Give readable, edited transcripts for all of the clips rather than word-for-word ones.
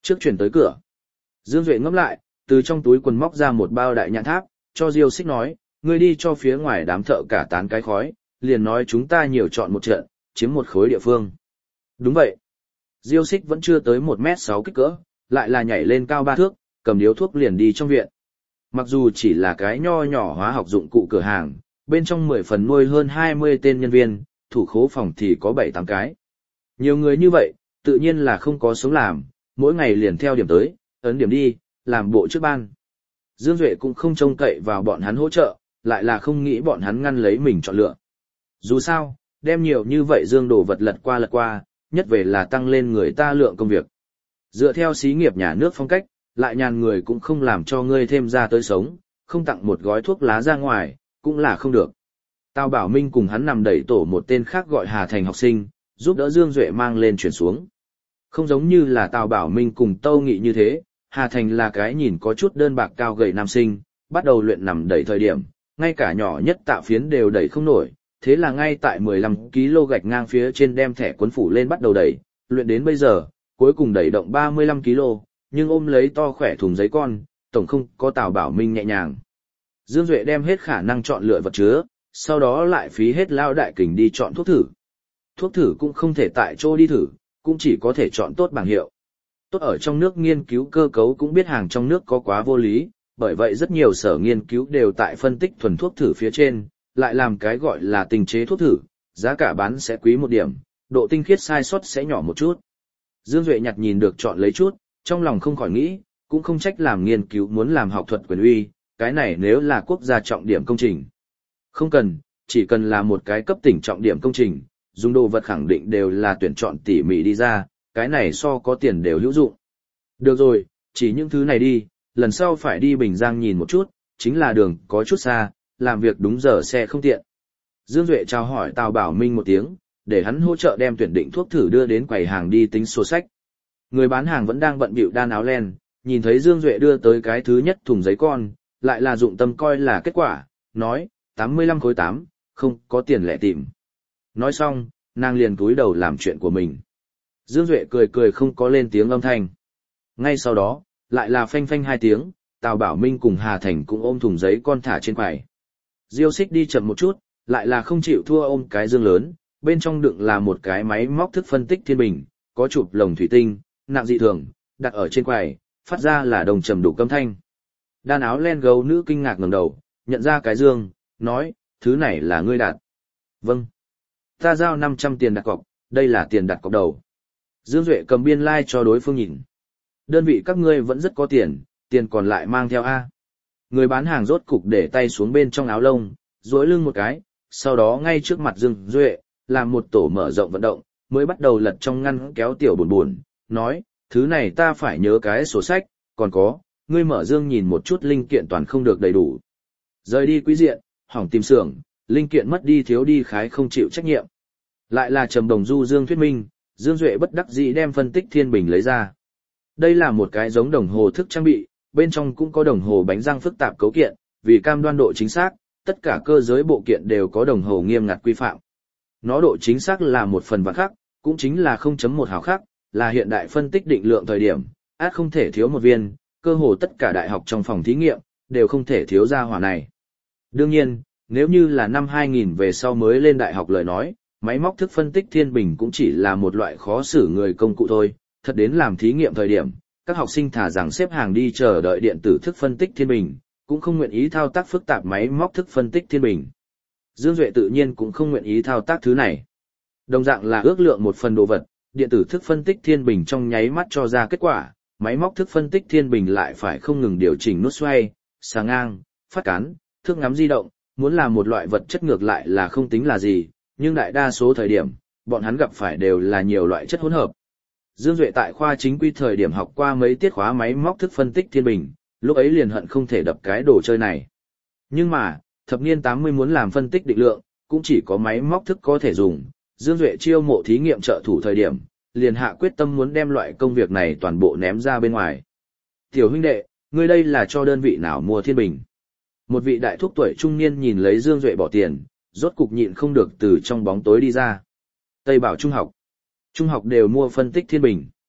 Trước chuyển tới cửa. Dương Duệ ngẫm lại, từ trong túi quần móc ra một bao đại nhãn tháp, cho Diêu Xích nói, ngươi đi cho phía ngoài đám thợ cả tán cái khói, liền nói chúng ta nhiều chọn một trận, chiếm một khối địa phương. Đúng vậy. Diêu Xích vẫn chưa tới 1m6 kích cỡ, lại là nhảy lên cao 3 thước, cầm điếu thuốc liền đi trong viện. Mặc dù chỉ là cái nho nhỏ hóa học dụng cụ cửa hàng, bên trong 10 phần nuôi hơn 20 tên nhân viên, thủ khố phòng thì có 7-8 cái. Nhiều người như vậy, tự nhiên là không có sống làm, mỗi ngày liền theo điểm tới, ấn điểm đi, làm bộ trước ban. Dương Duệ cũng không trông cậy vào bọn hắn hỗ trợ, lại là không nghĩ bọn hắn ngăn lấy mình chọn lựa. Dù sao, đem nhiều như vậy dương đồ vật lật qua, nhất về là tăng lên người ta lượng công việc. Dựa theo xí nghiệp nhà nước phong cách, lại nhàn người cũng không làm cho ngươi thêm ra tới sống, không tặng một gói thuốc lá ra ngoài, cũng là không được. Tào Bảo Minh cùng hắn nằm đẩy tổ một tên khác gọi Hà Thành học sinh, giúp đỡ Dương Duệ mang lên chuyển xuống. Không giống như là Tào Bảo Minh cùng Tâu Nghị như thế, Hà Thành là cái nhìn có chút đơn bạc cao gầy nam sinh, bắt đầu luyện nằm đẩy thời điểm, ngay cả nhỏ nhất tạ phiến đều đẩy không nổi, thế là ngay tại 15 kg gạch ngang phía trên đem thẻ cuốn phủ lên bắt đầu đẩy, luyện đến bây giờ, cuối cùng đẩy động 35 kg, nhưng ôm lấy to khỏe thùng giấy con, tổng không có Tào Bảo Minh nhẹ nhàng. Dương Duệ đem hết khả năng chọn lựa vật chứa, sau đó lại phí hết lao đại kình đi chọn thuốc thử. Thuốc thử cũng không thể tại chỗ đi thử, cũng chỉ có thể chọn tốt bảng hiệu. Tốt ở trong nước nghiên cứu cơ cấu cũng biết hàng trong nước có quá vô lý, bởi vậy rất nhiều sở nghiên cứu đều tại phân tích thuần thuốc thử phía trên, lại làm cái gọi là tinh chế thuốc thử, giá cả bán sẽ quý một điểm, độ tinh khiết sai sót sẽ nhỏ một chút. Dương Duệ nhặt nhìn được chọn lấy chút, trong lòng không khỏi nghĩ, cũng không trách làm nghiên cứu muốn làm học thuật quyền uy, cái này nếu là quốc gia trọng điểm công trình. Không cần, chỉ cần là một cái cấp tỉnh trọng điểm công trình, dùng đồ vật khẳng định đều là tuyển chọn tỉ mỉ đi ra, cái này so có tiền đều hữu dụng. Được rồi, chỉ những thứ này đi, lần sau phải đi Bình Giang nhìn một chút, chính là đường có chút xa, làm việc đúng giờ xe không tiện. Dương Duệ chào hỏi Tào Bảo Minh một tiếng, để hắn hỗ trợ đem tuyển định thuốc thử đưa đến quầy hàng đi tính sổ sách. Người bán hàng vẫn đang bận bịu đan áo len, nhìn thấy Dương Duệ đưa tới cái thứ nhất thùng giấy con, lại là dụng tâm coi là kết quả, nói, 85 khối 8, không có tiền lẻ tìm. Nói xong, nàng liền cúi đầu làm chuyện của mình. Dương Duệ cười không có lên tiếng âm thanh. Ngay sau đó, lại là phanh phanh 2 tiếng, Tào Bảo Minh cùng Hà Thành cũng ôm thùng giấy con thả trên quầy. Diêu Xích đi chậm một chút, lại là không chịu thua ôm cái dương lớn, bên trong đựng là một cái máy móc thức phân tích thiên bình, có chụp lồng thủy tinh, nặng dị thường, đặt ở trên quầy, phát ra là đồng trầm đủ âm thanh. Đan áo len gấu nữ kinh ngạc ngẩng đầu, nhận ra cái dương, nói, thứ này là ngươi đặt. Vâng. Ta giao 500 tiền đặt cọc, đây là tiền đặt cọc đầu. Dương Duệ cầm biên lai cho đối phương nhìn. Đơn vị các ngươi vẫn rất có tiền, tiền còn lại mang theo A. Người bán hàng rốt cục để tay xuống bên trong áo lông, duỗi lưng một cái, sau đó ngay trước mặt Dương Duệ, làm một tổ mở rộng vận động, mới bắt đầu lật trong ngăn kéo tiểu buồn, nói, thứ này ta phải nhớ cái sổ sách, còn có, ngươi mở dương nhìn một chút linh kiện toàn không được đầy đủ. Rời đi quý diện, hỏng tìm xưởng, linh kiện mất đi thiếu đi khái không chịu trách nhiệm. Lại là trầm đồng du Dương thuyết minh, Dương Duệ bất đắc dĩ đem phân tích thiên bình lấy ra. Đây là một cái giống đồng hồ thức trang bị, bên trong cũng có đồng hồ bánh răng phức tạp cấu kiện, vì cam đoan độ chính xác, tất cả cơ giới bộ kiện đều có đồng hồ nghiêm ngặt quy phạm. Nó độ chính xác là 1 phần vạn khắc, cũng chính là 0.1 hào khắc, là hiện đại phân tích định lượng thời điểm, át không thể thiếu một viên, cơ hồ tất cả đại học trong phòng thí nghiệm, đều không thể thiếu ra hỏa này. Đương nhiên, nếu như là năm 2000 về sau mới lên đại học lời nói, máy móc thức phân tích thiên bình cũng chỉ là một loại khó xử người công cụ thôi, thật đến làm thí nghiệm thời điểm, các học sinh thả rằng xếp hàng đi chờ đợi điện tử thức phân tích thiên bình, cũng không nguyện ý thao tác phức tạp máy móc thức phân tích thiên bình. Dương Duệ tự nhiên cũng không nguyện ý thao tác thứ này. Đồng dạng là ước lượng một phần đồ vật, điện tử thức phân tích thiên bình trong nháy mắt cho ra kết quả, máy móc thức phân tích thiên bình lại phải không ngừng điều chỉnh nút xoay, xà ngang, phát cán, thước ngắm di động, muốn làm một loại vật chất ngược lại là không tính là gì, nhưng đại đa số thời điểm, bọn hắn gặp phải đều là nhiều loại chất hỗn hợp. Dương Duệ tại khoa chính quy thời điểm học qua mấy tiết khóa máy móc thức phân tích thiên bình, lúc ấy liền hận không thể đập cái đồ chơi này. Nhưng mà, thập niên 80 muốn làm phân tích định lượng, cũng chỉ có máy móc thức có thể dùng. Dương Duệ chiêu mộ thí nghiệm trợ thủ thời điểm, liền hạ quyết tâm muốn đem loại công việc này toàn bộ ném ra bên ngoài. Tiểu huynh đệ, ngươi đây là cho đơn vị nào mua thiên bình? Một vị đại thúc tuổi trung niên nhìn lấy Dương Duệ bỏ tiền, rốt cục nhịn không được từ trong bóng tối đi ra. Tây Bảo Trung học. Trung học đều mua phân tích thiên bình.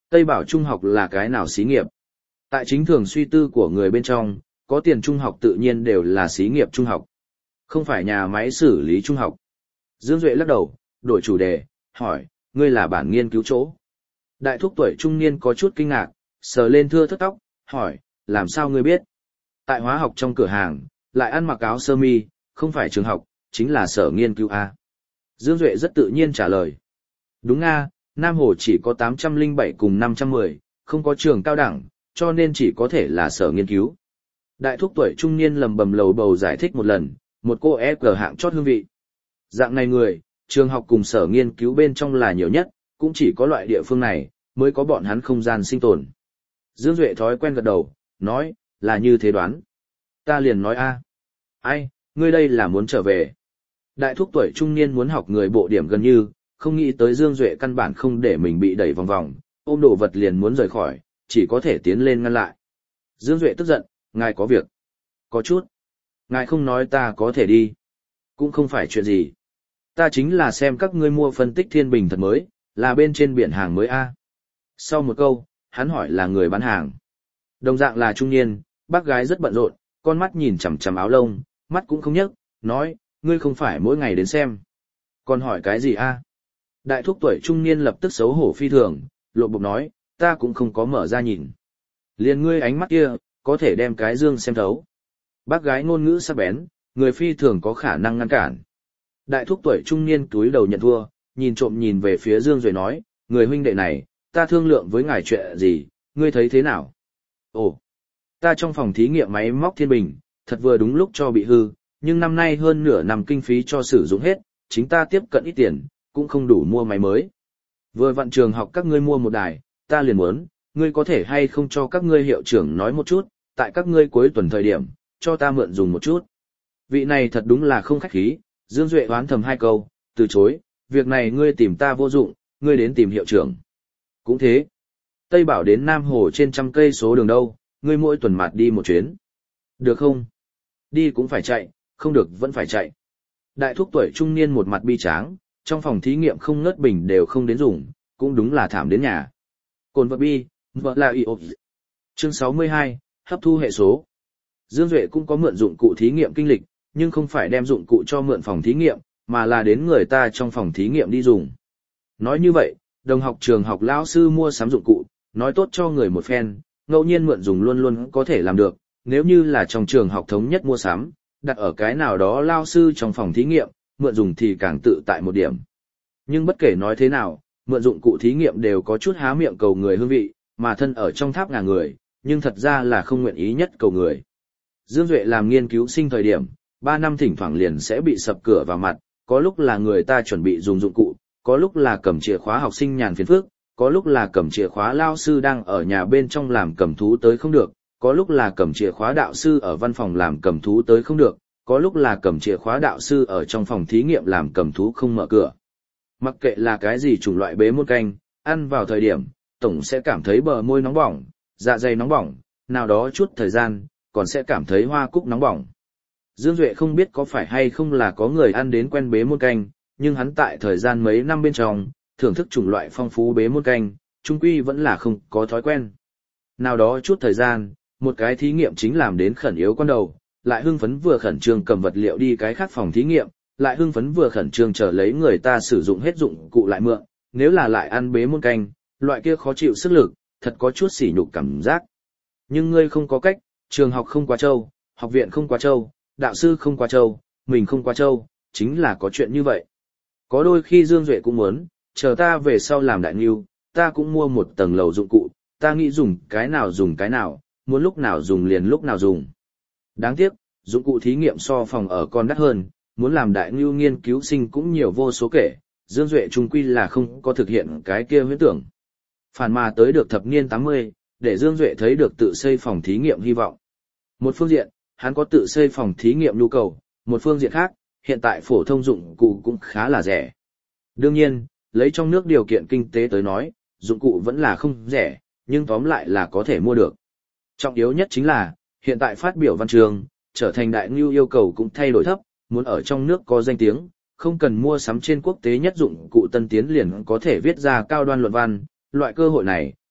Tây Bảo Trung học là cái nào xí nghiệp? Tại chính thường suy tư của người bên trong, có tiền trung học tự nhiên đều là xí nghiệp trung học. Không phải nhà máy xử lý trung học. Dương Duệ lắc đầu, đổi chủ đề, hỏi, ngươi là bản nghiên cứu chỗ. Đại thúc tuổi trung niên có chút kinh ngạc, sờ lên thưa thớt tóc, hỏi, làm sao ngươi biết? Tại hóa học trong cửa hàng, lại ăn mặc áo sơ mi, không phải trường học, chính là sở nghiên cứu A. Dương Duệ rất tự nhiên trả lời. Đúng A, Nam Hồ chỉ có 807 cùng 510, không có trường cao đẳng, cho nên chỉ có thể là sở nghiên cứu. Đại thúc tuổi trung niên lầm bầm lầu bầu giải thích một lần, một cô e cờ hạng chót hương vị. Dạng này người, trường học cùng sở nghiên cứu bên trong là nhiều nhất, cũng chỉ có loại địa phương này, mới có bọn hắn không gian sinh tồn. Dương Duệ thói quen gật đầu, nói, là như thế đoán. Ta liền nói a, ai, ngươi đây là muốn trở về. Đại thúc tuổi trung niên muốn học người bộ điểm gần như, không nghĩ tới Dương Duệ căn bản không để mình bị đẩy vòng vòng, ôm đồ vật liền muốn rời khỏi, chỉ có thể tiến lên ngăn lại. Dương Duệ tức giận, ngài có việc. Có chút. Ngài không nói ta có thể đi. Cũng không phải chuyện gì. Ta chính là xem các ngươi mua phân tích thiên bình thật mới, là bên trên biển hàng mới a. Sau một câu, hắn hỏi là người bán hàng. Đồng dạng là trung niên, bác gái rất bận rộn, con mắt nhìn chằm chằm áo lông, mắt cũng không nhấc, nói, ngươi không phải mỗi ngày đến xem. Còn hỏi cái gì a? Đại thúc tuổi trung niên lập tức xấu hổ phi thường, lộ bục nói, ta cũng không có mở ra nhìn. Liền ngươi ánh mắt kia, có thể đem cái dương xem thấu. Bác gái ngôn ngữ sắc bén, người phi thường có khả năng ngăn cản. Đại thúc tuổi trung niên túi đầu nhận thua, nhìn trộm nhìn về phía Dương Duệ nói, người huynh đệ này, ta thương lượng với ngài chuyện gì, ngươi thấy thế nào? Ồ, ta trong phòng thí nghiệm máy móc thiên bình, thật vừa đúng lúc cho bị hư, nhưng năm nay hơn nửa năm kinh phí cho sử dụng hết, chính ta tiếp cận ít tiền, cũng không đủ mua máy mới. Vừa vặn trường học các ngươi mua một đài, ta liền muốn, ngươi có thể hay không cho các ngươi hiệu trưởng nói một chút, tại các ngươi cuối tuần thời điểm, cho ta mượn dùng một chút. Vị này thật đúng là không khách khí, Dương Duệ oán thầm hai câu, từ chối, việc này ngươi tìm ta vô dụng, ngươi đến tìm hiệu trưởng. Cũng thế. Tây Bảo đến Nam Hồ trên 100 cây số đường đâu, ngươi mỗi tuần mặt đi một chuyến. Được không? Đi cũng phải chạy, không được vẫn phải chạy. Đại thúc tuổi trung niên một mặt bi tráng, trong phòng thí nghiệm không ngớt bình đều không đến dùng, cũng đúng là thảm đến nhà. Cồn vật bi, vợ là IO. Chương 62, hấp thu hệ số. Dương Duệ cũng có mượn dụng cụ thí nghiệm kinh lịch, nhưng không phải đem dụng cụ cho mượn phòng thí nghiệm, mà là đến người ta trong phòng thí nghiệm đi dùng. Nói như vậy, đồng học trường học lão sư mua sắm dụng cụ, nói tốt cho người một phen, ngẫu nhiên mượn dùng luôn luôn có thể làm được, nếu như là trong trường học thống nhất mua sắm, đặt ở cái nào đó lão sư trong phòng thí nghiệm, mượn dùng thì càng tự tại một điểm. Nhưng bất kể nói thế nào, mượn dụng cụ thí nghiệm đều có chút há miệng cầu người hương vị, mà thân ở trong tháp ngà người, nhưng thật ra là không nguyện ý nhất cầu người. Dương Duệ làm nghiên cứu sinh thời điểm, 3 năm thỉnh thoảng liền sẽ bị sập cửa vào mặt, có lúc là người ta chuẩn bị dùng dụng cụ, có lúc là cầm chìa khóa học sinh nhàn phiền phức, có lúc là cầm chìa khóa lao sư đang ở nhà bên trong làm cầm thú tới không được, có lúc là cầm chìa khóa đạo sư ở văn phòng làm cầm thú tới không được, có lúc là cầm chìa khóa đạo sư ở trong phòng thí nghiệm làm cầm thú không mở cửa. Mặc kệ là cái gì chủng loại bế muôn canh, ăn vào thời điểm, tổng sẽ cảm thấy bờ môi nóng bỏng, dạ dày nóng bỏng, nào đó chút thời gian, còn sẽ cảm thấy hoa cúc nóng bỏng. Dương Duệ không biết có phải hay không là có người ăn đến quen bế muôn canh, nhưng hắn tại thời gian mấy năm bên trong, thưởng thức chủng loại phong phú bế muôn canh, chung quy vẫn là không có thói quen. Nào đó chút thời gian, một cái thí nghiệm chính làm đến khẩn yếu con đầu, lại hưng phấn vừa khẩn trương cầm vật liệu đi cái khác phòng thí nghiệm, lại hưng phấn vừa khẩn trương chờ lấy người ta sử dụng hết dụng cụ lại mượn, nếu là lại ăn bế muôn canh, loại kia khó chịu sức lực, thật có chút sỉ nhục cảm giác. Nhưng ngươi không có cách, trường học không quá trâu, học viện không quá trâu, đạo sư không quá trâu, mình không quá trâu, chính là có chuyện như vậy. Có đôi khi Dương Duệ cũng muốn, chờ ta về sau làm đại nghiêu, ta cũng mua một tầng lầu dụng cụ, ta nghĩ dùng cái nào, muốn lúc nào dùng liền lúc nào dùng. Đáng tiếc, dụng cụ thí nghiệm so phòng ở còn đắt hơn, muốn làm đại nghiêu nghiên cứu sinh cũng nhiều vô số kể, Dương Duệ chung quy là không có thực hiện cái kia huyễn tưởng. Phản mà tới được thập niên 80, để Dương Duệ thấy được tự xây phòng thí nghiệm hy vọng. Một phương diện, hắn có tự xây phòng thí nghiệm nhu cầu, một phương diện khác, hiện tại phổ thông dụng cụ cũng khá là rẻ. Đương nhiên, lấy trong nước điều kiện kinh tế tới nói, dụng cụ vẫn là không rẻ, nhưng tóm lại là có thể mua được. Trọng yếu nhất chính là, hiện tại phát biểu văn chương, trở thành đại ngưu yêu cầu cũng thay đổi thấp, muốn ở trong nước có danh tiếng, không cần mua sắm trên quốc tế nhất dụng cụ tân tiến liền có thể viết ra cao đoan luận văn, loại cơ hội này,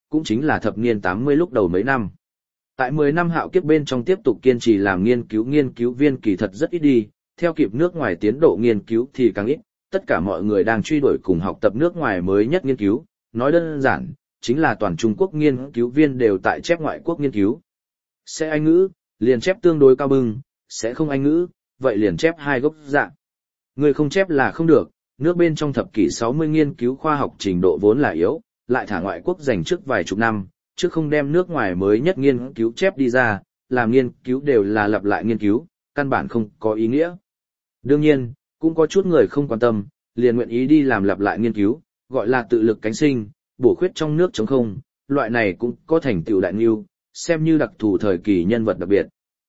cũng chính là thập niên 80 lúc đầu mấy năm. Tại 10 năm hạo kiếp bên trong tiếp tục kiên trì làm nghiên cứu viên kỳ thật rất ít đi, theo kịp nước ngoài tiến độ nghiên cứu thì càng ít, tất cả mọi người đang truy đuổi cùng học tập nước ngoài mới nhất nghiên cứu, nói đơn giản, chính là toàn Trung Quốc nghiên cứu viên đều tại chép ngoại quốc nghiên cứu. Sẽ Anh ngữ, liền chép tương đối cao bưng, sẽ không Anh ngữ, vậy liền chép hai gốc dạng. Người không chép là không được, nước bên trong thập kỷ 60 nghiên cứu khoa học trình độ vốn là yếu, lại thả ngoại quốc dành trước vài chục năm, chứ không đem nước ngoài mới nhất nghiên cứu chép đi ra, làm nghiên cứu đều là lặp lại nghiên cứu, căn bản không có ý nghĩa. Đương nhiên, cũng có chút người không quan tâm, liền nguyện ý đi làm lặp lại nghiên cứu, gọi là tự lực cánh sinh, bổ khuyết trong nước trống không, loại này cũng có thành tựu đại nghiêu, xem như đặc thù thời kỳ nhân vật đặc biệt.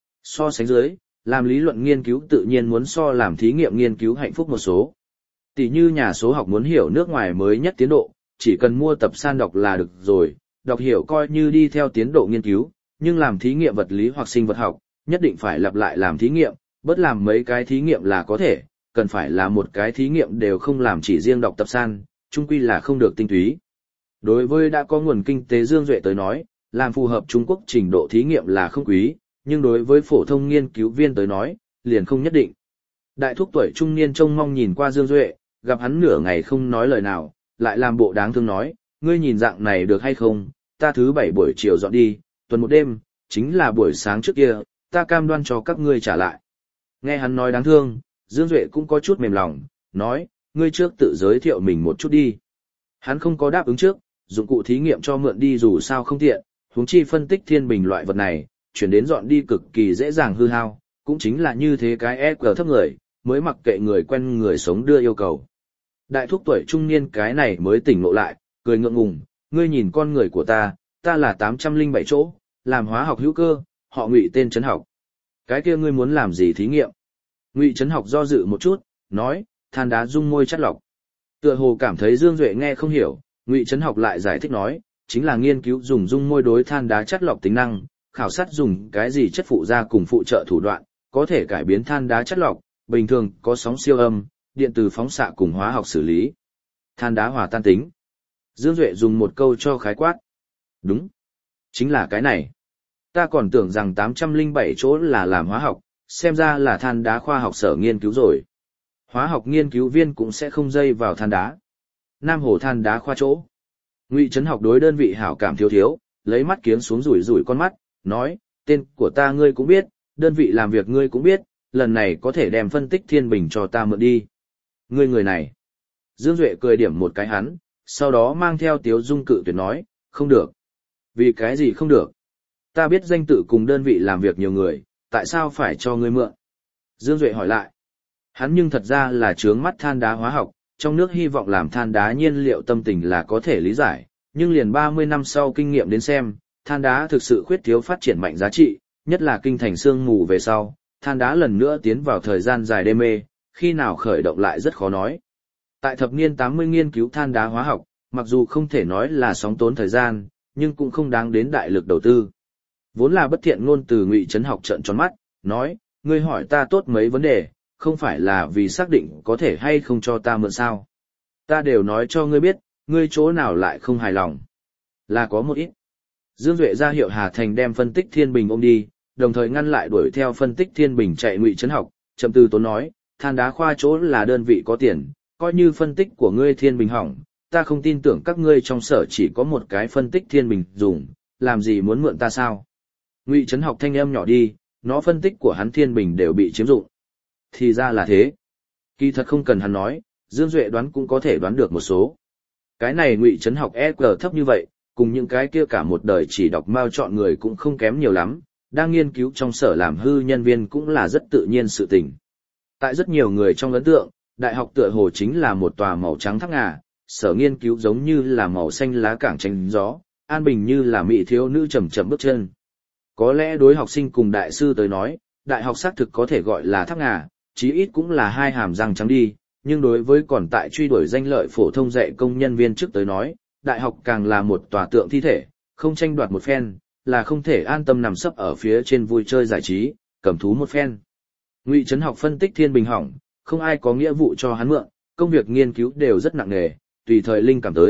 So sánh dưới, làm lý luận nghiên cứu tự nhiên muốn so làm thí nghiệm nghiên cứu hạnh phúc một số. Tỷ như nhà số học muốn hiểu nước ngoài mới nhất tiến độ, chỉ cần mua tập san đọc là được rồi, đọc hiểu coi như đi theo tiến độ nghiên cứu, nhưng làm thí nghiệm vật lý hoặc sinh vật học, nhất định phải lặp lại làm thí nghiệm, bớt làm mấy cái thí nghiệm là có thể, cần phải là một cái thí nghiệm đều không làm chỉ riêng đọc tập san, chung quy là không được tinh túy. Đối với đã có nguồn kinh tế Dương Duệ tới nói, làm phù hợp Trung Quốc trình độ thí nghiệm là không quý, nhưng đối với phổ thông nghiên cứu viên tới nói, liền không nhất định. Đại thúc tuổi trung niên trông mong nhìn qua Dương Duệ, gặp hắn nửa ngày không nói lời nào, lại làm bộ đáng thương nói, ngươi nhìn dạng này được hay không, ta thứ 7 buổi chiều dọn đi, tuần một đêm, chính là buổi sáng trước kia, ta cam đoan cho các ngươi trả lại. Nghe hắn nói đáng thương, Dương Duệ cũng có chút mềm lòng, nói, ngươi trước tự giới thiệu mình một chút đi. Hắn không có đáp ứng trước, dụng cụ thí nghiệm cho mượn đi dù sao không tiện, huống chi phân tích thiên bình loại vật này, chuyển đến dọn đi cực kỳ dễ dàng hư hao, cũng chính là như thế cái EQ thấp người, mới mặc kệ người quen người sống đưa yêu cầu. Đại thúc tuổi trung niên cái này mới tỉnh ngộ lại, cười ngượng ngùng, ngươi nhìn con người của ta là 807 chỗ, làm hóa học hữu cơ, họ Ngụy tên Trấn Học. Cái kia ngươi muốn làm gì thí nghiệm? Ngụy Trấn Học do dự một chút, nói, than đá dung môi chất lọc. Tựa hồ cảm thấy Dương Duệ nghe không hiểu, Ngụy Trấn Học lại giải thích nói, chính là nghiên cứu dùng dung môi đối than đá chất lọc tính năng, khảo sát dùng cái gì chất phụ ra cùng phụ trợ thủ đoạn, có thể cải biến than đá chất lọc, bình thường có sóng siêu âm, điện từ phóng xạ cùng hóa học xử lý. Than đá hòa tan tính. Dương Duệ dùng một câu cho khái quát. Đúng. Chính là cái này. Ta còn tưởng rằng 807 chỗ là làm hóa học, xem ra là than đá khoa học sở nghiên cứu rồi. Hóa học nghiên cứu viên cũng sẽ không dây vào than đá. Nam Hồ than đá khoa chỗ. Ngụy Trấn Học đối đơn vị hảo cảm thiếu thiếu, lấy mắt kiếng xuống rủi rủi con mắt, nói, tên của ta ngươi cũng biết, đơn vị làm việc ngươi cũng biết, lần này có thể đem phân tích thiên bình cho ta mượn đi. Ngươi người này. Dương Duệ cười điểm một cái hắn, sau đó mang theo tiếu dung cự tuyệt nói, không được. Vì cái gì không được? Ta biết danh tự cùng đơn vị làm việc nhiều người, tại sao phải cho ngươi mượn? Dương Duệ hỏi lại. Hắn nhưng thật ra là trướng mắt than đá hóa học, trong nước hy vọng làm than đá nhiên liệu tâm tình là có thể lý giải, nhưng liền 30 năm sau kinh nghiệm đến xem, than đá thực sự khuyết thiếu phát triển mạnh giá trị, nhất là kinh thành sương mù về sau, than đá lần nữa tiến vào thời gian dài đê mê, khi nào khởi động lại rất khó nói. Tại thập niên 80 nghiên cứu than đá hóa học, mặc dù không thể nói là sóng tốn thời gian, nhưng cũng không đáng đến đại lực đầu tư. Vốn là bất thiện ngôn từ Ngụy Trấn Học trợn tròn mắt, nói, ngươi hỏi ta tốt mấy vấn đề, không phải là vì xác định có thể hay không cho ta mượn sao. Ta đều nói cho ngươi biết, ngươi chỗ nào lại không hài lòng. Là có một ít. Dương Duệ ra hiệu Hà Thành đem phân tích thiên bình ôm đi, đồng thời ngăn lại đuổi theo phân tích thiên bình chạy Ngụy Trấn Học, chậm từ tốn nói, than đá khoa chỗ là đơn vị có tiền, coi như phân tích của ngươi thiên bình hỏng, ta không tin tưởng các ngươi trong sở chỉ có một cái phân tích thiên bình dùng, làm gì muốn mượn ta sao? Ngụy Trấn Học thanh âm nhỏ đi, nó phân tích của hắn thiên bình đều bị chiếm dụng. Thì ra là thế. Kỳ thật không cần hắn nói, Dương Duệ đoán cũng có thể đoán được một số. Cái này Ngụy Trấn Học EQ thấp như vậy, cùng những cái kia cả một đời chỉ đọc mao chọn người cũng không kém nhiều lắm, đang nghiên cứu trong sở làm hư nhân viên cũng là rất tự nhiên sự tình. Tại rất nhiều người trong ấn tượng, đại học tựa hồ chính là một tòa màu trắng tháp ngà, sở nghiên cứu giống như là màu xanh lá cảng tránh gió, an bình như là mỹ thiếu nữ chậm chậm bước chân. Có lẽ đối học sinh cùng đại sư tới nói, đại học xác thực có thể gọi là tháp ngà, chí ít cũng là hai hàm răng trắng đi, nhưng đối với còn tại truy đuổi danh lợi phổ thông dạy công nhân viên trước tới nói, đại học càng là một tòa tượng thi thể, không tranh đoạt một phen, là không thể an tâm nằm sấp ở phía trên vui chơi giải trí, cầm thú một phen. Ngụy Trấn Học phân tích thiên bình hỏng, không ai có nghĩa vụ cho hắn mượn, công việc nghiên cứu đều rất nặng nề, tùy thời linh cảm tới,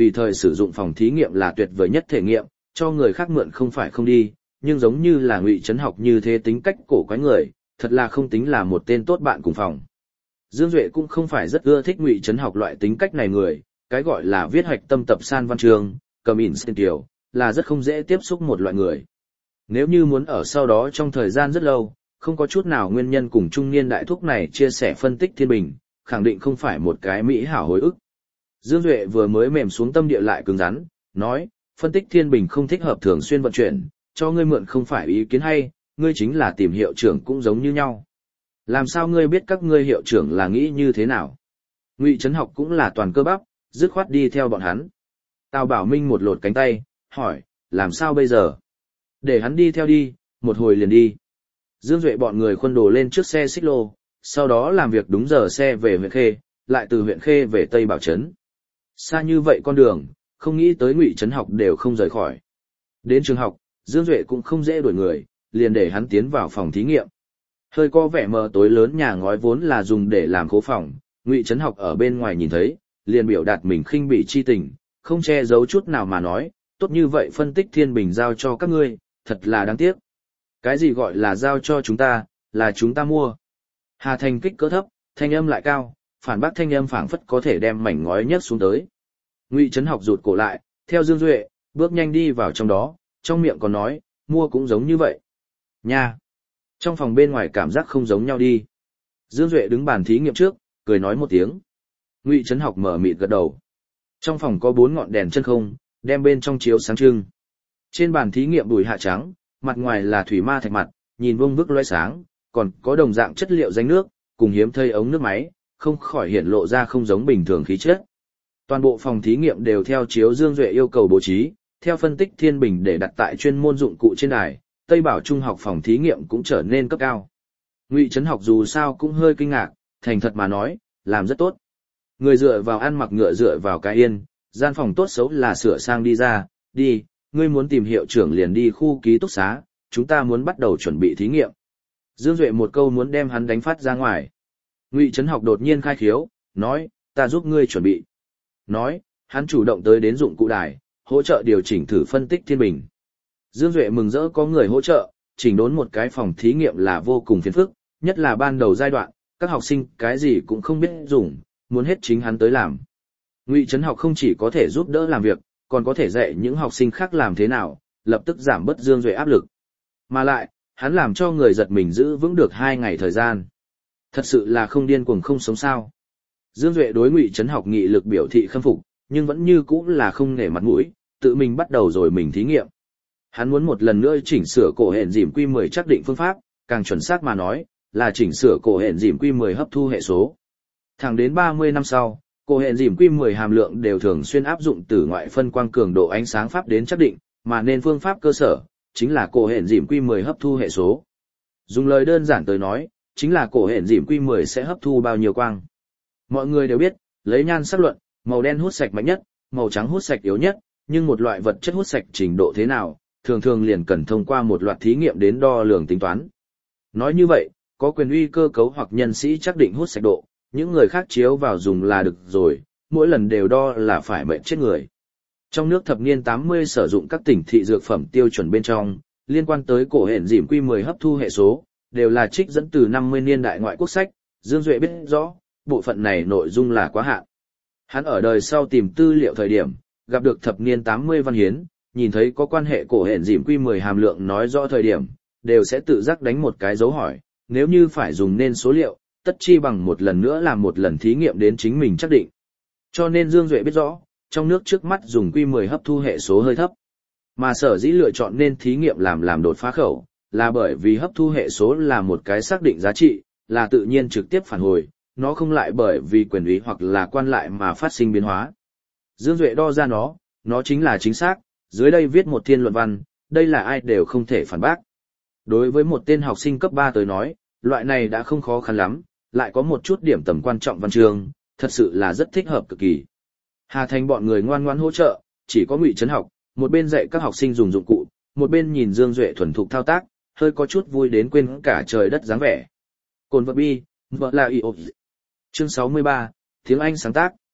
tùy thời sử dụng phòng thí nghiệm là tuyệt vời nhất thể nghiệm, cho người khác mượn không phải không đi, nhưng giống như là Ngụy Trấn Học như thế tính cách cổ quái người, thật là không tính là một tên tốt bạn cùng phòng. Dương Duệ cũng không phải rất ưa thích Ngụy Trấn Học loại tính cách này người, cái gọi là viết hạch tâm tập san văn chương, cầm ỉn sen tiểu, là rất không dễ tiếp xúc một loại người. Nếu như muốn ở sau đó trong thời gian rất lâu, không có chút nào nguyên nhân cùng trung niên đại thúc này chia sẻ phân tích thiên bình, khẳng định không phải một cái mỹ hảo hồi ức. Dương Duệ vừa mới mềm xuống tâm địa lại cứng rắn, nói, phân tích thiên bình không thích hợp thường xuyên vận chuyển, cho ngươi mượn không phải ý kiến hay, ngươi chính là tìm hiệu trưởng cũng giống như nhau. Làm sao ngươi biết các ngươi hiệu trưởng là nghĩ như thế nào? Ngụy Trấn Học cũng là toàn cơ bắp, dứt khoát đi theo bọn hắn. Tào Bảo Minh một lột cánh tay, hỏi, làm sao bây giờ? Để hắn đi theo đi, một hồi liền đi. Dương Duệ bọn người khuân đồ lên trước xe xích lô, sau đó làm việc đúng giờ xe về huyện Khê, lại từ huyện Khê về Tây Bảo Trấn. Xa như vậy con đường, không nghĩ tới Ngụy Trấn Học đều không rời khỏi. Đến trường học, Dương Duệ cũng không dễ đuổi người, liền để hắn tiến vào phòng thí nghiệm. Hơi có vẻ mờ tối lớn nhà ngói vốn là dùng để làm khố phòng, Ngụy Trấn Học ở bên ngoài nhìn thấy, liền biểu đạt mình khinh bỉ chi tình, không che giấu chút nào mà nói, tốt như vậy phân tích thiên bình giao cho các ngươi, thật là đáng tiếc. Cái gì gọi là giao cho chúng ta, là chúng ta mua. Hà Thành kích cỡ thấp, thanh âm lại cao, phản bác thanh âm phảng phất có thể đem mảnh ngói nhấc xuống tới. Ngụy Trấn Học rụt cổ lại, theo Dương Duệ, bước nhanh đi vào trong đó, trong miệng còn nói, mua cũng giống như vậy. Nha! Trong phòng bên ngoài cảm giác không giống nhau đi. Dương Duệ đứng bàn thí nghiệm trước, cười nói một tiếng. Ngụy Trấn Học mở mịt gật đầu. Trong phòng có 4 ngọn đèn chân không, đem bên trong chiếu sáng trưng. Trên bàn thí nghiệm bùi hạ trắng, mặt ngoài là thủy ma thạch mặt, nhìn vuông vức loé sáng, còn có đồng dạng chất liệu danh nước, cùng hiếm thấy ống nước máy, không khỏi hiện lộ ra không giống bình thường khí chất. Toàn bộ phòng thí nghiệm đều theo chiếu Dương Duệ yêu cầu bố trí, theo phân tích thiên bình để đặt tại chuyên môn dụng cụ trên đài, Tây Bảo Trung học phòng thí nghiệm cũng trở nên cấp cao. Ngụy Trấn Học dù sao cũng hơi kinh ngạc, thành thật mà nói, làm rất tốt. Người dựa vào ăn mặc ngựa dựa vào cái yên, gian phòng tốt xấu là sửa sang đi ra, đi, ngươi muốn tìm hiệu trưởng liền đi khu ký túc xá, chúng ta muốn bắt đầu chuẩn bị thí nghiệm. Dương Duệ một câu muốn đem hắn đánh phát ra ngoài. Ngụy Trấn Học đột nhiên khai khiếu, nói, ta giúp ngươi chuẩn bị. Nói, hắn chủ động tới đến dụng cụ đài, hỗ trợ điều chỉnh thử phân tích thiên bình. Dương Duệ mừng rỡ có người hỗ trợ, chỉnh đốn một cái phòng thí nghiệm là vô cùng phiền phức, nhất là ban đầu giai đoạn, các học sinh cái gì cũng không biết dùng, muốn hết chính hắn tới làm. Ngụy Trấn Học không chỉ có thể giúp đỡ làm việc, còn có thể dạy những học sinh khác làm thế nào, lập tức giảm bớt Dương Duệ áp lực. Mà lại, hắn làm cho người giật mình giữ vững được 2 ngày thời gian. Thật sự là không điên cuồng không sống sao. Dương Duệ đối Ngụy Trấn Học nghị lực biểu thị khâm phục, nhưng vẫn như cũ là không nể mặt mũi, tự mình bắt đầu rồi mình thí nghiệm. Hắn muốn một lần nữa chỉnh sửa cổ hển dìm Q10 chắc định phương pháp, càng chuẩn xác mà nói, là chỉnh sửa cổ hển dìm Q10 hấp thu hệ số. Thẳng đến 30 năm sau, cổ hển dìm Q10 hàm lượng đều thường xuyên áp dụng tử ngoại phân quang cường độ ánh sáng pháp đến chắc định, mà nên phương pháp cơ sở chính là cổ hển dìm Q10 hấp thu hệ số. Dùng lời đơn giản tới nói, chính là cổ hển dìm Q10 sẽ hấp thu bao nhiêu quang. Mọi người đều biết, lấy nhan sắc luận, màu đen hút sạch mạnh nhất, màu trắng hút sạch yếu nhất, nhưng một loại vật chất hút sạch trình độ thế nào, thường thường liền cần thông qua một loạt thí nghiệm đến đo lường tính toán. Nói như vậy, có quyền uy cơ cấu hoặc nhân sĩ xác định hút sạch độ, những người khác chiếu vào dùng là được rồi, mỗi lần đều đo là phải mệnh chết người. Trong nước thập niên 80 sử dụng các tỉnh thị dược phẩm tiêu chuẩn bên trong, liên quan tới cổ hển dìm Q10 hấp thu hệ số, đều là trích dẫn từ 50 niên đại ngoại quốc sách, Dương Duệ biết rõ, bộ phận này nội dung là quá hạn. Hắn ở đời sau tìm tư liệu thời điểm, gặp được thập niên 80 văn hiến, nhìn thấy có quan hệ cổ hển dìm Q10 hàm lượng nói rõ thời điểm, đều sẽ tự giác đánh một cái dấu hỏi, nếu như phải dùng nên số liệu, tất chi bằng một lần nữa làm một lần thí nghiệm đến chính mình xác định. Cho nên Dương Duệ biết rõ, trong nước trước mắt dùng Q10 hấp thu hệ số hơi thấp. Mà sở dĩ lựa chọn nên thí nghiệm làm đột phá khẩu, là bởi vì hấp thu hệ số là một cái xác định giá trị, là tự nhiên trực tiếp phản hồi, nó không lại bởi vì quyền úy hoặc là quan lại mà phát sinh biến hóa. Dương Duệ đo ra nó chính là chính xác, dưới đây viết một thiên luận văn, đây là ai đều không thể phản bác. Đối với một tên học sinh cấp 3 tới nói, loại này đã không khó khăn lắm, lại có một chút điểm tầm quan trọng văn chương, thật sự là rất thích hợp cực kỳ. Hà Thành bọn người ngoan ngoãn hỗ trợ, chỉ có Ngụy Trấn Học, một bên dạy các học sinh dùng dụng cụ, một bên nhìn Dương Duệ thuần thục thao tác, hơi có chút vui đến quên cả trời đất dáng vẻ. Cồn vật bi, vợ là y ộp. Chương 63, tiếng Anh sáng tác.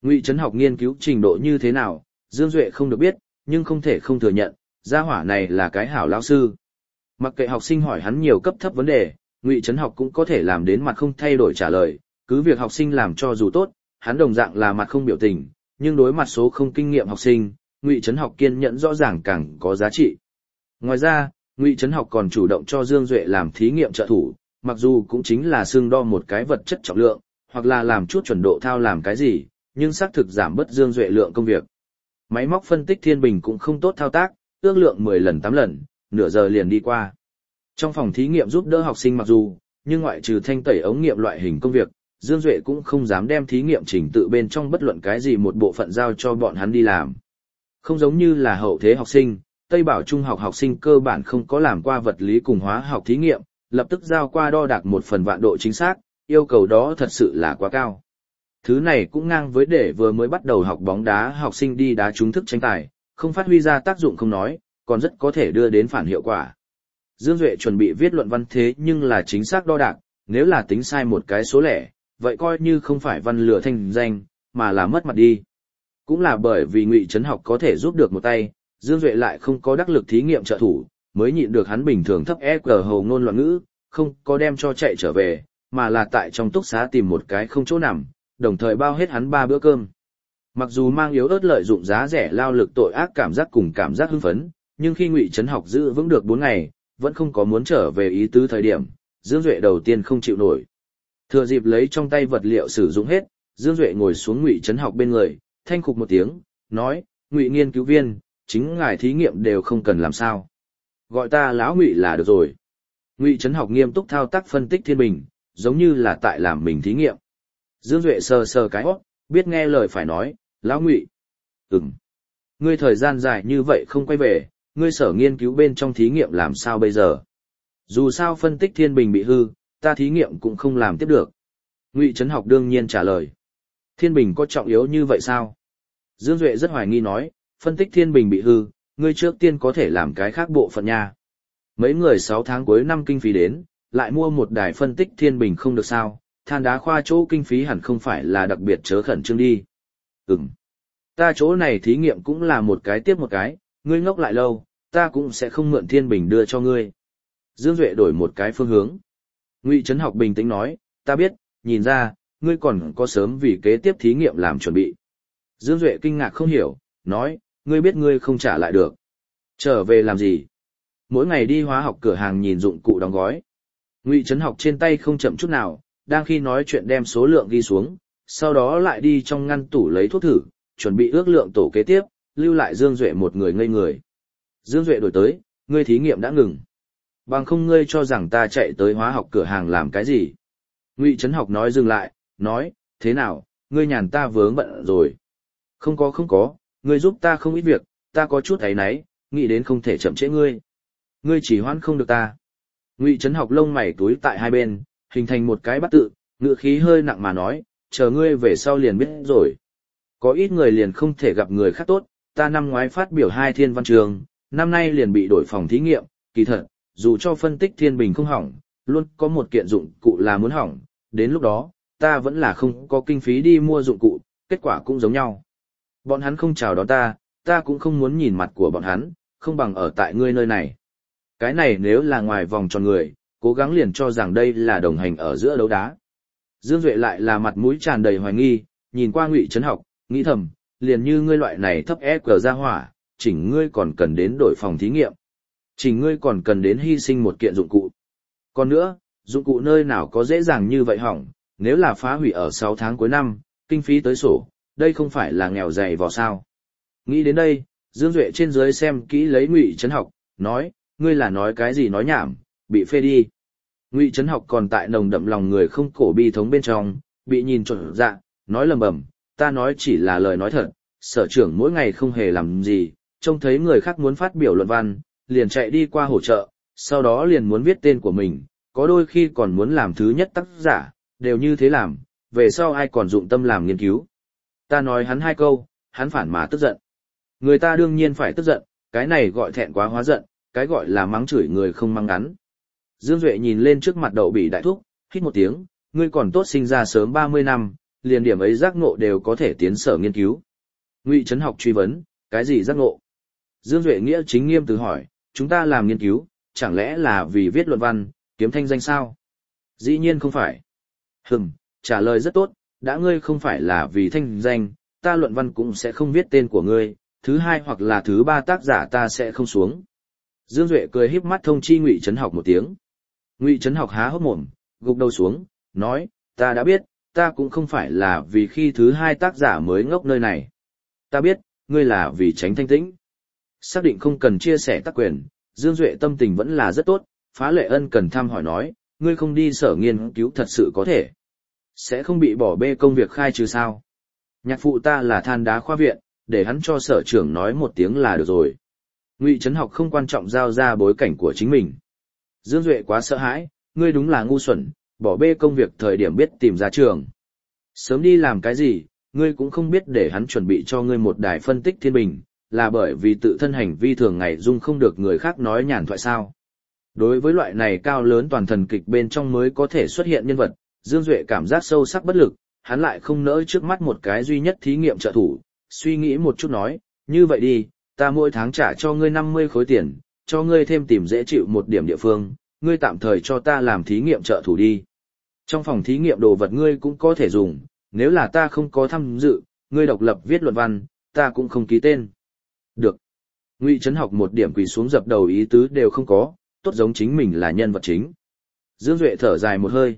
Ngụy Trấn Học nghiên cứu trình độ như thế nào, Dương Duệ không được biết, nhưng không thể không thừa nhận, gia hỏa này là cái hảo lão sư. Mặc kệ học sinh hỏi hắn nhiều cấp thấp vấn đề, Ngụy Trấn Học cũng có thể làm đến mặt không thay đổi trả lời, cứ việc học sinh làm cho dù tốt, hắn đồng dạng là mặt không biểu tình, nhưng đối mặt số không kinh nghiệm học sinh, Ngụy Trấn Học kiên nhẫn rõ ràng càng có giá trị. Ngoài ra, Ngụy Trấn Học còn chủ động cho Dương Duệ làm thí nghiệm trợ thủ, mặc dù cũng chính là xương đo một cái vật chất trọng lượng, hoặc là làm chút chuẩn độ thao làm cái gì, nhưng xác thực giảm bớt Dương Duệ lượng công việc. Máy móc phân tích thiên bình cũng không tốt thao tác, ước lượng 10 lần 8 lần, nửa giờ liền đi qua. Trong phòng thí nghiệm giúp đỡ học sinh mặc dù, nhưng ngoại trừ thanh tẩy ống nghiệm loại hình công việc, Dương Duệ cũng không dám đem thí nghiệm trình tự bên trong bất luận cái gì một bộ phận giao cho bọn hắn đi làm. Không giống như là hậu thế học sinh, Tây Bảo Trung học học sinh cơ bản không có làm qua vật lý cùng hóa học thí nghiệm, lập tức giao qua đo đạc 1/1000 độ chính xác, yêu cầu đó thật sự là quá cao. Thứ này cũng ngang với để vừa mới bắt đầu học bóng đá học sinh đi đá trúng thức tranh tài, không phát huy ra tác dụng không nói, còn rất có thể đưa đến phản hiệu quả. Dương Duệ chuẩn bị viết luận văn thế nhưng là chính xác đo đạc, nếu là tính sai một cái số lẻ, vậy coi như không phải văn lừa thanh danh, mà là mất mặt đi. Cũng là bởi vì Ngụy Trấn Học có thể giúp được một tay, Dương Duệ lại không có đắc lực thí nghiệm trợ thủ, mới nhịn được hắn bình thường thấp EQ hồ ngôn loạn ngữ, không có đem cho chạy trở về, mà là tại trong túc xá tìm một cái không chỗ nằm, đồng thời bao hết hắn 3 bữa cơm. Mặc dù mang yếu ớt lợi dụng giá rẻ lao lực tội ác cảm giác cùng cảm giác hưng phấn, nhưng khi Ngụy Trấn Học giữ vững được 4 ngày, vẫn không có muốn trở về ý tứ thời điểm, Dương Duệ đầu tiên không chịu nổi. Thừa dịp lấy trong tay vật liệu sử dụng hết, Dương Duệ ngồi xuống Ngụy Trấn Học bên người, thanh khục một tiếng, nói: "Ngụy nghiên cứu viên, chính ngài thí nghiệm đều không cần làm sao. Gọi ta lão Ngụy là được rồi." Ngụy Trấn Học nghiêm túc thao tác phân tích thiên bình, giống như là tại làm mình thí nghiệm. Dương Duệ sờ sờ cái hót, biết nghe lời phải nói: "Lão Ngụy." "Ừm. Ngươi thời gian dài như vậy không quay về, ngươi sở nghiên cứu bên trong thí nghiệm làm sao bây giờ? Dù sao phân tích thiên bình bị hư, ta thí nghiệm cũng không làm tiếp được." Ngụy Trấn Học đương nhiên trả lời: "Thiên bình có trọng yếu như vậy sao?" Dương Duệ rất hoài nghi nói: "Phân tích thiên bình bị hư, ngươi trước tiên có thể làm cái khác bộ phận nha. Mấy người 6 tháng cuối năm kinh phí đến, lại mua một đài phân tích thiên bình không được sao, than đá khoa chỗ kinh phí hẳn không phải là đặc biệt chớ khẩn trương đi." "Ừm. Ta chỗ này thí nghiệm cũng là một cái tiếp một cái, ngươi ngốc lại lâu, ta cũng sẽ không mượn thiên bình đưa cho ngươi." Dương Duệ đổi một cái phương hướng. Ngụy Trấn Học bình tĩnh nói: "Ta biết, nhìn ra, ngươi còn có sớm vì kế tiếp thí nghiệm làm chuẩn bị." Dương Duệ kinh ngạc không hiểu, nói: "Ngươi biết ngươi không trả lại được. Trở về làm gì?" "Mỗi ngày đi hóa học cửa hàng nhìn dụng cụ đóng gói." Ngụy Trấn Học trên tay không chậm chút nào, đang khi nói chuyện đem số lượng ghi xuống, sau đó lại đi trong ngăn tủ lấy thuốc thử, chuẩn bị ước lượng tổ kế tiếp, lưu lại Dương Duệ một người ngây người. Dương Duệ đổi tới: "Ngươi thí nghiệm đã ngừng. Bằng không ngươi cho rằng ta chạy tới hóa học cửa hàng làm cái gì?" Ngụy Trấn Học nói dừng lại, nói: "Thế nào, ngươi nhàn ta vướng bận rồi?" Không có, ngươi giúp ta không ít việc, ta có chút áy náy, nghĩ đến không thể chậm trễ ngươi. Ngươi chỉ hoãn không được ta." Ngụy Trấn Học lông mày túi tại hai bên, hình thành một cái bắt tự, ngữ khí hơi nặng mà nói: "Chờ ngươi về sau liền biết rồi. Có ít người liền không thể gặp người khác tốt, ta năm ngoái phát biểu 2 thiên văn trường, năm nay liền bị đổi phòng thí nghiệm, kỳ thật, dù cho phân tích thiên bình không hỏng, luôn có một kiện dụng cụ là muốn hỏng, đến lúc đó, ta vẫn là không có kinh phí đi mua dụng cụ, kết quả cũng giống nhau. Bọn hắn không chào đón ta, ta cũng không muốn nhìn mặt của bọn hắn, không bằng ở tại ngươi nơi này." Cái này nếu là ngoài vòng tròn người, cố gắng liền cho rằng đây là đồng hành ở giữa đấu đá. Dương Duệ lại là mặt mũi tràn đầy hoài nghi, nhìn qua Ngụy Trấn Học, nghĩ thầm, liền như ngươi loại này thấp EQ ra hỏa, chỉnh ngươi còn cần đến đổi phòng thí nghiệm. Chỉnh ngươi còn cần đến hy sinh một kiện dụng cụ. Còn nữa, dụng cụ nơi nào có dễ dàng như vậy hỏng, nếu là phá hủy ở 6 tháng cuối năm, kinh phí tới sổ, đây không phải là nghèo dày vò sao. Nghĩ đến đây, Dương Duệ trên dưới xem kỹ lấy Ngụy Trấn Học, nói: "Ngươi là nói cái gì nói nhảm, bị phê đi." Ngụy Trấn Học còn tại nồng đậm lòng người không cổ bi thống bên trong, bị nhìn trộn dạ, nói lầm bầm: "Ta nói chỉ là lời nói thật, sở trưởng mỗi ngày không hề làm gì, trông thấy người khác muốn phát biểu luận văn, liền chạy đi qua hỗ trợ, sau đó liền muốn viết tên của mình, có đôi khi còn muốn làm thứ nhất tác giả, đều như thế làm, về sau ai còn dụng tâm làm nghiên cứu." Ta nói hắn 2 câu, hắn phản mà tức giận. Người ta đương nhiên phải tức giận, cái này gọi thẹn quá hóa giận, cái gọi là mắng chửi người không mắng ngắn. Dương Duệ nhìn lên trước mặt đậu bị đại thúc, hít một tiếng: "Ngươi còn tốt sinh ra sớm 30 năm, liền điểm ấy giác ngộ đều có thể tiến sở nghiên cứu. Ngụy Trấn Học truy vấn, cái gì giác ngộ? Dương Duệ nghĩa chính nghiêm từ hỏi, chúng ta làm nghiên cứu, chẳng lẽ là vì viết luận văn, kiếm thanh danh sao? Dĩ nhiên không phải. Trả lời rất tốt, đã ngươi không phải là vì thanh danh, ta luận văn cũng sẽ không viết tên của ngươi, thứ hai hoặc là thứ ba tác giả ta sẽ không xuống. Dương Duệ cười híp mắt thông chi Ngụy Trấn Học một tiếng. Ngụy Trấn Học há hốc mồm, gục đầu xuống, nói, ta đã biết, ta cũng không phải là vì khi thứ hai tác giả mới ngốc nơi này. Ta biết, ngươi là vì tránh thanh tĩnh. Xác định không cần chia sẻ tác quyền, Dương Duệ tâm tình vẫn là rất tốt, Phá Lệ Ân cần thăm hỏi nói, ngươi không đi sở nghiên cứu thật sự có thể. Sẽ không bị bỏ bê công việc khai trừ sao? Nhạc phụ ta là than đá khoa viện, để hắn cho sở trưởng nói một tiếng là được rồi. Ngụy Trấn Học không quan trọng giao ra bối cảnh của chính mình. Dương Duệ quá sợ hãi, ngươi đúng là ngu xuẩn, bỏ bê công việc thời điểm biết tìm ra trường. Sớm đi làm cái gì, ngươi cũng không biết để hắn chuẩn bị cho ngươi một đài phân tích thiên bình, là bởi vì tự thân hành vi thường ngày dung không được người khác nói nhàn thoại sao. Đối với loại này cao lớn toàn thần kịch bên trong mới có thể xuất hiện nhân vật, Dương Duệ cảm giác sâu sắc bất lực, hắn lại không nỡ trước mắt một cái duy nhất thí nghiệm trợ thủ, suy nghĩ một chút nói, như vậy đi, ta mỗi tháng trả cho ngươi 50 khối tiền, cho ngươi thêm tìm dễ chịu một điểm địa phương, ngươi tạm thời cho ta làm thí nghiệm trợ thủ đi. Trong phòng thí nghiệm đồ vật ngươi cũng có thể dùng, nếu là ta không có tham dự, ngươi độc lập viết luận văn, ta cũng không ký tên. Được. Ngụy Trấn Học một điểm quỳ xuống dập đầu ý tứ đều không có, tốt giống chính mình là nhân vật chính. Dương Duệ thở dài một hơi,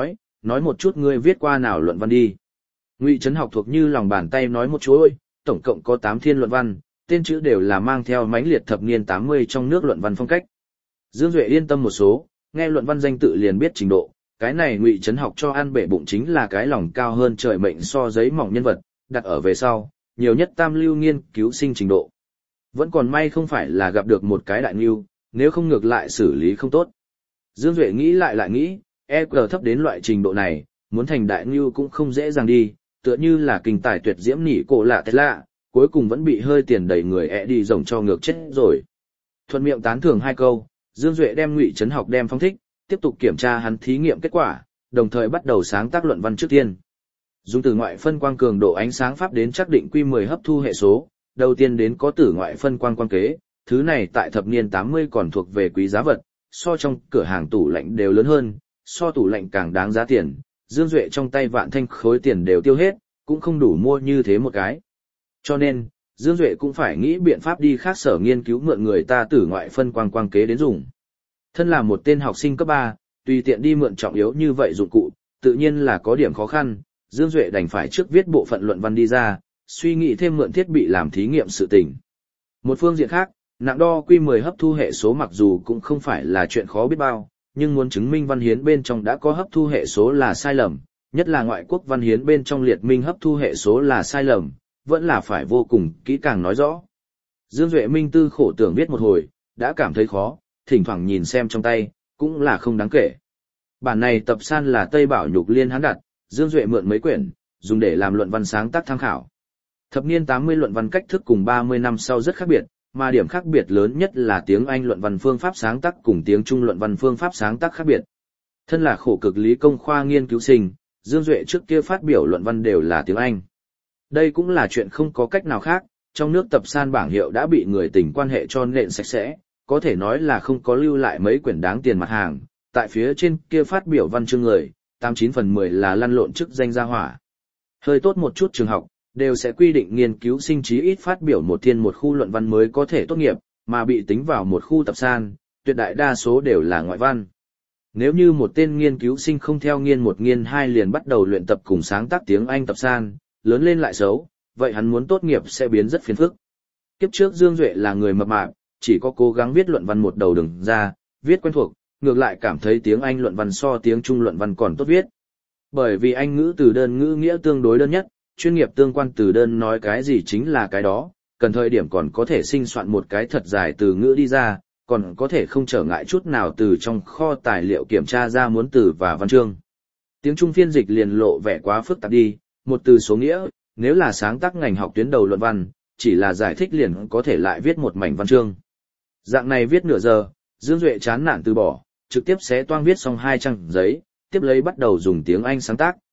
nói một chút ngươi viết qua nào luận văn đi. Ngụy Trấn Học thuộc như lòng bàn tay nói một chuỗi, tổng cộng có 8 thiên luận văn, tên chữ đều là mang theo mãnh liệt thập niên 80 trong nước luận văn phong cách. Dương Duệ yên tâm một số, nghe luận văn danh tự liền biết trình độ, cái này Ngụy Trấn Học cho ăn bể bụng chính là cái lòng cao hơn trời mệnh so giấy mỏng nhân vật, đặt ở về sau, nhiều nhất tam lưu nghiên cứu sinh trình độ. Vẫn còn may không phải là gặp được một cái đại ngưu, nếu không ngược lại xử lý không tốt. Dương Duệ nghĩ lại nghĩ, EQ thấp đến loại trình độ này, muốn thành đại ngưu cũng không dễ dàng đi, tựa như là kinh tài tuyệt diễm nỉ cổ lạ Tesla, cuối cùng vẫn bị hơi tiền đẩy người đi rồng cho ngược chết rồi. Thuận miệng tán thưởng 2 câu, Dương Duệ đem Ngụy Trấn Học đem phong thích, tiếp tục kiểm tra hắn thí nghiệm kết quả, đồng thời bắt đầu sáng tác luận văn trước tiên. Dùng từ ngoại phân quang cường độ ánh sáng pháp đến xác định Q10 hấp thu hệ số, đầu tiên đến có tử ngoại phân quang quang kế, thứ này tại thập niên 80 còn thuộc về quý giá vật, so trong cửa hàng tủ lạnh đều lớn hơn, so tủ lạnh càng đáng giá tiền, Dương Duệ trong tay vạn thanh khối tiền đều tiêu hết, cũng không đủ mua như thế một cái. Cho nên, Dương Duệ cũng phải nghĩ biện pháp đi khác sở nghiên cứu mượn người ta tử ngoại phân quang quang kế đến dùng. Thân là một tên học sinh cấp 3, tùy tiện đi mượn trọng yếu như vậy dụng cụ, tự nhiên là có điểm khó khăn, Dương Duệ đành phải trước viết bộ phận luận văn đi ra, suy nghĩ thêm mượn thiết bị làm thí nghiệm sự tình. Một phương diện khác, nặng đo Q10 hấp thu hệ số mặc dù cũng không phải là chuyện khó biết bao, nhưng muốn chứng minh văn hiến bên trong đã có hấp thu hệ số là sai lầm, nhất là ngoại quốc văn hiến bên trong liệt minh hấp thu hệ số là sai lầm, vẫn là phải vô cùng kỹ càng nói rõ. Dương Duệ minh tư khổ tưởng viết một hồi, đã cảm thấy khó, thỉnh thoảng nhìn xem trong tay, cũng là không đáng kể. Bản này tập san là Tây Bảo Nhục Liên hắn đặt, Dương Duệ mượn mấy quyển, dùng để làm luận văn sáng tác tham khảo. Thập niên 80 luận văn cách thức cùng 30 năm sau rất khác biệt, mà điểm khác biệt lớn nhất là tiếng Anh luận văn phương pháp sáng tác cùng tiếng Trung luận văn phương pháp sáng tác khác biệt. Thân là khổ cực lý công khoa nghiên cứu sinh, Dương Duệ trước kia phát biểu luận văn đều là tiếng Anh. Đây cũng là chuyện không có cách nào khác, trong nước tập san bảng hiệu đã bị người tình quan hệ cho nện sạch sẽ, có thể nói là không có lưu lại mấy quyển đáng tiền mặt hàng, tại phía trên kia phát biểu văn chương người, 89/10 là lăn lộn chức danh gia hỏa. Hơi tốt một chút trường học, đều sẽ quy định nghiên cứu sinh chí ít phát biểu một thiên một khu luận văn mới có thể tốt nghiệp, mà bị tính vào một khu tập san, tuyệt đại đa số đều là ngoại văn. Nếu như một tên nghiên cứu sinh không theo nghiên 1 nghiên 2 liền bắt đầu luyện tập cùng sáng tác tiếng Anh tập san, lớn lên lại xấu, vậy hắn muốn tốt nghiệp sẽ biến rất phiền phức. Kiếp trước Dương Duệ là người mập mạp, chỉ có cố gắng viết luận văn một đầu đừng ra, viết quen thuộc, ngược lại cảm thấy tiếng Anh luận văn so tiếng Trung luận văn còn tốt viết. Bởi vì Anh ngữ từ đơn ngữ nghĩa tương đối đơn nhất, chuyên nghiệp tương quan từ đơn nói cái gì chính là cái đó, cần thời điểm còn có thể sinh soạn một cái thật dài từ ngữ đi ra, còn có thể không trở ngại chút nào từ trong kho tài liệu kiểm tra ra muốn từ và văn chương. Tiếng Trung phiên dịch liền lộ vẻ quá phức tạp đi, một từ số nghĩa, nếu là sáng tác ngành học tuyến đầu luận văn, chỉ là giải thích liền có thể lại viết một mảnh văn chương. Dạng này viết nửa giờ, Dương Duệ chán nản từ bỏ, trực tiếp xé toang viết xong 2 trang giấy, tiếp lấy bắt đầu dùng tiếng Anh sáng tác.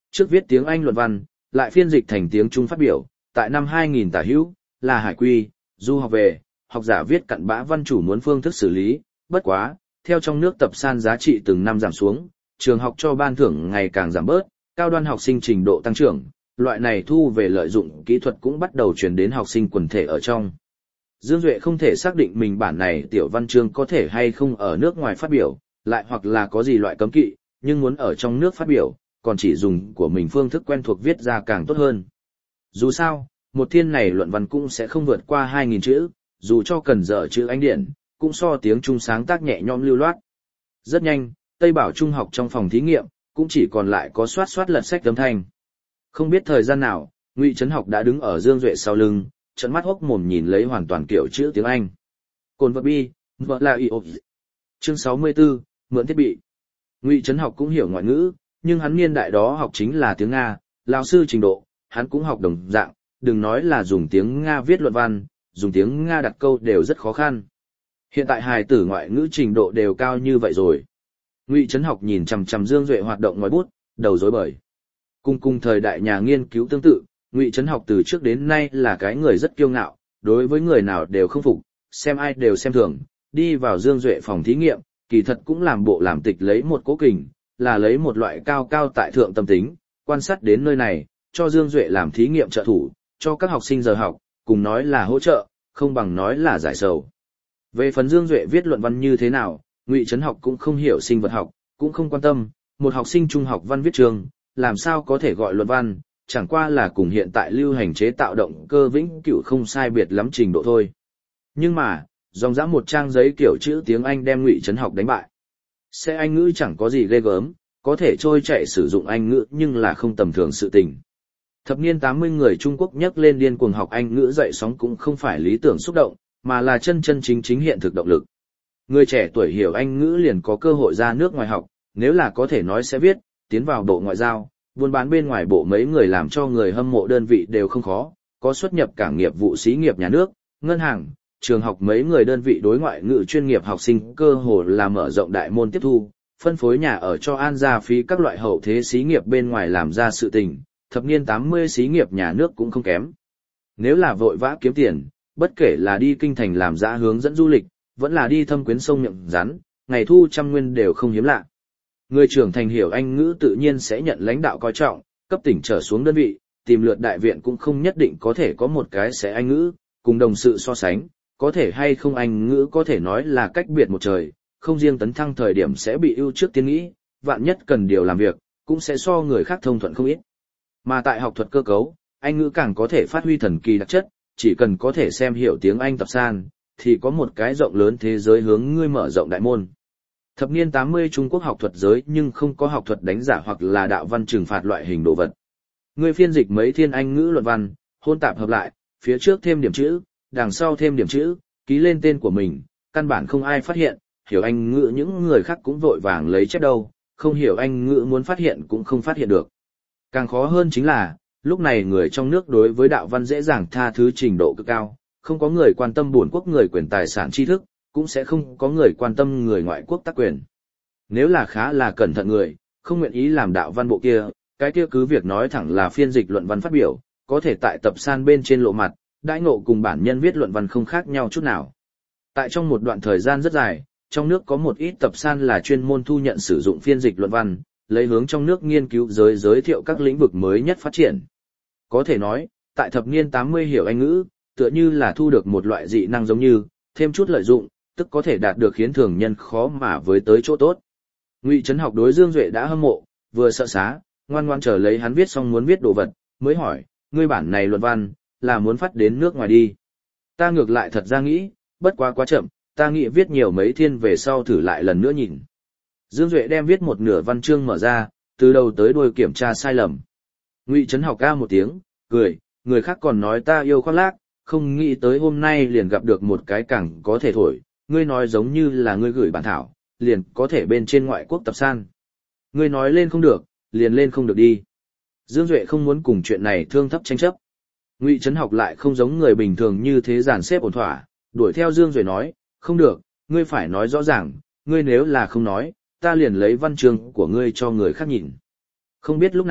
trước viết tiếng Anh luận văn, lại phiên dịch thành tiếng Trung phát biểu, tại năm 2000 tả hữu, là hải quy, du học về, học giả viết cặn bã văn chủ muốn phương thức xử lý, bất quá, theo trong nước tập san giá trị từng năm giảm xuống, trường học cho ban thưởng ngày càng giảm bớt, cao đoan học sinh trình độ tăng trưởng, loại này thu về lợi dụng kỹ thuật cũng bắt đầu truyền đến học sinh quần thể ở trong. Dương Duệ không thể xác định mình bản này tiểu văn chương có thể hay không ở nước ngoài phát biểu, lại hoặc là có gì loại cấm kỵ, nhưng muốn ở trong nước phát biểu, còn chỉ dùng của mình phương thức quen thuộc viết ra càng tốt hơn. Dù sao, một thiên này luận văn cũng sẽ không vượt qua 2.000 chữ, dù cho cần dở chữ Anh điển, cũng so tiếng Trung sáng tác nhẹ nhõm lưu loát. Rất nhanh, Tây Bảo Trung học trong phòng thí nghiệm, cũng chỉ còn lại có soát lật sách âm thanh. Không biết thời gian nào, Ngụy Trấn Học đã đứng ở Dương Duệ sau lưng, trợn mắt hốc mồm nhìn lấy hoàn toàn kiểu chữ tiếng Anh. Cồn vật bi, vợ là IO. Chương 64, mượn thiết bị. Ngụy Trấn Học cũng hiểu ngoại ngữ, nhưng hắn niên đại đó học chính là tiếng Nga, lão sư trình độ, hắn cũng học đồng dạng, đừng nói là dùng tiếng Nga viết luận văn, dùng tiếng Nga đặt câu đều rất khó khăn. Hiện tại hài tử ngoại ngữ trình độ đều cao như vậy rồi. Ngụy Trấn Học nhìn chằm chằm Dương Duệ hoạt động ngòi bút, đầu rối bời. Cùng thời đại nhà nghiên cứu tương tự, Ngụy Trấn Học từ trước đến nay là cái người rất kiêu ngạo, đối với người nào đều không phục, xem ai đều xem thường, đi vào Dương Duệ phòng thí nghiệm, kỳ thật cũng làm bộ làm tịch lấy một cố kình, là lấy một loại cao cao tại thượng tâm tính, quan sát đến nơi này, cho Dương Duệ làm thí nghiệm trợ thủ, cho các học sinh giờ học, cùng nói là hỗ trợ, không bằng nói là giải sầu. Về phần Dương Duệ viết luận văn như thế nào, Ngụy Trấn Học cũng không hiểu sinh vật học, cũng không quan tâm, một học sinh trung học văn viết chương, làm sao có thể gọi luận văn, chẳng qua là cùng hiện tại lưu hành chế tạo động cơ vĩnh cửu không sai biệt lắm trình độ thôi. Nhưng mà, dòng dã một trang giấy kiểu chữ tiếng Anh đem Ngụy Trấn Học đánh bại. Sẽ Anh ngữ chẳng có gì ghê gớm, có thể trôi chạy sử dụng Anh ngữ nhưng là không tầm thường sự tình. Thập niên 80 người Trung Quốc nhắc lên điên cuồng học Anh ngữ dậy sóng cũng không phải lý tưởng xúc động, mà là chân chính hiện thực động lực. Người trẻ tuổi hiểu Anh ngữ liền có cơ hội ra nước ngoài học, nếu là có thể nói sẽ viết, tiến vào bộ ngoại giao, buôn bán bên ngoài bộ mấy người làm cho người hâm mộ đơn vị đều không khó, có xuất nhập cảng nghiệp vụ xí nghiệp nhà nước, ngân hàng, trường học mấy người đơn vị đối ngoại ngữ chuyên nghiệp học sinh cơ hồ là mở rộng đại môn tiếp thu, phân phối nhà ở cho an gia phí các loại hậu thế xí nghiệp bên ngoài làm ra sự tình, thập niên 80 xí nghiệp nhà nước cũng không kém. Nếu là vội vã kiếm tiền, bất kể là đi kinh thành làm dã hướng dẫn du lịch, vẫn là đi thâm quyến sông miệng rắn, ngày thu trăm nguyên đều không hiếm lạ. Người trưởng thành hiểu Anh ngữ tự nhiên sẽ nhận lãnh đạo coi trọng, cấp tỉnh trở xuống đơn vị, tìm lượt đại viện cũng không nhất định có thể có một cái sẽ Anh ngữ, cùng đồng sự so sánh, có thể hay không Anh ngữ có thể nói là cách biệt một trời, không riêng tấn thăng thời điểm sẽ bị ưu trước tiên nghĩ, vạn nhất cần điều làm việc, cũng sẽ so người khác thông thuận không ít. Mà tại học thuật cơ cấu, Anh ngữ càng có thể phát huy thần kỳ đặc chất, chỉ cần có thể xem hiểu tiếng Anh tập san, thì có một cái rộng lớn thế giới hướng ngươi mở rộng đại môn. Thập niên 80 Trung Quốc học thuật giới nhưng không có học thuật đánh giả hoặc là đạo văn trừng phạt loại hình đồ vật. Ngươi phiên dịch mấy thiên Anh ngữ luận văn, hôn tạp hợp lại, phía trước thêm điểm chữ, đằng sau thêm điểm chữ, ký lên tên của mình, căn bản không ai phát hiện, hiểu Anh ngữ những người khác cũng vội vàng lấy chép đâu, không hiểu Anh ngữ muốn phát hiện cũng không phát hiện được. Càng khó hơn chính là, lúc này người trong nước đối với đạo văn dễ dàng tha thứ trình độ cực cao, không có người quan tâm bổn quốc người quyền tài sản tri thức, cũng sẽ không có người quan tâm người ngoại quốc tác quyền. Nếu là khá là cẩn thận người, không nguyện ý làm đạo văn bộ kia, cái kia cứ việc nói thẳng là phiên dịch luận văn phát biểu, có thể tại tập san bên trên lộ mặt, đãi ngộ cùng bản nhân viết luận văn không khác nhau chút nào. Tại trong một đoạn thời gian rất dài, trong nước có một ít tập san là chuyên môn thu nhận sử dụng phiên dịch luận văn, lấy hướng trong nước nghiên cứu giới thiệu các lĩnh vực mới nhất phát triển. Có thể nói, tại thập niên 80 hiểu Anh ngữ, tựa như là thu được một loại dị năng giống như, thêm chút lợi dụng, tức có thể đạt được khiến thường nhân khó mà với tới chỗ tốt. Ngụy Trấn Học đối Dương Duệ đã hâm mộ, vừa sợ xá, ngoan ngoan chờ lấy hắn viết xong muốn viết đồ vật, mới hỏi, ngươi bản này luận văn, là muốn phát đến nước ngoài đi. Ta ngược lại thật ra nghĩ, bất quá chậm, ta nghĩ viết nhiều mấy thiên về sau thử lại lần nữa nhìn. Dương Duệ đem viết một nửa văn chương mở ra, từ đầu tới đuôi kiểm tra sai lầm. Ngụy Trấn Học ca một tiếng, cười, người khác còn nói ta yêu khoác lác, không nghĩ tới hôm nay liền gặp được một cái càng có thể thổi, ngươi nói giống như là ngươi gửi bản thảo, liền có thể bên trên ngoại quốc tập san. Ngươi nói lên không được, liền lên không được đi. Dương Duệ không muốn cùng chuyện này thương thấp tranh chấp. Ngụy Trấn Học lại không giống người bình thường như thế dàn xếp ổn thỏa, đuổi theo Dương Duệ nói, không được, ngươi phải nói rõ ràng, ngươi nếu là không nói, ta liền lấy văn chương của ngươi cho người khác nhìn. Không biết lúc nào,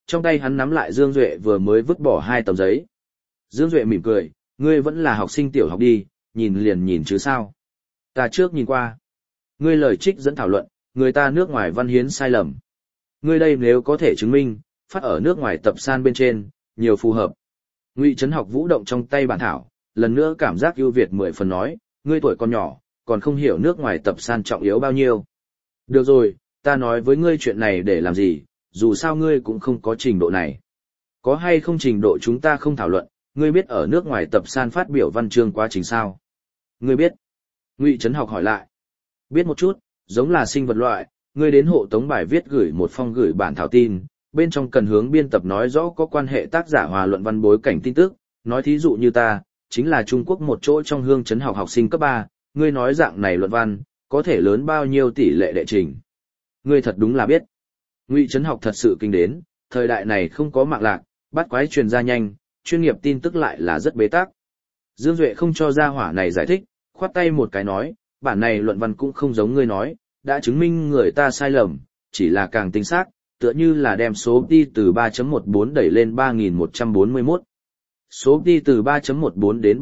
trong tay hắn nắm lại Dương Duệ vừa mới vứt bỏ 2 tấm giấy. Dương Duệ mỉm cười, ngươi vẫn là học sinh tiểu học đi, nhìn liền nhìn chứ sao. Ta trước nhìn qua. Ngươi lời trích dẫn thảo luận, người ta nước ngoài văn hiến sai lầm. Ngươi đây nếu có thể chứng minh, phát ở nước ngoài tập san bên trên, nhiều phù hợp. Ngụy Trấn Học vũ động trong tay bản thảo, lần nữa cảm giác ưu việt 10 phần nói, ngươi tuổi còn nhỏ, còn không hiểu nước ngoài tập san trọng yếu bao nhiêu. Được rồi, ta nói với ngươi chuyện này để làm gì, dù sao ngươi cũng không có trình độ này. Có hay không trình độ chúng ta không thảo luận, ngươi biết ở nước ngoài tập san phát biểu văn chương quá trình sao? Ngươi biết? Ngụy Trấn Học hỏi lại. Biết một chút, giống là sinh vật loại, ngươi đến hộ tống bài viết gửi một phong gửi bản thảo tin, bên trong cần hướng biên tập nói rõ có quan hệ tác giả hòa luận văn bối cảnh tin tức, nói thí dụ như ta, chính là Trung Quốc một chỗ trong Hương Trấn Học học sinh cấp 3, ngươi nói dạng này luận văn, có thể lớn bao nhiêu tỷ lệ đệ trình. Ngươi thật đúng là biết. Ngụy Trấn Học thật sự kinh đến, thời đại này không có mạng lạc, bắt quái truyền ra nhanh, chuyên nghiệp tin tức lại là rất bế tắc. Dương Duệ không cho ra hỏa này giải thích, khoát tay một cái nói, bản này luận văn cũng không giống ngươi nói, đã chứng minh người ta sai lầm, chỉ là càng chính xác, tựa như là đem số pi từ 3.14 đẩy lên 3141. Số pi từ 3.14 đến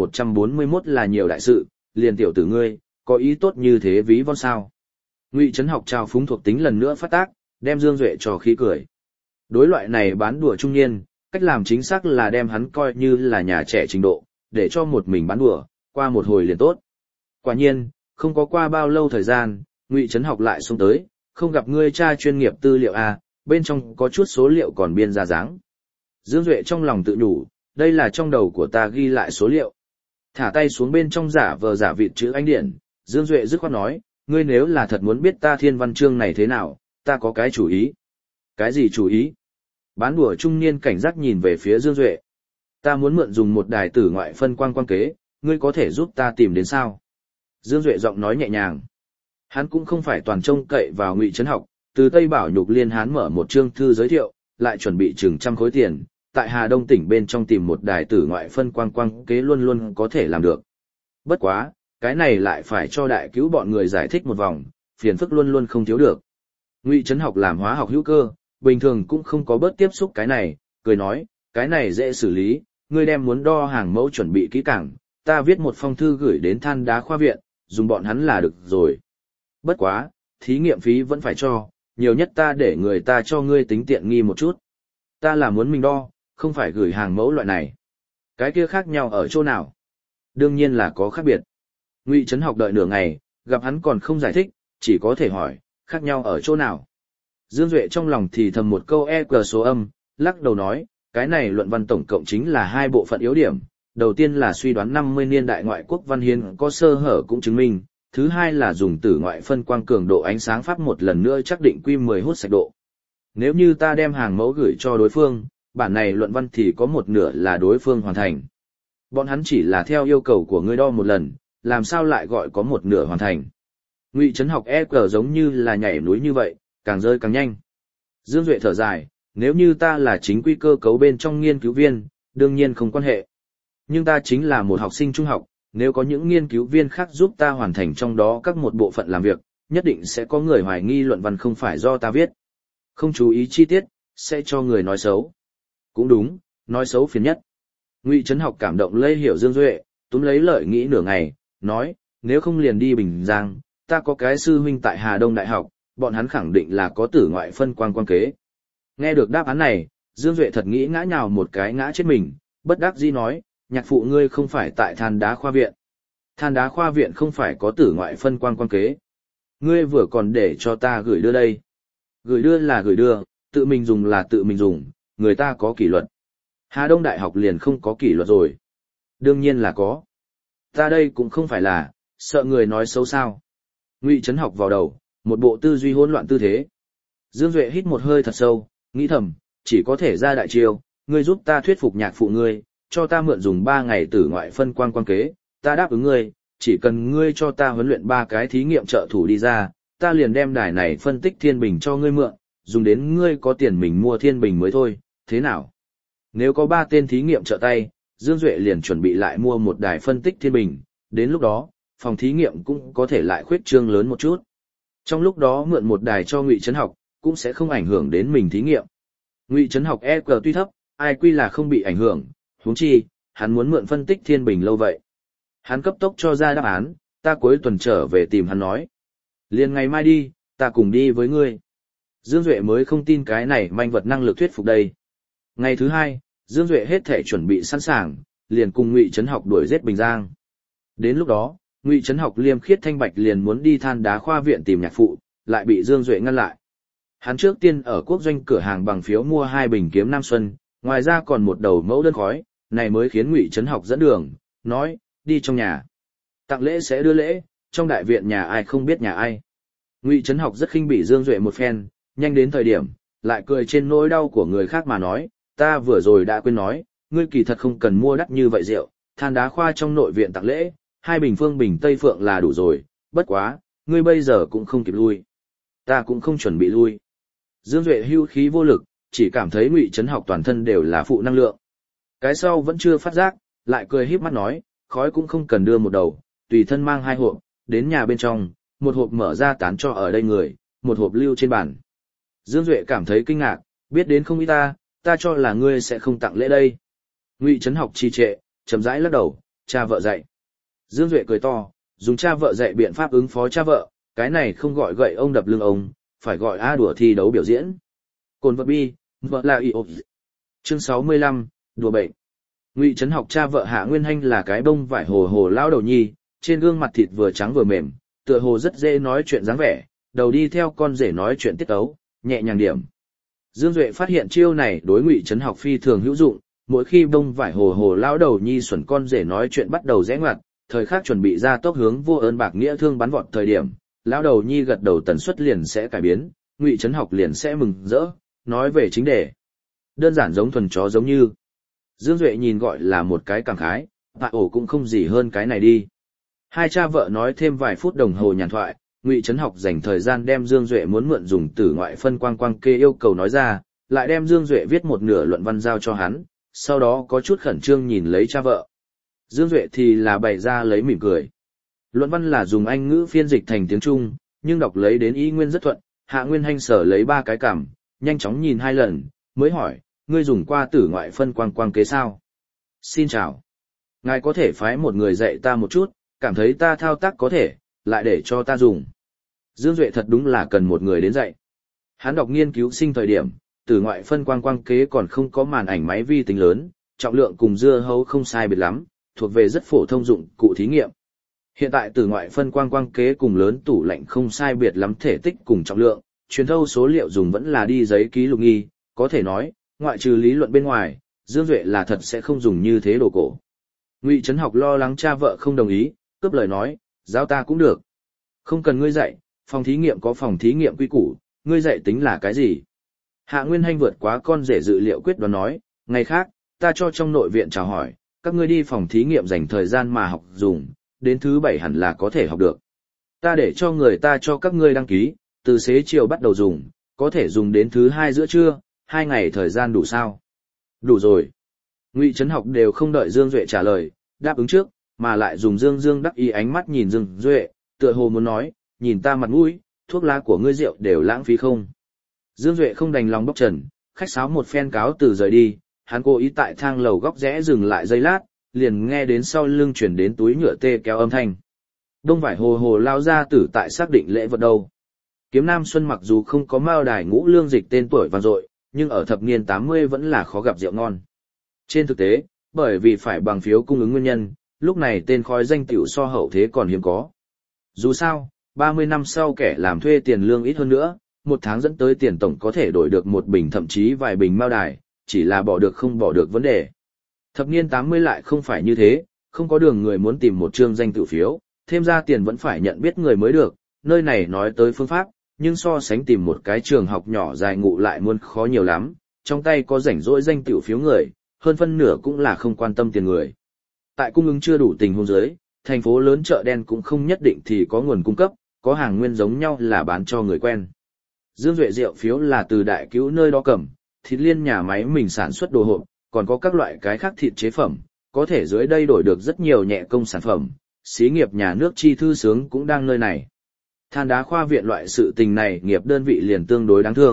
3141 là nhiều đại sự, liền tiểu tử ngươi, có ý tốt như thế ví von sao. Ngụy Trấn Học trao phúng thuộc tính lần nữa phát tác, đem Dương Duệ cho khí cười. Đối loại này bán đùa trung niên, cách làm chính xác là đem hắn coi như là nhà trẻ trình độ, để cho một mình bán đùa, qua một hồi liền tốt. Quả nhiên, không có qua bao lâu thời gian, Ngụy Trấn Học lại xuống tới, không gặp ngươi tra chuyên nghiệp tư liệu à, bên trong có chút số liệu còn biên ra dáng. Dương Duệ trong lòng tự nhủ, đây là trong đầu của ta ghi lại số liệu. Thả tay xuống bên trong giả vờ giả vịt chữ Anh điển, Dương Duệ dứt khoát nói, ngươi nếu là thật muốn biết ta thiên văn chương này thế nào, ta có cái chủ ý. Cái gì chủ ý? Bán đùa trung niên cảnh giác nhìn về phía Dương Duệ. Ta muốn mượn dùng một đài tử ngoại phân quang quang kế, ngươi có thể giúp ta tìm đến sao? Dương Duệ giọng nói nhẹ nhàng. Hắn cũng không phải toàn trông cậy vào Ngụy Trấn Học, từ Tây Bảo Nhục Liên Hán mở một chương thư giới thiệu, lại chuẩn bị chừng 100 khối tiền, tại Hà Đông tỉnh bên trong tìm một đài tử ngoại phân quang quang kế luôn luôn có thể làm được. Bất quá, cái này lại phải cho đại cứu bọn người giải thích một vòng, phiền phức luôn luôn không thiếu được. Ngụy Trấn Học làm hóa học hữu cơ, bình thường cũng không có bớt tiếp xúc cái này, cười nói, cái này dễ xử lý, ngươi đem muốn đo hàng mẫu chuẩn bị kỹ càng, ta viết một phong thư gửi đến Than Đá khoa viện, dùng bọn hắn là được rồi. Bất quá, thí nghiệm phí vẫn phải cho, nhiều nhất ta để người ta cho ngươi tính tiện nghi một chút. Ta là muốn mình đo, không phải gửi hàng mẫu loại này. Cái kia khác nhau ở chỗ nào? Đương nhiên là có khác biệt. Ngụy Trấn Học đợi nửa ngày, gặp hắn còn không giải thích, chỉ có thể hỏi, khác nhau ở chỗ nào? Dương Duệ trong lòng thì thầm một câu EQ số âm, lắc đầu nói, cái này luận văn tổng cộng chính là 2 bộ phận yếu điểm. Đầu tiên là suy đoán 50 niên đại ngoại quốc văn hiến có sơ hở cũng chứng minh, thứ hai là dùng tử ngoại phân quang cường độ ánh sáng pháp một lần nữa xác định Q10 hút sạch độ. Nếu như ta đem hàng mẫu gửi cho đối phương, bản này luận văn thì có một nửa là đối phương hoàn thành. Bọn hắn chỉ là theo yêu cầu của ngươi đo một lần, làm sao lại gọi có một nửa hoàn thành. Ngụy Trấn Học EQ giống như là nhảy núi như vậy, càng rơi càng nhanh. Dương Duệ thở dài, nếu như ta là chính quy cơ cấu bên trong nghiên cứu viên, đương nhiên không quan hệ. Nhưng ta chính là một học sinh trung học, nếu có những nghiên cứu viên khác giúp ta hoàn thành trong đó các một bộ phận làm việc, nhất định sẽ có người hoài nghi luận văn không phải do ta viết. Không chú ý chi tiết, sẽ cho người nói xấu. Cũng đúng, nói xấu phiền nhất. Ngụy Trấn Học cảm động lây hiểu Dương Duệ, túm lấy lợi nghĩ nửa ngày, nói, nếu không liền đi Bình Giang, ta có cái sư huynh tại Hà Đông Đại học, bọn hắn khẳng định là có tử ngoại phân quang quang kế. Nghe được đáp án này, Dương Duệ thật nghĩ ngã nhào một cái ngã chết mình, bất đắc dĩ nói, nhạc phụ ngươi không phải tại Than Đá khoa viện. Than Đá khoa viện không phải có tử ngoại phân quang quang kế. Ngươi vừa còn để cho ta gửi đưa đây. Gửi đưa là gửi đưa, tự mình dùng là tự mình dùng, người ta có kỷ luật. Hà Đông Đại học liền không có kỷ luật rồi. Đương nhiên là có. Ta đây cũng không phải là, sợ người nói xấu sao. Ngụy Trấn Học vào đầu, một bộ tư duy hỗn loạn tư thế. Dương Duệ hít một hơi thật sâu, nghĩ thầm, chỉ có thể ra đại chiêu, ngươi giúp ta thuyết phục nhạc phụ ngươi, cho ta mượn dùng 3 ngày tử ngoại phân quang quang kế, ta đáp ứng ngươi, chỉ cần ngươi cho ta huấn luyện 3 cái thí nghiệm trợ thủ đi ra, ta liền đem đài này phân tích thiên bình cho ngươi mượn, dùng đến ngươi có tiền mình mua thiên bình mới thôi, thế nào? Nếu có 3 tên thí nghiệm trợ tay, Dương Duệ liền chuẩn bị lại mua một đài phân tích thiên bình, đến lúc đó, phòng thí nghiệm cũng có thể lại khuyết trương lớn một chút. Trong lúc đó mượn một đài cho Ngụy Trấn Học, cũng sẽ không ảnh hưởng đến mình thí nghiệm. Ngụy Trấn Học EQ tuy thấp, IQ là không bị ảnh hưởng, huống chi, hắn muốn mượn phân tích thiên bình lâu vậy. Hắn cấp tốc cho ra đáp án, ta cuối tuần trở về tìm hắn nói. Liền ngày mai đi, ta cùng đi với ngươi. Dương Duệ mới không tin cái này manh vật năng lực thuyết phục đây. Ngày thứ hai, Dương Duệ hết thể chuẩn bị sẵn sàng, liền cùng Ngụy Trấn Học đuổi giết Bình Giang. Đến lúc đó, Ngụy Trấn Học liêm khiết thanh bạch liền muốn đi than đá khoa viện tìm nhạc phụ, lại bị Dương Duệ ngăn lại. Hắn trước tiên ở quốc doanh cửa hàng bằng phiếu mua 2 bình kiếm Nam Xuân, ngoài ra còn một đầu mẫu đơn khói, này mới khiến Ngụy Trấn Học dẫn đường, nói, đi trong nhà. Tặng lễ sẽ đưa lễ, trong đại viện nhà ai không biết nhà ai. Ngụy Trấn Học rất khinh bỉ Dương Duệ một phen, nhanh đến thời điểm, lại cười trên nỗi đau của người khác mà nói, ta vừa rồi đã quên nói, ngươi kỳ thật không cần mua đắt như vậy rượu, than đá khoa trong nội viện tặng lễ, 2 bình Phương Bình Tây Phượng là đủ rồi, bất quá, ngươi bây giờ cũng không kịp lui. Ta cũng không chuẩn bị lui. Dương Duệ hưu khí vô lực, chỉ cảm thấy Ngụy Trấn Học toàn thân đều là phụ năng lượng. Cái sau vẫn chưa phát giác, lại cười híp mắt nói, khói cũng không cần đưa một đầu, tùy thân mang 2 hộp, đến nhà bên trong, một hộp mở ra tán cho ở đây người, một hộp lưu trên bàn. Dương Duệ cảm thấy kinh ngạc, biết đến không ý ta cho là ngươi sẽ không tặng lễ đây. Ngụy Trấn Học trì trệ, chậm rãi lắc đầu, cha vợ dạy. Dương Duệ cười to, dùng cha vợ dạy biện pháp ứng phó cha vợ, cái này không gọi gậy ông đập lưng ông, phải gọi a đùa thi đấu biểu diễn. Cồn vật bi, vợ là y ộp. Chương 65, đùa bệnh. Ngụy Trấn Học cha vợ Hạ Nguyên Hanh là cái bông vải hồ hồ lão đầu nhi, trên gương mặt thịt vừa trắng vừa mềm, tựa hồ rất dễ nói chuyện dáng vẻ, đầu đi theo con rể nói chuyện tiết tấu, nhẹ nhàng điểm. Dương Duệ phát hiện chiêu này đối Ngụy Trấn Học phi thường hữu dụng, mỗi khi bông vải hồ hồ lão đầu nhi xuẩn con rể nói chuyện bắt đầu rẽ ngoặt, thời khắc chuẩn bị ra tốc hướng vô ơn bạc nghĩa thương bắn vọt thời điểm, lão đầu nhi gật đầu tần suất liền sẽ cải biến, Ngụy Trấn Học liền sẽ mừng rỡ, nói về chính đề. Đơn giản giống thuần chó giống như. Dương Duệ nhìn gọi là một cái cảm khái, tạ ổ cũng không gì hơn cái này đi. Hai cha vợ nói thêm vài phút đồng hồ nhàn thoại, Ngụy Trấn Học dành thời gian đem Dương Duệ muốn mượn dùng tử ngoại phân quang kê yêu cầu nói ra, lại đem Dương Duệ viết một nửa luận văn giao cho hắn, sau đó có chút khẩn trương nhìn lấy cha vợ. Dương Duệ thì là bày ra lấy mỉm cười. Luận văn là dùng Anh ngữ phiên dịch thành tiếng Trung, nhưng đọc lấy đến ý nguyên rất thuận, Hạ Nguyên Hanh sở lấy 3 cái cảm, nhanh chóng nhìn 2 lần, mới hỏi, ngươi dùng qua tử ngoại phân quang kế sao? Xin chào. Ngài có thể phái một người dạy ta một chút, cảm thấy ta thao tác có thể, lại để cho ta dùng. Dương Duệ thật đúng là cần một người đến dạy. Hắn đọc nghiên cứu sinh thời điểm, tử ngoại phân quang kế còn không có màn ảnh máy vi tính lớn, trọng lượng cùng dưa hấu không sai biệt lắm, thuộc về rất phổ thông dụng cụ thí nghiệm. Hiện tại tử ngoại phân quang kế cùng lớn tủ lạnh không sai biệt lắm thể tích cùng trọng lượng, truyền thâu số liệu dùng vẫn là đi giấy ký lục nghi, có thể nói, ngoại trừ lý luận bên ngoài, Dương Duệ là thật sẽ không dùng như thế đồ cổ. Ngụy Trấn Học lo lắng cha vợ không đồng ý, cướp lời nói, giáo ta cũng được. Không cần ngươi dạy, phòng thí nghiệm có phòng thí nghiệm quy củ, ngươi dạy tính là cái gì? Hạ Nguyên Hanh vượt quá con rể dự liệu quyết đoán nói, ngày khác, ta cho trong nội viện chào hỏi, các ngươi đi phòng thí nghiệm dành thời gian mà học dùng, đến thứ 7 hẳn là có thể học được. Ta để cho người ta cho các ngươi đăng ký, từ xế chiều bắt đầu dùng, có thể dùng đến thứ 2 giữa trưa, 2 ngày thời gian đủ sao? Đủ rồi. Ngụy Trấn Học đều không đợi Dương Duệ trả lời, đáp ứng trước, mà lại dùng Dương đắc ý ánh mắt nhìn Dương Duệ, tựa hồ muốn nói, nhìn ta mặt mũi, thuốc lá của ngươi rượu đều lãng phí không. Dương Duệ không đành lòng bóc trần, khách sáo một phen cáo từ rời đi, hắn cố ý tại thang lầu góc rẽ dừng lại giây lát, liền nghe đến sau lưng chuyển đến túi nhựa tê kéo âm thanh. Đông vải hồ hồ lao ra tử tại xác định lễ vật đâu. Kiếm Nam Xuân mặc dù không có Mao Đài Ngũ Lương Dịch tên tuổi vang dội, nhưng ở thập niên 80 vẫn là khó gặp rượu ngon. Trên thực tế, bởi vì phải bằng phiếu cung ứng nguyên nhân, lúc này tên khói danh tiểu so hậu thế còn hiếm có. Dù sao, 30 năm sau kẻ làm thuê tiền lương ít hơn nữa, một tháng dẫn tới tiền tổng có thể đổi được một bình thậm chí vài bình Mao Đài, chỉ là bỏ được không bỏ được vấn đề. Thập niên 80 lại không phải như thế, không có đường người muốn tìm một chương danh tự phiếu, thêm ra tiền vẫn phải nhận biết người mới được, nơi này nói tới phương pháp, nhưng so sánh tìm một cái trường học nhỏ dài ngụ lại muốn khó nhiều lắm, trong tay có rảnh rỗi danh tự phiếu người, hơn phân nửa cũng là không quan tâm tiền người. Tại cung ứng chưa đủ tình huống dưới, thành phố lớn chợ đen cũng không nhất định thì có nguồn cung cấp, có hàng nguyên giống nhau là bán cho người quen. Dương Duệ rượu phiếu là từ Đại Cứu nơi đó cầm, thịt liên nhà máy mình sản xuất đồ hộp, còn có các loại cái khác thịt chế phẩm, có thể dưới đây đổi được rất nhiều nhẹ công sản phẩm, xí nghiệp nhà nước chi thư sướng cũng đang nơi này. Than đá khoa viện loại sự tình này nghiệp đơn vị liền tương đối đáng thương,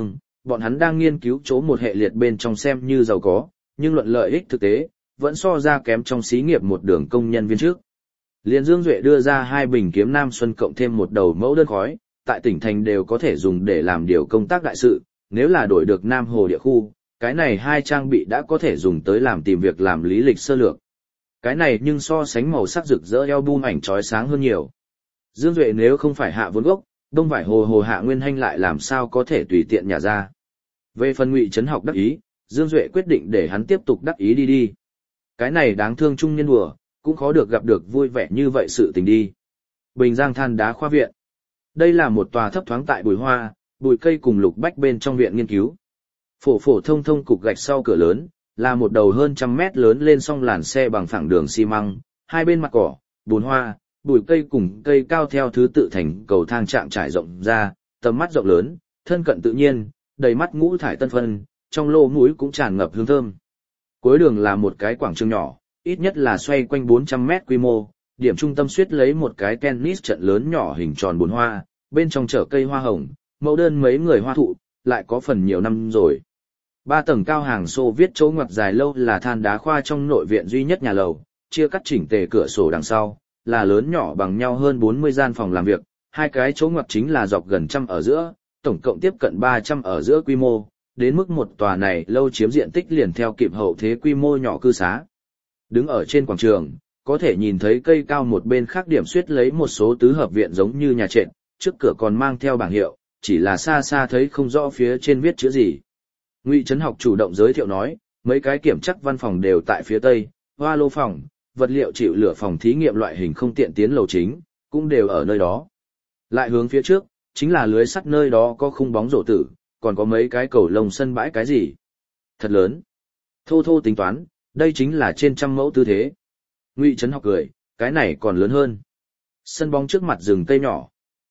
Bọn hắn đang nghiên cứu chỗ một hệ liệt bên trong xem như giàu có, nhưng luận lợi ích thực tế, vẫn so ra kém trong xí nghiệp một đường công nhân viên trước. Liên Dương Duệ đưa ra 2 bình kiếm Nam Xuân cộng thêm một đầu mẫu đơn khói, tại tỉnh thành đều có thể dùng để làm điều công tác đại sự, nếu là đổi được Nam Hồ địa khu, cái này 2 trang bị đã có thể dùng tới làm tìm việc làm lý lịch sơ lược. Cái này nhưng so sánh màu sắc rực rỡ album ảnh chói sáng hơn nhiều. Dương Duệ nếu không phải hạ vốn gốc, đông vải hồ hạ nguyên hanh lại làm sao có thể tùy tiện nhả ra. Về phần Ngụy Trấn Học đắc ý, Dương Duệ quyết định để hắn tiếp tục đắc ý đi. Cái này đáng thương trung niên đùa, cũng khó được gặp được vui vẻ như vậy sự tình đi. Bình Giang Than Đá Khoa Viện. Đây là một tòa thấp thoáng tại bùi hoa, bùi cây cùng lục bách bên trong viện nghiên cứu. Phổ thông cục gạch sau cửa lớn, là một đầu hơn 100 mét lớn lên song làn xe bằng phẳng đường xi măng, hai bên mặt cỏ, bùn hoa, bùi cây cùng cây cao theo thứ tự thành cầu thang trạng trải rộng ra, tầm mắt rộng lớn, thân cận tự nhiên, đầy mắt ngũ thải tân phân, trong lỗ mũi cũng tràn ngập hương thơm. Cuối đường là một cái quảng trường nhỏ, ít nhất là xoay quanh 400 mét quy mô, điểm trung tâm suýt lấy một cái tennis trận lớn nhỏ hình tròn bùn hoa, bên trong chở cây hoa hồng, mẫu đơn mấy người hoa thụ, lại có phần nhiều năm rồi. 3 tầng cao hàng xô viết chỗ ngoặt dài lâu là Than Đá Khoa trong nội viện duy nhất nhà lầu, chia cắt chỉnh tề cửa sổ đằng sau, là lớn nhỏ bằng nhau hơn 40 gian phòng làm việc, 2 cái chỗ ngoặt chính là dọc gần 100 ở giữa, tổng cộng tiếp cận 300 ở giữa quy mô, đến mức một tòa này lâu chiếm diện tích liền theo kịp hậu thế quy mô nhỏ cư xá. Đứng ở trên quảng trường, có thể nhìn thấy cây cao một bên khác điểm suýt lấy một số tứ hợp viện giống như nhà trệt, trước cửa còn mang theo bảng hiệu, chỉ là xa xa thấy không rõ phía trên viết chữ gì. Ngụy Trấn Học chủ động giới thiệu nói, mấy cái kiểm chắc văn phòng đều tại phía tây, hoa lô phòng, vật liệu chịu lửa phòng thí nghiệm loại hình không tiện tiến lầu chính, cũng đều ở nơi đó. Lại hướng phía trước, chính là lưới sắt nơi đó có khung bóng rổ tử, còn có mấy cái cầu lông sân bãi cái gì. Thật lớn. Thô tính toán, đây chính là trên 100 mẫu tư thế. Ngụy Trấn Học cười, cái này còn lớn hơn. Sân bóng trước mặt rừng cây nhỏ.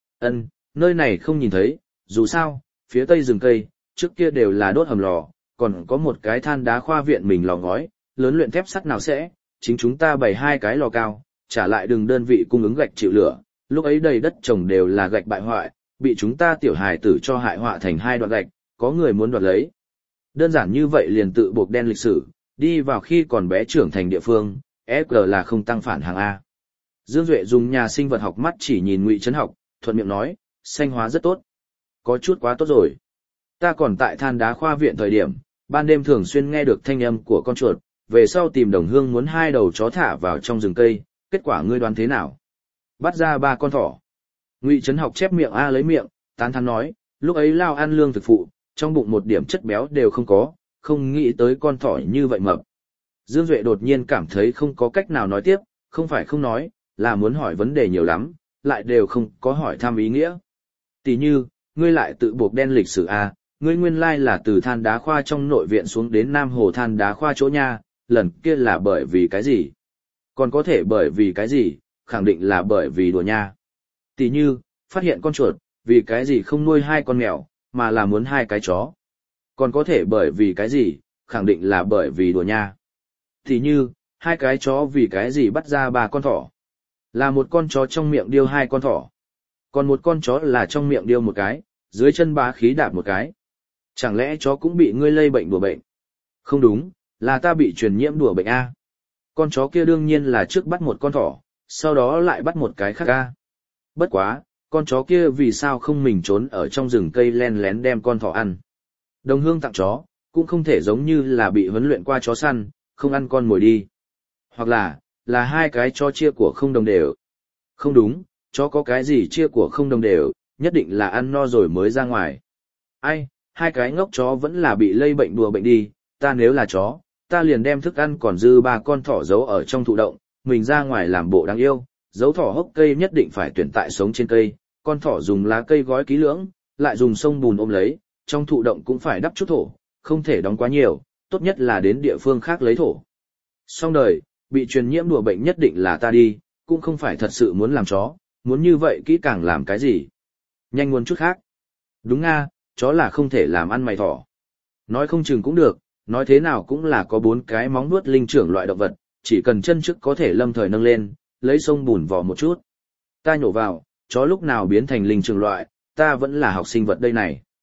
Nơi này không nhìn thấy, dù sao, phía tây rừng cây, trước kia đều là đốt hầm lò, còn có một cái Than Đá Khoa viện mình lò ngói, lớn luyện thép sắt nào sẽ, chính chúng ta bày 2 cái lò cao, trả lại đường đơn vị cung ứng gạch chịu lửa, lúc ấy đầy đất trồng đều là gạch bại hoại, bị chúng ta tiểu hài tử cho hại họa thành 2 đoạn gạch, có người muốn đoạt lấy. Đơn giản như vậy liền tự buộc đen lịch sử, đi vào khi còn bé trưởng thành địa phương, FG là không tăng phản hàng A. Dương Duệ dùng nhà sinh vật học mắt chỉ nhìn Ngụy Trấn Học, thuận miệng nói, xanh hóa rất tốt. Có chút quá tốt rồi. Ta còn tại Than Đá Khoa viện thời điểm, ban đêm thường xuyên nghe được thanh âm của con chuột, về sau tìm đồng hương muốn 2 đầu chó thả vào trong rừng cây, kết quả ngươi đoán thế nào? Bắt ra 3 con thỏ. Ngụy Trấn Học chép miệng lấy miệng, tán thán nói, lúc ấy lao ăn lương thực phụ, trong bụng một điểm chất béo đều không có, không nghĩ tới con thỏ như vậy mập. Dương Duệ đột nhiên cảm thấy không có cách nào nói tiếp, không phải không nói, là muốn hỏi vấn đề nhiều lắm, lại đều không có hỏi thăm ý nghĩa. Tỷ như, ngươi lại tự buộc đen lịch sử ngươi nguyên lai là từ Than Đá Khoa trong nội viện xuống đến Nam Hồ Than Đá Khoa chỗ nha, lần kia là bởi vì cái gì? Còn có thể bởi vì cái gì, khẳng định là bởi vì đùa nha. Tỷ như, phát hiện con chuột, vì cái gì không nuôi 2 con mèo, mà là muốn 2 cái chó. Còn có thể bởi vì cái gì, khẳng định là bởi vì đùa nha. Tỷ như, 2 cái chó vì cái gì bắt ra 3 con thỏ. Là một con chó trong miệng điêu 2 con thỏ. Còn một con chó là trong miệng điêu một cái, dưới chân bá khí đạp một cái. Chẳng lẽ chó cũng bị ngươi lây bệnh đùa bệnh? Không đúng, là ta bị truyền nhiễm đùa bệnh A. Con chó kia đương nhiên là trước bắt một con thỏ, sau đó lại bắt một cái khác A. Bất quá, con chó kia vì sao không mình trốn ở trong rừng cây len lén đem con thỏ ăn? Đồng hương tặng chó, cũng không thể giống như là bị huấn luyện qua chó săn, không ăn con mồi đi. Hoặc là 2 cái chó chia của không đồng đều. Không đúng, chó có cái gì chia của không đồng đều, nhất định là ăn no rồi mới ra ngoài. Ai, 2 cái ngốc chó vẫn là bị lây bệnh đùa bệnh đi, ta nếu là chó, ta liền đem thức ăn còn dư 3 con thỏ giấu ở trong thụ động, mình ra ngoài làm bộ đáng yêu, giấu thỏ hốc cây nhất định phải tuyển tại sống trên cây, con thỏ dùng lá cây gói kỹ lưỡng, lại dùng sông bùn ôm lấy, trong thụ động cũng phải đắp chút thổ, không thể đóng quá nhiều, tốt nhất là đến địa phương khác lấy thổ. Xong đời, bị truyền nhiễm đùa bệnh nhất định là ta đi, cũng không phải thật sự muốn làm chó, muốn như vậy kỹ càng làm cái gì. Nhanh muốn chút khác. Đúng nga, chó là không thể làm ăn mày thỏ. Nói không chừng cũng được, nói thế nào cũng là có 4 cái móng vuốt linh trưởng loại động vật, chỉ cần chân trước có thể lâm thời nâng lên, lấy sông bùn vò một chút. Ta nhổ vào, chó lúc nào biến thành linh trưởng loại, ta vẫn là học sinh vật đây này.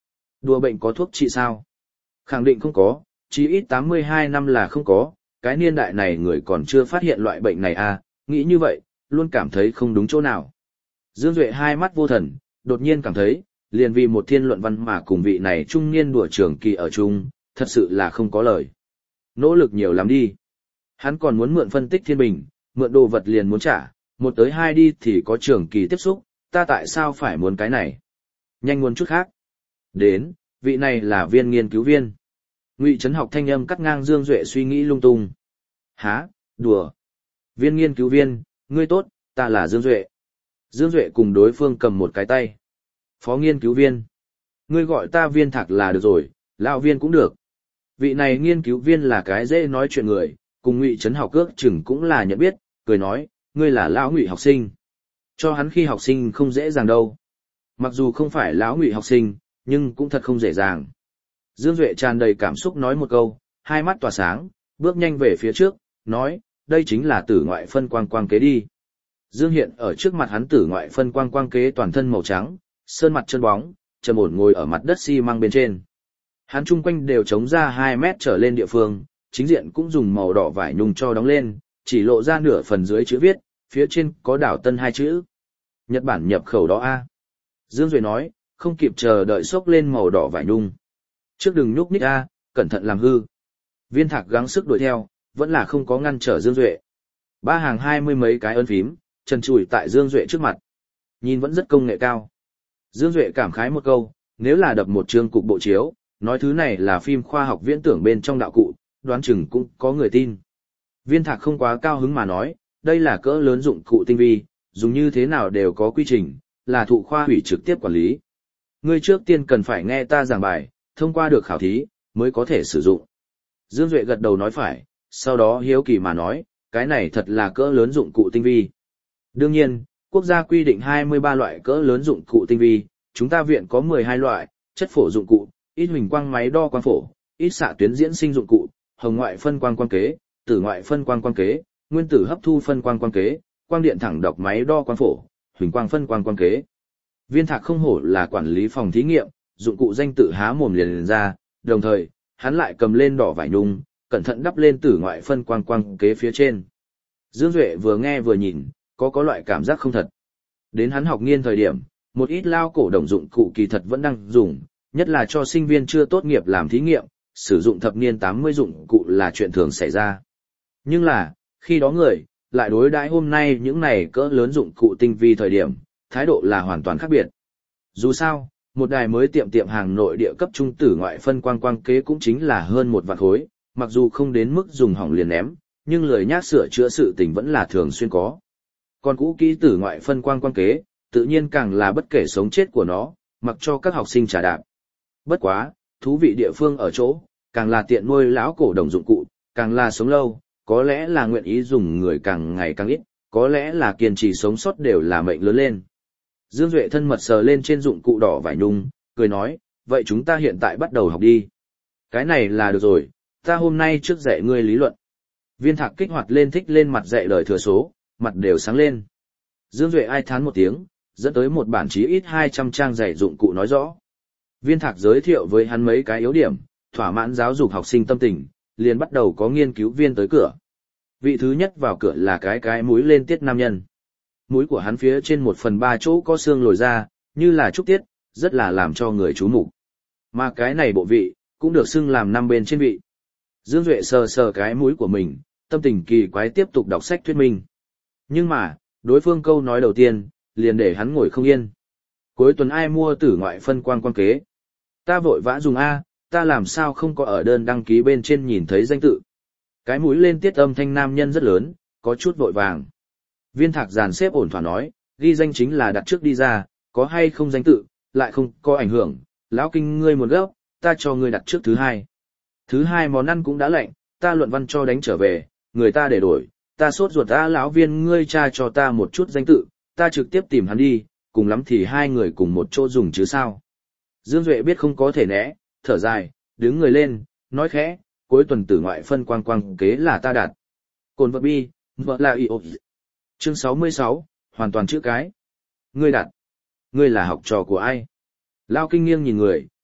Đùa bệnh có thuốc trị sao? Khẳng định không có, chí ít 82 năm là không có, cái niên đại này người còn chưa phát hiện loại bệnh này à, nghĩ như vậy, luôn cảm thấy không đúng chỗ nào. Dương Duệ hai mắt vô thần, đột nhiên cảm thấy, liền vì một thiên luận văn mà cùng vị này trung niên đùa trường kỳ ở chung, thật sự là không có lời. Nỗ lực nhiều lắm đi. Hắn còn muốn mượn phân tích thiên bình, mượn đồ vật liền muốn trả, một tới hai đi thì có trường kỳ tiếp xúc, ta tại sao phải muốn cái này? Nhanh muốn chút khác. Đến, vị này là viên nghiên cứu viên. Ngụy Trấn Học thanh âm cắt ngang Dương Duệ suy nghĩ lung tung. Hả, đùa. Viên nghiên cứu viên, ngươi tốt, ta là Dương Duệ. Dương Duệ cùng đối phương cầm một cái tay. Phó nghiên cứu viên. Ngươi gọi ta Viên Thạc là được rồi, lão viên cũng được. Vị này nghiên cứu viên là cái dễ nói chuyện người, cùng Ngụy Trấn Học ước chừng cũng là nhận biết, cười nói, ngươi là lão Ngụy học sinh. Cho hắn khi học sinh không dễ dàng đâu. Mặc dù không phải lão Ngụy học sinh, nhưng cũng thật không dễ dàng. Dương Duệ tràn đầy cảm xúc nói một câu, hai mắt tỏa sáng, bước nhanh về phía trước, nói, đây chính là tử ngoại phân quang quang kế đi. Dương Hiện ở trước mặt hắn tử ngoại phân quang quang kế toàn thân màu trắng, sơn mặt chân bóng, trầm ổn ngồi ở mặt đất xi măng bên trên. Hắn chung quanh đều chống ra 2 mét trở lên địa phương, chính diện cũng dùng màu đỏ vải nhung cho đóng lên, chỉ lộ ra nửa phần dưới chữ viết, phía trên có đảo Tân 2 chữ. Nhật Bản nhập khẩu đó a. Dương Duệ nói, không kịp chờ đợi xốc lên màu đỏ vải nhung. Trước đừng nhúc nhích a, cẩn thận làm hư. Viên Thạc gắng sức đuổi theo, vẫn là không có ngăn trở Dương Duệ. Ba hàng 20 mấy cái ấn phím, trần trụi tại Dương Duệ trước mặt. Nhìn vẫn rất công nghệ cao. Dương Duệ cảm khái một câu, nếu là đập một chương cục bộ chiếu, nói thứ này là phim khoa học viễn tưởng bên trong đạo cụ, đoán chừng cũng có người tin. Viên Thạc không quá cao hứng mà nói, đây là cỡ lớn dụng cụ tinh vi, dùng như thế nào đều có quy trình, là thụ khoa hủy trực tiếp quản lý. Ngươi trước tiên cần phải nghe ta giảng bài, thông qua được khảo thí, mới có thể sử dụng. Dương Duệ gật đầu nói phải, sau đó hiếu kỳ mà nói, cái này thật là cỡ lớn dụng cụ tinh vi. Đương nhiên, quốc gia quy định 23 loại cỡ lớn dụng cụ tinh vi, chúng ta viện có 12 loại, chất phổ dụng cụ, ít huỳnh quang máy đo quang phổ, ít xạ tuyến diễn sinh dụng cụ, hồng ngoại phân quang quang kế, tử ngoại phân quang quang kế, nguyên tử hấp thu phân quang quang kế, quang điện thẳng đọc máy đo quang phổ, huỳnh quang phân quang quang kế. Viên Thạc không hổ là quản lý phòng thí nghiệm, dụng cụ danh tự há mồm liền ra, đồng thời, hắn lại cầm lên đỏ vải nhung, cẩn thận đắp lên tử ngoại phân quang quang kế phía trên. Dương Duệ vừa nghe vừa nhìn, có loại cảm giác không thật. Đến hắn học nghiên thời điểm, một ít lao cổ đồng dụng cụ kỳ thật vẫn đang dùng, nhất là cho sinh viên chưa tốt nghiệp làm thí nghiệm, sử dụng thập niên 80 dụng cụ là chuyện thường xảy ra. Nhưng là, khi đó người, lại đối đãi hôm nay những này cỡ lớn dụng cụ tinh vi thời điểm, thái độ là hoàn toàn khác biệt. Dù sao, một đài mới tiệm hàng nội địa cấp trung tử ngoại phân quang quang kế cũng chính là hơn 1 vạn khối, mặc dù không đến mức dùng hỏng liền ném, nhưng lười nhác sửa chữa sự tình vẫn là thường xuyên có. Còn cũ kỹ tử ngoại phân quang quang kế, tự nhiên càng là bất kể sống chết của nó, mặc cho các học sinh trả đạp. Bất quá, thú vị địa phương ở chỗ, càng là tiện nuôi lão cổ đồng dụng cụ, càng là sống lâu, có lẽ là nguyện ý dùng người càng ngày càng ít, có lẽ là kiên trì sống sót đều là mệnh lớn lên. Dương Duệ thân mật sờ lên trên dụng cụ đỏ vải nhung, cười nói, vậy chúng ta hiện tại bắt đầu học đi. Cái này là được rồi, ta hôm nay trước dạy ngươi lý luận. Viên Thạc kích hoạt lên thích lên mặt dạy lời thừa số, mặt đều sáng lên. Dương Duệ ai thán một tiếng, dẫn tới một bản chí ít 200 trang dạy dụng cụ nói rõ. Viên Thạc giới thiệu với hắn mấy cái yếu điểm, thỏa mãn giáo dục học sinh tâm tình, liền bắt đầu có nghiên cứu viên tới cửa. Vị thứ nhất vào cửa là cái mũi lên tiết nam nhân. Mũi của hắn phía trên 1/3 chỗ có xương lồi ra, như là trúc tiết, rất là làm cho người chú mục. Mà cái này bộ vị, cũng được xưng làm 5 bên trên vị. Dương Duệ sờ sờ cái mũi của mình, tâm tình kỳ quái tiếp tục đọc sách thuyết minh. Nhưng mà, đối phương câu nói đầu tiên, liền để hắn ngồi không yên. Cuối tuần ai mua tử ngoại phân quang quang kế? Ta vội vã dùng A, ta làm sao không có ở đơn đăng ký bên trên nhìn thấy danh tự. Cái mũi lên tiết âm thanh nam nhân rất lớn, có chút vội vàng. Viên Thạc dàn xếp ổn thỏa nói, ghi danh chính là đặt trước đi ra, có hay không danh tự, lại không có ảnh hưởng, lão kinh ngươi một gốc, ta cho ngươi đặt trước thứ hai. Thứ hai món ăn cũng đã lạnh, ta luận văn cho đánh trở về, người ta để đổi, ta sốt ruột ta lão viên ngươi tra cho ta một chút danh tự, ta trực tiếp tìm hắn đi, cùng lắm thì hai người cùng một chỗ dùng chứ sao. Dương Duệ biết không có thể né, thở dài, đứng người lên, nói khẽ, cuối tuần tử ngoại phân quang quang kế là ta đặt. Cồn vật bi, vợ là y ộp. Chương 66, hoàn toàn chữ cái. Ngươi đặt. Ngươi là học trò của ai? Lao kinh nghiêng nhìn người,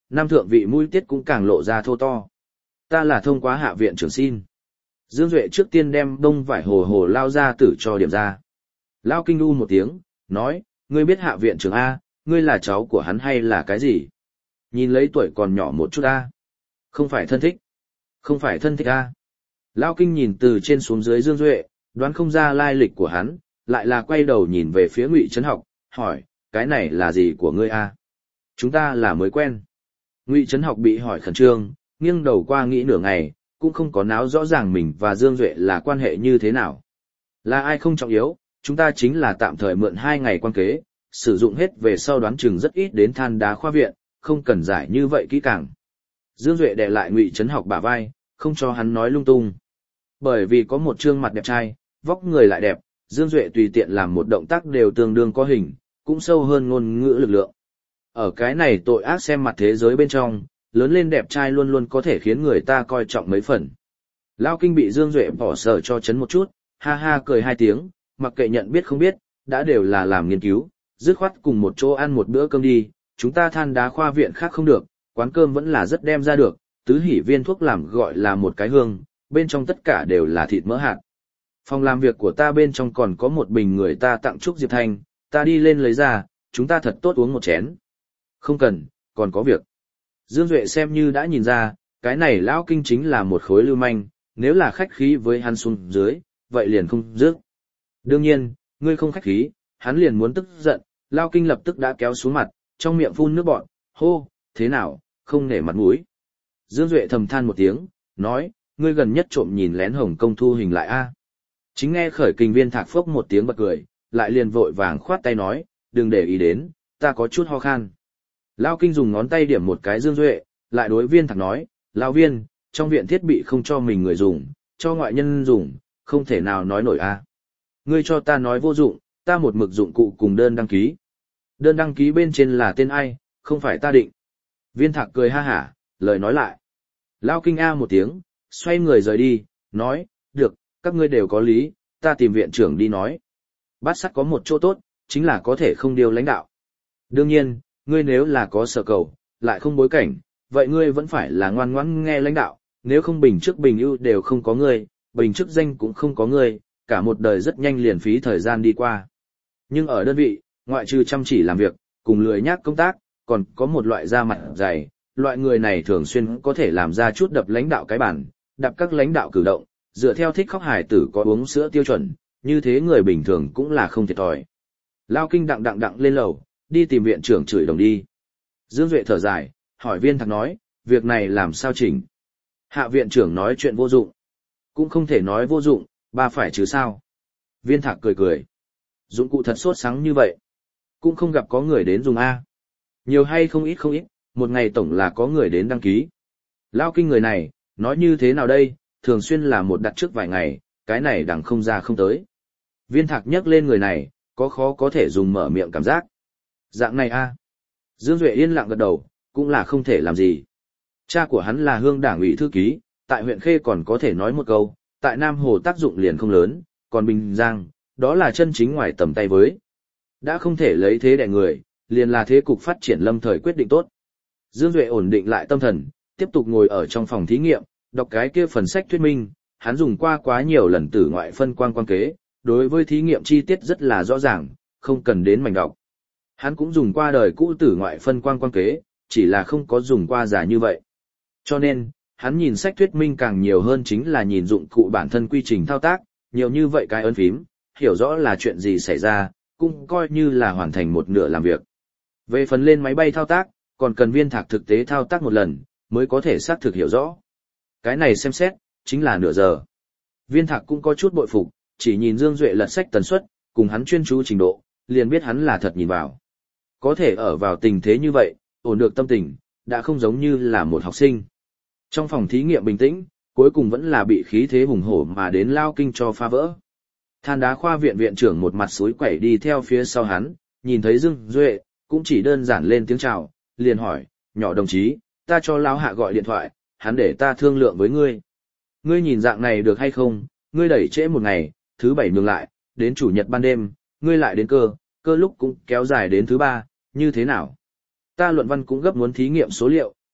năm thượng vị mũi tiết cũng càng lộ ra thô to. Ta là thông qua hạ viện trưởng xin. Dương Duệ trước tiên đem đông vải hồ hồ lao ra tử cho điểm ra. Lao kinh u một tiếng, nói, ngươi biết hạ viện trưởng A, ngươi là cháu của hắn hay là cái gì? Nhìn lấy tuổi còn nhỏ một chút A. Không phải thân thích. Không phải thân thích A. Lao kinh nhìn từ trên xuống dưới Dương Duệ, đoán không ra lai lịch của hắn, lại là quay đầu nhìn về phía Ngụy Trấn Học, hỏi, cái này là gì của ngươi A? Chúng ta là mới quen. Ngụy Trấn Học bị hỏi khẩn trương, nghiêng đầu qua nghĩ nửa ngày, cũng không có náo rõ ràng mình và Dương Duệ là quan hệ như thế nào. Là ai không trọng yếu, chúng ta chính là tạm thời mượn 2 ngày quan kế, sử dụng hết về sau đoán chừng rất ít đến than đá khoa viện, không cần giải như vậy kỹ càng. Dương Duệ đè lại Ngụy Trấn Học bả vai, không cho hắn nói lung tung. Bởi vì có một trương mặt đẹp trai, vóc người lại đẹp, Dương Duệ tùy tiện làm một động tác đều tương đương có hình, cũng sâu hơn ngôn ngữ lực lượng. Ở cái này tội ác xem mặt thế giới bên trong, lớn lên đẹp trai luôn luôn có thể khiến người ta coi trọng mấy phần. Lao kinh bị Dương Duệ bỏ sở cho chấn một chút, ha ha cười 2 tiếng, mặc kệ nhận biết không biết, đã đều là làm nghiên cứu, dứt khoát cùng một chỗ ăn một bữa cơm đi, chúng ta than đá khoa viện khác không được, quán cơm vẫn là rất đem ra được, tứ hỷ viên thuốc làm gọi là một cái hương, bên trong tất cả đều là thịt mỡ hạt. Phòng làm việc của ta bên trong còn có một bình người ta tặng Trúc Diệp Thanh, ta đi lên lấy ra, chúng ta thật tốt uống một chén. Không cần, còn có việc. Dương Duệ xem như đã nhìn ra, cái này lão kinh chính là một khối lưu manh, nếu là khách khí với hắn xuống dưới, vậy liền không dứt. Đương nhiên, ngươi không khách khí, hắn liền muốn tức giận, lão kinh lập tức đã kéo xuống mặt, trong miệng phun nước bọt, hô, thế nào, không nể mặt mũi. Dương Duệ thầm than một tiếng, nói, ngươi gần nhất trộm nhìn lén Hồng Công thu hình lại a. Chính nghe khởi kinh viên thạc phốc một tiếng bật cười, lại liền vội vàng khoát tay nói, đừng để ý đến, ta có chút ho khan. Lao kinh dùng ngón tay điểm một cái Dương Duệ, lại đối viên thạc nói, Lao viên, trong viện thiết bị không cho mình người dùng, cho ngoại nhân dùng, không thể nào nói nổi a. Ngươi cho ta nói vô dụng, ta một mực dụng cụ cùng đơn đăng ký. Đơn đăng ký bên trên là tên ai, không phải ta định. Viên thạc cười ha hả, lời nói lại. Lao kinh a một tiếng, xoay người rời đi, nói, được, các ngươi đều có lý, ta tìm viện trưởng đi nói. Bát sắt có một chỗ tốt, chính là có thể không điều lãnh đạo. Đương nhiên, ngươi nếu là có sở cầu, lại không bối cảnh, vậy ngươi vẫn phải là ngoan ngoãn nghe lãnh đạo, nếu không bình chức bình ưu đều không có ngươi, bình chức danh cũng không có ngươi, cả một đời rất nhanh liền phí thời gian đi qua. Nhưng ở đơn vị, ngoại trừ chăm chỉ làm việc, cùng lười nhác công tác, còn có một loại da mặt dày, loại người này thường xuyên có thể làm ra chút đập lãnh đạo cái bản, đập các lãnh đạo cử động, dựa theo thích khóc hài tử có uống sữa tiêu chuẩn, như thế người bình thường cũng là không thiệt thòi. Lao kinh đặng lên lầu, đi tìm viện trưởng chửi đồng đi. Dương Duệ thở dài, hỏi viên thạc nói, việc này làm sao chỉnh? Hạ viện trưởng nói chuyện vô dụng. Cũng không thể nói vô dụng, ba phải chứ sao? Viên thạc cười. Dụng cụ thật sốt sáng như vậy. Cũng không gặp có người đến dùng A. Nhiều hay không ít, một ngày tổng là có người đến đăng ký. Lao kinh người này, nói như thế nào đây, thường xuyên là một đặt trước vài ngày, cái này đằng không ra không tới. Viên thạc nhắc lên người này, có khó có thể dùng mở miệng cảm giác. Dạng này a. Dương Duệ yên lặng gật đầu, cũng là không thể làm gì. Cha của hắn là Hương Đảng ủy thư ký, tại huyện Khê còn có thể nói một câu, tại Nam Hồ tác dụng liền không lớn, còn Bình Giang, đó là chân chính ngoài tầm tay với. Đã không thể lấy thế đè người, liền là thế cục phát triển lâm thời quyết định tốt. Dương Duệ ổn định lại tâm thần, tiếp tục ngồi ở trong phòng thí nghiệm, đọc cái kia phần sách thuyết minh, hắn dùng qua quá nhiều lần tử ngoại phân quang quan kế, đối với thí nghiệm chi tiết rất là rõ ràng, không cần đến mảnh đọc. Hắn cũng dùng qua đời cũ tử ngoại phân quang quan kế, chỉ là không có dùng qua giả như vậy. Cho nên, hắn nhìn sách thuyết minh càng nhiều hơn chính là nhìn dụng cụ bản thân quy trình thao tác, nhiều như vậy cái ấn phím, hiểu rõ là chuyện gì xảy ra, cũng coi như là hoàn thành một nửa làm việc. Về phần lên máy bay thao tác, còn cần viên thạc thực tế thao tác một lần, mới có thể xác thực hiểu rõ. Cái này xem xét, chính là nửa giờ. Viên thạc cũng có chút bội phục, chỉ nhìn Dương Duệ lật sách tần suất, cùng hắn chuyên chú trình độ, liền biết hắn là thật nhìn vào. Có thể ở vào tình thế như vậy, ổn được tâm tình, đã không giống như là một học sinh. Trong phòng thí nghiệm bình tĩnh, cuối cùng vẫn là bị khí thế hùng hổ mà đến Lao kinh cho phá vỡ. Than đá khoa viện viện trưởng một mặt xúi quẩy đi theo phía sau hắn, nhìn thấy Dương Duệ, cũng chỉ đơn giản lên tiếng chào, liền hỏi, nhỏ đồng chí, ta cho Lão Hạ gọi điện thoại, hắn để ta thương lượng với ngươi. Ngươi nhìn dạng này được hay không, ngươi đẩy trễ một ngày, thứ bảy nhường lại, đến chủ nhật ban đêm, ngươi lại đến cơ lúc cũng kéo dài đến thứ ba, như thế nào? Ta luận văn cũng gấp muốn thí nghiệm số liệu,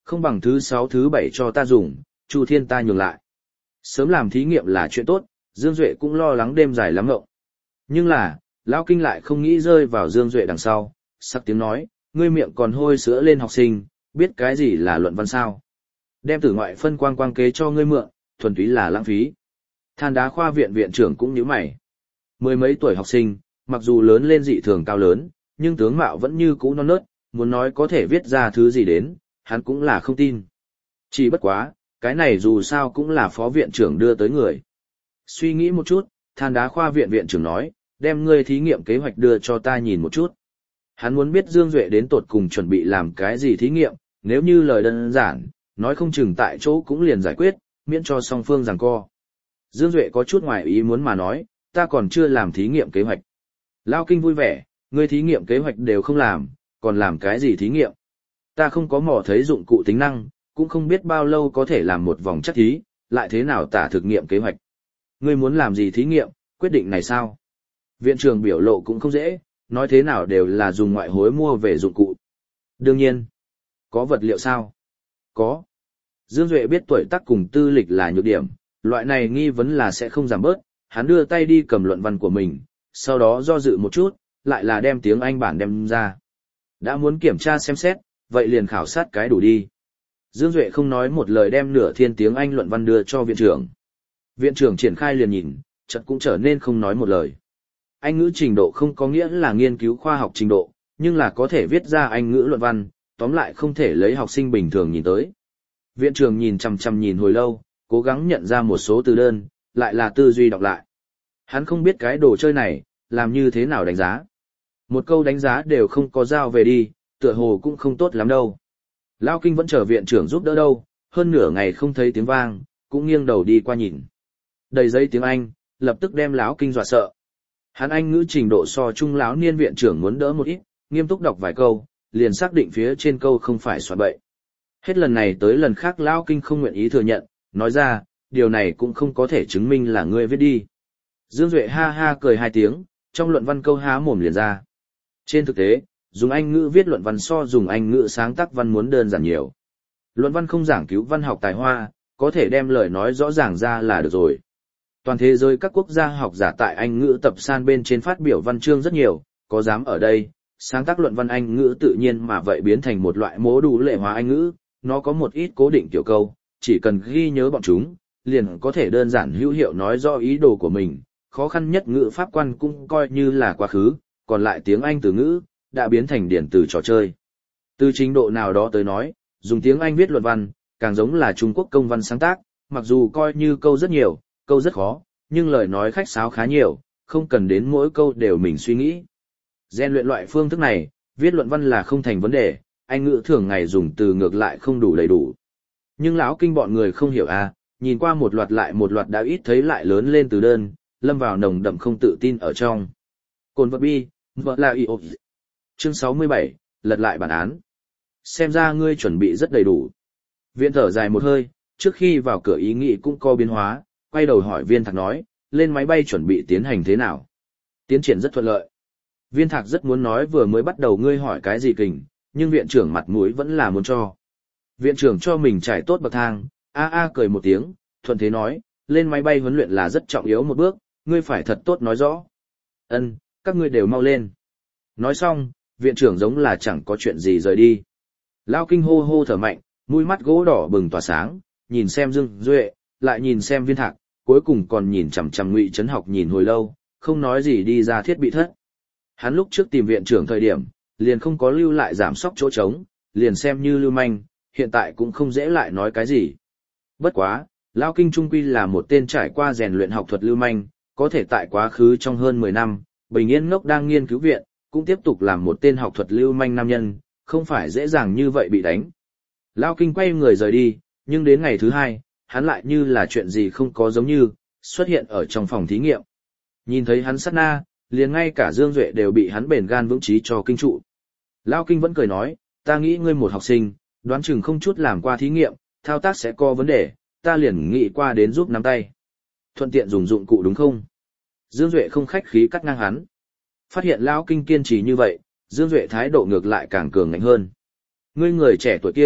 không bằng thứ 6 thứ 7 cho ta dùng, Chu Thiên ta nhường lại. Sớm làm thí nghiệm là chuyện tốt, Dương Duệ cũng lo lắng đêm dài lắm ngộng. Nhưng là, Lão Kinh lại không nghĩ rơi vào Dương Duệ đằng sau, sắc tiếng nói, ngươi miệng còn hôi sữa lên học sinh, biết cái gì là luận văn sao? Đem tử ngoại phân quang quang kế cho ngươi mượn, thuần túy là lãng phí. Than đá khoa viện viện trưởng cũng nhíu mày. Mười mấy tuổi học sinh, mặc dù lớn lên dị thường cao lớn, nhưng tướng mạo vẫn như cũ non nớt, muốn nói có thể viết ra thứ gì đến, hắn cũng là không tin. Chỉ bất quá, cái này dù sao cũng là phó viện trưởng đưa tới người. Suy nghĩ một chút, than đá khoa viện viện trưởng nói, đem ngươi thí nghiệm kế hoạch đưa cho ta nhìn một chút. Hắn muốn biết Dương Duệ đến tột cùng chuẩn bị làm cái gì thí nghiệm, nếu như lời đơn giản, nói không chừng tại chỗ cũng liền giải quyết, miễn cho song phương giằng co. Dương Duệ có chút ngoài ý muốn mà nói, ta còn chưa làm thí nghiệm kế hoạch. Lao Kinh vui vẻ, ngươi thí nghiệm kế hoạch đều không làm, còn làm cái gì thí nghiệm? Ta không có mò thấy dụng cụ tính năng, cũng không biết bao lâu có thể làm một vòng chắc thí, lại thế nào tả thực nghiệm kế hoạch. Ngươi muốn làm gì thí nghiệm, quyết định này sao? Viện trưởng biểu lộ cũng không dễ, nói thế nào đều là dùng ngoại hối mua về dụng cụ. Đương nhiên, có vật liệu sao? Có. Dương Duệ biết tuổi tác cùng tư lịch là nhược điểm, loại này nghi vấn là sẽ không giảm bớt, hắn đưa tay đi cầm luận văn của mình, sau đó do dự một chút, lại là đem tiếng Anh bản đem ra. Đã muốn kiểm tra xem xét, vậy liền khảo sát cái đủ đi. Dương Duệ không nói một lời đem nửa thiên tiếng Anh luận văn đưa cho viện trưởng. Viện trưởng triển khai liền nhìn, chợt cũng trở nên không nói một lời. Anh ngữ trình độ không có nghĩa là nghiên cứu khoa học trình độ, nhưng là có thể viết ra Anh ngữ luận văn, tóm lại không thể lấy học sinh bình thường nhìn tới. Viện trưởng nhìn chằm chằm nhìn hồi lâu, cố gắng nhận ra một số từ đơn, lại là tư duy đọc lại. Hắn không biết cái đồ chơi này, làm như thế nào đánh giá. Một câu đánh giá đều không có giao về đi, tựa hồ cũng không tốt lắm đâu. Lao Kinh vẫn chờ viện trưởng giúp đỡ đâu, hơn nửa ngày không thấy tiếng vang, cũng nghiêng đầu đi qua nhìn. Đầy giấy tiếng Anh, lập tức đem Lão Kinh dọa sợ. Hắn Anh ngữ trình độ so trung lão niên viện trưởng muốn đỡ một ít, nghiêm túc đọc vài câu, liền xác định phía trên câu không phải soạn bậy. Hết lần này tới lần khác Lão Kinh không nguyện ý thừa nhận, nói ra, điều này cũng không có thể chứng minh là ngươi viết đi. Dương Duệ ha ha cười hai tiếng, trong luận văn câu há mồm liền ra. Trên thực tế, dùng Anh ngữ viết luận văn so dùng Anh ngữ sáng tác văn muốn đơn giản nhiều. Luận văn không giảng cứu văn học tài hoa, có thể đem lời nói rõ ràng ra là được rồi. Toàn thế giới các quốc gia học giả tại Anh ngữ tập san bên trên phát biểu văn chương rất nhiều, có dám ở đây, sáng tác luận văn Anh ngữ tự nhiên mà vậy biến thành một loại mô đủ lệ hóa Anh ngữ, nó có một ít cố định tiểu câu, chỉ cần ghi nhớ bọn chúng, liền có thể đơn giản hữu hiệu nói rõ ý đồ của mình, khó khăn nhất ngữ pháp quan cũng coi như là quá khứ, còn lại tiếng Anh từ ngữ, đã biến thành điển từ trò chơi. Từ trình độ nào đó tới nói, dùng tiếng Anh viết luận văn, càng giống là Trung Quốc công văn sáng tác, mặc dù coi như câu rất nhiều, câu rất khó, nhưng lời nói khách sáo khá nhiều, không cần đến mỗi câu đều mình suy nghĩ. Rèn luyện loại phương thức này, viết luận văn là không thành vấn đề, Anh ngữ thường ngày dùng từ ngược lại không đủ đầy đủ. Nhưng Lão Kinh bọn người không hiểu à, nhìn qua một loạt lại một loạt đã ít thấy lại lớn lên từ đơn, lâm vào nồng đậm không tự tin ở trong. Cồn vật bi, vợ là y Chương 67, lật lại bản án. Xem ra ngươi chuẩn bị rất đầy đủ. Viện thở dài một hơi, trước khi vào cửa ý nghĩ cũng có biến hóa, quay đầu hỏi Viên Thạc nói, lên máy bay chuẩn bị tiến hành thế nào? Tiến triển rất thuận lợi. Viên Thạc rất muốn nói vừa mới bắt đầu ngươi hỏi cái gì kình, nhưng viện trưởng mặt mũi vẫn là muốn cho. Viện trưởng cho mình trải tốt bậc thang, cười một tiếng, thuận thế nói, lên máy bay huấn luyện là rất trọng yếu một bước, ngươi phải thật tốt nói rõ. Ân, các ngươi đều mau lên. Nói xong, viện trưởng giống là chẳng có chuyện gì rời đi. Lao Kinh hô hô thở mạnh, mũi mắt gỗ đỏ bừng tỏa sáng, nhìn xem Dương Duệ, lại nhìn xem Viên Thạc, cuối cùng còn nhìn chằm chằm Ngụy Trấn Học nhìn hồi lâu, không nói gì đi ra thiết bị thất. Hắn lúc trước tìm viện trưởng thời điểm, liền không có lưu lại giảm sóc chỗ trống, liền xem như lưu manh, hiện tại cũng không dễ lại nói cái gì. Bất quá, Lao Kinh trung quy là một tên trải qua rèn luyện học thuật lưu manh, có thể tại quá khứ trong hơn 10 năm, bình yên ngốc đang nghiên cứu viện, cũng tiếp tục làm một tên học thuật lưu manh nam nhân, không phải dễ dàng như vậy bị đánh. Lao Kinh quay người rời đi, nhưng đến ngày thứ hai, hắn lại như là chuyện gì không có giống như, xuất hiện ở trong phòng thí nghiệm. Nhìn thấy hắn sát na, liền ngay cả Dương Duệ đều bị hắn bền gan vững trí cho kinh trụ. Lao Kinh vẫn cười nói, ta nghĩ ngươi một học sinh, đoán chừng không chút làm qua thí nghiệm, thao tác sẽ có vấn đề, ta liền nghĩ qua đến giúp nắm tay. Thuận tiện dùng dụng cụ đúng không? Dương Duệ không khách khí cắt ngang hắn. Phát hiện Lão Kinh kiên trì như vậy, Dương Duệ thái độ ngược lại càng cường ngạnh hơn. Ngươi người trẻ tuổi kia,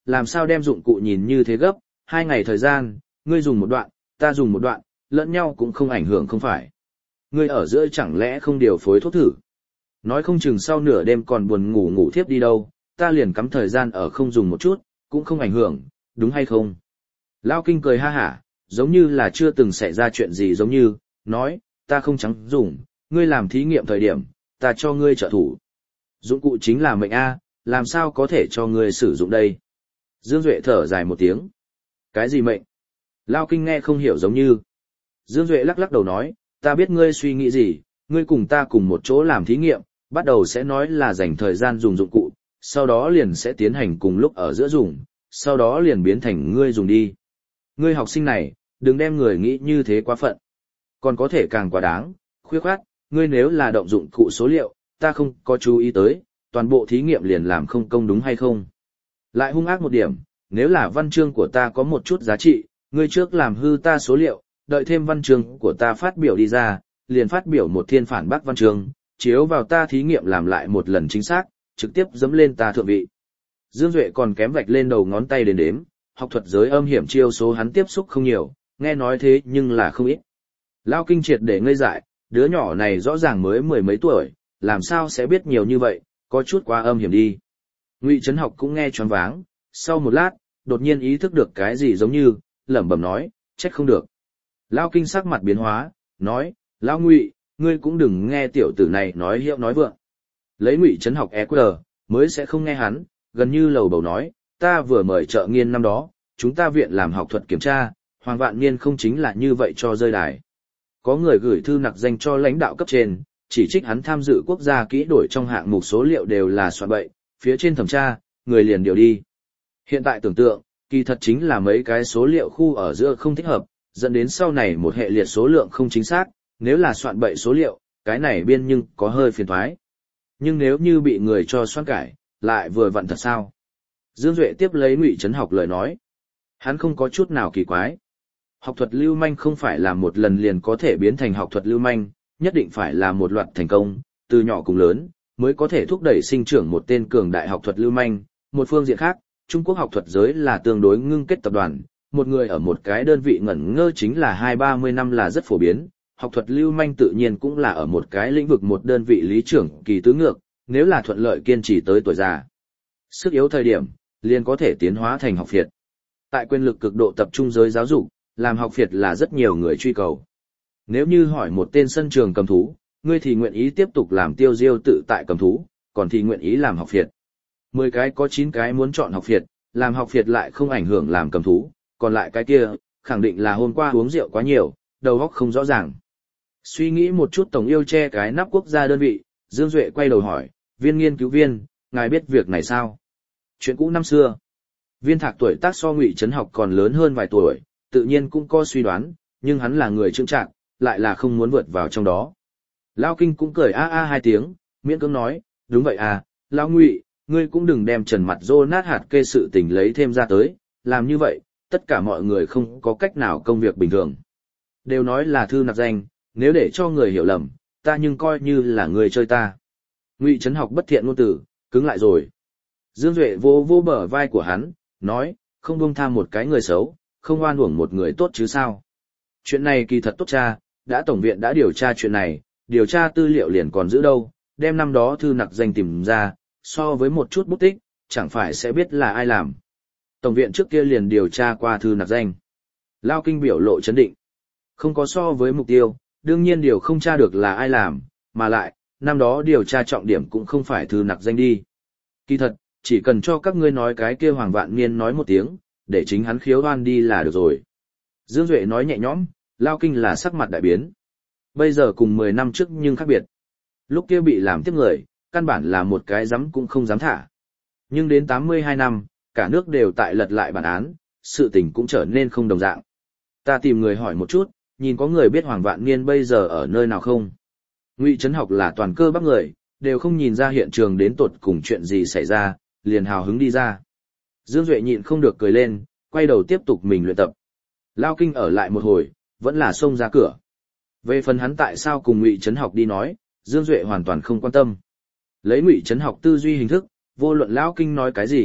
làm sao đem dụng cụ nhìn như thế gấp, 2 ngày thời gian, ngươi dùng một đoạn, ta dùng một đoạn, lẫn nhau cũng không ảnh hưởng không phải. Ngươi ở giữa chẳng lẽ không điều phối thuốc thử. Nói không chừng sau nửa đêm còn buồn ngủ ngủ thiếp đi đâu, ta liền cắm thời gian ở không dùng một chút, cũng không ảnh hưởng, đúng hay không? Lao Kinh cười ha hả, giống như là chưa từng xảy ra chuyện gì giống như, nói, ta không trắng dùng, ngươi làm thí nghiệm thời điểm, ta cho ngươi trợ thủ. Dụng cụ chính là mệnh A, làm sao có thể cho ngươi sử dụng đây? Dương Duệ thở dài một tiếng. Cái gì mệnh? Lao Kinh nghe không hiểu giống như. Dương Duệ lắc lắc đầu nói, ta biết ngươi suy nghĩ gì, ngươi cùng ta cùng một chỗ làm thí nghiệm, bắt đầu sẽ nói là dành thời gian dùng dụng cụ, sau đó liền sẽ tiến hành cùng lúc ở giữa dùng, sau đó liền biến thành ngươi dùng đi. Ngươi học sinh này, đừng đem người nghĩ như thế quá phận. Còn có thể càng quá đáng, khuyết khoát, ngươi nếu là động dụng cụ số liệu, ta không có chú ý tới, toàn bộ thí nghiệm liền làm không công đúng hay không. Lại hung ác một điểm, nếu là văn chương của ta có một chút giá trị, ngươi trước làm hư ta số liệu, đợi thêm văn chương của ta phát biểu đi ra, liền phát biểu một thiên phản bác văn chương, chiếu vào ta thí nghiệm làm lại một lần chính xác, trực tiếp dẫm lên ta thượng vị. Dương Duệ còn kém vạch lên đầu ngón tay đến đếm, học thuật giới âm hiểm chiêu số hắn tiếp xúc không nhiều, nghe nói thế nhưng là không ít. Lao Kinh triệt để ngây dại, đứa nhỏ này rõ ràng mới 10 mấy tuổi, làm sao sẽ biết nhiều như vậy, có chút quá âm hiểm đi. Ngụy Trấn Học cũng nghe choáng váng, sau một lát, đột nhiên ý thức được cái gì giống như, lẩm bẩm nói, trách không được. Lao Kinh sắc mặt biến hóa, nói, Lao Ngụy, ngươi cũng đừng nghe tiểu tử này nói hiệu nói vượng. Lấy Ngụy Trấn Học EQ, mới sẽ không nghe hắn, gần như lầu bầu nói, ta vừa mời trợ nghiên năm đó, chúng ta viện làm học thuật kiểm tra, Hoàng Vạn Niên không chính là như vậy cho rơi đài. Có người gửi thư nặc danh cho lãnh đạo cấp trên, chỉ trích hắn tham dự quốc gia kỹ đổi trong hạng mục số liệu đều là soạn bậy, phía trên thẩm tra, người liền điều đi. Hiện tại tưởng tượng, kỳ thật chính là mấy cái số liệu khu ở giữa không thích hợp, dẫn đến sau này một hệ liệt số lượng không chính xác, nếu là soạn bậy số liệu, cái này biên nhưng có hơi phiền toái. Nhưng nếu như bị người cho soạn cải, lại vừa vặn thật sao? Dương Duệ tiếp lấy Ngụy Trấn Học lời nói. Hắn không có chút nào kỳ quái. Học thuật lưu manh không phải là một lần liền có thể biến thành học thuật lưu manh, nhất định phải là một loạt thành công, từ nhỏ cùng lớn, mới có thể thúc đẩy sinh trưởng một tên cường đại học thuật lưu manh. Một phương diện khác, Trung Quốc học thuật giới là tương đối ngưng kết tập đoàn, một người ở một cái đơn vị ngẩn ngơ chính là 20-30 năm là rất phổ biến, học thuật lưu manh tự nhiên cũng là ở một cái lĩnh vực một đơn vị lý trưởng kỳ tứ ngược, nếu là thuận lợi kiên trì tới tuổi già. Sức yếu thời điểm, liền có thể tiến hóa thành học việt. Tại quyền lực cực độ tập trung giới giáo dục, làm học việt là rất nhiều người truy cầu. Nếu như hỏi một tên sân trường cầm thú, ngươi thì nguyện ý tiếp tục làm tiêu diêu tự tại cầm thú, còn thì nguyện ý làm học việt. 10 cái có 9 cái muốn chọn học việt, làm học việt lại không ảnh hưởng làm cầm thú, còn lại cái kia, khẳng định là hôm qua uống rượu quá nhiều, đầu óc không rõ ràng. Suy nghĩ một chút tổng yêu che cái nắp quốc gia đơn vị, Dương Duệ quay đầu hỏi, viên nghiên cứu viên, ngài biết việc này sao? Chuyện cũ năm xưa. Viên Thạc tuổi tác so Ngụy Trấn Học còn lớn hơn vài tuổi, tự nhiên cũng có suy đoán, nhưng hắn là người trưng trạng, lại là không muốn vượt vào trong đó. Lao Kinh cũng cười a a 2 tiếng, miễn cưỡng nói, đúng vậy à, Lao Ngụy, ngươi cũng đừng đem trần mặt rô nát hạt kê sự tình lấy thêm ra tới, làm như vậy, tất cả mọi người không có cách nào công việc bình thường. Đều nói là thư nặc danh, nếu để cho người hiểu lầm, ta nhưng coi như là người chơi ta. Ngụy Trấn Học bất thiện ngôn từ, cứng lại rồi. Dương Duệ vô vô bờ vai của hắn, nói, không buông tha một cái người xấu, không oan uổng một người tốt chứ sao. Chuyện này kỳ thật tốt cha, đã tổng viện đã điều tra chuyện này, điều tra tư liệu liền còn giữ đâu, đem năm đó thư nặc danh tìm ra, so với một chút bút tích, chẳng phải sẽ biết là ai làm. Tổng viện trước kia liền điều tra qua thư nặc danh. Lao Kinh biểu lộ chấn định. Không có so với mục tiêu, đương nhiên điều không tra được là ai làm, mà lại, năm đó điều tra trọng điểm cũng không phải thư nặc danh đi. Kỳ thật, chỉ cần cho các ngươi nói cái kia Hoàng Vạn Niên nói một tiếng, để chính hắn khiếu oan đi là được rồi. Dương Duệ nói nhẹ nhõm, Lao Kinh là sắc mặt đại biến. Bây giờ cùng 10 năm trước nhưng khác biệt. Lúc kia bị làm tiếp người, căn bản là một cái dám cũng không dám thả. Nhưng đến 82 năm, cả nước đều tại lật lại bản án, sự tình cũng trở nên không đồng dạng. Ta tìm người hỏi một chút, nhìn có người biết Hoàng Vạn Niên bây giờ ở nơi nào không? Ngụy Trấn Học là toàn cơ bắp người, đều không nhìn ra hiện trường đến tột cùng chuyện gì xảy ra, liền hào hứng đi ra. Dương Duệ nhịn không được cười lên, quay đầu tiếp tục mình luyện tập. Lao Kinh ở lại một hồi, vẫn là xông ra cửa. Về phần hắn tại sao cùng Ngụy Trấn Học đi nói, Dương Duệ hoàn toàn không quan tâm. Lấy Ngụy Trấn Học tư duy hình thức, vô luận Lão Kinh nói cái gì,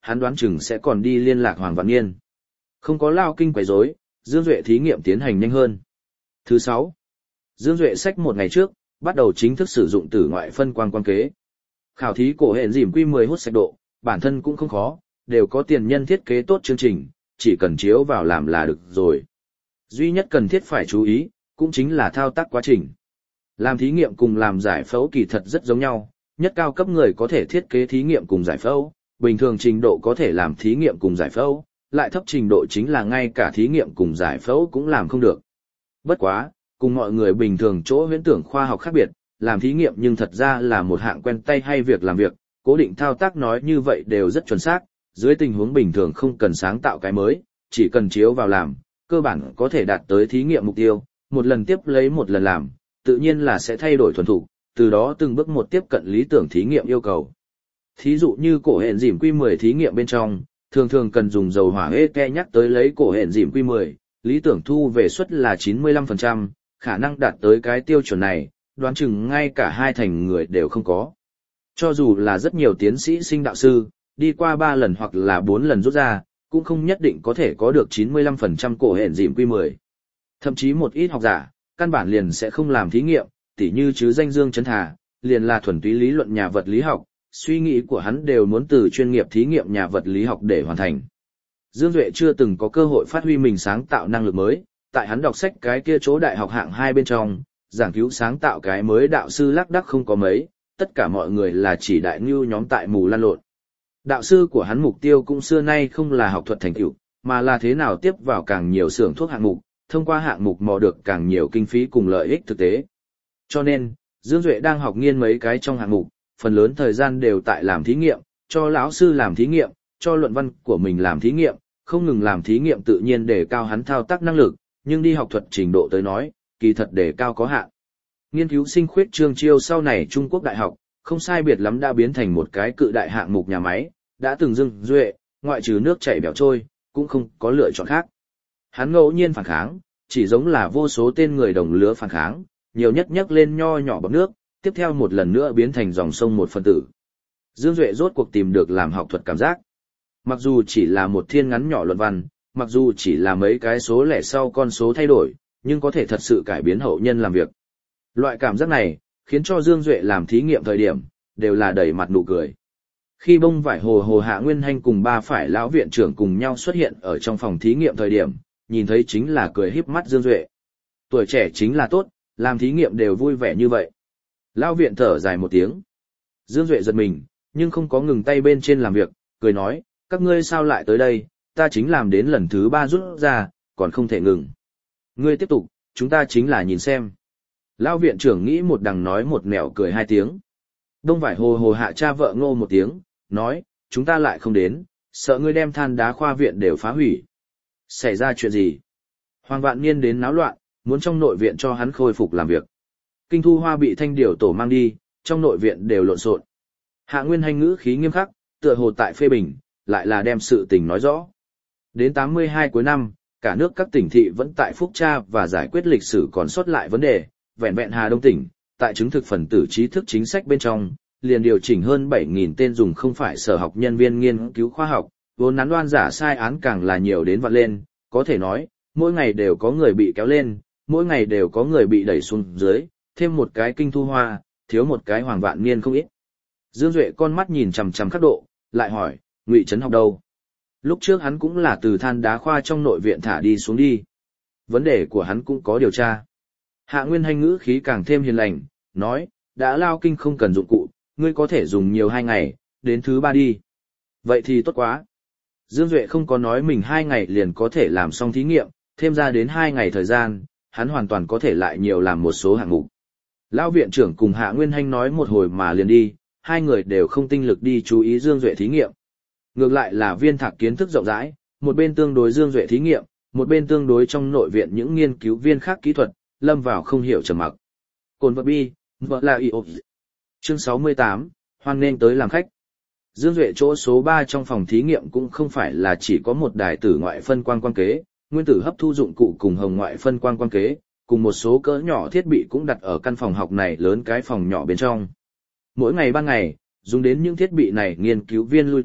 hắn đoán chừng sẽ còn đi liên lạc Hoàng Vạn Niên. Không có Lao Kinh quấy rối, Dương Duệ thí nghiệm tiến hành nhanh hơn. Thứ 6. Dương Duệ sách một ngày trước, bắt đầu chính thức sử dụng tử ngoại phân quang quang kế. Khảo thí cổ hển dìm Q10 hút sạch độ, bản thân cũng không khó, đều có tiền nhân thiết kế tốt chương trình, chỉ cần chiếu vào làm là được rồi. Duy nhất cần thiết phải chú ý, cũng chính là thao tác quá trình. Làm thí nghiệm cùng làm giải phẫu kỳ thật rất giống nhau, nhất cao cấp người có thể thiết kế thí nghiệm cùng giải phẫu, bình thường trình độ có thể làm thí nghiệm cùng giải phẫu, lại thấp trình độ chính là ngay cả thí nghiệm cùng giải phẫu cũng làm không được. Bất quá, cùng mọi người bình thường chỗ huyễn tưởng khoa học khác biệt, làm thí nghiệm nhưng thật ra là một hạng quen tay hay việc làm việc, cố định thao tác nói như vậy đều rất chuẩn xác, dưới tình huống bình thường không cần sáng tạo cái mới, chỉ cần chiếu vào làm, cơ bản có thể đạt tới thí nghiệm mục tiêu, một lần tiếp lấy một lần làm, tự nhiên là sẽ thay đổi thuần thục, từ đó từng bước một tiếp cận lý tưởng thí nghiệm yêu cầu. Thí dụ như cổ hển dìm Q10 thí nghiệm bên trong, thường cần dùng dầu hỏa eke nhắc tới lấy cổ hển dìm Q10, lý tưởng thu về suất là 95%, khả năng đạt tới cái tiêu chuẩn này, đoán chừng ngay cả 2/3 người đều không có. Cho dù là rất nhiều tiến sĩ sinh đạo sư, đi qua 3 lần hoặc là 4 lần rút ra, cũng không nhất định có thể có được 95% cổ hển dìm Q10. Thậm chí một ít học giả, căn bản liền sẽ không làm thí nghiệm, tỉ như chứ danh Dương Chấn Thà, liền là thuần túy lý luận nhà vật lý học, suy nghĩ của hắn đều muốn từ chuyên nghiệp thí nghiệm nhà vật lý học để hoàn thành. Dương Duệ chưa từng có cơ hội phát huy mình sáng tạo năng lực mới, tại hắn đọc sách cái kia chỗ đại học hạng 2 bên trong, giảng cứu sáng tạo cái mới đạo sư lác đác không có mấy, tất cả mọi người là chỉ đại ngưu nhóm tại mù lăn lộn. Đạo sư của hắn mục tiêu cũng xưa nay không là học thuật thành tựu, mà là thế nào tiếp vào càng nhiều xưởng thuốc hạng mục, thông qua hạng mục mò được càng nhiều kinh phí cùng lợi ích thực tế. Cho nên, Dương Duệ đang học nghiên mấy cái trong hạng mục, phần lớn thời gian đều tại làm thí nghiệm, cho lão sư làm thí nghiệm, cho luận văn của mình làm thí nghiệm, không ngừng làm thí nghiệm tự nhiên để cao hắn thao tác năng lực, nhưng đi học thuật trình độ tới nói, kỳ thật để cao có hạn. Nghiên cứu sinh khuyết trương chiêu sau này Trung Quốc đại học, không sai biệt lắm đã biến thành một cái cự đại hạng mục nhà máy, đã từng Dương Duệ, ngoại trừ nước chảy bèo trôi, cũng không có lựa chọn khác. Hắn ngẫu nhiên phản kháng, chỉ giống là vô số tên người đồng lứa phản kháng, nhiều nhất nhấc lên nho nhỏ bọt nước, tiếp theo một lần nữa biến thành dòng sông một phân tử. Dương Duệ rốt cuộc tìm được làm học thuật cảm giác. Mặc dù chỉ là một thiên ngắn nhỏ luận văn, mặc dù chỉ là mấy cái số lẻ sau con số thay đổi, nhưng có thể thật sự cải biến hậu nhân làm việc. Loại cảm giác này, khiến cho Dương Duệ làm thí nghiệm thời điểm, đều là đầy mặt nụ cười. Khi bông vải hồ Hạ Nguyên Hanh cùng ba phải lão viện trưởng cùng nhau xuất hiện ở trong phòng thí nghiệm thời điểm, nhìn thấy chính là cười híp mắt Dương Duệ. Tuổi trẻ chính là tốt, làm thí nghiệm đều vui vẻ như vậy. Lão viện thở dài một tiếng. Dương Duệ giật mình, nhưng không có ngừng tay bên trên làm việc, cười nói, các ngươi sao lại tới đây, ta chính làm đến lần thứ 3 rút ra, còn không thể ngừng. Ngươi tiếp tục, chúng ta chính là nhìn xem. Lão viện trưởng nghĩ một đằng nói một nẻo cười 2 tiếng. Đông vải hồ Hạ cha vợ Ngô một tiếng, nói, chúng ta lại không đến, sợ ngươi đem than đá khoa viện đều phá hủy. Xảy ra chuyện gì? Hoàng Vạn Niên đến náo loạn, muốn trong nội viện cho hắn khôi phục làm việc. Kinh Thu Hoa bị thanh điều tổ mang đi, trong nội viện đều lộn xộn. Hạ Nguyên Hanh ngữ khí nghiêm khắc, tựa hồ tại phê bình, lại là đem sự tình nói rõ. Đến 82 cuối năm, cả nước các tỉnh thị vẫn tại phúc tra và giải quyết lịch sử còn sót lại vấn đề, vẹn vẹn Hà Đông tỉnh, tại chứng thực phần tử trí thức chính sách bên trong, liền điều chỉnh hơn 7.000 tên dùng không phải sở học nhân viên nghiên cứu khoa học, vốn nắn đoan giả sai án càng là nhiều đến vạn lên, có thể nói, mỗi ngày đều có người bị kéo lên, mỗi ngày đều có người bị đẩy xuống dưới, thêm một cái Kinh Thu Hoa, thiếu một cái Hoàng Vạn Niên không ít. Dương Duệ con mắt nhìn chằm chằm khắc độ, lại hỏi, Ngụy Trấn học đâu? Lúc trước hắn cũng là từ than đá khoa trong nội viện thả đi xuống đi. Vấn đề của hắn cũng có điều tra. Hạ Nguyên Hanh ngữ khí càng thêm hiền lành, nói, đã lao kinh không cần dụng cụ, ngươi có thể dùng nhiều 2 ngày, đến thứ 3 đi. Vậy thì tốt quá. Dương Duệ không có nói mình 2 ngày liền có thể làm xong thí nghiệm, thêm ra đến 2 ngày thời gian, hắn hoàn toàn có thể lại nhiều làm một số hạng mục. Lão viện trưởng cùng Hạ Nguyên Hanh nói một hồi mà liền đi, 2 người đều không tinh lực đi chú ý Dương Duệ thí nghiệm. Ngược lại là Viên Thạc kiến thức rộng rãi, một bên tương đối Dương Duệ thí nghiệm, một bên tương đối trong nội viện những nghiên cứu viên khác kỹ thuật, lâm vào không hiểu trầm mặc. Cồn vật bi, vợ là y ộp. Chương 68, hoan nên tới làm khách. Dương Duệ chỗ số 3 trong phòng thí nghiệm cũng không phải là chỉ có một đài tử ngoại phân quang quang kế, nguyên tử hấp thu dụng cụ cùng hồng ngoại phân quang quang kế, cùng một số cỡ nhỏ thiết bị cũng đặt ở căn phòng học này lớn cái phòng nhỏ bên trong. Mỗi ngày ban ngày, dùng đến những thiết bị này nghiên cứu viên lui tới,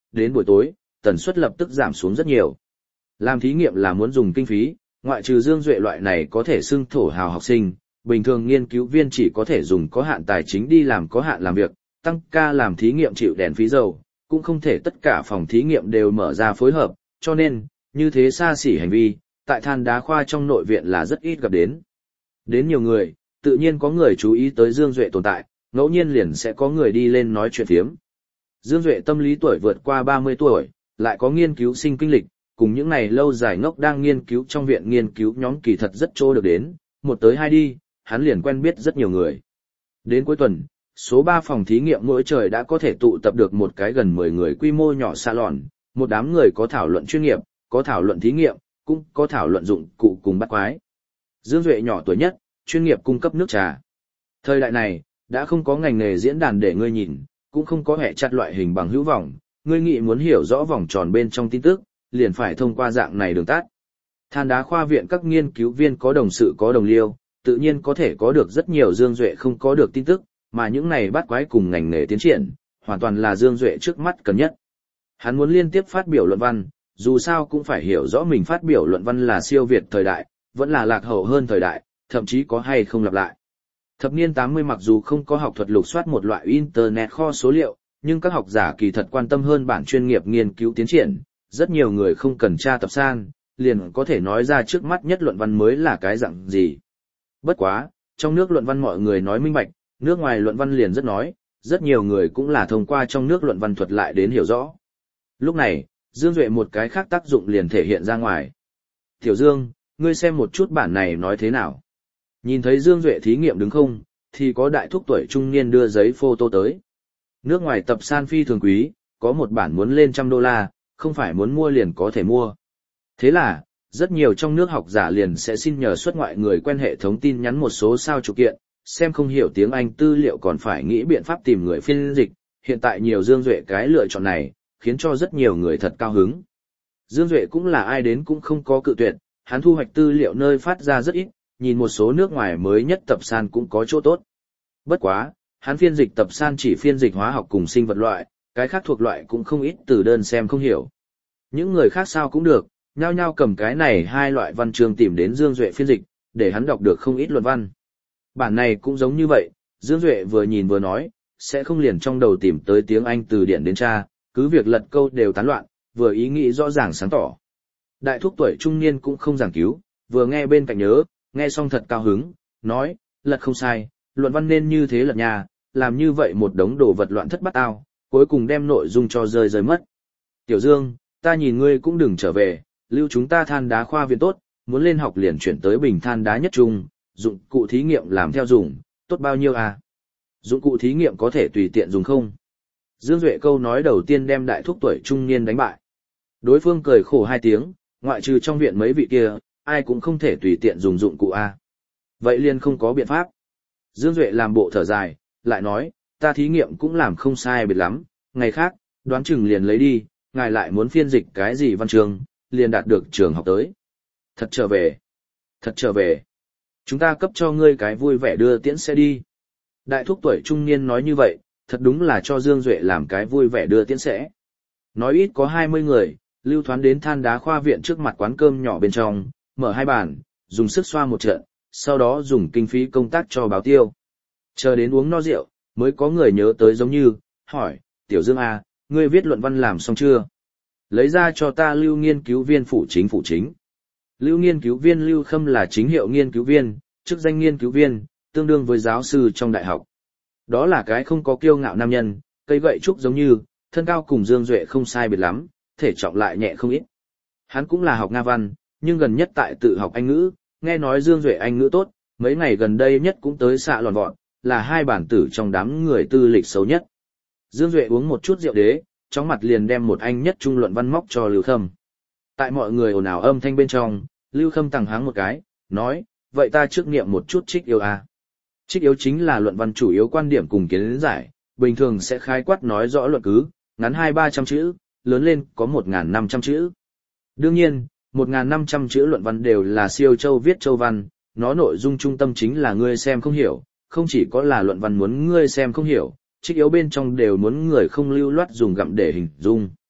đến buổi tối, tần suất lập tức giảm xuống rất nhiều. Làm thí nghiệm là muốn dùng kinh phí, ngoại trừ Dương Duệ loại này có thể xưng thổ hào học sinh, bình thường nghiên cứu viên chỉ có thể dùng có hạn tài chính đi làm có hạn làm việc, tăng ca làm thí nghiệm chịu đèn phí dầu, cũng không thể tất cả phòng thí nghiệm đều mở ra phối hợp, cho nên, như thế xa xỉ hành vi, tại than đá khoa trong nội viện là rất ít gặp đến. Đến nhiều người, tự nhiên có người chú ý tới Dương Duệ tồn tại, ngẫu nhiên liền sẽ có người đi lên nói chuyện phiếm. Dương Duệ tâm lý tuổi vượt qua 30 tuổi, lại có nghiên cứu sinh kinh lịch, cùng những này lâu dài ngốc đang nghiên cứu trong viện nghiên cứu nhóm kỳ thật rất trô được đến, một tới hai đi, hắn liền quen biết rất nhiều người. Đến cuối tuần, số 3 phòng thí nghiệm mỗi trời đã có thể tụ tập được một cái gần 10 người quy mô nhỏ salon, một đám người có thảo luận chuyên nghiệp, có thảo luận thí nghiệm, cũng có thảo luận dụng cụ cùng bắt quái. Dương Duệ nhỏ tuổi nhất, chuyên nghiệp cung cấp nước trà. Thời đại này, đã không có ngành nghề diễn đàn để ngươi nhìn, cũng không có hệ chặt loại hình bằng hữu vòng, ngươi nghĩ muốn hiểu rõ vòng tròn bên trong tin tức, liền phải thông qua dạng này đường tắt. Than đá khoa viện các nghiên cứu viên có đồng sự có đồng liêu, tự nhiên có thể có được rất nhiều Dương Duệ không có được tin tức, mà những này bắt quái cùng ngành nghề tiến triển, hoàn toàn là Dương Duệ trước mắt cần nhất. Hắn muốn liên tiếp phát biểu luận văn, dù sao cũng phải hiểu rõ mình phát biểu luận văn là siêu việt thời đại, vẫn là lạc hậu hơn thời đại, thậm chí có hay không lặp lại. Thập niên 80 mặc dù không có học thuật lục soát một loại internet kho số liệu, nhưng các học giả kỳ thật quan tâm hơn bản chuyên nghiệp nghiên cứu tiến triển, rất nhiều người không cần tra tập san, liền có thể nói ra trước mắt nhất luận văn mới là cái dạng gì. Bất quá, trong nước luận văn mọi người nói minh bạch, nước ngoài luận văn liền rất nói, rất nhiều người cũng là thông qua trong nước luận văn thuật lại đến hiểu rõ. Lúc này, Dương Duệ một cái khác tác dụng liền thể hiện ra ngoài. Tiểu Dương, ngươi xem một chút bản này nói thế nào. Nhìn thấy Dương Duệ thí nghiệm đứng không, thì có đại thúc tuổi trung niên đưa giấy photo tới. Nước ngoài tập san phi thường quý, có một bản muốn lên $100, không phải muốn mua liền có thể mua. Thế là, rất nhiều trong nước học giả liền sẽ xin nhờ xuất ngoại người quen hệ thống tin nhắn một số sao chục kiện, xem không hiểu tiếng Anh tư liệu còn phải nghĩ biện pháp tìm người phiên dịch. Hiện tại nhiều Dương Duệ cái lựa chọn này, khiến cho rất nhiều người thật cao hứng. Dương Duệ cũng là ai đến cũng không có cự tuyệt, hắn thu hoạch tư liệu nơi phát ra rất ít, nhìn một số nước ngoài mới nhất tập san cũng có chỗ tốt. Bất quá, hắn phiên dịch tập san chỉ phiên dịch hóa học cùng sinh vật loại, cái khác thuộc loại cũng không ít từ đơn xem không hiểu. Những người khác sao cũng được, nhao nhao cầm cái này hai loại văn chương tìm đến Dương Duệ phiên dịch, để hắn đọc được không ít luận văn. Bản này cũng giống như vậy, Dương Duệ vừa nhìn vừa nói, sẽ không liền trong đầu tìm tới tiếng Anh từ điển đến tra, cứ việc lật câu đều tán loạn, vừa ý nghĩ rõ ràng sáng tỏ. Đại thúc tuổi trung niên cũng không giảng cứu, vừa nghe bên cạnh nhớ, nghe xong thật cao hứng, nói, lật không sai, luận văn nên như thế lật nhà, làm như vậy một đống đồ vật loạn thất bát ao, cuối cùng đem nội dung cho rơi rơi mất. Tiểu Dương, ta nhìn ngươi cũng đừng trở về, lưu chúng ta than đá khoa viện tốt, muốn lên học liền chuyển tới bình than đá nhất trung, dụng cụ thí nghiệm làm theo dùng, tốt bao nhiêu à? Dụng cụ thí nghiệm có thể tùy tiện dùng không? Dương Duệ câu nói đầu tiên đem đại thúc tuổi trung niên đánh bại. Đối phương cười khổ hai tiếng, ngoại trừ trong viện mấy vị kia, ai cũng không thể tùy tiện dùng dụng cụ A. Vậy liền không có biện pháp. Dương Duệ làm bộ thở dài, lại nói, ta thí nghiệm cũng làm không sai biệt lắm, ngày khác, đoán chừng liền lấy đi, ngài lại muốn phiên dịch cái gì văn chương, liền đạt được trường học tới. Thật trở về. Thật trở về. Chúng ta cấp cho ngươi cái vui vẻ đưa tiễn xe đi. Đại thúc tuổi trung niên nói như vậy, thật đúng là cho Dương Duệ làm cái vui vẻ đưa tiễn sẽ. Nói ít có 20 người, lưu thoán đến than đá khoa viện trước mặt quán cơm nhỏ bên trong, mở hai bàn, dùng sức xoa một trận, sau đó dùng kinh phí công tác cho báo tiêu. Chờ đến uống no rượu, mới có người nhớ tới giống như, hỏi, Tiểu Dương à, ngươi viết luận văn làm xong chưa? Lấy ra cho ta Lưu nghiên cứu viên phụ chính. Lưu nghiên cứu viên Lưu Khâm là chính hiệu nghiên cứu viên, chức danh nghiên cứu viên, tương đương với giáo sư trong đại học. Đó là cái không có kiêu ngạo nam nhân, cây gậy trúc giống như, thân cao cùng Dương Duệ không sai biệt lắm, thể trọng lại nhẹ không ít. Hắn cũng là học Nga văn, nhưng gần nhất tại tự học Anh ngữ, nghe nói Dương Duệ Anh ngữ tốt, mấy ngày gần đây nhất cũng tới xạ lòn vọt, là hai bản tử trong đám người tư lịch xấu nhất. Dương Duệ uống một chút rượu đế, chóng mặt liền đem một anh nhất trung luận văn móc cho Lưu Khâm. Tại mọi người ồn ào âm thanh bên trong, Lưu Khâm tằng háng một cái, nói, vậy ta trước niệm một chút trích yêu à. Trích yếu chính là luận văn chủ yếu quan điểm cùng kiến giải, bình thường sẽ khái quát nói rõ luận cứ, ngắn 200-300 chữ, lớn lên có 1.500 chữ. Đương nhiên, 1.500 chữ luận văn đều là siêu châu viết châu văn, nó nội dung trung tâm chính là ngươi xem không hiểu, không chỉ có là luận văn muốn ngươi xem không hiểu, trích yếu bên trong đều muốn người không lưu loát dùng gặm để hình dung.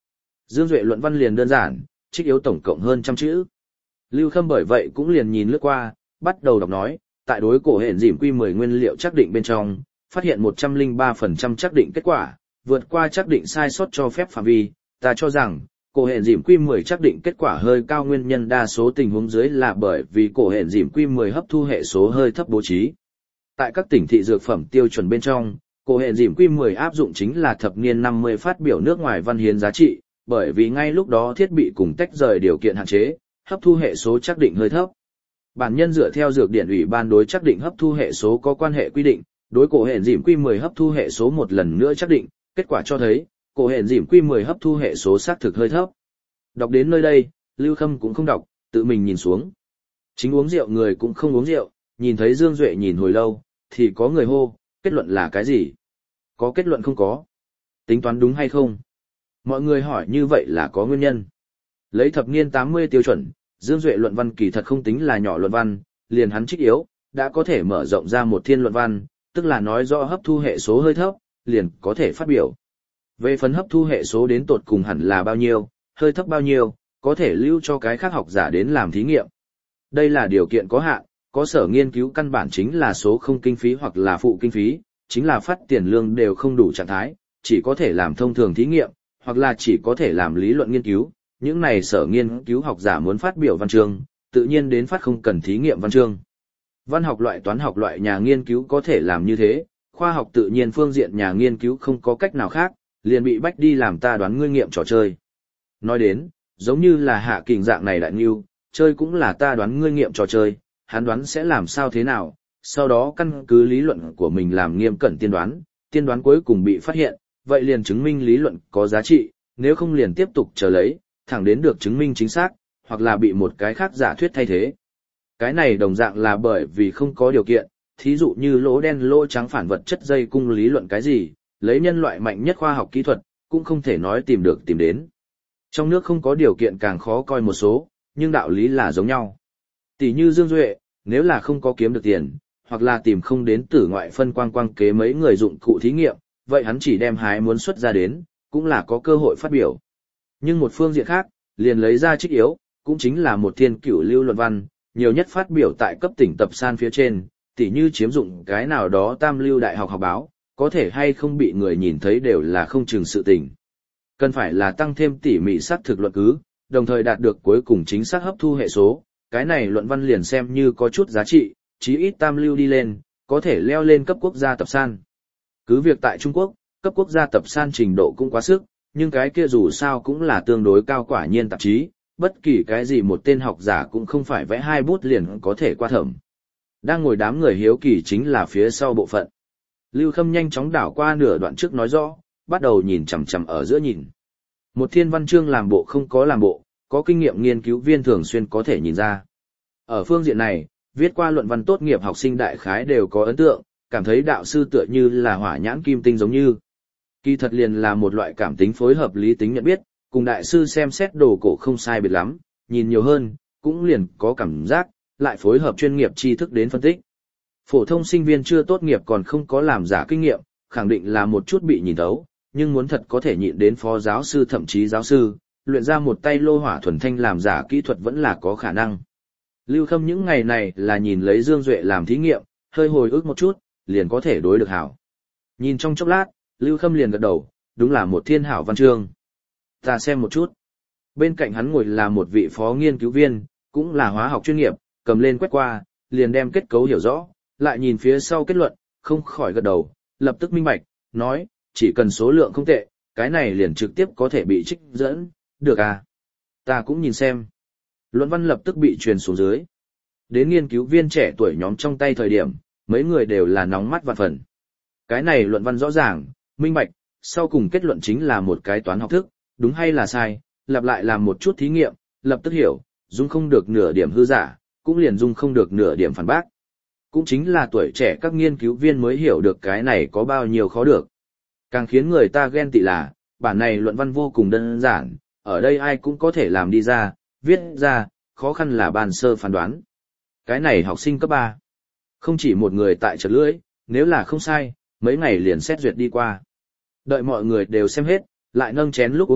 Dương Duệ luận văn liền đơn giản, trích yếu tổng cộng hơn 100 chữ. Lưu Khâm bởi vậy cũng liền nhìn lướt qua, bắt đầu đọc nói, tại đối cổ hển dìm quy 10 nguyên liệu xác định bên trong, phát hiện 103% xác định kết quả, vượt qua xác định sai sót cho phép phạm vi, ta cho rằng, cổ hển dìm quy 10 xác định kết quả hơi cao nguyên nhân đa số tình huống dưới là bởi vì cổ hển dìm quy 10 hấp thu hệ số hơi thấp bố trí. Tại các tỉnh thị dược phẩm tiêu chuẩn bên trong, cổ hển dìm quy 10 áp dụng chính là thập niên 50 phát biểu nước ngoài văn hiến giá trị, bởi vì ngay lúc đó thiết bị cùng tách rời điều kiện hạn chế, hấp thu hệ số xác định hơi thấp. Bản nhân dựa theo dược điển ủy ban đối xác định hấp thu hệ số có quan hệ quy định, đối cổ hển dìm quy 10 hấp thu hệ số một lần nữa xác định, kết quả cho thấy, cổ hển dìm quy 10 hấp thu hệ số xác thực hơi thấp. Đọc đến nơi đây, Lưu Khâm cũng không đọc, tự mình nhìn xuống. Chính uống rượu người cũng không uống rượu, nhìn thấy Dương Duệ nhìn hồi lâu, thì có người hô, kết luận là cái gì? Có kết luận không có? Tính toán đúng hay không? Mọi người hỏi như vậy là có nguyên nhân. Lấy thập niên 80 tiêu chuẩn, Dương Duệ luận văn kỳ thật không tính là nhỏ luận văn, liền hắn trích yếu, đã có thể mở rộng ra một thiên luận văn, tức là nói rõ hấp thu hệ số hơi thấp, liền có thể phát biểu. Về phần hấp thu hệ số đến tột cùng hẳn là bao nhiêu, hơi thấp bao nhiêu, có thể lưu cho cái khác học giả đến làm thí nghiệm. Đây là điều kiện có hạn, có sở nghiên cứu căn bản chính là số không kinh phí hoặc là phụ kinh phí, chính là phát tiền lương đều không đủ trạng thái, chỉ có thể làm thông thường thí nghiệm, hoặc là chỉ có thể làm lý luận nghiên cứu. Những này sở nghiên cứu học giả muốn phát biểu văn chương, tự nhiên đến phát không cần thí nghiệm văn chương. Văn học loại toán học loại nhà nghiên cứu có thể làm như thế, khoa học tự nhiên phương diện nhà nghiên cứu không có cách nào khác, liền bị bách đi làm ta đoán ngươi nghiệm trò chơi. Nói đến, giống như là Hạ Kình dạng này đại nghiêu, chơi cũng là ta đoán ngươi nghiệm trò chơi, hắn đoán sẽ làm sao thế nào, sau đó căn cứ lý luận của mình làm nghiêm cẩn tiên đoán cuối cùng bị phát hiện, vậy liền chứng minh lý luận có giá trị, nếu không liền tiếp tục chờ lấy, thẳng đến được chứng minh chính xác, hoặc là bị một cái khác giả thuyết thay thế. Cái này đồng dạng là bởi vì không có điều kiện, thí dụ như lỗ đen lỗ trắng phản vật chất dây cung lý luận cái gì, lấy nhân loại mạnh nhất khoa học kỹ thuật, cũng không thể nói tìm được tìm đến. Trong nước không có điều kiện càng khó coi một số, nhưng đạo lý là giống nhau. Tỷ như Dương Duệ, nếu là không có kiếm được tiền, hoặc là tìm không đến tử ngoại phân quang kế mấy người dụng cụ thí nghiệm, vậy hắn chỉ đem hái muốn xuất ra đến, cũng là có cơ hội phát biểu. Nhưng một phương diện khác, liền lấy ra trích yếu, cũng chính là một thiên cửu lưu luận văn, nhiều nhất phát biểu tại cấp tỉnh tập san phía trên, tỉ như chiếm dụng cái nào đó tam lưu đại học học báo, có thể hay không bị người nhìn thấy đều là không chừng sự tình. Cần phải là tăng thêm tỉ mỉ xác thực luận cứ, đồng thời đạt được cuối cùng chính xác hấp thu hệ số, cái này luận văn liền xem như có chút giá trị, chí ít tam lưu đi lên, có thể leo lên cấp quốc gia tập san. Cứ việc tại Trung Quốc, cấp quốc gia tập san trình độ cũng quá sức, nhưng cái kia dù sao cũng là tương đối cao quả nhiên tạp chí, bất kỳ cái gì một tên học giả cũng không phải vẽ 2 bút liền có thể qua thẩm. Đang ngồi đám người hiếu kỳ chính là phía sau bộ phận. Lưu Khâm nhanh chóng đảo qua nửa đoạn trước nói rõ, bắt đầu nhìn chằm chằm ở giữa nhìn. Một thiên văn chương làm bộ không có làm bộ, có kinh nghiệm nghiên cứu viên thường xuyên có thể nhìn ra. Ở phương diện này, viết qua luận văn tốt nghiệp học sinh đại khái đều có ấn tượng, cảm thấy đạo sư tựa như là hỏa nhãn kim tinh giống như. Kỳ thật liền là một loại cảm tính phối hợp lý tính nhận biết, cùng đại sư xem xét đồ cổ không sai biệt lắm, nhìn nhiều hơn, cũng liền có cảm giác, lại phối hợp chuyên nghiệp tri thức đến phân tích. Phổ thông sinh viên chưa tốt nghiệp còn không có làm giả kinh nghiệm, khẳng định là một chút bị nhìn thấu, nhưng muốn thật có thể nhịn đến phó giáo sư thậm chí giáo sư, luyện ra một tay lô hỏa thuần thanh làm giả kỹ thuật vẫn là có khả năng. Lưu Khâm những ngày này là nhìn lấy Dương Duệ làm thí nghiệm, hơi hồi ức một chút, liền có thể đối được hảo. Nhìn trong chốc lát, Lưu Khâm liền gật đầu, đúng là một thiên hảo văn chương. Ta xem một chút. Bên cạnh hắn ngồi là một vị phó nghiên cứu viên, cũng là hóa học chuyên nghiệp, cầm lên quét qua, liền đem kết cấu hiểu rõ, lại nhìn phía sau kết luận, không khỏi gật đầu, lập tức minh bạch, nói, chỉ cần số lượng không tệ, cái này liền trực tiếp có thể bị trích dẫn, được à? Ta cũng nhìn xem. Luận văn lập tức bị truyền xuống dưới. Đến nghiên cứu viên trẻ tuổi nhóm trong tay thời điểm, mấy người đều là nóng mắt vạn phần. Cái này luận văn rõ ràng, minh bạch, sau cùng kết luận chính là một cái toán học thức, đúng hay là sai, lặp lại làm một chút thí nghiệm, lập tức hiểu, dung không được nửa điểm hư giả, cũng liền dung không được nửa điểm phản bác. Cũng chính là tuổi trẻ các nghiên cứu viên mới hiểu được cái này có bao nhiêu khó được. Càng khiến người ta ghen tị là, bản này luận văn vô cùng đơn giản, ở đây ai cũng có thể làm đi ra, viết ra, khó khăn là bàn sơ phán đoán. Cái này học sinh cấp 3. Không chỉ một người tại chật lưỡi, nếu là không sai, mấy ngày liền xét duyệt đi qua. Đợi mọi người đều xem hết, lại nâng chén lúc uống rượu,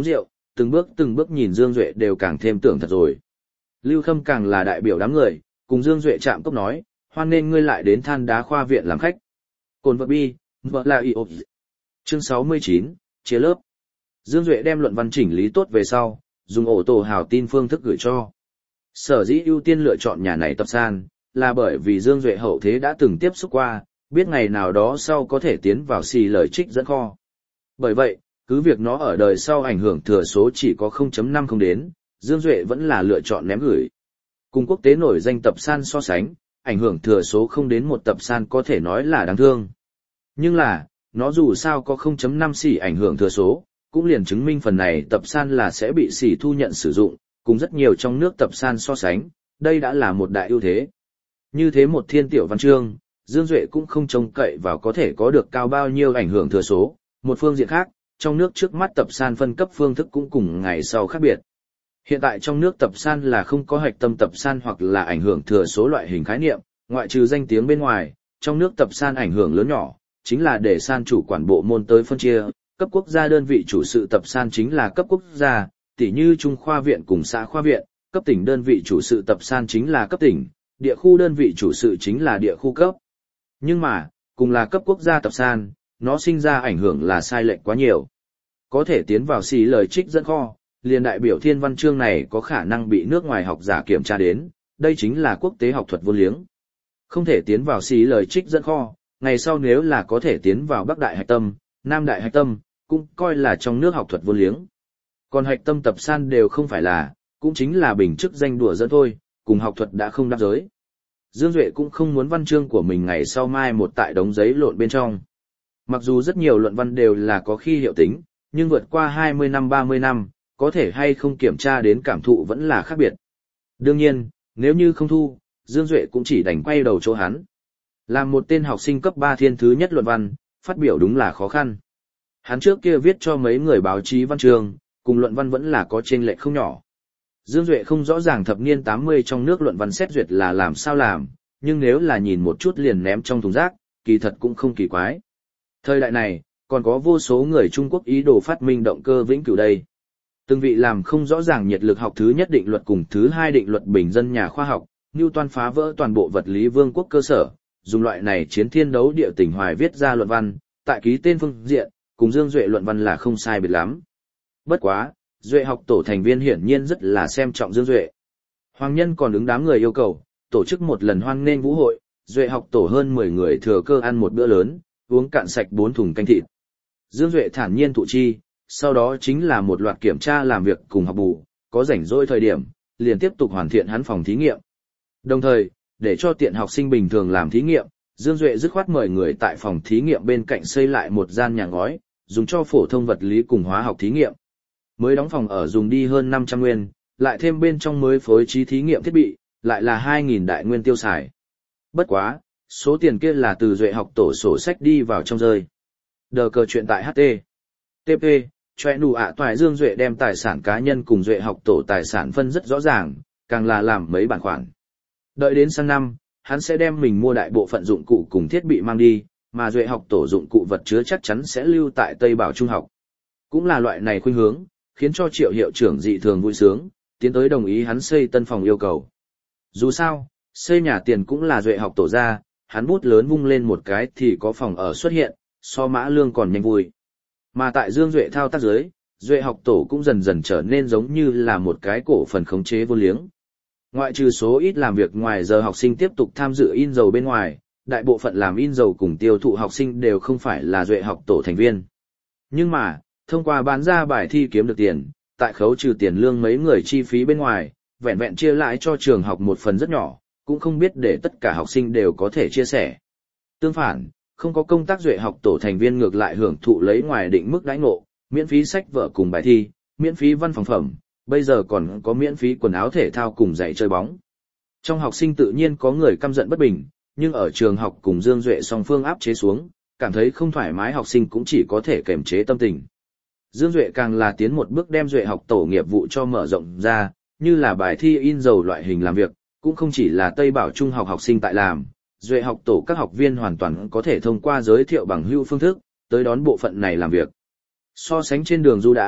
từng bước nhìn Dương Duệ đều càng thêm tưởng thật rồi. Lưu Khâm càng là đại biểu đám người, cùng Dương Duệ chạm cốc nói, hoan nên ngươi lại đến Than Đá Khoa Viện làm khách. Cồn vật bi, vợ là y ộp. Chương 69, chia lớp. Dương Duệ đem luận văn chỉnh lý tốt về sau, dùng ổ tổ hào tin phương thức gửi cho. Sở dĩ ưu tiên lựa chọn nhà này tập san, là bởi vì Dương Duệ hậu thế đã từng tiếp xúc qua, biết ngày nào đó sau có thể tiến vào xì lời trích dẫn kho. Bởi vậy, cứ việc nó ở đời sau ảnh hưởng thừa số chỉ có 0.5 không đến, Dương Duệ vẫn là lựa chọn ném gửi. Cùng quốc tế nổi danh tập san so sánh, ảnh hưởng thừa số không đến một tập san có thể nói là đáng thương. Nhưng là, nó dù sao có 0.5 xỉ ảnh hưởng thừa số, cũng liền chứng minh phần này tập san là sẽ bị xỉ thu nhận sử dụng, cùng rất nhiều trong nước tập san so sánh, đây đã là một đại ưu thế. Như thế một thiên tiểu văn chương, Dương Duệ cũng không trông cậy vào có thể có được cao bao nhiêu ảnh hưởng thừa số, một phương diện khác, trong nước trước mắt tập san phân cấp phương thức cũng cùng ngày sau khác biệt. Hiện tại trong nước tập san là không có hạch tâm tập san hoặc là ảnh hưởng thừa số loại hình khái niệm, ngoại trừ danh tiếng bên ngoài, trong nước tập san ảnh hưởng lớn nhỏ, chính là để san chủ quản bộ môn tới phân chia, cấp quốc gia đơn vị chủ sự tập san chính là cấp quốc gia, tỉ như Trung khoa viện cùng xã khoa viện, cấp tỉnh đơn vị chủ sự tập san chính là cấp tỉnh, địa khu đơn vị chủ sự chính là địa khu cấp. Nhưng mà, cùng là cấp quốc gia tập san, nó sinh ra ảnh hưởng là sai lệch quá nhiều. Có thể tiến vào xì lời trích dẫn kho, liền đại biểu thiên văn chương này có khả năng bị nước ngoài học giả kiểm tra đến, đây chính là quốc tế học thuật vô liếng. Không thể tiến vào xì lời trích dẫn kho, ngày sau nếu là có thể tiến vào Bắc Đại Hạch Tâm, Nam Đại Hạch Tâm, cũng coi là trong nước học thuật vô liếng. Còn hạch tâm tập san đều không phải là, cũng chính là bình chức danh đùa dẫn thôi, cùng học thuật đã không đáp giới. Dương Duệ cũng không muốn văn chương của mình ngày sau mai một tại đống giấy lộn bên trong. Mặc dù rất nhiều luận văn đều là có khi hiệu tính, nhưng vượt qua 20 năm 30 năm, có thể hay không kiểm tra đến cảm thụ vẫn là khác biệt. Đương nhiên, nếu như không thu, Dương Duệ cũng chỉ đành quay đầu chỗ hắn. Làm một tên học sinh cấp 3 thiên thứ nhất luận văn, phát biểu đúng là khó khăn. Hắn trước kia viết cho mấy người báo chí văn chương, cùng luận văn vẫn là có chênh lệch không nhỏ. Dương Duệ không rõ ràng thập niên 80 trong nước luận văn xét duyệt là làm sao làm, nhưng nếu là nhìn một chút liền ném trong thùng rác, kỳ thật cũng không kỳ quái. Thời đại này, còn có vô số người Trung Quốc ý đồ phát minh động cơ vĩnh cửu đây. Từng vị làm không rõ ràng nhiệt lực học thứ nhất định luật cùng thứ hai định luật bình dân nhà khoa học, Newton phá vỡ toàn bộ vật lý vương quốc cơ sở, dùng loại này chiến thiên đấu địa tình hoài viết ra luận văn, tại ký tên phương diện, cùng Dương Duệ luận văn là không sai biệt lắm. Bất quá, Duệ học tổ thành viên hiển nhiên rất là xem trọng Dương Duệ. Hoàng Nhân còn ứng đám người yêu cầu, tổ chức một lần hoan nghênh vũ hội, Duệ học tổ hơn 10 người thừa cơ ăn một bữa lớn, uống cạn sạch 4 thùng canh thịt. Dương Duệ thản nhiên thụ chi, sau đó chính là một loạt kiểm tra làm việc cùng học bù, có rảnh rỗi thời điểm, liền tiếp tục hoàn thiện hắn phòng thí nghiệm. Đồng thời, để cho tiện học sinh bình thường làm thí nghiệm, Dương Duệ dứt khoát mời người tại phòng thí nghiệm bên cạnh xây lại một gian nhà ngói, dùng cho phổ thông vật lý cùng hóa học thí nghiệm. Mới đóng phòng ở dùng đi hơn 500 nguyên, lại thêm bên trong mới phối trí thí nghiệm thiết bị, lại là 2.000 đại nguyên tiêu xài. Bất quá, số tiền kia là từ Duệ học tổ sổ sách đi vào trong rơi. Đờ cờ chuyện tại HT. TP, choe nụ ạ toại Dương Duệ đem tài sản cá nhân cùng Duệ học tổ tài sản phân rất rõ ràng, càng là làm mấy bản khoản. Đợi đến sang năm, hắn sẽ đem mình mua đại bộ phận dụng cụ cùng thiết bị mang đi, mà Duệ học tổ dụng cụ vật chứa chắc chắn sẽ lưu tại Tây Bảo Trung học. Cũng là loại này khuynh hướng, khiến cho Triệu hiệu trưởng dị thường vui sướng, tiến tới đồng ý hắn xây tân phòng yêu cầu. Dù sao, xây nhà tiền cũng là Duệ học tổ ra, hắn bút lớn vung lên một cái thì có phòng ở xuất hiện, so Mã Lương còn nhanh vui. Mà tại Dương Duệ thao tác dưới, Duệ học tổ cũng dần dần trở nên giống như là một cái cổ phần khống chế vô liếng. Ngoại trừ số ít làm việc ngoài giờ học sinh tiếp tục tham dự in dầu bên ngoài, đại bộ phận làm in dầu cùng tiêu thụ học sinh đều không phải là Duệ học tổ thành viên. Nhưng mà, thông qua bán ra bài thi kiếm được tiền, tại khấu trừ tiền lương mấy người chi phí bên ngoài, vẹn vẹn chia lại cho trường học một phần rất nhỏ, cũng không biết để tất cả học sinh đều có thể chia sẻ. Tương phản, không có công tác Duệ học tổ thành viên ngược lại hưởng thụ lấy ngoài định mức đãi ngộ, miễn phí sách vở cùng bài thi, miễn phí văn phòng phẩm, bây giờ còn có miễn phí quần áo thể thao cùng giày chơi bóng. Trong học sinh tự nhiên có người căm giận bất bình, nhưng ở trường học cùng Dương Duệ song phương áp chế xuống, cảm thấy không thoải mái học sinh cũng chỉ có thể kiềm chế tâm tình. Dương Duệ càng là tiến một bước đem Duệ học tổ nghiệp vụ cho mở rộng ra, như là bài thi in dầu loại hình làm việc, cũng không chỉ là Tây Bảo Trung học học sinh tại làm, Duệ học tổ các học viên hoàn toàn có thể thông qua giới thiệu bằng hữu phương thức, tới đón bộ phận này làm việc. So sánh trên đường du đãng,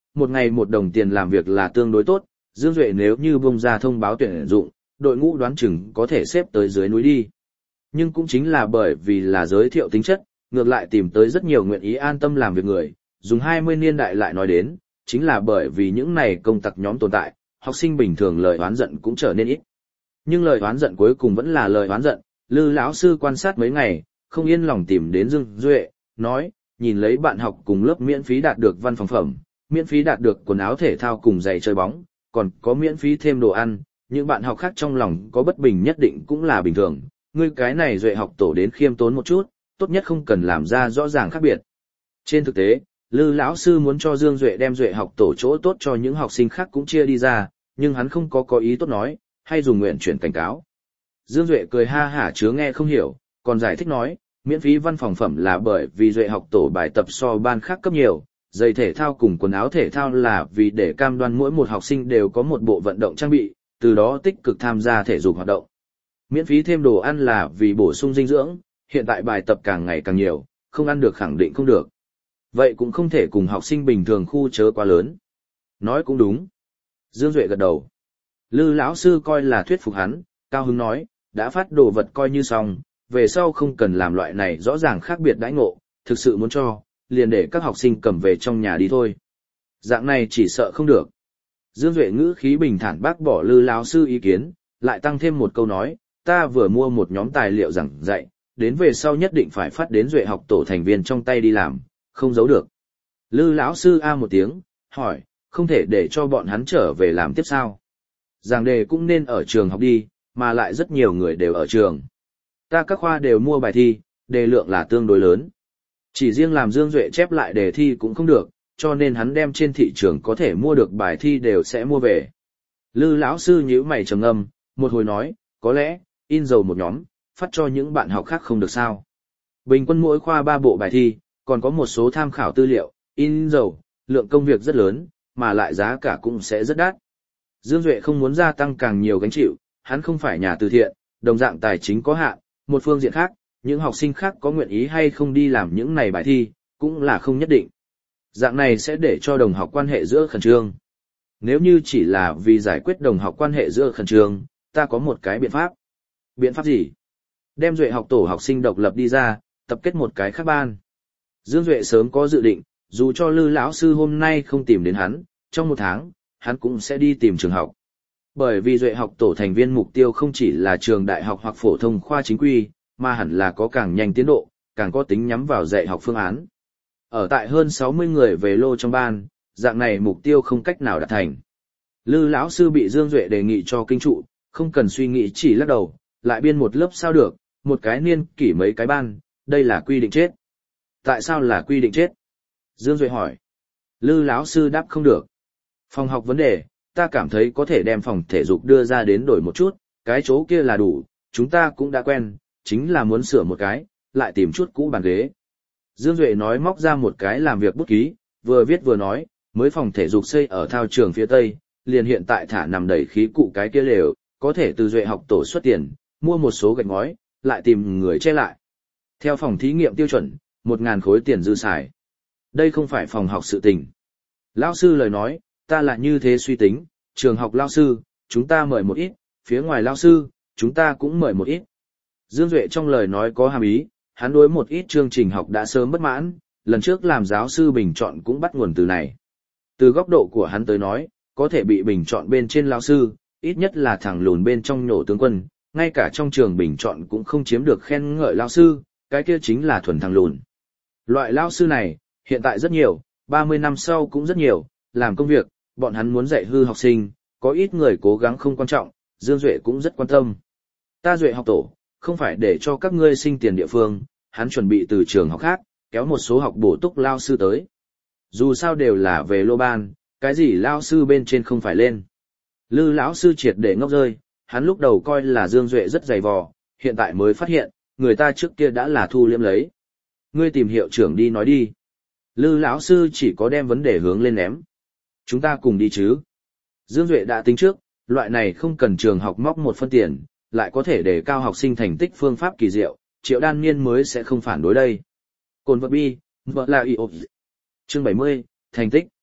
một ngày 1 đồng tiền làm việc là tương đối tốt, Dương Duệ nếu như bung ra thông báo tuyển dụng, đội ngũ đoán chừng có thể xếp tới dưới núi đi. Nhưng cũng chính là bởi vì là giới thiệu tính chất, ngược lại tìm tới rất nhiều nguyện ý an tâm làm việc người, dùng 20 niên đại lại nói đến, chính là bởi vì những này công tặc nhóm tồn tại, học sinh bình thường lời oán giận cũng trở nên ít. Nhưng lời oán giận cuối cùng vẫn là lời oán giận, Lư lão sư quan sát mấy ngày, không yên lòng tìm đến Dương Duệ, nói, nhìn lấy bạn học cùng lớp miễn phí đạt được văn phòng phẩm, miễn phí đạt được quần áo thể thao cùng giày chơi bóng, còn có miễn phí thêm đồ ăn, những bạn học khác trong lòng có bất bình nhất định cũng là bình thường, ngươi cái này Duệ học tổ đến khiêm tốn một chút, tốt nhất không cần làm ra rõ ràng khác biệt. Trên thực tế, Lư lão sư muốn cho Dương Duệ đem Duệ học tổ chỗ tốt cho những học sinh khác cũng chia đi ra, nhưng hắn không có ý tốt nói, hay dùng nguyện chuyển cảnh cáo. Dương Duệ cười ha hả chứa nghe không hiểu, còn giải thích nói, miễn phí văn phòng phẩm là bởi vì Duệ học tổ bài tập so ban khác cấp nhiều, giày thể thao cùng quần áo thể thao là vì để cam đoan mỗi một học sinh đều có một bộ vận động trang bị, từ đó tích cực tham gia thể dục hoạt động. Miễn phí thêm đồ ăn là vì bổ sung dinh dưỡng, hiện tại bài tập càng ngày càng nhiều, không ăn được khẳng định không được. Vậy cũng không thể cùng học sinh bình thường khu chớ quá lớn. Nói cũng đúng. Dương Duệ gật đầu. Lư lão sư coi là thuyết phục hắn, cao hứng nói, đã phát đồ vật coi như xong, về sau không cần làm loại này rõ ràng khác biệt đãi ngộ, thực sự muốn cho, liền để các học sinh cầm về trong nhà đi thôi. Dạng này chỉ sợ không được. Dương Duệ ngữ khí bình thản bác bỏ Lư lão sư ý kiến, lại tăng thêm một câu nói, ta vừa mua một nhóm tài liệu giảng dạy, đến về sau nhất định phải phát đến Duệ học tổ thành viên trong tay đi làm, không giấu được. Lư lão sư a một tiếng, hỏi, không thể để cho bọn hắn trở về làm tiếp sao? Giảng đề cũng nên ở trường học đi, mà lại rất nhiều người đều ở trường. Ta các khoa đều mua bài thi, đề lượng là tương đối lớn. Chỉ riêng làm Dương Duệ chép lại đề thi cũng không được, cho nên hắn đem trên thị trường có thể mua được bài thi đều sẽ mua về. Lư lão sư nhíu mày trầm ngâm, một hồi nói, có lẽ, in dầu một nhóm, phát cho những bạn học khác không được sao. Bình quân mỗi khoa 3 bộ bài thi, còn có một số tham khảo tư liệu, in dầu, lượng công việc rất lớn, mà lại giá cả cũng sẽ rất đắt. Dương Duệ không muốn gia tăng càng nhiều gánh chịu, hắn không phải nhà từ thiện, đồng dạng tài chính có hạn, một phương diện khác, những học sinh khác có nguyện ý hay không đi làm những này bài thi, cũng là không nhất định. Dạng này sẽ để cho đồng học quan hệ giữa khẩn trương. Nếu như chỉ là vì giải quyết đồng học quan hệ giữa khẩn trương, ta có một cái biện pháp. Biện pháp gì? Đem Duệ học tổ học sinh độc lập đi ra, tập kết một cái khác ban. Dương Duệ sớm có dự định, dù cho Lư lão sư hôm nay không tìm đến hắn, trong 1 tháng, hắn cũng sẽ đi tìm trường học. Bởi vì Duệ học tổ thành viên mục tiêu không chỉ là trường đại học hoặc phổ thông khoa chính quy, mà hẳn là có càng nhanh tiến độ, càng có tính nhắm vào dạy học phương án. Ở tại hơn 60 người về lô trong ban, dạng này mục tiêu không cách nào đạt thành. Lư lão sư bị Dương Duệ đề nghị cho kinh trụ, không cần suy nghĩ chỉ lắc đầu, lại biên một lớp sao được, một cái niên kỷ mấy cái ban, đây là quy định chết. Tại sao là quy định chết? Dương Duệ hỏi. Lư lão sư đáp không được. Phòng học vấn đề, ta cảm thấy có thể đem phòng thể dục đưa ra đến đổi một chút, cái chỗ kia là đủ, chúng ta cũng đã quen, chính là muốn sửa một cái, lại tìm chút cũ bàn ghế. Dương Duệ nói móc ra một cái làm việc bút ký, vừa viết vừa nói, mới phòng thể dục xây ở thao trường phía tây, liền hiện tại thả nằm đầy khí cụ cái kia lều, có thể từ Duệ học tổ xuất tiền, mua một số gạch ngói, lại tìm người che lại. Theo phòng thí nghiệm tiêu chuẩn, 1.000 khối tiền dư xài. Đây không phải phòng học sự tình. Lão sư lời nói, ta là như thế suy tính, trường học lão sư, chúng ta mời một ít, phía ngoài lão sư, chúng ta cũng mời một ít. Dương Duệ trong lời nói có hàm ý, hắn đối một ít chương trình học đã sớm bất mãn, lần trước làm giáo sư bình chọn cũng bắt nguồn từ này. Từ góc độ của hắn tới nói, có thể bị bình chọn bên trên lão sư, ít nhất là thằng lùn bên trong nhổ tướng quân, ngay cả trong trường bình chọn cũng không chiếm được khen ngợi lão sư, cái kia chính là thuần thằng lùn. Loại lão sư này, hiện tại rất nhiều, 30 năm sau cũng rất nhiều, làm công việc, bọn hắn muốn dạy hư học sinh, có ít người cố gắng không quan trọng, Dương Duệ cũng rất quan tâm. Ta Duệ học tổ, không phải để cho các ngươi sinh tiền địa phương, hắn chuẩn bị từ trường học khác, kéo một số học bổ túc lao sư tới. Dù sao đều là về lô ban, cái gì lao sư bên trên không phải lên. Lư lão sư triệt để ngốc rơi, hắn lúc đầu coi là Dương Duệ rất dày vò, hiện tại mới phát hiện, người ta trước kia đã là thu liếm lấy. Ngươi tìm hiệu trưởng đi nói đi. Lư lão sư chỉ có đem vấn đề hướng lên ném. Chúng ta cùng đi chứ. Dương Duệ đã tính trước, loại này không cần trường học móc một phân tiền, lại có thể để cao học sinh thành tích phương pháp kỳ diệu, Triệu Đan Niên mới sẽ không phản đối đây. Cồn vật bi, vợ là y ộp. Chương 70, thành tích.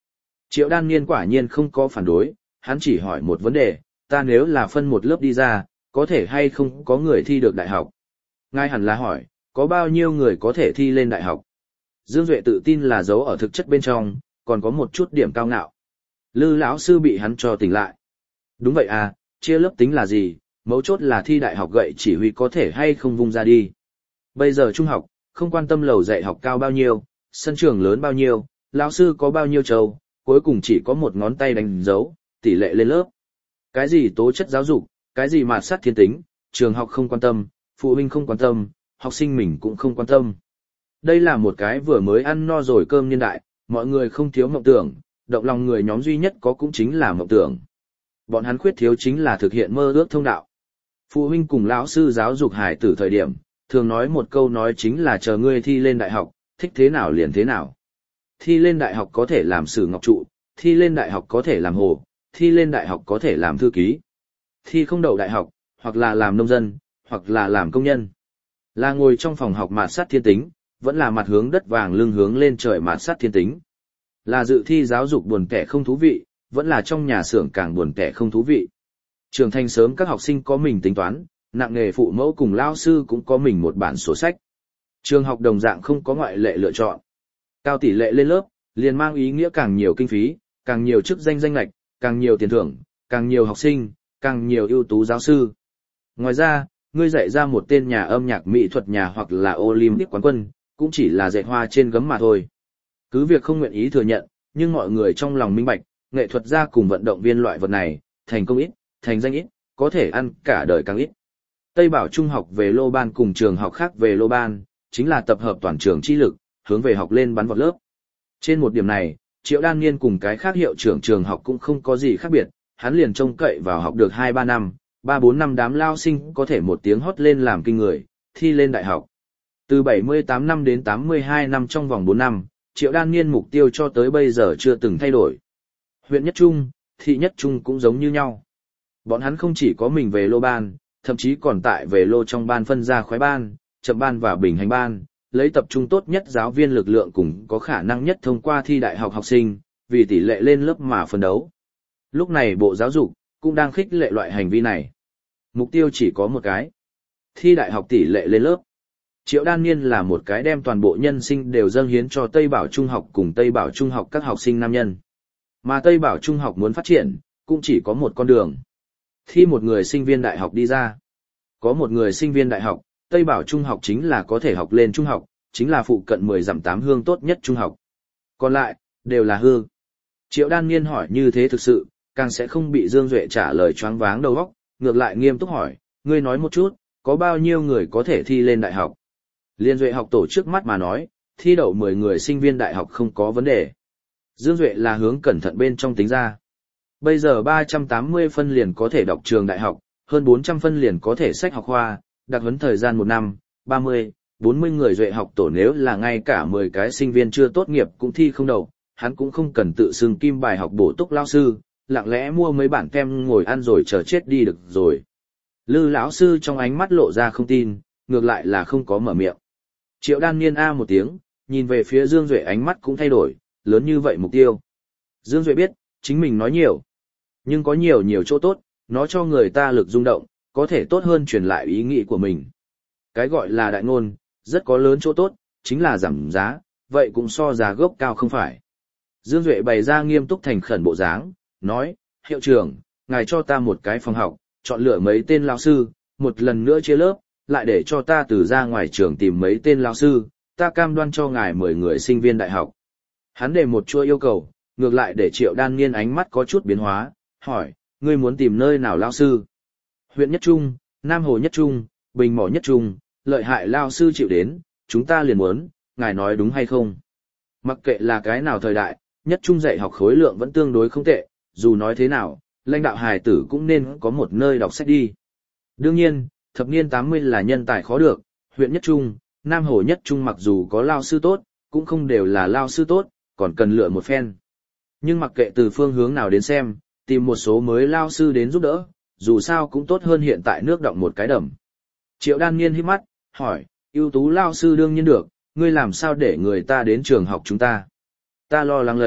Triệu Đan Niên quả nhiên không có phản đối, hắn chỉ hỏi một vấn đề, ta nếu là phân một lớp đi ra, có thể hay không có người thi được đại học? Ngài hẳn là hỏi, có bao nhiêu người có thể thi lên đại học? Dương Duệ tự tin là giấu ở thực chất bên trong, còn có một chút điểm cao ngạo. Lư lão sư bị hắn cho tỉnh lại. Đúng vậy à, chia lớp tính là gì, mấu chốt là thi đại học gậy chỉ huy có thể hay không vung ra đi. Bây giờ trung học, không quan tâm lầu dạy học cao bao nhiêu, sân trường lớn bao nhiêu, lão sư có bao nhiêu trâu, cuối cùng chỉ có một ngón tay đánh dấu, tỷ lệ lên lớp. Cái gì tố chất giáo dục, cái gì mạt sát thiên tính, trường học không quan tâm, phụ huynh không quan tâm, học sinh mình cũng không quan tâm. Đây là một cái vừa mới ăn no rồi cơm niên đại, mọi người không thiếu mộng tưởng, động lòng người nhóm duy nhất có cũng chính là mộng tưởng. Bọn hắn khuyết thiếu chính là thực hiện mơ ước thông đạo. Phụ huynh cùng lão sư giáo dục hải tử thời điểm, thường nói một câu nói chính là chờ ngươi thi lên đại học, thích thế nào liền thế nào. Thi lên đại học có thể làm sử ngọc trụ, thi lên đại học có thể làm hồ, thi lên đại học có thể làm thư ký. Thi không đậu đại học, hoặc là làm nông dân, hoặc là làm công nhân. Là ngồi trong phòng học mạt sát thiên tính, vẫn là mặt hướng đất vàng lưng hướng lên trời mạt sát thiên tính. Là dự thi giáo dục buồn tẻ không thú vị, vẫn là trong nhà xưởng càng buồn tẻ không thú vị. Trưởng thành sớm các học sinh có mình tính toán, nặng nghề phụ mẫu cùng lao sư cũng có mình một bản sổ sách. Trường học đồng dạng không có ngoại lệ lựa chọn. Cao tỷ lệ lên lớp, liền mang ý nghĩa càng nhiều kinh phí, càng nhiều chức danh danh lệch, càng nhiều tiền thưởng, càng nhiều học sinh, càng nhiều ưu tú giáo sư. Ngoài ra, ngươi dạy ra một tên nhà âm nhạc mỹ thuật nhà hoặc là Olympic quán quân, cũng chỉ là dạy hoa trên gấm mà thôi. Cứ việc không nguyện ý thừa nhận, nhưng mọi người trong lòng minh bạch, nghệ thuật gia cùng vận động viên loại vật này, thành công ít, thành danh ít, có thể ăn cả đời càng ít. Tây Bảo Trung học về lô ban cùng trường học khác về lô ban, chính là tập hợp toàn trường chi lực, hướng về học lên bắn vọt lớp. Trên một điểm này, Triệu Đan Niên cùng cái khác hiệu trưởng trường học cũng không có gì khác biệt, hắn liền trông cậy vào học được 2-3 năm, 3-4 năm đám lao sinh có thể một tiếng hót lên làm kinh người, thi lên đại học. Từ 78 năm đến 82 năm trong vòng 4 năm, Triệu Đan Niên mục tiêu cho tới bây giờ chưa từng thay đổi. Huyện nhất trung, thị nhất trung cũng giống như nhau. Bọn hắn không chỉ có mình về lô ban, thậm chí còn tại về lô trong ban phân ra khoái ban, chậm ban và bình hành ban, lấy tập trung tốt nhất giáo viên lực lượng cùng có khả năng nhất thông qua thi đại học học sinh, vì tỷ lệ lên lớp mà phân đấu. Lúc này Bộ Giáo dục cũng đang khích lệ loại hành vi này. Mục tiêu chỉ có một cái. Thi đại học tỷ lệ lên lớp. Triệu Đan Niên là một cái đem toàn bộ nhân sinh đều dâng hiến cho Tây Bảo Trung học cùng Tây Bảo Trung học các học sinh nam nhân. Mà Tây Bảo Trung học muốn phát triển, cũng chỉ có một con đường. Thi một người sinh viên đại học đi ra. Có một người sinh viên đại học, Tây Bảo Trung học chính là có thể học lên trung học, chính là phụ cận 10 dặm 8 hương tốt nhất trung học. Còn lại, đều là hư. Triệu Đan Niên hỏi như thế thực sự, càng sẽ không bị Dương Duệ trả lời choáng váng đầu óc, ngược lại nghiêm túc hỏi, ngươi nói một chút, có bao nhiêu người có thể thi lên đại học? Liên Duệ học tổ trước mắt mà nói, thi đậu 10 người sinh viên đại học không có vấn đề. Dương Duệ là hướng cẩn thận bên trong tính ra. Bây giờ 380 phân liền có thể đọc trường đại học, hơn 400 phân liền có thể sách học khoa, đặc huấn thời gian 1 năm, 30, 40 người Duệ học tổ nếu là ngay cả 10 cái sinh viên chưa tốt nghiệp cũng thi không đậu, hắn cũng không cần tự xưng kim bài học bổ túc lao sư, lặng lẽ mua mấy bản kem ngồi ăn rồi chờ chết đi được rồi. Lư lão sư trong ánh mắt lộ ra không tin, ngược lại là không có mở miệng. Triệu Đan Niên a một tiếng, nhìn về phía Dương Duệ ánh mắt cũng thay đổi, lớn như vậy mục tiêu. Dương Duệ biết, chính mình nói nhiều, nhưng có nhiều chỗ tốt, nó cho người ta lực rung động, có thể tốt hơn truyền lại ý nghĩ của mình. Cái gọi là đại ngôn, rất có lớn chỗ tốt, chính là giảm giá, vậy cũng so giá gốc cao không phải. Dương Duệ bày ra nghiêm túc thành khẩn bộ dáng, nói, hiệu trưởng, ngài cho ta một cái phòng học, chọn lựa mấy tên lao sư, một lần nữa chia lớp, lại để cho ta từ ra ngoài trường tìm mấy tên lao sư, ta cam đoan cho ngài 10 người sinh viên đại học. Hắn đề một chuỗi yêu cầu, ngược lại để Triệu Đan Niên ánh mắt có chút biến hóa, hỏi, ngươi muốn tìm nơi nào lao sư? Huyện nhất trung, Nam Hồ nhất trung, Bình Mỏ nhất trung, lợi hại lao sư chịu đến, chúng ta liền muốn, ngài nói đúng hay không? Mặc kệ là cái nào thời đại, nhất trung dạy học khối lượng vẫn tương đối không tệ, dù nói thế nào, lãnh đạo hài tử cũng nên có một nơi đọc sách đi. Đương nhiên, thập niên 80 là nhân tài khó được, huyện nhất trung, Nam Hồ nhất trung mặc dù có lao sư tốt, cũng không đều là lao sư tốt, còn cần lựa một phen. Nhưng mặc kệ từ phương hướng nào đến xem, tìm một số mới lao sư đến giúp đỡ, dù sao cũng tốt hơn hiện tại nước đọng một cái đầm. Triệu Đan Niên hít mắt, hỏi, ưu tú lao sư đương nhiên được, ngươi làm sao để người ta đến trường học chúng ta? Ta lo lắng lấy,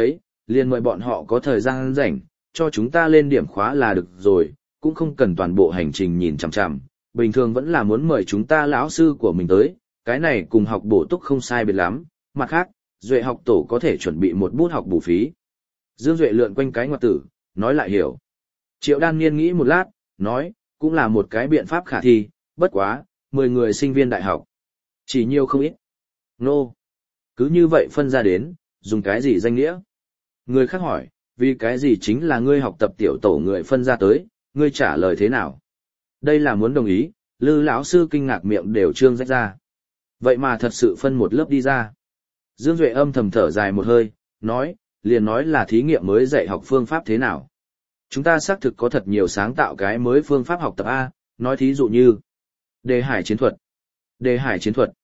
liền mời bọn họ có thời gian rảnh, cho chúng ta lên điểm khóa là được rồi, cũng không cần toàn bộ hành trình nhìn chằm chằm, bình thường vẫn là muốn mời chúng ta lão sư của mình tới, cái này cùng học bổ túc không sai biệt lắm, mặt khác, Duệ học tổ có thể chuẩn bị một bút học bù phí. Dương Duệ lượn quanh cái ngoặc tử, nói lại hiểu. Triệu Đan Niên nghĩ một lát, nói, cũng là một cái biện pháp khả thi, bất quá, 10 người sinh viên đại học. Chỉ nhiều không ít. Nô. Cứ như vậy phân ra đến, dùng cái gì danh nghĩa? Người khác hỏi, vì cái gì chính là ngươi học tập tiểu tổ người phân ra tới, ngươi trả lời thế nào? Đây là muốn đồng ý, Lư lão sư kinh ngạc miệng đều trương rách ra. Vậy mà thật sự phân một lớp đi ra. Dương Duệ âm thầm thở dài một hơi, nói, liền nói là thí nghiệm mới dạy học phương pháp thế nào. Chúng ta xác thực có thật nhiều sáng tạo cái mới phương pháp học tập A, nói thí dụ như đề hải chiến thuật. Đề hải chiến thuật.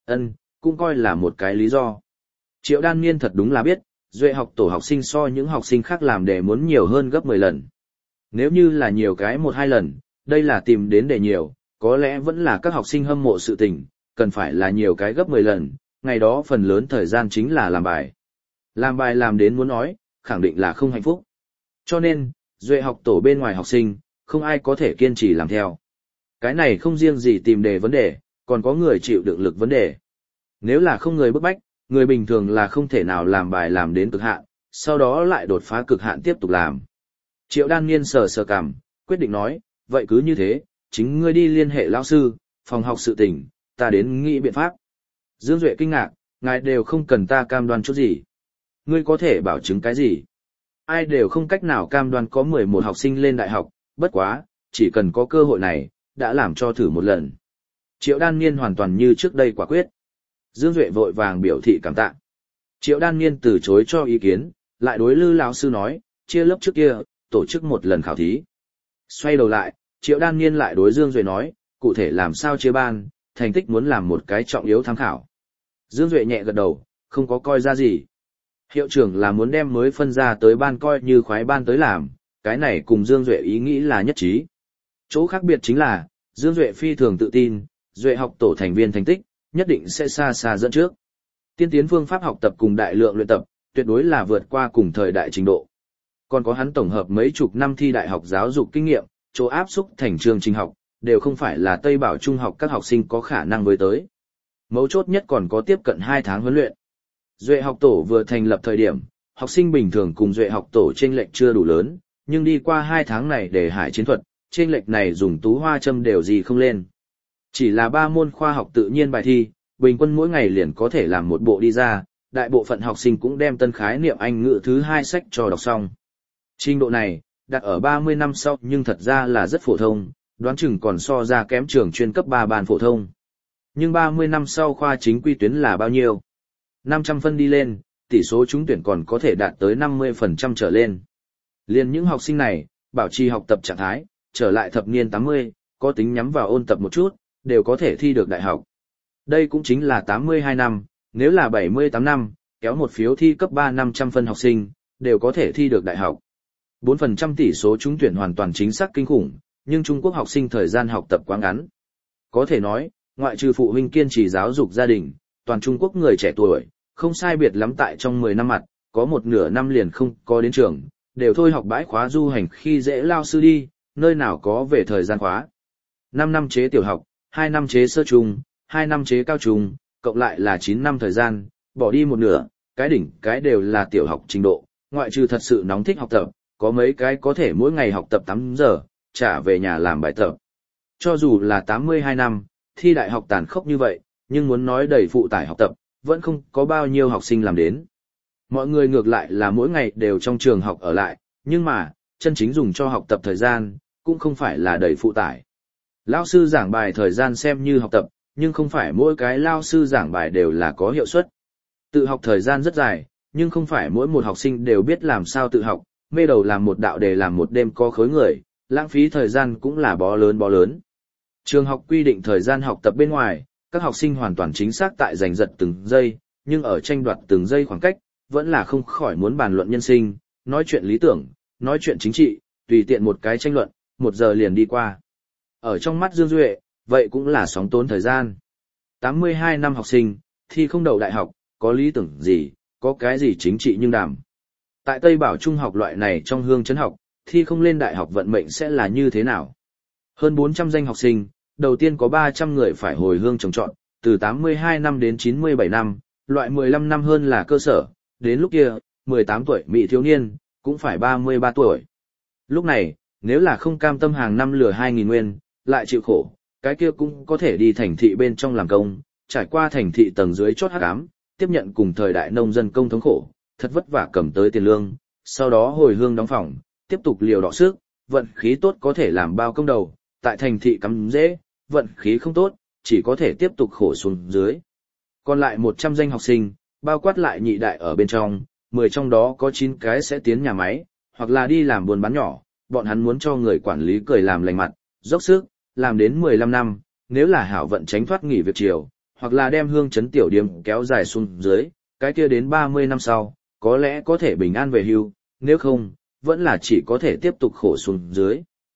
Cũng coi là một cái lý do. Triệu Đan Niên thật đúng là biết, Duệ học tổ học sinh so những học sinh khác làm đề muốn nhiều hơn gấp 10 lần. Nếu như là nhiều cái 1-2 lần, đây là tìm đến đề nhiều, có lẽ vẫn là các học sinh hâm mộ sự tình, cần phải là nhiều cái gấp 10 lần, ngày đó phần lớn thời gian chính là làm bài. Làm bài làm đến muốn nói, khẳng định là không hạnh phúc. Cho nên, Duệ học tổ bên ngoài học sinh, không ai có thể kiên trì làm theo. Cái này không riêng gì tìm đề vấn đề, còn có người chịu đựng lực vấn đề. Nếu là không người bức bách, người bình thường là không thể nào làm bài làm đến cực hạn, sau đó lại đột phá cực hạn tiếp tục làm. Triệu Đan Niên sờ sờ cằm, quyết định nói, vậy cứ như thế, chính ngươi đi liên hệ lão sư, phòng học sự tình, ta đến nghĩ biện pháp. Dương Duệ kinh ngạc, ngài đều không cần ta cam đoan chút gì. Ngươi có thể bảo chứng cái gì? Ai đều không cách nào cam đoan có 11 học sinh lên đại học, bất quá, chỉ cần có cơ hội này, đã làm cho thử một lần. Triệu Đan Niên hoàn toàn như trước đây quả quyết. Dương Duệ vội vàng biểu thị cảm tạ. Triệu Đan Niên từ chối cho ý kiến, lại đối Lư lão sư nói, chia lớp trước kia, tổ chức một lần khảo thí. Xoay đầu lại, Triệu Đan Niên lại đối Dương Duệ nói, cụ thể làm sao chia ban, thành tích muốn làm một cái trọng yếu tham khảo. Dương Duệ nhẹ gật đầu, không có coi ra gì. Hiệu trưởng là muốn đem mới phân ra tới ban coi như khoái ban tới làm, cái này cùng Dương Duệ ý nghĩ là nhất trí. Chỗ khác biệt chính là, Dương Duệ phi thường tự tin, Duệ học tổ thành viên thành tích, nhất định sẽ xa xa dẫn trước. Tiên tiến phương pháp học tập cùng đại lượng luyện tập, tuyệt đối là vượt qua cùng thời đại trình độ. Còn có hắn tổng hợp mấy chục năm thi đại học giáo dục kinh nghiệm, chỗ áp xúc thành chương trình học, đều không phải là Tây Bảo Trung học các học sinh có khả năng với tới. Mấu chốt nhất còn có tiếp cận 2 tháng huấn luyện. Duệ học tổ vừa thành lập thời điểm, học sinh bình thường cùng Duệ học tổ chênh lệch chưa đủ lớn, nhưng đi qua 2 tháng này để hải chiến thuật, chênh lệch này dùng tú hoa châm đều gì không lên. Chỉ là 3 môn khoa học tự nhiên bài thi, bình quân mỗi ngày liền có thể làm một bộ đi ra, đại bộ phận học sinh cũng đem tân khái niệm Anh ngữ thứ 2 sách cho đọc xong. Trình độ này, đặt ở 30 năm sau nhưng thật ra là rất phổ thông, đoán chừng còn so ra kém trường chuyên cấp 3 ban phổ thông. Nhưng 30 năm sau khoa chính quy tuyến là bao nhiêu? 500 phân đi lên, tỷ số trúng tuyển còn có thể đạt tới 50% trở lên. Liên những học sinh này, bảo trì học tập trạng thái, trở lại thập niên 80, có tính nhắm vào ôn tập một chút, đều có thể thi được đại học. Đây cũng chính là 82 năm, nếu là 78 năm, kéo một phiếu thi cấp 3 500 phân học sinh, đều có thể thi được đại học. 4% tỷ số trúng tuyển hoàn toàn chính xác kinh khủng, nhưng Trung Quốc học sinh thời gian học tập quá ngắn. Có thể nói, ngoại trừ phụ huynh kiên trì giáo dục gia đình, toàn Trung Quốc người trẻ tuổi, không sai biệt lắm tại trong 10 năm mặt, có một nửa năm liền không có đến trường, đều thôi học bãi khóa du hành khi dễ lao sư đi, nơi nào có về thời gian khóa. 5 năm chế tiểu học, 2 năm chế sơ trung, 2 năm chế cao trung, cộng lại là 9 năm thời gian, bỏ đi một nửa, cái đỉnh cái đều là tiểu học trình độ, ngoại trừ thật sự nóng thích học tập, có mấy cái có thể mỗi ngày học tập 8 giờ, trả về nhà làm bài tập. Cho dù là 82 năm, thi đại học tàn khốc như vậy, nhưng muốn nói đầy phụ tải học tập, vẫn không có bao nhiêu học sinh làm đến. Mọi người ngược lại là mỗi ngày đều trong trường học ở lại, nhưng mà, chân chính dùng cho học tập thời gian, cũng không phải là đầy phụ tải. Lao sư giảng bài thời gian xem như học tập, nhưng không phải mỗi cái lao sư giảng bài đều là có hiệu suất. Tự học thời gian rất dài, nhưng không phải mỗi một học sinh đều biết làm sao tự học, mê đầu làm một đạo đề làm một đêm có khối người, lãng phí thời gian cũng là bó lớn bó lớn. Trường học quy định thời gian học tập bên ngoài, các học sinh hoàn toàn chính xác tại giành giật từng giây, nhưng ở tranh đoạt từng giây khoảng cách, vẫn là không khỏi muốn bàn luận nhân sinh, nói chuyện lý tưởng, nói chuyện chính trị, tùy tiện một cái tranh luận, 1 giờ liền đi qua. Ở trong mắt Dương Duệ, vậy cũng là sóng tốn thời gian. 82 năm học sinh, thi không đậu đại học, có lý tưởng gì, có cái gì chính trị nhưng đảm. Tại Tây Bảo Trung học loại này trong hương chấn học, thi không lên đại học vận mệnh sẽ là như thế nào? Hơn 400 danh học sinh, đầu tiên có 300 người phải hồi hương trồng trọt, từ 82 năm đến 97 năm, loại 15 năm hơn là cơ sở, đến lúc kia, 18 tuổi mỹ thiếu niên, cũng phải 33 tuổi. Lúc này, nếu là không cam tâm hàng năm lừa 2.000 nguyên, lại chịu khổ, cái kia cũng có thể đi thành thị bên trong làm công, trải qua thành thị tầng dưới chót hắc ám, tiếp nhận cùng thời đại nông dân công thống khổ, thật vất vả cầm tới tiền lương, sau đó hồi hương đóng phòng, tiếp tục liều đọ sức, vận khí tốt có thể làm bao công đầu, tại thành thị cắm dễ, vận khí không tốt, chỉ có thể tiếp tục khổ xuống dưới. Còn lại 100 danh học sinh, bao quát lại nhị đại ở bên trong, 10 trong đó có 9 cái sẽ tiến nhà máy, hoặc là đi làm buôn bán nhỏ, bọn hắn muốn cho người quản lý cười làm lành mặt, dốc sức, làm đến 15 năm, nếu là hảo vận tránh thoát nghỉ việc chiều, hoặc là đem hương chấn tiểu điểm kéo dài xuống dưới, cái kia đến 30 năm sau, có lẽ có thể bình an về hưu, nếu không, vẫn là chỉ có thể tiếp tục khổ xuống dưới.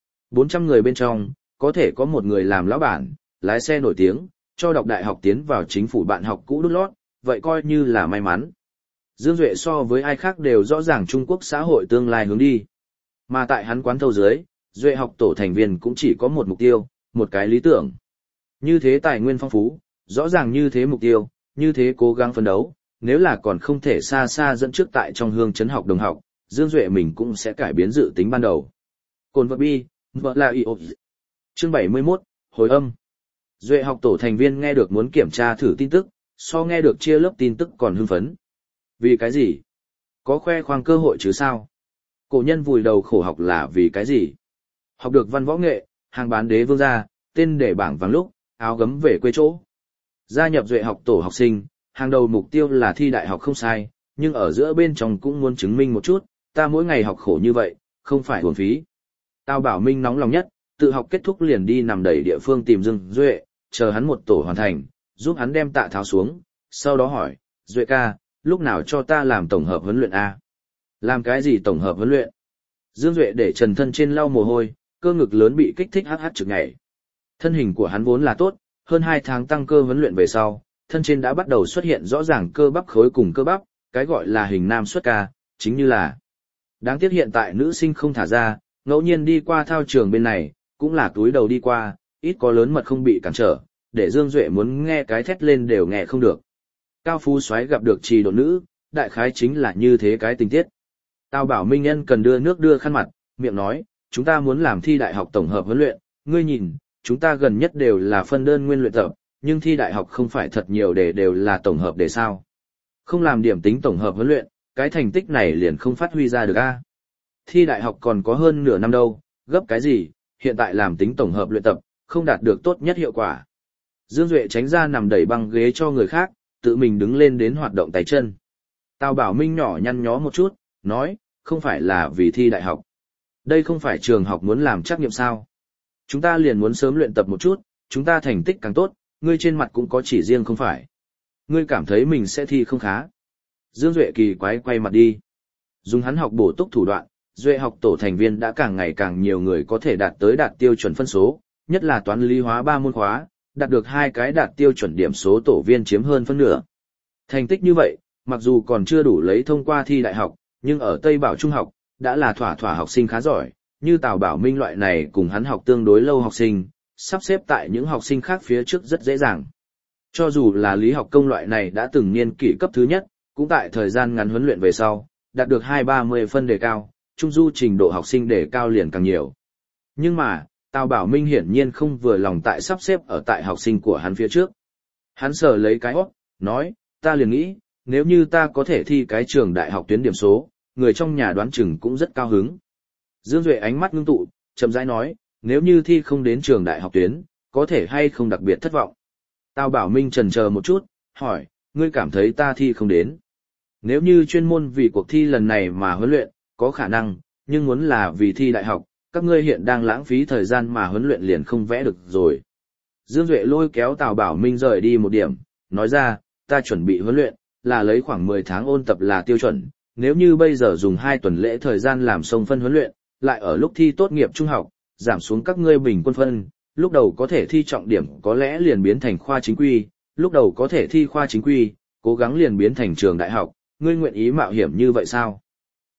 400 người bên trong, có thể có một người làm lão bản, lái xe nổi tiếng, cho đọc đại học tiến vào chính phủ bạn học cũ đút lót, vậy coi như là may mắn. Dương Duệ so với ai khác đều rõ ràng Trung Quốc xã hội tương lai hướng đi. Mà tại hắn quán thâu dưới, Duệ học tổ thành viên cũng chỉ có một mục tiêu, một cái lý tưởng. Như thế tài nguyên phong phú, rõ ràng như thế mục tiêu, như thế cố gắng phấn đấu, nếu là còn không thể xa xa dẫn trước tại trong hương chấn học đồng học, Dương Duệ mình cũng sẽ cải biến dự tính ban đầu. Cồn vật bi, vợ là IO. Chương 71, hồi âm. Duệ học tổ thành viên nghe được muốn kiểm tra thử tin tức, so nghe được chia lớp tin tức còn hưng phấn. Vì cái gì? Có khoe khoang cơ hội chứ sao? Cổ nhân vùi đầu khổ học là vì cái gì? Học được văn võ nghệ, hàng bán đế vương gia, tên để bảng vàng lúc, áo gấm về quê chỗ. Gia nhập Duệ học tổ học sinh, hàng đầu mục tiêu là thi đại học không sai, nhưng ở giữa bên trong cũng muốn chứng minh một chút, ta mỗi ngày học khổ như vậy, không phải uổng phí. Tào Bảo Minh nóng lòng nhất, tự học kết thúc liền đi nằm đầy địa phương tìm Dương Duệ, chờ hắn một tổ hoàn thành, giúp hắn đem tạ tháo xuống, sau đó hỏi, Duệ ca, lúc nào cho ta làm tổng hợp huấn luyện A? Làm cái gì tổng hợp huấn luyện? Dương Duệ để trần thân trên lau mồ hôi, cơ ngực lớn bị kích thích hắt trực nhảy. Thân hình của hắn vốn là tốt, hơn 2 tháng tăng cơ huấn luyện về sau, thân trên đã bắt đầu xuất hiện rõ ràng cơ bắp khối cùng cơ bắp, cái gọi là hình nam xuất ca, chính như là. Đáng tiếc hiện tại nữ sinh không thả ra, ngẫu nhiên đi qua thao trường bên này, cũng là túi đầu đi qua, ít có lớn mật không bị cản trở, để Dương Duệ muốn nghe cái thét lên đều nghe không được. Cao Phú Soái gặp được trì độ nữ, đại khái chính là như thế cái tình tiết. Tào Bảo Minh Nhân cần đưa nước đưa khăn mặt, miệng nói, chúng ta muốn làm thi đại học tổng hợp huấn luyện, ngươi nhìn, chúng ta gần nhất đều là phân đơn nguyên luyện tập, nhưng thi đại học không phải thật nhiều đề đều là tổng hợp đề sao. Không làm điểm tính tổng hợp huấn luyện, cái thành tích này liền không phát huy ra được a. Thi đại học còn có hơn nửa năm đâu, gấp cái gì, hiện tại làm tính tổng hợp luyện tập, không đạt được tốt nhất hiệu quả. Dương Duệ tránh ra nằm đẩy băng ghế cho người khác, tự mình đứng lên đến hoạt động tay chân. Tào Bảo Minh nhỏ nhăn nhó một chút, nói, không phải là vì thi đại học. Đây không phải trường học muốn làm trắc nghiệm sao. Chúng ta liền muốn sớm luyện tập một chút, chúng ta thành tích càng tốt, ngươi trên mặt cũng có chỉ riêng không phải. Ngươi cảm thấy mình sẽ thi không khá. Dương Duệ kỳ quái quay mặt đi. Dùng hắn học bổ túc thủ đoạn, Duệ học tổ thành viên đã càng ngày càng nhiều người có thể đạt tiêu chuẩn phân số, nhất là toán lý hóa 3 môn khóa, đạt được 2 cái đạt tiêu chuẩn điểm số tổ viên chiếm hơn phân nửa. Thành tích như vậy, mặc dù còn chưa đủ lấy thông qua thi đại học, nhưng ở Tây Bảo Trung học, đã là thỏa học sinh khá giỏi, như Tào Bảo Minh loại này cùng hắn học tương đối lâu học sinh, sắp xếp tại những học sinh khác phía trước rất dễ dàng. Cho dù là lý học công loại này đã từng niên kỷ cấp thứ nhất, cũng tại thời gian ngắn huấn luyện về sau, đạt được 2-30 phân đề cao, trung du trình độ học sinh đề cao liền càng nhiều. Nhưng mà, Tào Bảo Minh hiển nhiên không vừa lòng tại sắp xếp ở tại học sinh của hắn phía trước. Hắn sờ lấy cái hót, nói, ta liền nghĩ, nếu như ta có thể thi cái trường đại học tuyến điểm số, người trong nhà đoán chừng cũng rất cao hứng. Dương Duệ ánh mắt ngưng tụ, chậm rãi nói, nếu như thi không đến trường đại học tuyến, có thể hay không đặc biệt thất vọng. Tào Bảo Minh chần chờ một chút, hỏi, ngươi cảm thấy ta thi không đến. Nếu như chuyên môn vì cuộc thi lần này mà huấn luyện, có khả năng, nhưng muốn là vì thi đại học, các ngươi hiện đang lãng phí thời gian mà huấn luyện liền không vẽ được rồi. Dương Duệ lôi kéo Tào Bảo Minh rời đi một điểm, nói ra, ta chuẩn bị huấn luyện, là lấy khoảng 10 tháng ôn tập là tiêu chuẩn, nếu như bây giờ dùng 2 tuần lễ thời gian làm sông phân huấn luyện, lại ở lúc thi tốt nghiệp trung học, giảm xuống các ngươi bình quân phân, lúc đầu có thể thi trọng điểm có lẽ liền biến thành khoa chính quy, lúc đầu có thể thi khoa chính quy, cố gắng liền biến thành trường đại học, ngươi nguyện ý mạo hiểm như vậy sao?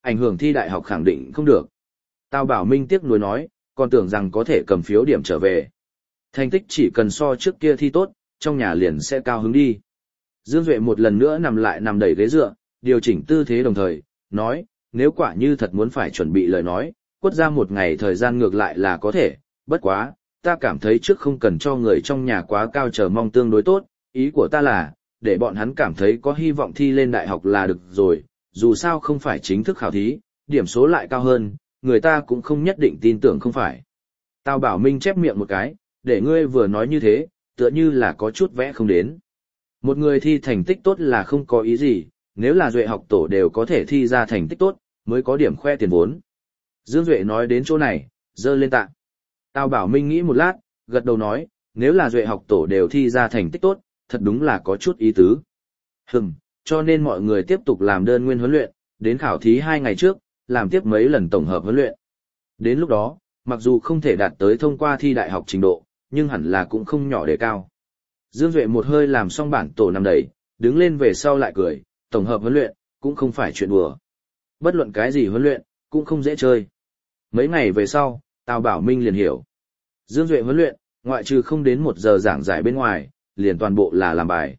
ảnh hưởng thi đại học khẳng định không được. Tào Bảo Minh tiếc nuối nói, còn tưởng rằng có thể cầm phiếu điểm trở về. Thành tích chỉ cần so trước kia thi tốt, trong nhà liền sẽ cao hứng đi. Dương Duệ một lần nữa nằm đẩy ghế dựa, điều chỉnh tư thế đồng thời, nói, nếu quả như thật muốn phải chuẩn bị lời nói, quất ra một ngày thời gian ngược lại là có thể, bất quá, ta cảm thấy trước không cần cho người trong nhà quá cao chờ mong tương đối tốt, ý của ta là, để bọn hắn cảm thấy có hy vọng thi lên đại học là được rồi, dù sao không phải chính thức khảo thí, điểm số lại cao hơn, người ta cũng không nhất định tin tưởng không phải. Tào Bảo Minh chép miệng một cái, để ngươi vừa nói như thế, tựa như là có chút vẽ không đến. Một người thi thành tích tốt là không có ý gì, nếu là Duệ học tổ đều có thể thi ra thành tích tốt, mới có điểm khoe tiền vốn. Dương Duệ nói đến chỗ này, giơ lên tạ. Tào Bảo Minh nghĩ một lát, gật đầu nói, nếu là Duệ học tổ đều thi ra thành tích tốt, thật đúng là có chút ý tứ. Cho nên mọi người tiếp tục làm đơn nguyên huấn luyện, đến khảo thí 2 ngày trước, làm tiếp mấy lần tổng hợp huấn luyện. Đến lúc đó, mặc dù không thể đạt tới thông qua thi đại học trình độ, nhưng hẳn là cũng không nhỏ đề cao. Dương Duệ một hơi làm xong bản tổ nằm đẩy, đứng lên về sau lại cười, tổng hợp huấn luyện, cũng không phải chuyện đùa. Bất luận cái gì huấn luyện, cũng không dễ chơi. Mấy ngày về sau, Tào Bảo Minh liền hiểu. Dương Duệ huấn luyện, ngoại trừ không đến 1 giờ giảng giải bên ngoài, liền toàn bộ là làm bài.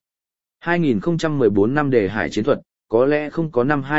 2014 năm đề hải chiến thuật, có lẽ không có năm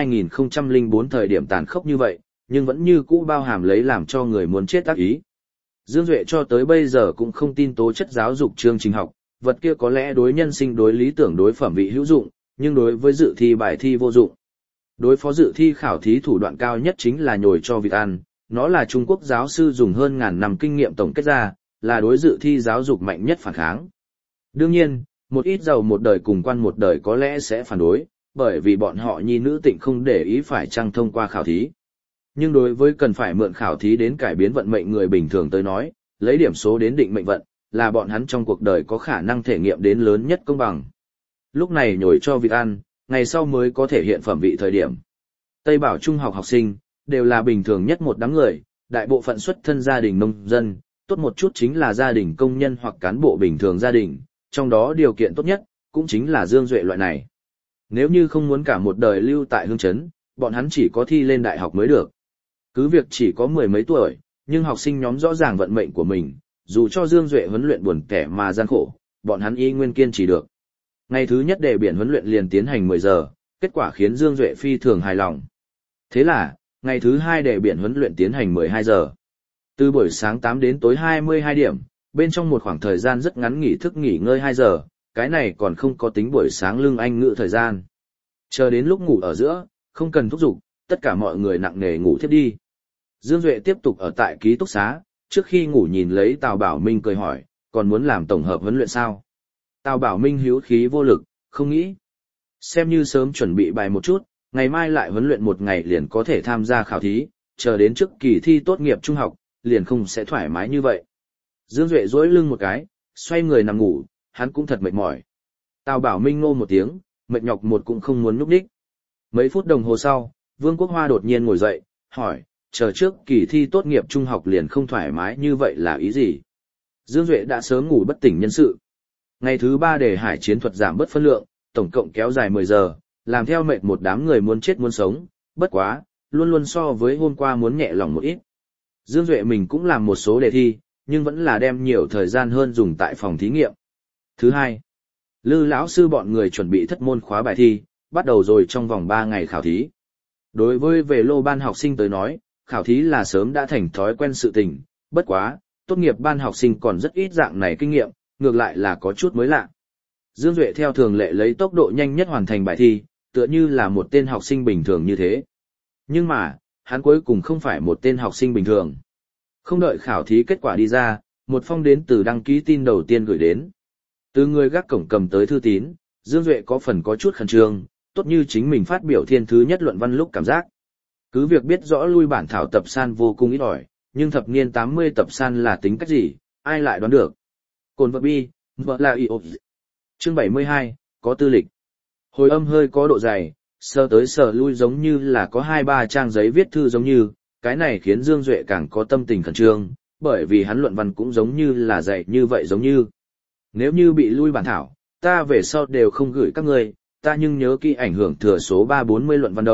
2004 thời điểm tàn khốc như vậy, nhưng vẫn như cũ bao hàm lấy làm cho người muốn chết tác ý. Dương Duệ cho tới bây giờ cũng không tin tố chất giáo dục chương trình học, vật kia có lẽ đối nhân sinh đối lý tưởng đối phẩm vị hữu dụng, nhưng đối với dự thi bài thi vô dụng. Đối phó dự thi khảo thí thủ đoạn cao nhất chính là nhồi cho vịt ăn, nó là Trung Quốc giáo sư dùng hơn ngàn năm kinh nghiệm tổng kết ra, là đối dự thi giáo dục mạnh nhất phản kháng. Đương nhiên, một ít giàu một đời cùng quan một đời có lẽ sẽ phản đối, bởi vì bọn họ nhi nữ tịnh không để ý phải chăng thông qua khảo thí. Nhưng đối với cần phải mượn khảo thí đến cải biến vận mệnh người bình thường tới nói, lấy điểm số đến định mệnh vận, là bọn hắn trong cuộc đời có khả năng thể nghiệm đến lớn nhất công bằng. Lúc này nhồi cho vịt ăn, ngày sau mới có thể hiện phẩm vị thời điểm. Tây Bảo trung học học sinh, đều là bình thường nhất một đám người, đại bộ phận xuất thân gia đình nông dân, tốt một chút chính là gia đình công nhân hoặc cán bộ bình thường gia đình, trong đó điều kiện tốt nhất, cũng chính là Dương Duệ loại này. Nếu như không muốn cả một đời lưu tại hương chấn, bọn hắn chỉ có thi lên đại học mới được. Cứ việc chỉ có 10 mấy tuổi, nhưng học sinh nhóm rõ ràng vận mệnh của mình, dù cho Dương Duệ huấn luyện buồn kẻ mà gian khổ, bọn hắn y nguyên kiên trì được. Ngày thứ nhất đề biển huấn luyện liền tiến hành 10 giờ, kết quả khiến Dương Duệ phi thường hài lòng. Thế là, ngày thứ 2 đề biển huấn luyện tiến hành 12 giờ. Từ buổi sáng 8 đến tối 22 điểm, bên trong một khoảng thời gian rất ngắn nghỉ thức nghỉ ngơi 2 giờ, cái này còn không có tính buổi sáng lưng anh ngữ thời gian. Chờ đến lúc ngủ ở giữa, không cần thúc giục, tất cả mọi người nặng nề ngủ thiếp đi. Dương Duệ tiếp tục ở tại ký túc xá, trước khi ngủ nhìn lấy Tào Bảo Minh cười hỏi, còn muốn làm tổng hợp huấn luyện sao? Tào Bảo Minh hữu khí vô lực, không nghĩ. Xem như sớm chuẩn bị bài một chút, ngày mai lại huấn luyện một ngày liền có thể tham gia khảo thí, chờ đến trước kỳ thi tốt nghiệp trung học, liền không sẽ thoải mái như vậy. Dương Duệ duỗi lưng một cái, xoay người nằm ngủ, hắn cũng thật mệt mỏi. Tào Bảo Minh ngô một tiếng, mệt nhọc một cũng không muốn nhúc đích. Mấy phút đồng hồ sau, Vương Quốc Hoa đột nhiên ngồi dậy, hỏi, chờ trước kỳ thi tốt nghiệp trung học liền không thoải mái như vậy là ý gì? Dương Duệ đã sớm ngủ bất tỉnh nhân sự. Ngày thứ 3 đề hải chiến thuật giảm bớt phân lượng, tổng cộng kéo dài 10 giờ, làm theo mệt một đám người muốn chết muốn sống, bất quá, luôn luôn so với hôm qua muốn nhẹ lòng một ít. Dương Duệ mình cũng làm một số đề thi, nhưng vẫn là đem nhiều thời gian hơn dùng tại phòng thí nghiệm. Thứ 2, Lư lão sư bọn người chuẩn bị thất môn khóa bài thi, bắt đầu rồi trong vòng 3 ngày khảo thí. Đối với về lô ban học sinh tới nói, khảo thí là sớm đã thành thói quen sự tình, bất quá, tốt nghiệp ban học sinh còn rất ít dạng này kinh nghiệm, ngược lại là có chút mới lạ. Dương Duệ theo thường lệ lấy tốc độ nhanh nhất hoàn thành bài thi, tựa như là một tên học sinh bình thường như thế. Nhưng mà, hắn cuối cùng không phải một tên học sinh bình thường. Không đợi khảo thí kết quả đi ra, một phong đến từ đăng ký tin đầu tiên gửi đến. Từ người gác cổng cầm tới thư tín, Dương Duệ có phần có chút khẩn trương, tốt như chính mình phát biểu thiên thứ nhất luận văn lúc cảm giác. Cứ việc biết rõ lui bản thảo tập san vô cùng ít ỏi, nhưng thập niên 80 tập san là tính cách gì, ai lại đoán được. Cồn vật bi, vợ là yêu. Chương 72, có tư lịch. Hồi âm hơi có độ dày, sờ tới sờ lui giống như là có 2-3 trang giấy viết thư giống như, cái này khiến Dương Duệ càng có tâm tình khẩn trương, bởi vì hắn luận văn cũng giống như là dạy như vậy giống như. Nếu như bị lui bản thảo, ta về sau đều không gửi các ngươi, ta nhưng nhớ kỹ ảnh hưởng thừa số 340 luận văn đâu,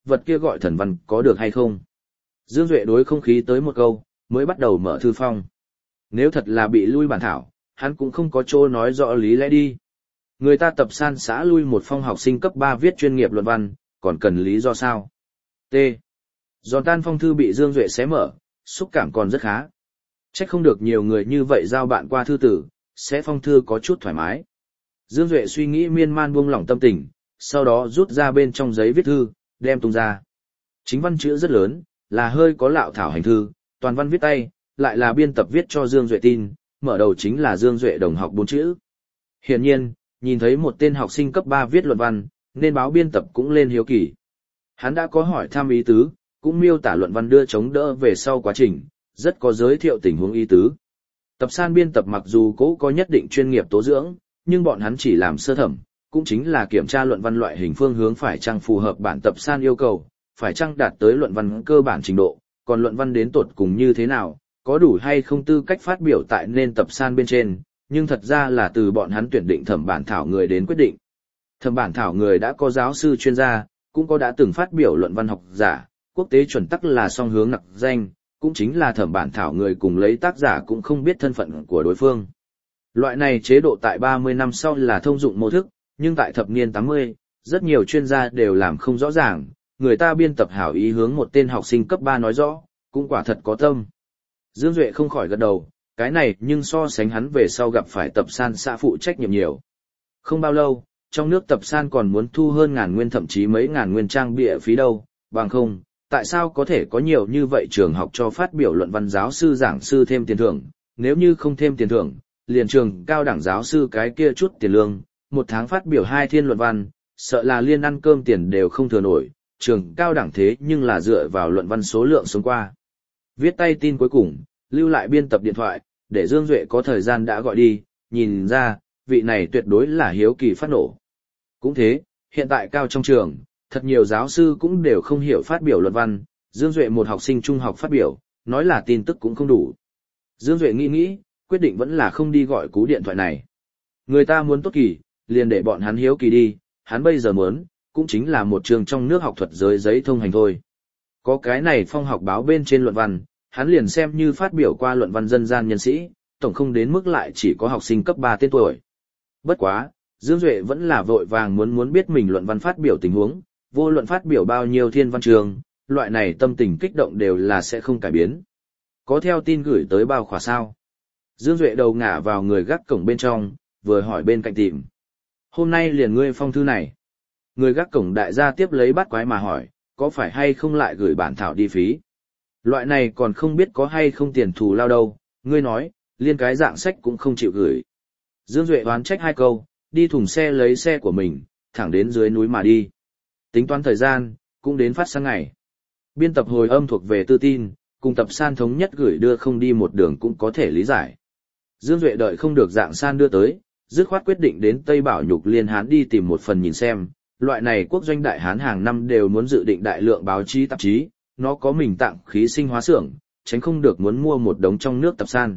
vật kia gọi thần văn có được hay không? Dương Duệ đối không khí tới một câu, mới bắt đầu mở thư phong. Nếu thật là bị lui bản thảo, hắn cũng không có chỗ nói rõ lý lẽ đi. Người ta tập san xã lui một phong học sinh cấp 3 viết chuyên nghiệp luận văn, còn cần lý do sao? T. Giòn tan phong thư bị Dương Duệ xé mở, xúc cảm còn rất khá. Chắc không được nhiều người như vậy giao bạn qua thư tử, xé phong thư có chút thoải mái. Dương Duệ suy nghĩ miên man buông lỏng tâm tình, sau đó rút ra bên trong giấy viết thư, đem tung ra. Chính văn chữ rất lớn, là hơi có lạo thảo hành thư, toàn văn viết tay, lại là biên tập viết cho Dương Duệ tin, mở đầu chính là Dương Duệ đồng học 4 chữ. Hiển nhiên, nhìn thấy một tên học sinh cấp 3 viết luận văn, nên báo biên tập cũng lên hiếu kỳ. Hắn đã có hỏi thăm ý tứ, cũng miêu tả luận văn đưa chống đỡ về sau quá trình, rất có giới thiệu tình huống ý tứ. Tập san biên tập mặc dù cũng có nhất định chuyên nghiệp tố dưỡng, nhưng bọn hắn chỉ làm sơ thẩm, cũng chính là kiểm tra luận văn loại hình phương hướng phải chăng phù hợp bản tập san yêu cầu, phải chăng đạt tới luận văn cơ bản trình độ, còn luận văn đến tột cùng như thế nào, có đủ hay không tư cách phát biểu tại nên tập san bên trên, nhưng thật ra là từ bọn hắn tuyển định thẩm bản thảo người đến quyết định. Thẩm bản thảo người đã có giáo sư chuyên gia, cũng có đã từng phát biểu luận văn học giả, quốc tế chuẩn tắc là song hướng nặc danh, cũng chính là thẩm bản thảo người cùng lấy tác giả cũng không biết thân phận của đối phương. Loại này chế độ tại 30 năm sau là thông dụng mô thức, nhưng tại thập niên 80, rất nhiều chuyên gia đều làm không rõ ràng, người ta biên tập hảo ý hướng một tên học sinh cấp 3 nói rõ, cũng quả thật có tâm. Dương Duệ không khỏi gật đầu, cái này nhưng so sánh hắn về sau gặp phải tập san xã phụ trách nhiệm nhiều. Không bao lâu, trong nước tập san còn muốn thu hơn ngàn nguyên thậm chí mấy ngàn nguyên trang bìa phí đâu, bằng không, tại sao có thể có nhiều như vậy trường học cho phát biểu luận văn giáo sư giảng sư thêm tiền thưởng, nếu như không thêm tiền thưởng, liền trường cao đẳng giáo sư cái kia chút tiền lương, một tháng phát biểu 2 thiên luận văn, sợ là liên ăn cơm tiền đều không thừa nổi, trường cao đẳng thế nhưng là dựa vào luận văn số lượng sống qua. Viết tay tin cuối cùng, lưu lại biên tập điện thoại, để Dương Duệ có thời gian đã gọi đi, nhìn ra, vị này tuyệt đối là hiếu kỳ phát nổ. Cũng thế, hiện tại cao trong trường, thật nhiều giáo sư cũng đều không hiểu phát biểu luận văn, Dương Duệ một học sinh trung học phát biểu, nói là tin tức cũng không đủ. Dương Duệ nghĩ, quyết định vẫn là không đi gọi cú điện thoại này. Người ta muốn tốt kỳ, liền để bọn hắn hiếu kỳ đi, hắn bây giờ muốn, cũng chính là một trường trong nước học thuật giới giấy thông hành thôi. Có cái này phong học báo bên trên luận văn, hắn liền xem như phát biểu qua luận văn dân gian nhân sĩ, tổng không đến mức lại chỉ có học sinh cấp 3 tên tuổi. Bất quá, Dương Duệ vẫn là vội vàng muốn biết mình luận văn phát biểu tình huống, vô luận phát biểu bao nhiêu thiên văn trường, loại này tâm tình kích động đều là sẽ không cải biến. Có theo tin gửi tới bao khỏa sao? Dương Duệ đầu ngả vào người gác cổng bên trong, vừa hỏi bên cạnh tìm. Hôm nay liền ngươi phong thư này. Người gác cổng đại gia tiếp lấy bắt quái mà hỏi, có phải hay không lại gửi bản thảo đi phí? Loại này còn không biết có hay không tiền thù lao đâu, ngươi nói, liên cái dạng sách cũng không chịu gửi. Dương Duệ oán trách 2 câu, đi thùng xe lấy xe của mình, thẳng đến dưới núi mà đi. Tính toán thời gian, cũng đến phát sang ngày. Biên tập hồi âm thuộc về tư tin, cùng tập san thống nhất gửi đưa không đi một đường cũng có thể lý giải. Dương Duệ đợi không được dạng san đưa tới, dứt khoát quyết định đến Tây Bảo Nhục Liên Hán đi tìm một phần nhìn xem, loại này quốc doanh đại hán hàng năm đều muốn dự định đại lượng báo chí tạp chí, nó có mình tặng khí sinh hóa xưởng, tránh không được muốn mua một đống trong nước tập san.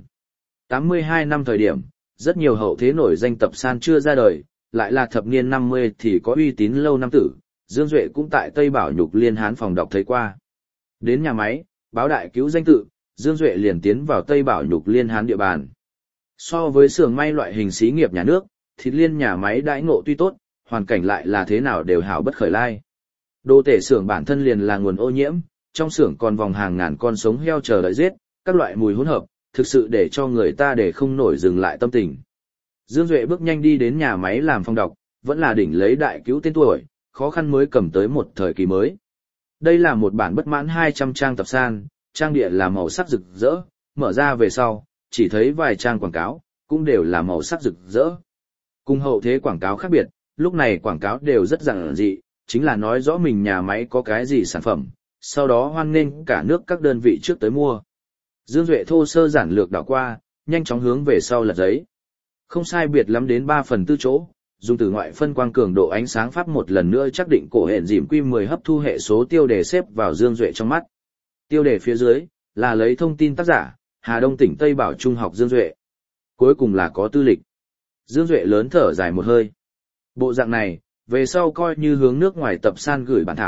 82 năm thời điểm, rất nhiều hậu thế nổi danh tập san chưa ra đời, lại là thập niên 50 thì có uy tín lâu năm tử, Dương Duệ cũng tại Tây Bảo Nhục Liên Hán phòng đọc thấy qua. Đến nhà máy, báo đại cứu danh tự, Dương Duệ liền tiến vào Tây Bảo Nhục Liên Hán địa bàn. So với xưởng may loại hình xí nghiệp nhà nước, thịt liên nhà máy đãi ngộ tuy tốt, hoàn cảnh lại là thế nào đều hảo bất khởi lai. Đồ tể xưởng bản thân liền là nguồn ô nhiễm, trong xưởng còn vòng hàng ngàn con sống heo chờ đợi giết, các loại mùi hỗn hợp, thực sự để cho người ta để không nổi dừng lại tâm tình. Dương Duệ bước nhanh đi đến nhà máy làm phòng đọc, vẫn là đỉnh lấy đại cứu tên tuổi, khó khăn mới cầm tới một thời kỳ mới. Đây là một bản bất mãn 200 trang tập san, trang địa là màu sắc rực rỡ, mở ra về sau, chỉ thấy vài trang quảng cáo, cũng đều là màu sắc rực rỡ. Cùng hậu thế quảng cáo khác biệt, lúc này quảng cáo đều rất giản dị, chính là nói rõ mình nhà máy có cái gì sản phẩm, sau đó hoan nghênh cả nước các đơn vị trước tới mua. Dương Duệ thô sơ giản lược đảo qua, nhanh chóng hướng về sau lật giấy. Không sai biệt lắm đến 3/4 chỗ, dùng từ ngoại phân quang cường độ ánh sáng pháp một lần nữa chắc định cổ hẹn dìm Q10 hấp thu hệ số tiêu đề xếp vào Dương Duệ trong mắt. Tiêu đề phía dưới là lấy thông tin tác giả, Hà Đông tỉnh Tây Bảo Trung học Dương Duệ. Cuối cùng là có tư lịch. Dương Duệ lớn thở dài một hơi. Bộ dạng này, về sau coi như hướng nước ngoài tập san gửi bản thảo,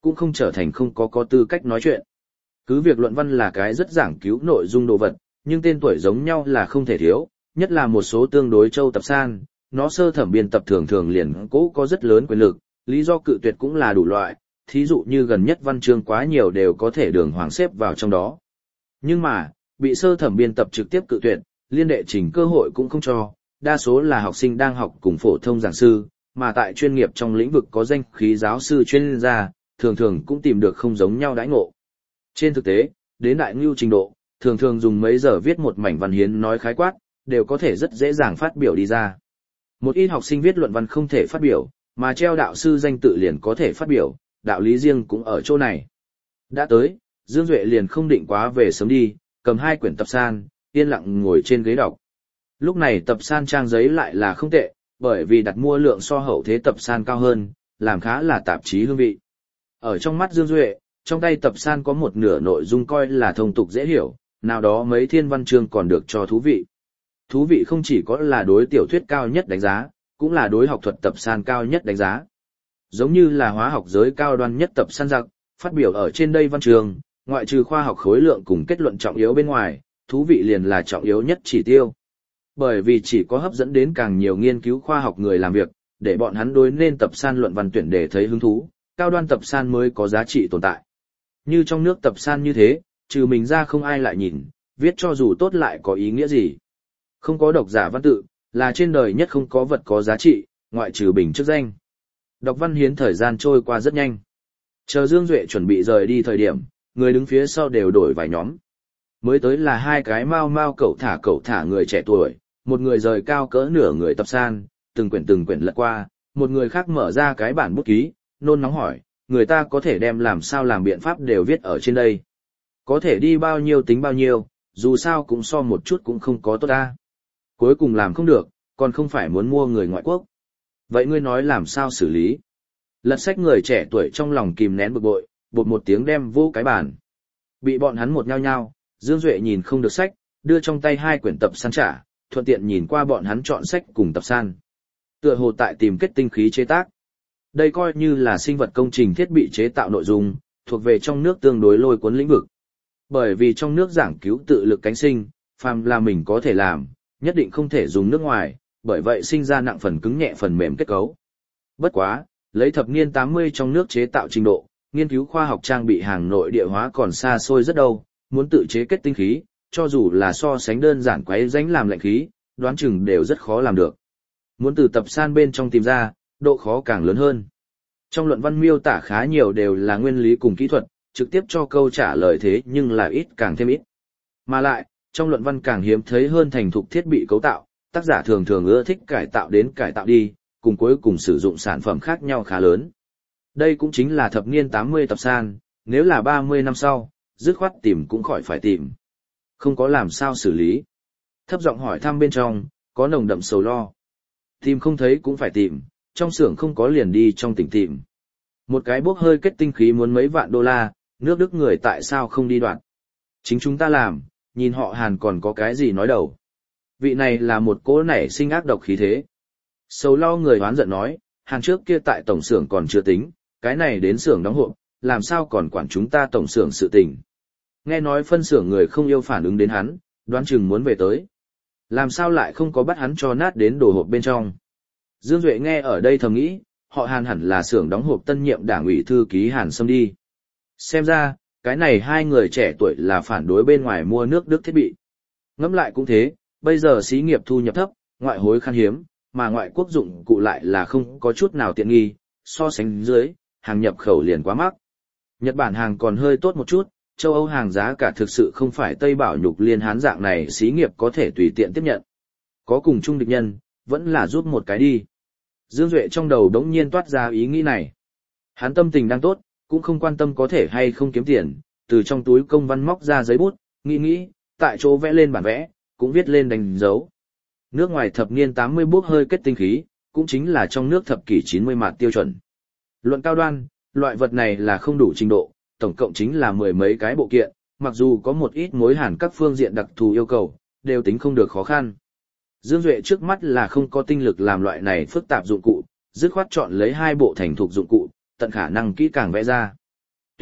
cũng không trở thành không có tư cách nói chuyện. Cứ việc luận văn là cái rất giảng cứu nội dung đồ vật, nhưng tên tuổi giống nhau là không thể thiếu, nhất là một số tương đối châu tập san, nó sơ thẩm biên tập thường thường liền cố có rất lớn quyền lực, lý do cự tuyệt cũng là đủ loại, thí dụ như gần nhất văn chương quá nhiều đều có thể đường hoàng xếp vào trong đó. Nhưng mà, bị sơ thẩm biên tập trực tiếp cự tuyệt, liên đệ trình cơ hội cũng không cho, đa số là học sinh đang học cùng phổ thông giảng sư, mà tại chuyên nghiệp trong lĩnh vực có danh khí giáo sư chuyên gia, thường thường cũng tìm được không giống nhau đãi ngộ. Trên thực tế, đến đại ngưu trình độ, thường thường dùng mấy giờ viết một mảnh văn hiến nói khái quát, đều có thể rất dễ dàng phát biểu đi ra. Một ít học sinh viết luận văn không thể phát biểu, mà treo đạo sư danh tự liền có thể phát biểu, đạo lý riêng cũng ở chỗ này. Đã tới, Dương Duệ liền không định quá về sớm đi, cầm 2 quyển tập san, yên lặng ngồi trên ghế đọc. Lúc này tập san trang giấy lại là không tệ, bởi vì đặt mua lượng so hậu thế tập san cao hơn, làm khá là tạp chí hương vị. Ở trong mắt Dương Duệ, trong tay tập san có một nửa nội dung coi là thông tục dễ hiểu, nào đó mấy thiên văn chương còn được cho thú vị. Thú vị không chỉ có là đối tiểu thuyết cao nhất đánh giá, cũng là đối học thuật tập san cao nhất đánh giá. Giống như là hóa học giới cao đoan nhất tập san giặc, phát biểu ở trên đây văn chương, ngoại trừ khoa học khối lượng cùng kết luận trọng yếu bên ngoài, thú vị liền là trọng yếu nhất chỉ tiêu. Bởi vì chỉ có hấp dẫn đến càng nhiều nghiên cứu khoa học người làm việc, để bọn hắn đối nên tập san luận văn tuyển để thấy hứng thú, cao đoan tập san mới có giá trị tồn tại. Như trong nước tập san như thế, trừ mình ra không ai lại nhìn, viết cho dù tốt lại có ý nghĩa gì. Không có độc giả văn tự, là trên đời nhất không có vật có giá trị, ngoại trừ bình chức danh. Đọc văn hiến thời gian trôi qua rất nhanh. Chờ Dương Duệ chuẩn bị rời đi thời điểm, người đứng phía sau đều đổi vài nhóm. Mới tới là 2 cái mau cẩu thả người trẻ tuổi, một người rời cao cỡ nửa người tập san, từng quyển lật qua, một người khác mở ra cái bản bút ký, nôn nóng hỏi, người ta có thể đem làm sao làm biện pháp đều viết ở trên đây. Có thể đi bao nhiêu tính bao nhiêu, dù sao cũng so một chút cũng không có tốt ta. Cuối cùng làm không được, còn không phải muốn mua người ngoại quốc. Vậy ngươi nói làm sao xử lý? Lật sách người trẻ tuổi trong lòng kìm nén bực bội, bột một tiếng đem vô cái bàn. Bị bọn hắn một nhao nhao, Dương Duệ nhìn không được sách, đưa trong tay 2 quyển tập san trả, thuận tiện nhìn qua bọn hắn chọn sách cùng tập san. Tựa hồ tại tìm kết tinh khí chế tác. Đây coi như là sinh vật công trình thiết bị chế tạo nội dung, thuộc về trong nước tương đối lôi cuốn lĩnh vực. Bởi vì trong nước giảng cứu tự lực cánh sinh, phàm là mình có thể làm, nhất định không thể dùng nước ngoài, bởi vậy sinh ra nặng phần cứng nhẹ phần mềm kết cấu. Bất quá, lấy thập niên 80 trong nước chế tạo trình độ, nghiên cứu khoa học trang bị hàng nội địa hóa còn xa xôi rất đâu, muốn tự chế kết tinh khí, cho dù là so sánh đơn giản quấy ránh làm lạnh khí, đoán chừng đều rất khó làm được. Muốn từ tập san bên trong tìm ra, độ khó càng lớn hơn. Trong luận văn miêu tả khá nhiều đều là nguyên lý cùng kỹ thuật, trực tiếp cho câu trả lời thế nhưng là ít càng thêm ít. Mà lại, trong luận văn càng hiếm thấy hơn thành thục thiết bị cấu tạo, tác giả thường thường ưa thích cải tạo đến cải tạo đi, cùng cuối cùng sử dụng sản phẩm khác nhau khá lớn. Đây cũng chính là thập niên 80 tập san, nếu là 30 năm sau, dứt khoát tìm cũng khỏi phải tìm. Không có làm sao xử lý. Thấp giọng hỏi thăm bên trong, có nồng đậm sầu lo. Tìm không thấy cũng phải tìm, trong xưởng không có liền đi trong tỉnh tìm. Một cái bốc hơi kết tinh khí muốn mấy vạn đô la, nước Đức người tại sao không đi đoạt? Chính chúng ta làm, nhìn họ Hàn còn có cái gì nói đầu. Vị này là một cỗ nảy sinh ác độc khí thế. Sầu lo người hoán giận nói, Hàn trước kia tại tổng xưởng còn chưa tính, cái này đến xưởng đóng hộp, làm sao còn quản chúng ta tổng xưởng sự tình. Nghe nói phân xưởng người không yêu phản ứng đến hắn, đoán chừng muốn về tới. Làm sao lại không có bắt hắn cho nát đến đồ hộp bên trong. Dương Duệ nghe ở đây thầm nghĩ, họ Hàn hẳn là xưởng đóng hộp tân nhiệm đảng ủy thư ký Hàn Sâm đi. Xem ra, cái này 2 người trẻ tuổi là phản đối bên ngoài mua nước Đức thiết bị. Ngẫm lại cũng thế, bây giờ xí nghiệp thu nhập thấp, ngoại hối khan hiếm, mà ngoại quốc dụng cụ lại là không có chút nào tiện nghi, so sánh dưới, hàng nhập khẩu liền quá mắc. Nhật Bản hàng còn hơi tốt một chút, châu Âu hàng giá cả thực sự không phải Tây Bảo Nhục Liên Hán dạng này xí nghiệp có thể tùy tiện tiếp nhận. Có cùng chung địch nhân, vẫn là giúp một cái đi. Dương Duệ trong đầu đống nhiên toát ra ý nghĩ này. Hắn tâm tình đang tốt, cũng không quan tâm có thể hay không kiếm tiền, từ trong túi công văn móc ra giấy bút, nghĩ, tại chỗ vẽ lên bản vẽ, cũng viết lên đánh dấu. Nước ngoài thập niên 80 bốc hơi kết tinh khí, cũng chính là trong nước thập kỷ 90 mạt tiêu chuẩn. Luận cao đoan, loại vật này là không đủ trình độ, tổng cộng chính là 10 mấy cái bộ kiện, mặc dù có một ít mối hàn các phương diện đặc thù yêu cầu, đều tính không được khó khăn. Dương Duệ trước mắt là không có tinh lực làm loại này phức tạp dụng cụ, dứt khoát chọn lấy 2 bộ thành thục dụng cụ, tận khả năng kỹ càng vẽ ra.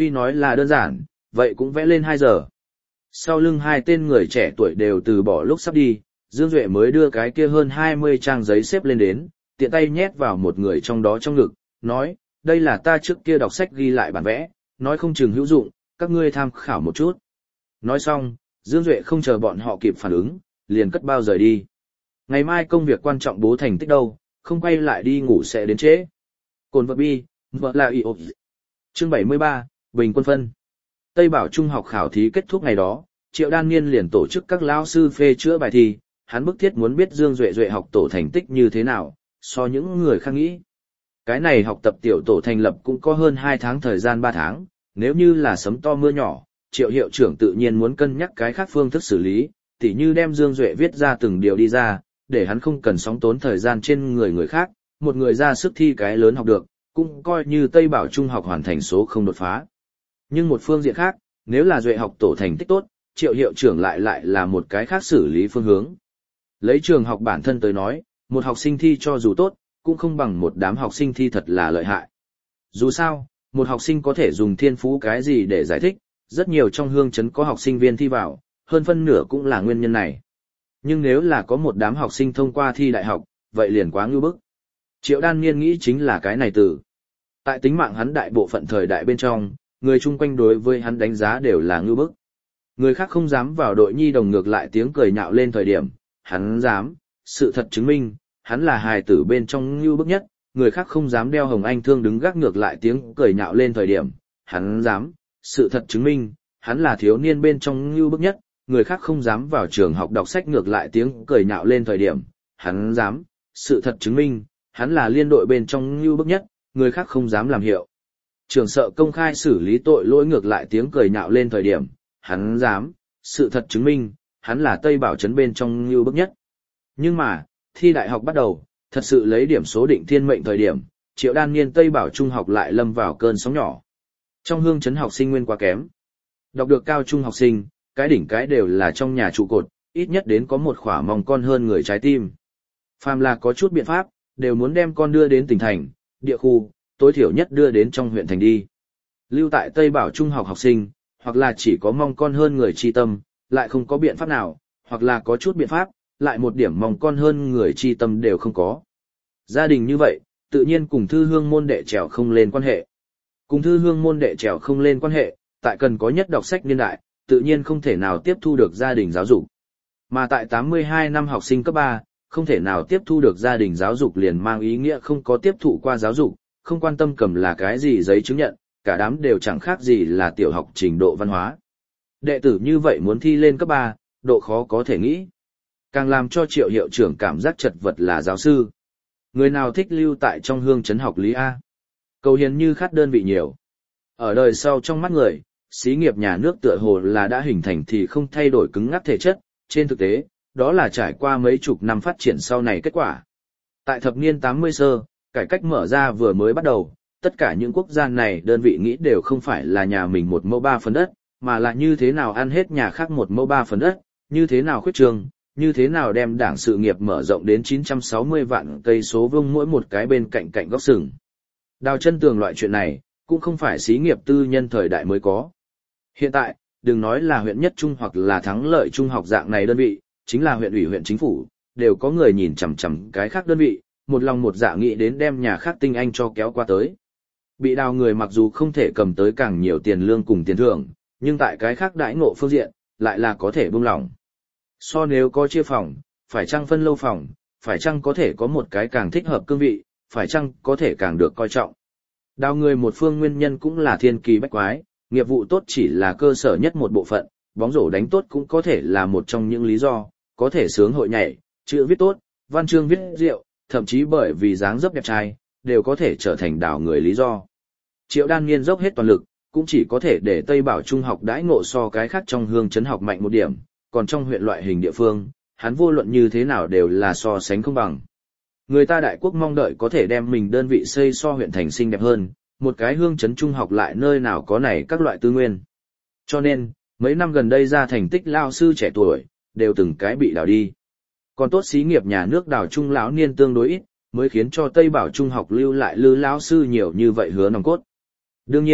Tuy nói là đơn giản, vậy cũng vẽ lên 2 giờ. Sau lưng hai tên người trẻ tuổi đều từ bỏ lúc sắp đi, Dương Duệ mới đưa cái kia hơn 20 trang giấy xếp lên đến, tiện tay nhét vào một người trong đó trong ngực, nói, đây là ta trước kia đọc sách ghi lại bản vẽ, nói không chừng hữu dụng, các ngươi tham khảo một chút. Nói xong, Dương Duệ không chờ bọn họ kịp phản ứng, liền cất bao rời đi. Ngày mai công việc quan trọng bố thành tích đâu, không quay lại đi ngủ sẽ đến trễ. Cồn vật bi, vợ là y ộp. Chương 73, Bình quân phân. Tây Bảo Trung học khảo thí kết thúc ngày đó, Triệu Đan Niên liền tổ chức các lao sư phê chữa bài thi, hắn bức thiết muốn biết Dương Duệ Duệ học tổ thành tích như thế nào, so những người khác nghĩ. Cái này học tập tiểu tổ thành lập cũng có hơn 2 tháng thời gian 3 tháng, nếu như là sấm to mưa nhỏ, Triệu hiệu trưởng tự nhiên muốn cân nhắc cái khác phương thức xử lý, tỉ như đem Dương Duệ viết ra từng điều đi ra, để hắn không cần sóng tốn thời gian trên người khác, một người ra sức thi cái lớn học được, cũng coi như Tây Bảo Trung học hoàn thành số không đột phá. Nhưng một phương diện khác, nếu là Duệ học tổ thành tích tốt, Triệu hiệu trưởng lại là một cái khác xử lý phương hướng. Lấy trường học bản thân tới nói, một học sinh thi cho dù tốt, cũng không bằng một đám học sinh thi thật là lợi hại. Dù sao, một học sinh có thể dùng thiên phú cái gì để giải thích, rất nhiều trong hương chấn có học sinh viên thi vào, hơn phân nửa cũng là nguyên nhân này. Nhưng nếu là có một đám học sinh thông qua thi đại học, vậy liền quá ngưu bức. Triệu Đan Niên nghĩ chính là cái này từ. Tại tính mạng hắn đại bộ phận thời đại bên trong, người chung quanh đối với hắn đánh giá đều là ngưu bức. Người khác không dám vào đội nhi đồng ngược lại tiếng cười nhạo lên thời điểm, hắn dám, sự thật chứng minh, hắn là hài tử bên trong ngưu bức nhất, người khác không dám đeo hồng anh thương đứng gác ngược lại tiếng cười nhạo lên thời điểm, hắn dám, sự thật chứng minh, hắn là thiếu niên bên trong ngưu bức nhất, người khác không dám vào trường học đọc sách ngược lại tiếng cười nhạo lên thời điểm, hắn dám, sự thật chứng minh, hắn là liên đội bên trong ngưu bức nhất, người khác không dám làm hiệu. Trường sợ công khai xử lý tội lỗi ngược lại tiếng cười nhạo lên thời điểm, hắn dám, sự thật chứng minh, hắn là Tây Bảo trấn bên trong ngưu bức nhất. Nhưng mà, thi đại học bắt đầu, thật sự lấy điểm số định thiên mệnh thời điểm, Triệu Đan Niên Tây Bảo Trung học lại lâm vào cơn sóng nhỏ. Trong hương trấn học sinh nguyên quá kém. Đọc được cao trung học sinh, cái đỉnh cái đều là trong nhà trụ cột, ít nhất đến có một khỏa mong con hơn người trái tim. Phàm là có chút biện pháp, đều muốn đem con đưa đến tỉnh thành, địa khu, tối thiểu nhất đưa đến trong huyện thành đi. Lưu tại Tây Bảo Trung học học sinh, hoặc là chỉ có mong con hơn người chi tâm, lại không có biện pháp nào, hoặc là có chút biện pháp, lại một điểm mong con hơn người chi tâm đều không có. Gia đình như vậy, tự nhiên cùng thư hương môn đệ trèo không lên quan hệ. Cùng thư hương môn đệ trèo không lên quan hệ, tại cần có nhất đọc sách niên đại, tự nhiên không thể nào tiếp thu được gia đình giáo dục. Mà tại 82 năm học sinh cấp 3, không thể nào tiếp thu được gia đình giáo dục liền mang ý nghĩa không có tiếp thụ qua giáo dục, không quan tâm cầm là cái gì giấy chứng nhận, cả đám đều chẳng khác gì là tiểu học trình độ văn hóa. Đệ tử như vậy muốn thi lên cấp 3, độ khó có thể nghĩ. Càng làm cho Triệu hiệu trưởng cảm giác chật vật là giáo sư. Người nào thích lưu tại trong hương trấn học lý A? Cầu hiền như khát đơn vị nhiều. Ở đời sau trong mắt người, xí nghiệp nhà nước tựa hồ là đã hình thành thì không thay đổi cứng ngắc thể chất, trên thực tế, đó là trải qua mấy chục năm phát triển sau này kết quả. Tại thập niên 80 sơ, cải cách mở ra vừa mới bắt đầu, tất cả những quốc gia này đơn vị nghĩ đều không phải là nhà mình 1 mẫu 3 phần đất, mà là như thế nào ăn hết nhà khác 1 mẫu 3 phần đất, như thế nào khuyết trường, như thế nào đem đảng sự nghiệp mở rộng đến 960 vạn cây số vuông mỗi một cái bên cạnh cạnh góc sừng. Đào chân tường loại chuyện này, cũng không phải xí nghiệp tư nhân thời đại mới có. Hiện tại, đừng nói là huyện nhất trung hoặc là thắng lợi trung học dạng này đơn vị, chính là huyện ủy huyện chính phủ, đều có người nhìn chằm chằm cái khác đơn vị, một lòng một dạ nghĩ đến đem nhà khác tinh anh cho kéo qua tới. Bị đào người mặc dù không thể cầm tới càng nhiều tiền lương cùng tiền thưởng, nhưng tại cái khác đãi ngộ phương diện, lại là có thể buông lỏng. So nếu có chia phòng, phải chăng phân lâu phòng, phải chăng có thể có một cái càng thích hợp cương vị, phải chăng có thể càng được coi trọng. Đào người một phương nguyên nhân cũng là thiên kỳ bách quái, nghiệp vụ tốt chỉ là cơ sở nhất một bộ phận, bóng rổ đánh tốt cũng có thể là một trong những lý do, có thể sướng hội nhảy, chữ viết tốt, văn chương viết diệu, thậm chí bởi vì dáng dấp đẹp trai, đều có thể trở thành đào người lý do. Triệu Đan Niên dốc hết toàn lực, cũng chỉ có thể để Tây Bảo Trung học đãi ngộ so cái khác trong hương trấn học mạnh một điểm, còn trong huyện loại hình địa phương, hắn vô luận như thế nào đều là so sánh không bằng. Người ta đại quốc mong đợi có thể đem mình đơn vị xây so huyện thành xinh đẹp hơn, một cái hương trấn trung học lại nơi nào có này các loại tư nguyên. Cho nên, mấy năm gần đây ra thành tích lao sư trẻ tuổi, đều từng cái bị đào đi. Còn tốt xí nghiệp nhà nước đào trung lão niên tương đối ít, mới khiến cho Tây Bảo Trung học lưu lại lư lão sư nhiều như vậy hứa nòng cốt. Đương nhiên,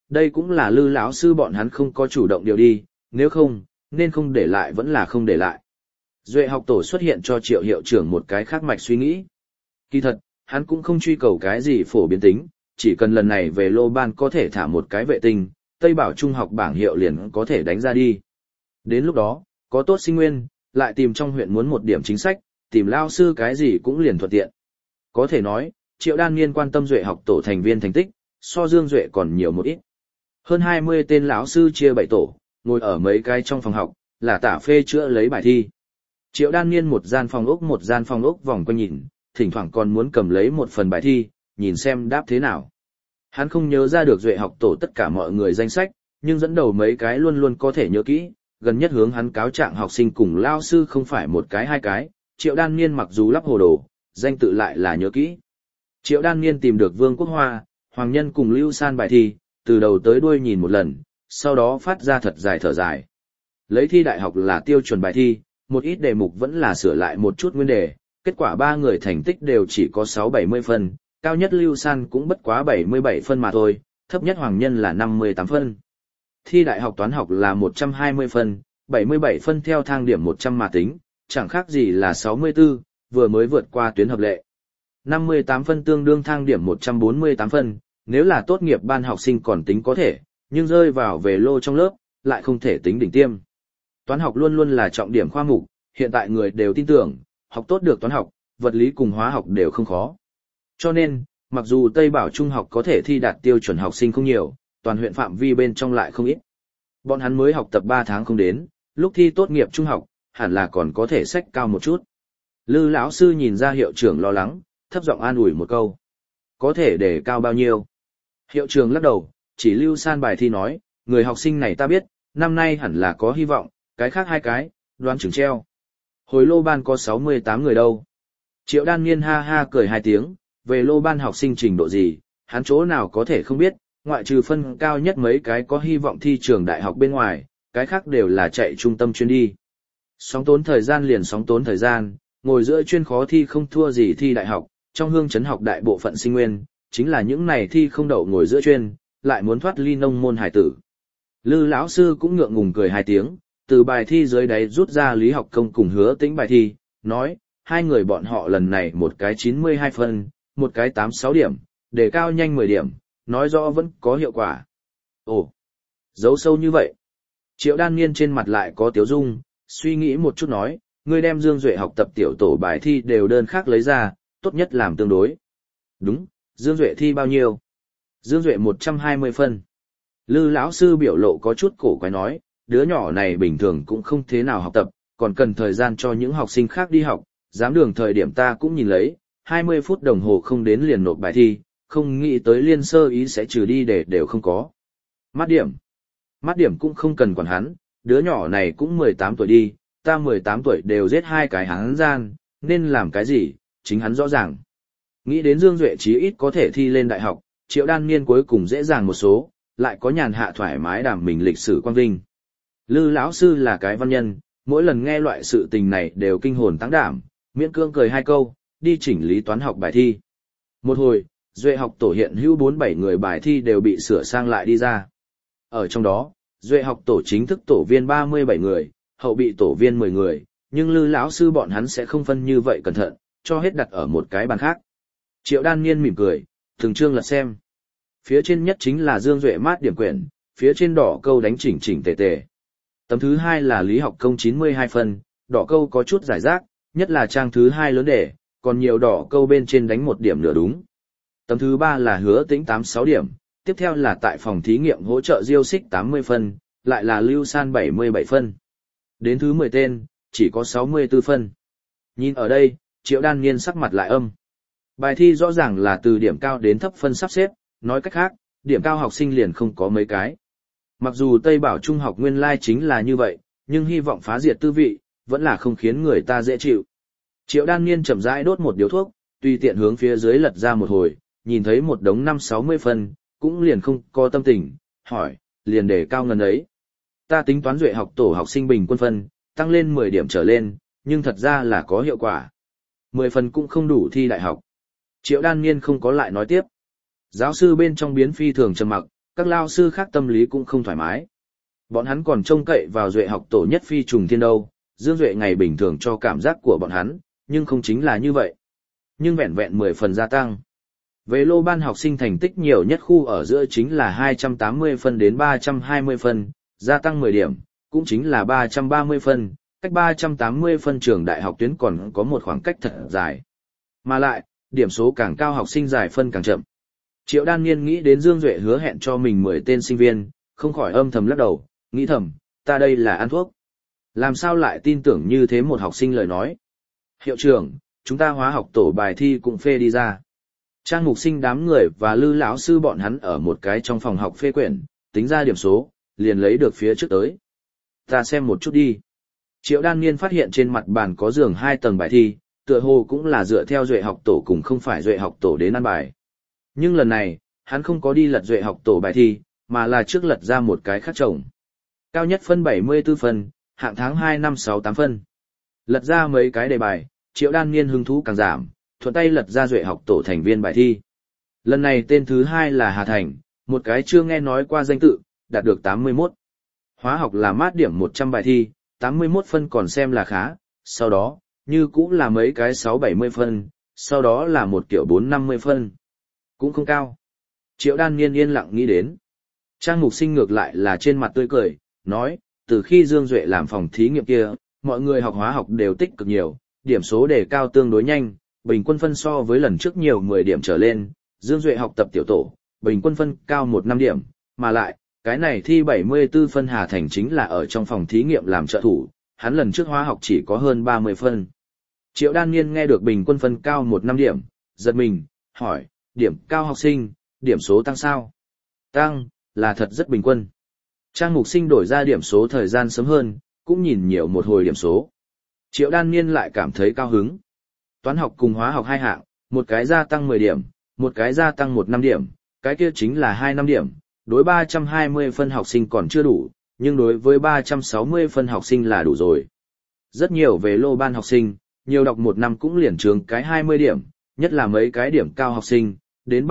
đây cũng là Lư lão sư bọn hắn không có chủ động điều đi, nếu không, nên không để lại vẫn là không để lại. Duệ học tổ xuất hiện cho Triệu hiệu trưởng một cái khác mạch suy nghĩ. Kỳ thật, hắn cũng không truy cầu cái gì phổ biến tính, chỉ cần lần này về Lô Ban có thể thả một cái vệ tinh, Tây Bảo Trung học bảng hiệu liền có thể đánh ra đi. Đến lúc đó, có tốt sinh nguyên, lại tìm trong huyện muốn một điểm chính sách, tìm lao sư cái gì cũng liền thuận tiện. Có thể nói, Triệu Đan Niên quan tâm Duệ học tổ thành viên thành tích, so Dương Duệ còn nhiều một ít. Hơn 20 tên lão sư chia 7 tổ, ngồi ở mấy cái trong phòng học, là tả phê chữa lấy bài thi. Triệu Đan Niên một gian phòng ốc vòng quanh nhìn, thỉnh thoảng còn muốn cầm lấy một phần bài thi, nhìn xem đáp thế nào. Hắn không nhớ ra được Duệ học tổ tất cả mọi người danh sách, nhưng dẫn đầu mấy cái luôn luôn có thể nhớ kỹ, gần nhất hướng hắn cáo trạng học sinh cùng lao sư không phải một cái hai cái, Triệu Đan Niên mặc dù lắp hồ đồ, danh tự lại là nhớ kỹ. Triệu Đan Niên tìm được Vương Quốc Hoa, Hoàng Nhân cùng Lưu San bài thi, từ đầu tới đuôi nhìn một lần, sau đó phát ra thật dài thở dài. Lấy thi đại học là tiêu chuẩn bài thi, một ít đề mục vẫn là sửa lại một chút nguyên đề, kết quả ba người thành tích đều chỉ có 6-70 phân, cao nhất Lưu San cũng bất quá 77 phân mà thôi, thấp nhất Hoàng Nhân là 58 phân. Thi đại học toán học là 120 phân, 77 phân theo thang điểm 100 mà tính, chẳng khác gì là 64, vừa mới vượt qua tuyến hợp lệ. 58 phân tương đương thang điểm 148 phân, nếu là tốt nghiệp ban học sinh còn tính có thể, nhưng rơi vào về lô trong lớp, lại không thể tính đỉnh tiêm. Toán học luôn luôn là trọng điểm khoa mục, hiện tại người đều tin tưởng, học tốt được toán học, vật lý cùng hóa học đều không khó. Cho nên, mặc dù Tây Bảo Trung học có thể thi đạt tiêu chuẩn học sinh không nhiều, toàn huyện phạm vi bên trong lại không ít. Bọn hắn mới học tập 3 tháng không đến, lúc thi tốt nghiệp trung học, hẳn là còn có thể sách cao một chút. Lư lão sư nhìn ra hiệu trưởng lo lắng, thấp giọng an ủi một câu. Có thể để cao bao nhiêu? Hiệu trưởng lắc đầu, chỉ Lưu San bài thi nói, người học sinh này ta biết, năm nay hẳn là có hy vọng, cái khác hai cái, đoán chừng treo. Hồi Lô Ban có 68 người đâu. Triệu Đan Niên ha ha cười 2 tiếng, về Lô Ban học sinh trình độ gì, hắn chỗ nào có thể không biết, ngoại trừ phân cao nhất mấy cái có hy vọng thi trường đại học bên ngoài, cái khác đều là chạy trung tâm chuyên đi. Sóng tốn thời gian liền sóng tốn thời gian, ngồi giữa chuyên khó thi không thua gì thi đại học, trong hương chấn học đại bộ phận sinh nguyên, chính là những này thi không đậu ngồi giữa chuyên, lại muốn thoát ly nông môn hải tử. Lư lão sư cũng ngượng ngùng cười 2 tiếng, từ bài thi dưới đáy rút ra Lý Học Công cùng Hứa Tĩnh bài thi, nói, hai người bọn họ lần này một cái 92 phân, một cái 86 điểm, đề cao nhanh 10 điểm, nói rõ vẫn có hiệu quả. Ồ, giấu sâu như vậy. Triệu Đan Niên trên mặt lại có tiếu dung, suy nghĩ một chút nói, ngươi đem Dương Duệ học tập tiểu tổ bài thi đều đơn khác lấy ra, tốt nhất làm tương đối. Đúng, Dương Duệ thi bao nhiêu? Dương Duệ 120 phân. Lư lão sư biểu lộ có chút cổ quái nói, đứa nhỏ này bình thường cũng không thế nào học tập, còn cần thời gian cho những học sinh khác đi học, giám đường thời điểm ta cũng nhìn lấy, 20 phút đồng hồ không đến liền nộp bài thi, không nghĩ tới liên sơ ý sẽ trừ đi để đều không có. Mát điểm cũng không cần quản hắn, đứa nhỏ này cũng 18 tuổi đi, ta 18 tuổi đều giết 2 cái hắn gian, nên làm cái gì, chính hắn rõ ràng. Nghĩ đến Dương Duệ chí ít có thể thi lên đại học, Triệu Đan Niên cuối cùng dễ dàng một số, lại có nhàn hạ thoải mái đảm mình lịch sử quang vinh. Lư lão sư là cái văn nhân, mỗi lần nghe loại sự tình này đều kinh hồn tăng đảm, miễn cương cười 2 câu, đi chỉnh lý toán học bài thi. Một hồi, Duệ học tổ hiện hữu 4-7 người bài thi đều bị sửa sang lại đi ra. Ở trong đó, Duệ học tổ chính thức tổ viên 37 người, hậu bị tổ viên 10 người, nhưng Lư lão sư bọn hắn sẽ không phân như vậy cẩn thận, cho hết đặt ở một cái bàn khác. Triệu Đan Niên mỉm cười, từng chương lật xem. Phía trên nhất chính là Dương Duệ mát điểm quyển, phía trên đỏ câu đánh chỉnh chỉnh tề tề. Tấm thứ 2 là Lý Học Công 92 phân, đỏ câu có chút giải rác, nhất là trang thứ 2 lớn đề, còn nhiều đỏ câu bên trên đánh 1 điểm nửa đúng. Tấm thứ 3 là Hứa Tĩnh 86 điểm, tiếp theo là tại phòng thí nghiệm hỗ trợ Diêu Xích 80 phân, lại là Lưu San 77 phân. Đến thứ 10 tên, chỉ có 64 phân. Nhìn ở đây, Triệu Đan Niên sắc mặt lại âm. Bài thi rõ ràng là từ điểm cao đến thấp phân sắp xếp, nói cách khác, điểm cao học sinh liền không có mấy cái. Mặc dù Tây Bảo Trung học nguyên lai chính là như vậy, nhưng hy vọng phá diệt tư vị, vẫn là không khiến người ta dễ chịu. Triệu Đan Niên chậm rãi đốt một điếu thuốc, tùy tiện hướng phía dưới lật ra một hồi, nhìn thấy một đống 5-60 phân, cũng liền không có tâm tình, hỏi, liền để cao ngần ấy. Ta tính toán Duệ học tổ học sinh bình quân phân, tăng lên 10 điểm trở lên, nhưng thật ra là có hiệu quả. 10 phần cũng không đủ thi đại học. Triệu Đan Niên không có lại nói tiếp. Giáo sư bên trong biến phi thường trầm mặc, các lao sư khác tâm lý cũng không thoải mái. Bọn hắn còn trông cậy vào Duệ học tổ nhất phi trùng thiên đâu, Dương Duệ ngày bình thường cho cảm giác của bọn hắn, nhưng không chính là như vậy. Nhưng vẹn vẹn 10 phần gia tăng. Về lô ban học sinh thành tích nhiều nhất khu ở giữa chính là 280 phân đến 320 phân, gia tăng 10 điểm, cũng chính là 330 phân, cách 380 phân trường đại học tuyến còn có một khoảng cách thật dài. Mà lại, điểm số càng cao học sinh giải phân càng chậm. Triệu Đan Niên nghĩ đến Dương Duệ hứa hẹn cho mình 10 tên sinh viên, không khỏi âm thầm lắc đầu, nghĩ thầm, ta đây là ăn thuốc. Làm sao lại tin tưởng như thế một học sinh lời nói. Hiệu trưởng, chúng ta hóa học tổ bài thi cũng phê đi ra. Trang mục sinh đám người và Lư lão sư bọn hắn ở một cái trong phòng học phê quyển, tính ra điểm số, liền lấy được phía trước tới. Ta xem một chút đi. Triệu Đan Niên phát hiện trên mặt bàn có giường 2 tầng bài thi, tựa hồ cũng là dựa theo Duệ học tổ cùng không phải Duệ học tổ đến ăn bài. Nhưng lần này, hắn không có đi lật Duệ học tổ bài thi, mà là trước lật ra một cái khác chồng. Cao nhất phân 74 phân, hạng tháng 2 năm 68 phân. Lật ra mấy cái đề bài, Triệu Đan Niên hứng thú càng giảm, thuận tay lật ra Duệ học tổ thành viên bài thi. Lần này tên thứ 2 là Hà Thành, một cái chưa nghe nói qua danh tự, đạt được 81. Hóa học là mát điểm 100 bài thi, 81 phân còn xem là khá, sau đó, như cũng là mấy cái 6-70 phân, sau đó là một kiểu 4-50 phân. Cũng không cao. Triệu Đan Niên yên lặng nghĩ đến. Trang mục sinh ngược lại là trên mặt tươi cười, nói, từ khi Dương Duệ làm phòng thí nghiệm kia, mọi người học hóa học đều tích cực nhiều, điểm số đề cao tương đối nhanh, bình quân phân so với lần trước nhiều 10 điểm trở lên, Dương Duệ học tập tiểu tổ, bình quân phân cao 1-5 điểm, mà lại, cái này thi 74 phân Hà Thành chính là ở trong phòng thí nghiệm làm trợ thủ, hắn lần trước hóa học chỉ có hơn 30 phân. Triệu Đan Niên nghe được bình quân phân cao 1-5 điểm, giật mình, hỏi, điểm cao học sinh, điểm số tăng sao? Tăng, là thật rất bình quân. Trang mục sinh đổi ra điểm số thời gian sớm hơn, cũng nhìn nhiều một hồi điểm số. Triệu Đan Niên lại cảm thấy cao hứng. Toán học cùng hóa học 2 hạng, một cái gia tăng 10 điểm, một cái gia tăng 1-5 điểm, cái kia chính là 2-5 điểm, đối 320 phân học sinh còn chưa đủ, nhưng đối với 360 phân học sinh là đủ rồi. Rất nhiều về lô ban học sinh, nhiều đọc 1 năm cũng liền trường cái 20 điểm, nhất là mấy cái điểm cao học sinh, đến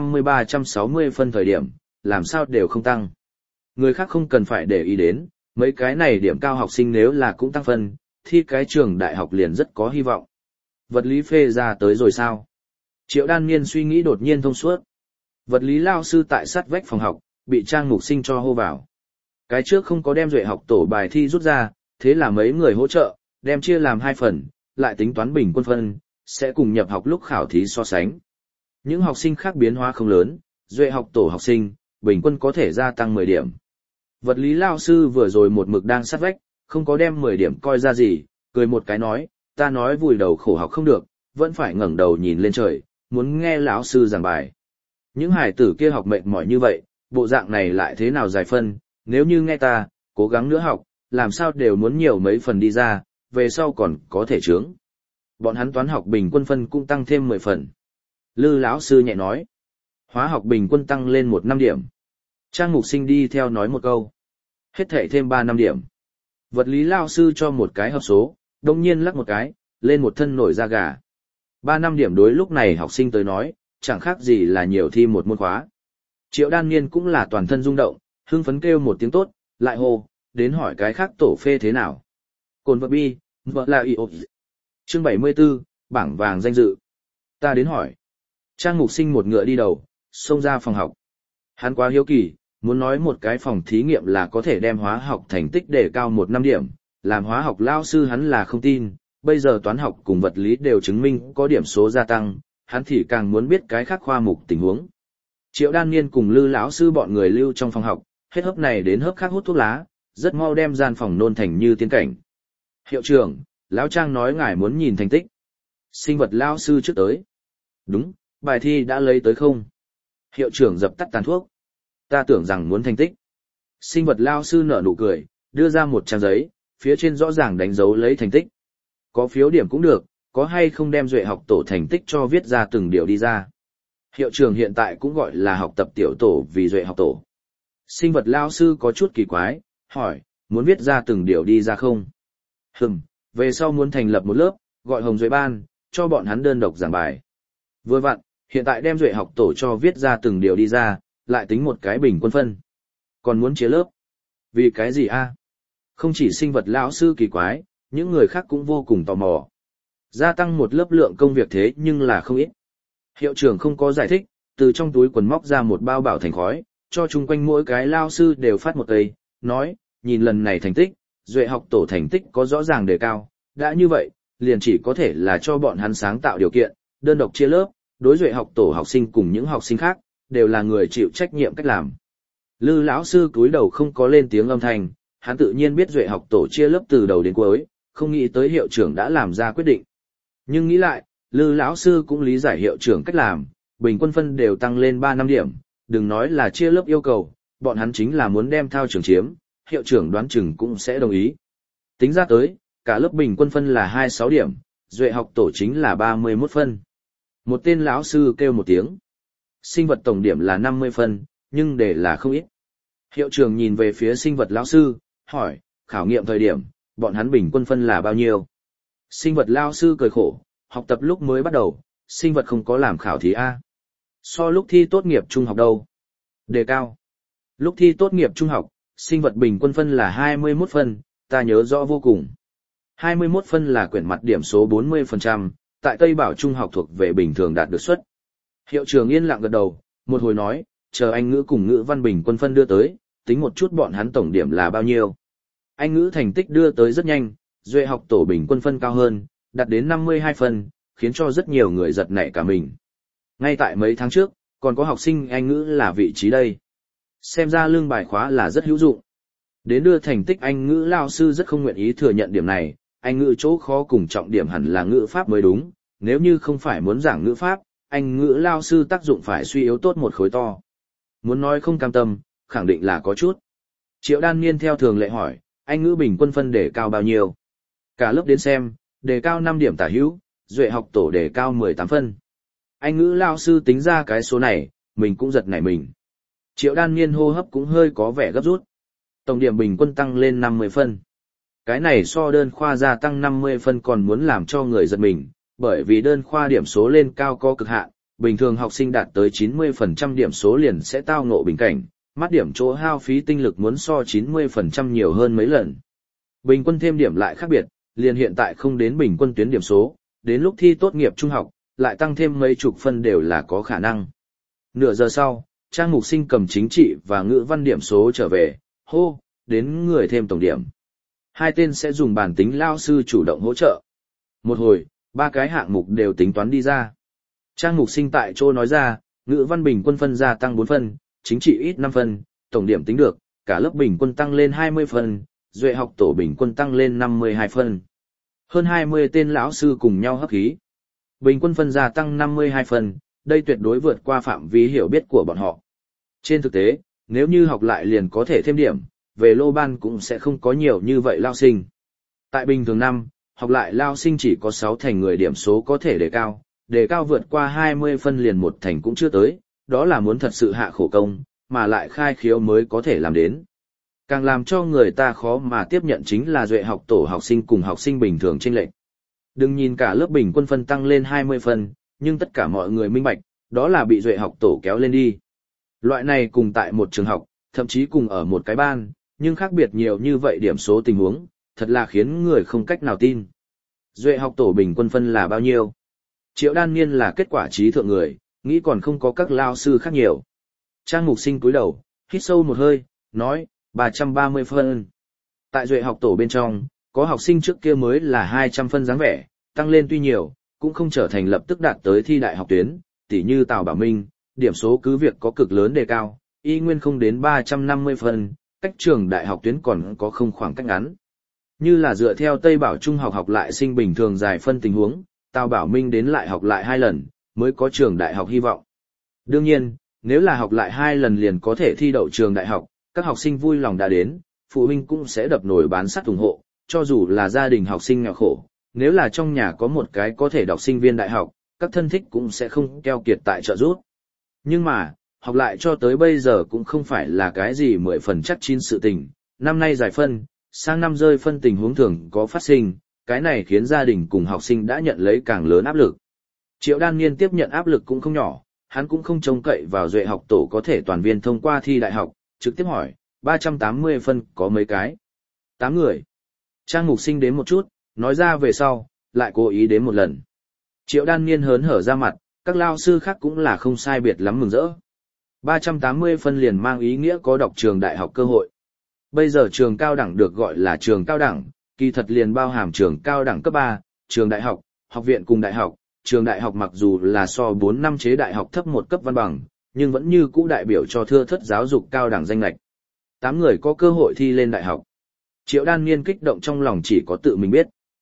350-360 phân thời điểm, làm sao đều không tăng. Người khác không cần phải để ý đến, mấy cái này điểm cao học sinh nếu là cũng tăng phân, thì cái trường đại học liền rất có hy vọng. Vật lý phê ra tới rồi sao? Triệu Đan Niên suy nghĩ đột nhiên thông suốt. Vật lý lao sư tại sát vách phòng học, bị Trang mục sinh cho hô vào. Cái trước không có đem Duệ học tổ bài thi rút ra, thế là mấy người hỗ trợ, đem chia làm 2 phần, lại tính toán bình quân phân, sẽ cùng nhập học lúc khảo thí so sánh. Những học sinh khác biến hóa không lớn, Duệ học tổ học sinh, bình quân có thể gia tăng 10 điểm. Vật lý lao sư vừa rồi một mực đang sát vách, không có đem 10 điểm coi ra gì, cười một cái nói, ta nói vùi đầu khổ học không được, vẫn phải ngẩng đầu nhìn lên trời, muốn nghe lão sư giảng bài. Những hải tử kia học mệt mỏi như vậy, bộ dạng này lại thế nào giải phân, nếu như nghe ta, cố gắng nữa học, làm sao đều muốn nhiều mấy phần đi ra, về sau còn có thể chướng. Bọn hắn toán học bình quân phân cũng tăng thêm 10 phần. Lư lão sư nhẹ nói, hóa học bình quân tăng lên 1-5 điểm. Trang mục sinh đi theo nói một câu, hết thảy thêm 3-5 điểm. Vật lý lao sư cho một cái hợp số, đông nhiên lắc một cái, lên một thân nổi da gà. 3-5 điểm đối lúc này học sinh tới nói, chẳng khác gì là nhiều thi một môn khóa. Triệu Đan Niên cũng là toàn thân rung động, hưng phấn kêu một tiếng tốt, lại hô, đến hỏi cái khác tổ phê thế nào. Cồn vật bi, vợ là y ộp. Chương 74, bảng vàng danh dự. Ta đến hỏi. Trang mục sinh một ngựa đi đầu, xông ra phòng học. Hắn quá hiếu kỳ, muốn nói một cái phòng thí nghiệm là có thể đem hóa học thành tích đề cao 1-5 điểm, làm hóa học lao sư hắn là không tin, bây giờ toán học cùng vật lý đều chứng minh có điểm số gia tăng, hắn thì càng muốn biết cái khác khoa mục tình huống. Triệu Đan Niên cùng Lư lão sư bọn người lưu trong phòng học, hết hớp này đến hớp khác hút thuốc lá, rất mau đem gian phòng nôn thành như tiên cảnh. Hiệu trưởng, lão Trang nói ngài muốn nhìn thành tích. Sinh vật lão sư trước tới. Đúng, bài thi đã lấy tới không? Hiệu trưởng dập tắt tàn thuốc. Ta tưởng rằng muốn thành tích. Sinh vật lão sư nở nụ cười, đưa ra một trang giấy, phía trên rõ ràng đánh dấu lấy thành tích. Có phiếu điểm cũng được, có hay không đem Duệ học tổ thành tích cho viết ra từng điều đi ra. Hiệu trưởng hiện tại cũng gọi là học tập tiểu tổ vì Duệ học tổ. Sinh vật lao sư có chút kỳ quái, hỏi, muốn viết ra từng điều đi ra không? Về sau muốn thành lập một lớp, gọi Hồng Duệ ban, cho bọn hắn đơn độc giảng bài. Vừa vặn, hiện tại đem Duệ học tổ cho viết ra từng điều đi ra, lại tính một cái bình quân phân. Còn muốn chia lớp. Vì cái gì a? Không chỉ sinh vật lão sư kỳ quái, những người khác cũng vô cùng tò mò. Gia tăng một lớp lượng công việc thế nhưng là không ít. Hiệu trưởng không có giải thích, từ trong túi quần móc ra một bao bảo thành khói, cho chung quanh mỗi cái lao sư đều phát một cây, nói, nhìn lần này thành tích, Duệ học tổ thành tích có rõ ràng đề cao, đã như vậy, liền chỉ có thể là cho bọn hắn sáng tạo điều kiện, đơn độc chia lớp, đối Duệ học tổ học sinh cùng những học sinh khác, đều là người chịu trách nhiệm cách làm. Lư lão sư cúi đầu không có lên tiếng âm thanh, hắn tự nhiên biết Duệ học tổ chia lớp từ đầu đến cuối, không nghĩ tới hiệu trưởng đã làm ra quyết định. Nhưng nghĩ lại, Lư lão sư cũng lý giải hiệu trưởng cách làm, bình quân phân đều tăng lên 3 năm điểm, đừng nói là chia lớp yêu cầu, bọn hắn chính là muốn đem thao trường chiếm, hiệu trưởng đoán chừng cũng sẽ đồng ý. Tính ra tới, cả lớp bình quân phân là 26 điểm, Duệ học tổ chính là 31 phân. Một tên lão sư kêu một tiếng. Sinh vật tổng điểm là 50 phân, nhưng để là không ít. Hiệu trưởng nhìn về phía sinh vật lão sư, hỏi, khảo nghiệm thời điểm, bọn hắn bình quân phân là bao nhiêu? Sinh vật lão sư cười khổ, học tập lúc mới bắt đầu, sinh vật không có làm khảo thí A. So lúc thi tốt nghiệp trung học đâu? Đề cao. Lúc thi tốt nghiệp trung học, sinh vật bình quân phân là 21 phân, ta nhớ rõ vô cùng. 21 phân là quyển mặt điểm số 40%, tại Tây Bảo Trung học thuộc về bình thường đạt được suất. Hiệu trưởng yên lặng gật đầu, một hồi nói, chờ Anh ngữ cùng ngữ văn bình quân phân đưa tới, tính một chút bọn hắn tổng điểm là bao nhiêu. Anh ngữ thành tích đưa tới rất nhanh, Duệ học tổ bình quân phân cao hơn, đạt đến 52 phân, khiến cho rất nhiều người giật nảy cả mình. Ngay tại mấy tháng trước, còn có học sinh Anh ngữ là vị trí đây. Xem ra lương bài khóa là rất hữu dụng. Đến đưa thành tích Anh ngữ lao sư rất không nguyện ý thừa nhận điểm này, Anh ngữ chỗ khó cùng trọng điểm hẳn là ngữ pháp mới đúng, nếu như không phải muốn giảng ngữ pháp, Anh ngữ lao sư tác dụng phải suy yếu tốt một khối to. Muốn nói không cam tâm, khẳng định là có chút. Triệu Đan Niên theo thường lệ hỏi, Anh ngữ bình quân phân đề cao bao nhiêu? Cả lớp đến xem, đề cao 5 điểm tả hữu, Duệ học tổ đề cao 18 phân. Anh ngữ lao sư tính ra cái số này, mình cũng giật nảy mình. Triệu Đan Niên hô hấp cũng hơi có vẻ gấp rút. Tổng điểm bình quân tăng lên 50 phân. Cái này so đơn khoa gia tăng 50 phân còn muốn làm cho người giật mình, bởi vì đơn khoa điểm số lên cao có cực hạn, bình thường học sinh đạt tới 90% điểm số liền sẽ tao ngộ bình cảnh, mắt điểm chỗ hao phí tinh lực muốn so 90% nhiều hơn mấy lần. Bình quân thêm điểm lại khác biệt, liền hiện tại không đến bình quân tuyến điểm số, đến lúc thi tốt nghiệp trung học, lại tăng thêm mấy chục phân đều là có khả năng. Nửa giờ sau, Trang Mục Sinh cầm chính trị và ngữ văn điểm số trở về, hô, đến người thêm tổng điểm. Hai tên sẽ dùng bản tính lao sư chủ động hỗ trợ. Một hồi, 3 cái hạng mục đều tính toán đi ra. Trang Mục Sinh tại chỗ nói ra, ngữ văn bình quân phân gia tăng 4 phân, chính trị ít 5 phân, tổng điểm tính được, cả lớp bình quân tăng lên 20 phân, Duệ học tổ bình quân tăng lên 52 phân. Hơn 20 tên lão sư cùng nhau hấp khí. Bình quân phân gia tăng 52 phần, đây tuyệt đối vượt qua phạm vi hiểu biết của bọn họ. Trên thực tế, nếu như học lại liền có thể thêm điểm, về lô ban cũng sẽ không có nhiều như vậy lao sinh. Tại bình thường năm, học lại lao sinh chỉ có 6 thành người điểm số có thể đề cao vượt qua 20 phân liền 1 thành cũng chưa tới, đó là muốn thật sự hạ khổ công, mà lại khai khiếu mới có thể làm đến. Càng làm cho người ta khó mà tiếp nhận chính là Duệ học tổ học sinh cùng học sinh bình thường chênh lệch. Đừng nhìn cả lớp bình quân phân tăng lên 20 phân, nhưng tất cả mọi người minh bạch, đó là bị Duệ học tổ kéo lên đi. Loại này cùng tại một trường học, thậm chí cùng ở một cái ban, nhưng khác biệt nhiều như vậy điểm số tình huống, thật là khiến người không cách nào tin. Duệ học tổ bình quân phân là bao nhiêu? Triệu Đan Niên là kết quả trí thượng người, nghĩ còn không có các lao sư khác nhiều. Trang Mục Sinh cúi đầu, hít sâu một hơi, nói, 330 phân. Tại Duệ học tổ bên trong, có học sinh trước kia mới là 200 phân dáng vẻ, tăng lên tuy nhiều, cũng không trở thành lập tức đạt tới thi đại học tuyến, tỉ như Tào Bảo Minh, điểm số cứ việc có cực lớn đề cao, y nguyên không đến 350 phân, cách trường đại học tuyến còn có không khoảng cách ngắn. Như là dựa theo Tây Bảo Trung học học lại sinh bình thường dài phân tình huống, Tào Bảo Minh đến lại học lại 2 lần, mới có trường đại học hy vọng. Đương nhiên, nếu là học lại 2 lần liền có thể thi đậu trường đại học, các học sinh vui lòng đã đến, phụ huynh cũng sẽ đập nổi bán sắt ủng hộ, cho dù là gia đình học sinh nghèo khổ, nếu là trong nhà có một cái có thể đọc sinh viên đại học, các thân thích cũng sẽ không keo kiệt tại trợ giúp. Nhưng mà, học lại cho tới bây giờ cũng không phải là cái gì 10 phần chắc chín sự tình, năm nay giải phân, sang năm rơi phân tình huống thường có phát sinh, cái này khiến gia đình cùng học sinh đã nhận lấy càng lớn áp lực. Triệu Đan Niên tiếp nhận áp lực cũng không nhỏ, hắn cũng không trông cậy vào Duệ học tổ có thể toàn viên thông qua thi đại học, trực tiếp hỏi, 380 phân có mấy cái? 8 người. Trang Mục Sinh đếm một chút, nói ra về sau, lại cố ý đếm một lần. Triệu Đan Niên hớn hở ra mặt, các lao sư khác cũng là không sai biệt lắm mừng rỡ. 380 phân liền mang ý nghĩa có đọc trường đại học cơ hội. Bây giờ trường cao đẳng được gọi là trường cao đẳng, kỳ thật liền bao hàm trường cao đẳng cấp 3, trường đại học, học viện cùng đại học. Trường đại học mặc dù là so 4 năm chế đại học thấp một cấp văn bằng, nhưng vẫn như cũ đại biểu cho thưa thất giáo dục cao đẳng danh lệch. 8 người có cơ hội thi lên đại học. Triệu Đan Niên kích động trong lòng chỉ có tự mình biết.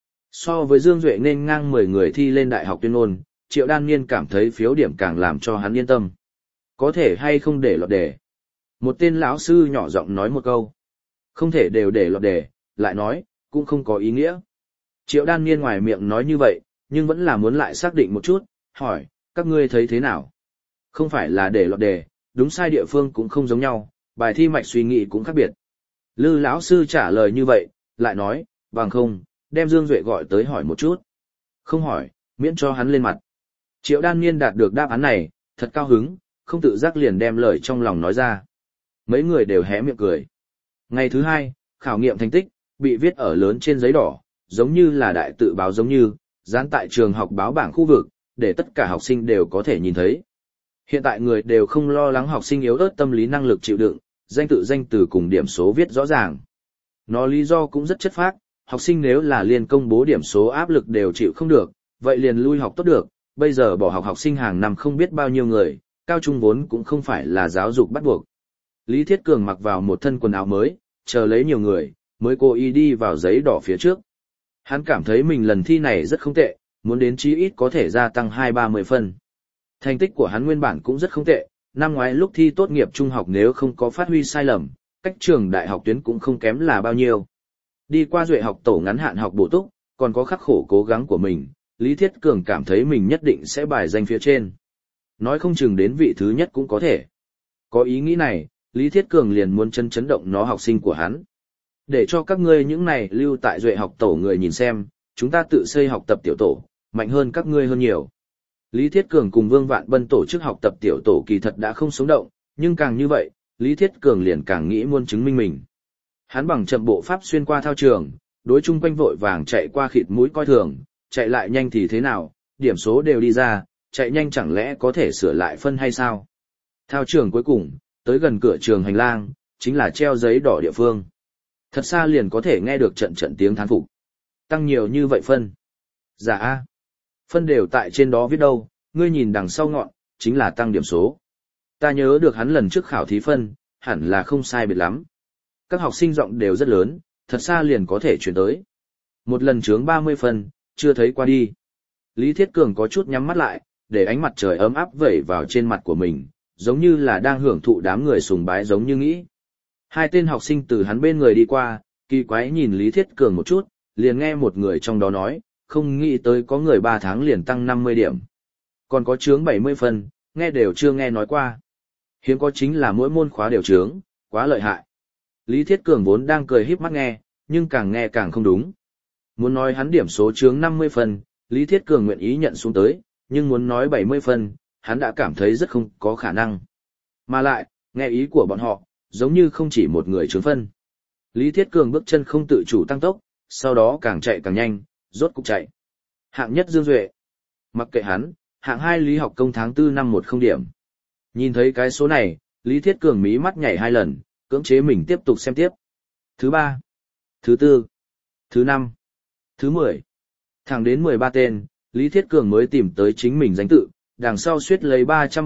So với Dương Duệ nên ngang 10 người thi lên đại học tuyên ngôn, Triệu Đan Niên cảm thấy phiếu điểm càng làm cho hắn yên tâm. Có thể hay không để lọt đề? Một tên lão sư nhỏ giọng nói một câu. Không thể đều để lọt đề, lại nói, cũng không có ý nghĩa. Triệu Đan Niên ngoài miệng nói như vậy, nhưng vẫn là muốn lại xác định một chút, hỏi, các ngươi thấy thế nào? Không phải là để lọt đề, đúng sai địa phương cũng không giống nhau, bài thi mạch suy nghĩ cũng khác biệt. Lư lão sư trả lời như vậy, lại nói, bằng không, đem Dương Duệ gọi tới hỏi một chút. Không hỏi, miễn cho hắn lên mặt. Triệu Đan Niên đạt được đáp án này, thật cao hứng, không tự giác liền đem lời trong lòng nói ra. Mấy người đều hé miệng cười. Ngày thứ 2, khảo nghiệm thành tích, bị viết ở lớn trên giấy đỏ, giống như là đại tự báo giống như, dán tại trường học báo bảng khu vực, để tất cả học sinh đều có thể nhìn thấy. Hiện tại người đều không lo lắng học sinh yếu ớt tâm lý năng lực chịu đựng, danh từ cùng điểm số viết rõ ràng. Nó lý do cũng rất chất phác, học sinh nếu là liền công bố điểm số áp lực đều chịu không được, vậy liền lui học tốt được, bây giờ bỏ học học sinh hàng năm không biết bao nhiêu người, cao trung vốn cũng không phải là giáo dục bắt buộc. Lý Thiết Cường mặc vào một thân quần áo mới, chờ lấy nhiều người, mới cố ý đi vào giấy đỏ phía trước. Hắn cảm thấy mình lần thi này rất không tệ, muốn đến chí ít có thể gia tăng 2-30 phân. Thành tích của hắn nguyên bản cũng rất không tệ, năm ngoái lúc thi tốt nghiệp trung học nếu không có phát huy sai lầm, cách trường đại học tuyến cũng không kém là bao nhiêu. Đi qua Duệ học tổ ngắn hạn học bổ túc, còn có khắc khổ cố gắng của mình, Lý Thiết Cường cảm thấy mình nhất định sẽ bài danh phía trên. Nói không chừng đến vị thứ nhất cũng có thể. Có ý nghĩ này, Lý Thiết Cường liền muốn chấn động nó học sinh của hắn. Để cho các ngươi những này lưu tại Duệ học tổ người nhìn xem, chúng ta tự xây học tập tiểu tổ, mạnh hơn các ngươi hơn nhiều. Lý Thiết Cường cùng Vương Vạn Bân tổ chức học tập tiểu tổ kỳ thật đã không sống động, nhưng càng như vậy, Lý Thiết Cường liền càng nghĩ muốn chứng minh mình. Hắn bằng chậm bộ pháp xuyên qua thao trường, đối chung quanh vội vàng chạy qua khịt mũi coi thường, chạy lại nhanh thì thế nào, điểm số đều đi ra, chạy nhanh chẳng lẽ có thể sửa lại phân hay sao? Thao trường cuối cùng, tới gần cửa trường hành lang, chính là treo giấy đỏ địa phương. Thật xa liền có thể nghe được trận trận tiếng thán phục. Tăng nhiều như vậy phân. Dạ a, phân đều tại trên đó viết đâu, ngươi nhìn đằng sau ngọn, chính là tăng điểm số. Ta nhớ được hắn lần trước khảo thí phân, hẳn là không sai biệt lắm. Các học sinh giọng đều rất lớn, thật xa liền có thể chuyển tới. Một lần chướng 30 phân, chưa thấy qua đi. Lý Thiết Cường có chút nhắm mắt lại, để ánh mặt trời ấm áp vẩy vào trên mặt của mình, giống như là đang hưởng thụ đám người sùng bái giống như nghĩ. Hai tên học sinh từ hắn bên người đi qua, kỳ quái nhìn Lý Thiết Cường một chút, liền nghe một người trong đó nói, không nghĩ tới có người 3 tháng liền tăng 50 điểm. Còn có chướng 70 phân, nghe đều chưa nghe nói qua. Hiếm có chính là mỗi môn khóa đều chướng, quá lợi hại. Lý Thiết Cường vốn đang cười híp mắt nhưng càng nghe càng không đúng. Muốn nói hắn điểm số chướng 50 phân, Lý Thiết Cường nguyện ý nhận xuống tới, nhưng muốn nói 70 phân, hắn đã cảm thấy rất không có khả năng. Mà lại, nghe ý của bọn họ, giống như không chỉ một người chướng phân. Lý Thiết Cường bước chân không tự chủ tăng tốc, sau đó càng chạy càng nhanh, rốt cục chạy. Hạng nhất Dương Duệ. Mặc kệ hắn, hạng 2 Lý Học Công tháng 4 năm 10 điểm. Nhìn thấy cái số này, Lý Thiết Cường mí mắt nhảy 2 lần, cưỡng chế mình tiếp tục xem tiếp. Thứ 3, thứ 4, thứ 5, thứ 10. Thẳng đến 13 tên, Lý Thiết Cường mới tìm tới chính mình danh tự, đằng sau suýt lấy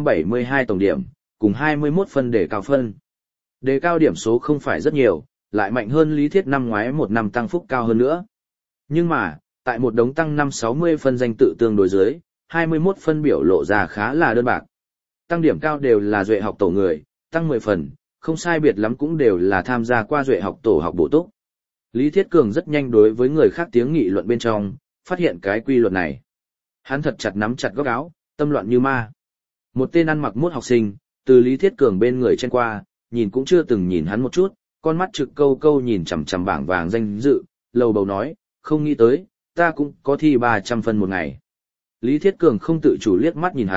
372 tổng điểm, cùng 21 phân để cao phân. Đề cao điểm số không phải rất nhiều, lại mạnh hơn Lý Thiết năm ngoái một năm tăng phúc cao hơn nữa. Nhưng mà, tại một đống tăng 5-60 phân danh tự tương đối dưới, 21 phân biểu lộ ra khá là đơn bạc. Tăng điểm cao đều là Duệ học tổ người, tăng 10 phần, không sai biệt lắm cũng đều là tham gia qua Duệ học tổ học bổ túc. Lý Thiết Cường rất nhanh đối với người khác tiếng nghị luận bên trong, phát hiện cái quy luật này. Hắn thật chặt nắm chặt góc áo, tâm loạn như ma. Một tên ăn mặc mốt học sinh, từ Lý Thiết Cường bên người chen qua, nhìn cũng chưa từng nhìn hắn một chút, con mắt trực câu câu nhìn chằm chằm bảng vàng danh dự, lầu bầu nói, không nghĩ tới, ta cũng có thi 300 phân một ngày. Lý Thiết Cường không tự chủ liếc mắt nhìn hắn,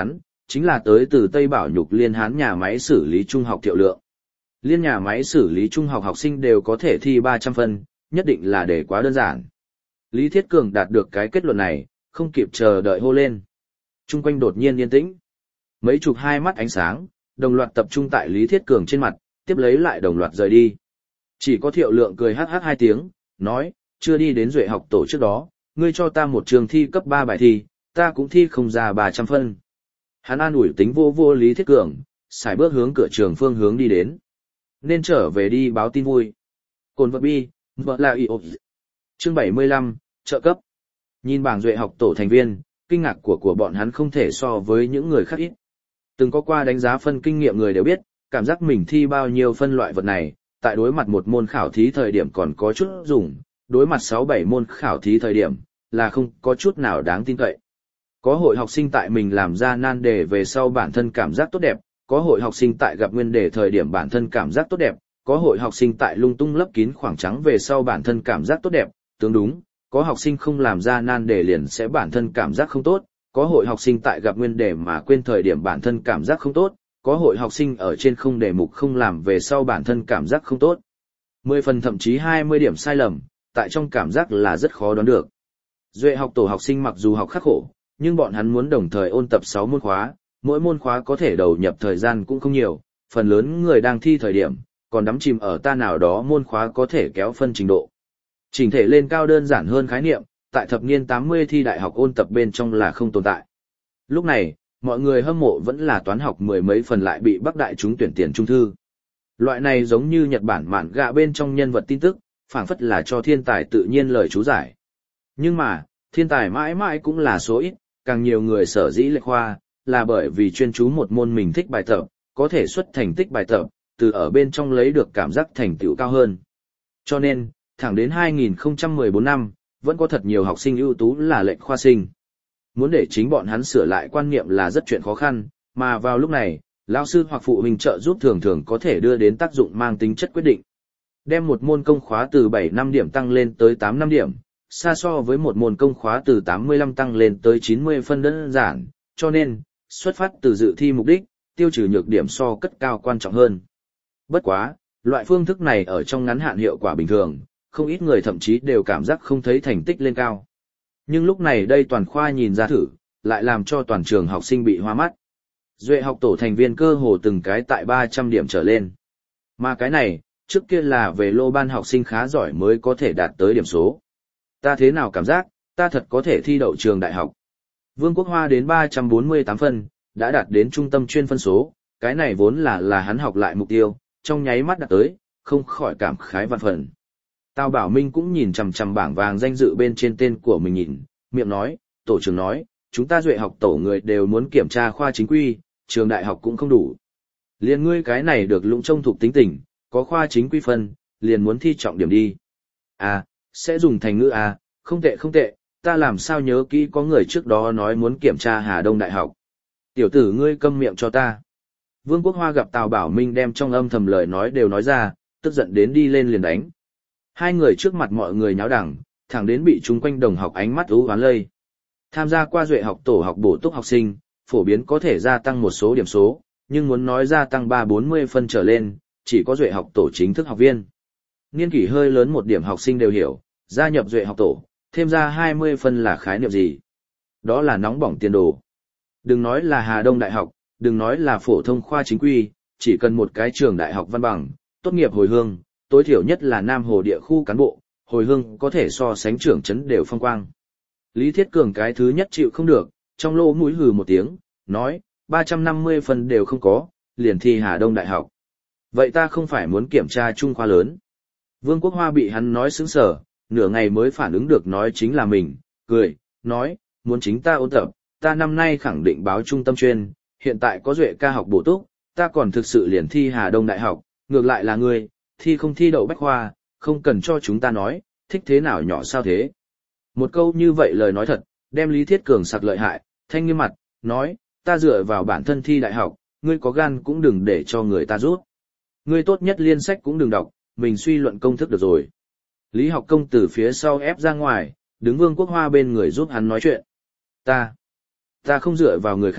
chính là tới từ Tây Bảo Nhục Liên Hán nhà máy xử lý trung học Thiệu Lượng. Liên nhà máy xử lý trung học học sinh đều có thể thi 300 phân, nhất định là để quá đơn giản. Lý Thiết Cường đạt được cái kết luận này, không kịp chờ đợi hô lên. Trung quanh đột nhiên yên tĩnh. Mấy chục hai mắt ánh sáng, đồng loạt tập trung tại Lý Thiết Cường trên mặt, tiếp lấy lại đồng loạt rời đi. Chỉ có Thiệu Lượng cười hắc hắc hai tiếng, nói, chưa đi đến Duệ học tổ trước đó, ngươi cho ta một trường thi cấp 3 bài thi, ta cũng thi không ra 300 phân. Hắn an ủi tính vô vô Lý Thiết Cường, xài bước hướng cửa trường phương hướng đi đến. Nên trở về đi báo tin vui. Cồn vật bi, vợ là y Chương 75, trợ cấp. Nhìn bảng Duệ học tổ thành viên, kinh ngạc của bọn hắn không thể so với những người khác ít. Từng có qua đánh giá phân kinh nghiệm người đều biết, cảm giác mình thi bao nhiêu phân loại vật này, tại đối mặt một môn khảo thí thời điểm còn có chút dùng, đối mặt 6-7 môn khảo thí thời điểm, là không có chút nào đáng tin cậy. Có hội học sinh tại mình làm ra nan đề về sau bản thân cảm giác tốt đẹp, có hội học sinh tại gặp nguyên đề thời điểm bản thân cảm giác tốt đẹp, có hội học sinh tại lung tung lấp kín khoảng trắng về sau bản thân cảm giác tốt đẹp, tương đúng, có học sinh không làm ra nan đề liền sẽ bản thân cảm giác không tốt, có hội học sinh tại gặp nguyên đề mà quên thời điểm bản thân cảm giác không tốt, có hội học sinh ở trên không đề mục không làm về sau bản thân cảm giác không tốt. 10 phần thậm chí 20 điểm sai lầm, tại trong cảm giác là rất khó đoán được. Duệ học tổ học sinh mặc dù học khắc khổ, nhưng bọn hắn muốn đồng thời ôn tập 6 môn khóa, mỗi môn khóa có thể đầu nhập thời gian cũng không nhiều, phần lớn người đang thi thời điểm, còn đắm chìm ở ta nào đó môn khóa có thể kéo phân trình độ. Chỉnh thể lên cao đơn giản hơn khái niệm, tại thập niên 80 thi đại học ôn tập bên trong là không tồn tại. Lúc này, mọi người hâm mộ vẫn là toán học mười mấy phần lại bị Bắc Đại trúng tuyển tiền trung thư. Loại này giống như Nhật Bản mạn gạ bên trong nhân vật tin tức, phảng phất là cho thiên tài tự nhiên lời chú giải. Nhưng mà, thiên tài mãi mãi cũng là số ít, càng nhiều người sở dĩ lệch khoa, là bởi vì chuyên chú một môn mình thích bài tập, có thể xuất thành tích bài tập, từ ở bên trong lấy được cảm giác thành tựu cao hơn. Cho nên, thẳng đến 2014 năm, vẫn có thật nhiều học sinh ưu tú là lệch khoa sinh. Muốn để chính bọn hắn sửa lại quan niệm là rất chuyện khó khăn, mà vào lúc này, lão sư hoặc phụ huynh trợ giúp thường thường có thể đưa đến tác dụng mang tính chất quyết định. Đem một môn công khóa từ 7-5 điểm tăng lên tới 8-5 điểm, xa so với một môn công khóa từ 85 tăng lên tới 90 phân đơn giản, cho nên, xuất phát từ dự thi mục đích, tiêu trừ nhược điểm so cất cao quan trọng hơn. Bất quá, loại phương thức này ở trong ngắn hạn hiệu quả bình thường, không ít người thậm chí đều cảm giác không thấy thành tích lên cao. Nhưng lúc này đây toàn khoa nhìn ra thử, lại làm cho toàn trường học sinh bị hoa mắt. Duệ học tổ thành viên cơ hồ từng cái tại 300 điểm trở lên. Mà cái này, trước kia là về lô ban học sinh khá giỏi mới có thể đạt tới điểm số. Ta thế nào cảm giác, ta thật có thể thi đậu trường đại học. Vương Quốc Hoa đến 348 phân, đã đạt đến trung tâm chuyên phân số, cái này vốn là hắn học lại mục tiêu, trong nháy mắt đạt tới, không khỏi cảm khái vạn phần. Tào Bảo Minh cũng nhìn chằm chằm bảng vàng danh dự bên trên tên của mình nhìn, miệng nói, tổ trưởng nói, chúng ta Duệ học tổ người đều muốn kiểm tra khoa chính quy, trường đại học cũng không đủ. Liền ngươi cái này được lũng trông thuộc tính tình, có khoa chính quy phân, liền muốn thi trọng điểm đi. À, sẽ dùng thành ngữ à, không tệ không tệ, ta làm sao nhớ kỹ có người trước đó nói muốn kiểm tra Hà Đông Đại học. Tiểu tử ngươi câm miệng cho ta. Vương Quốc Hoa gặp Tào Bảo Minh đem trong âm thầm lời nói đều nói ra, tức giận đến đi lên liền đánh. Hai người trước mặt mọi người nháo đẳng, thẳng đến bị chúng quanh đồng học ánh mắt ú oán lây. Tham gia qua Duệ học tổ học bổ túc học sinh, phổ biến có thể gia tăng một số điểm số, nhưng muốn nói gia tăng 3-40 phân trở lên, chỉ có Duệ học tổ chính thức học viên. Niên kỷ hơi lớn một điểm học sinh đều hiểu, gia nhập Duệ học tổ, thêm ra 20 phân là khái niệm gì. Đó là nóng bỏng tiền đồ. Đừng nói là Hà Đông Đại học, đừng nói là phổ thông khoa chính quy, chỉ cần một cái trường đại học văn bằng, tốt nghiệp hồi hương, tối thiểu nhất là Nam Hồ địa khu cán bộ, hồi hương có thể so sánh trưởng trấn đều phong quang. Lý Thiết Cường cái thứ nhất chịu không được, trong lỗ mũi hừ một tiếng, nói, 350 phần đều không có, liền thi Hà Đông Đại học. Vậy ta không phải muốn kiểm tra trung khoa lớn. Vương Quốc Hoa bị hắn nói sững sờ, nửa ngày mới phản ứng được nói chính là mình, cười, nói, muốn chính ta ôn tập, ta năm nay khẳng định báo trung tâm chuyên, hiện tại có Duệ ca học bổ túc, ta còn thực sự liền thi Hà Đông Đại học, ngược lại là ngươi, thi không thi đậu bách khoa, không cần cho chúng ta nói, thích thế nào nhỏ sao thế. Một câu như vậy lời nói thật, đem Lý Thiết Cường sặc lợi hại, thanh nghiêm mặt, nói, ta dựa vào bản thân thi đại học, ngươi có gan cũng đừng để cho người ta rút. Ngươi tốt nhất liên sách cũng đừng đọc, mình suy luận công thức được rồi. Lý Học Công từ phía sau ép ra ngoài, đứng Vương Quốc Hoa bên người giúp hắn nói chuyện. Ta không dựa vào người khác,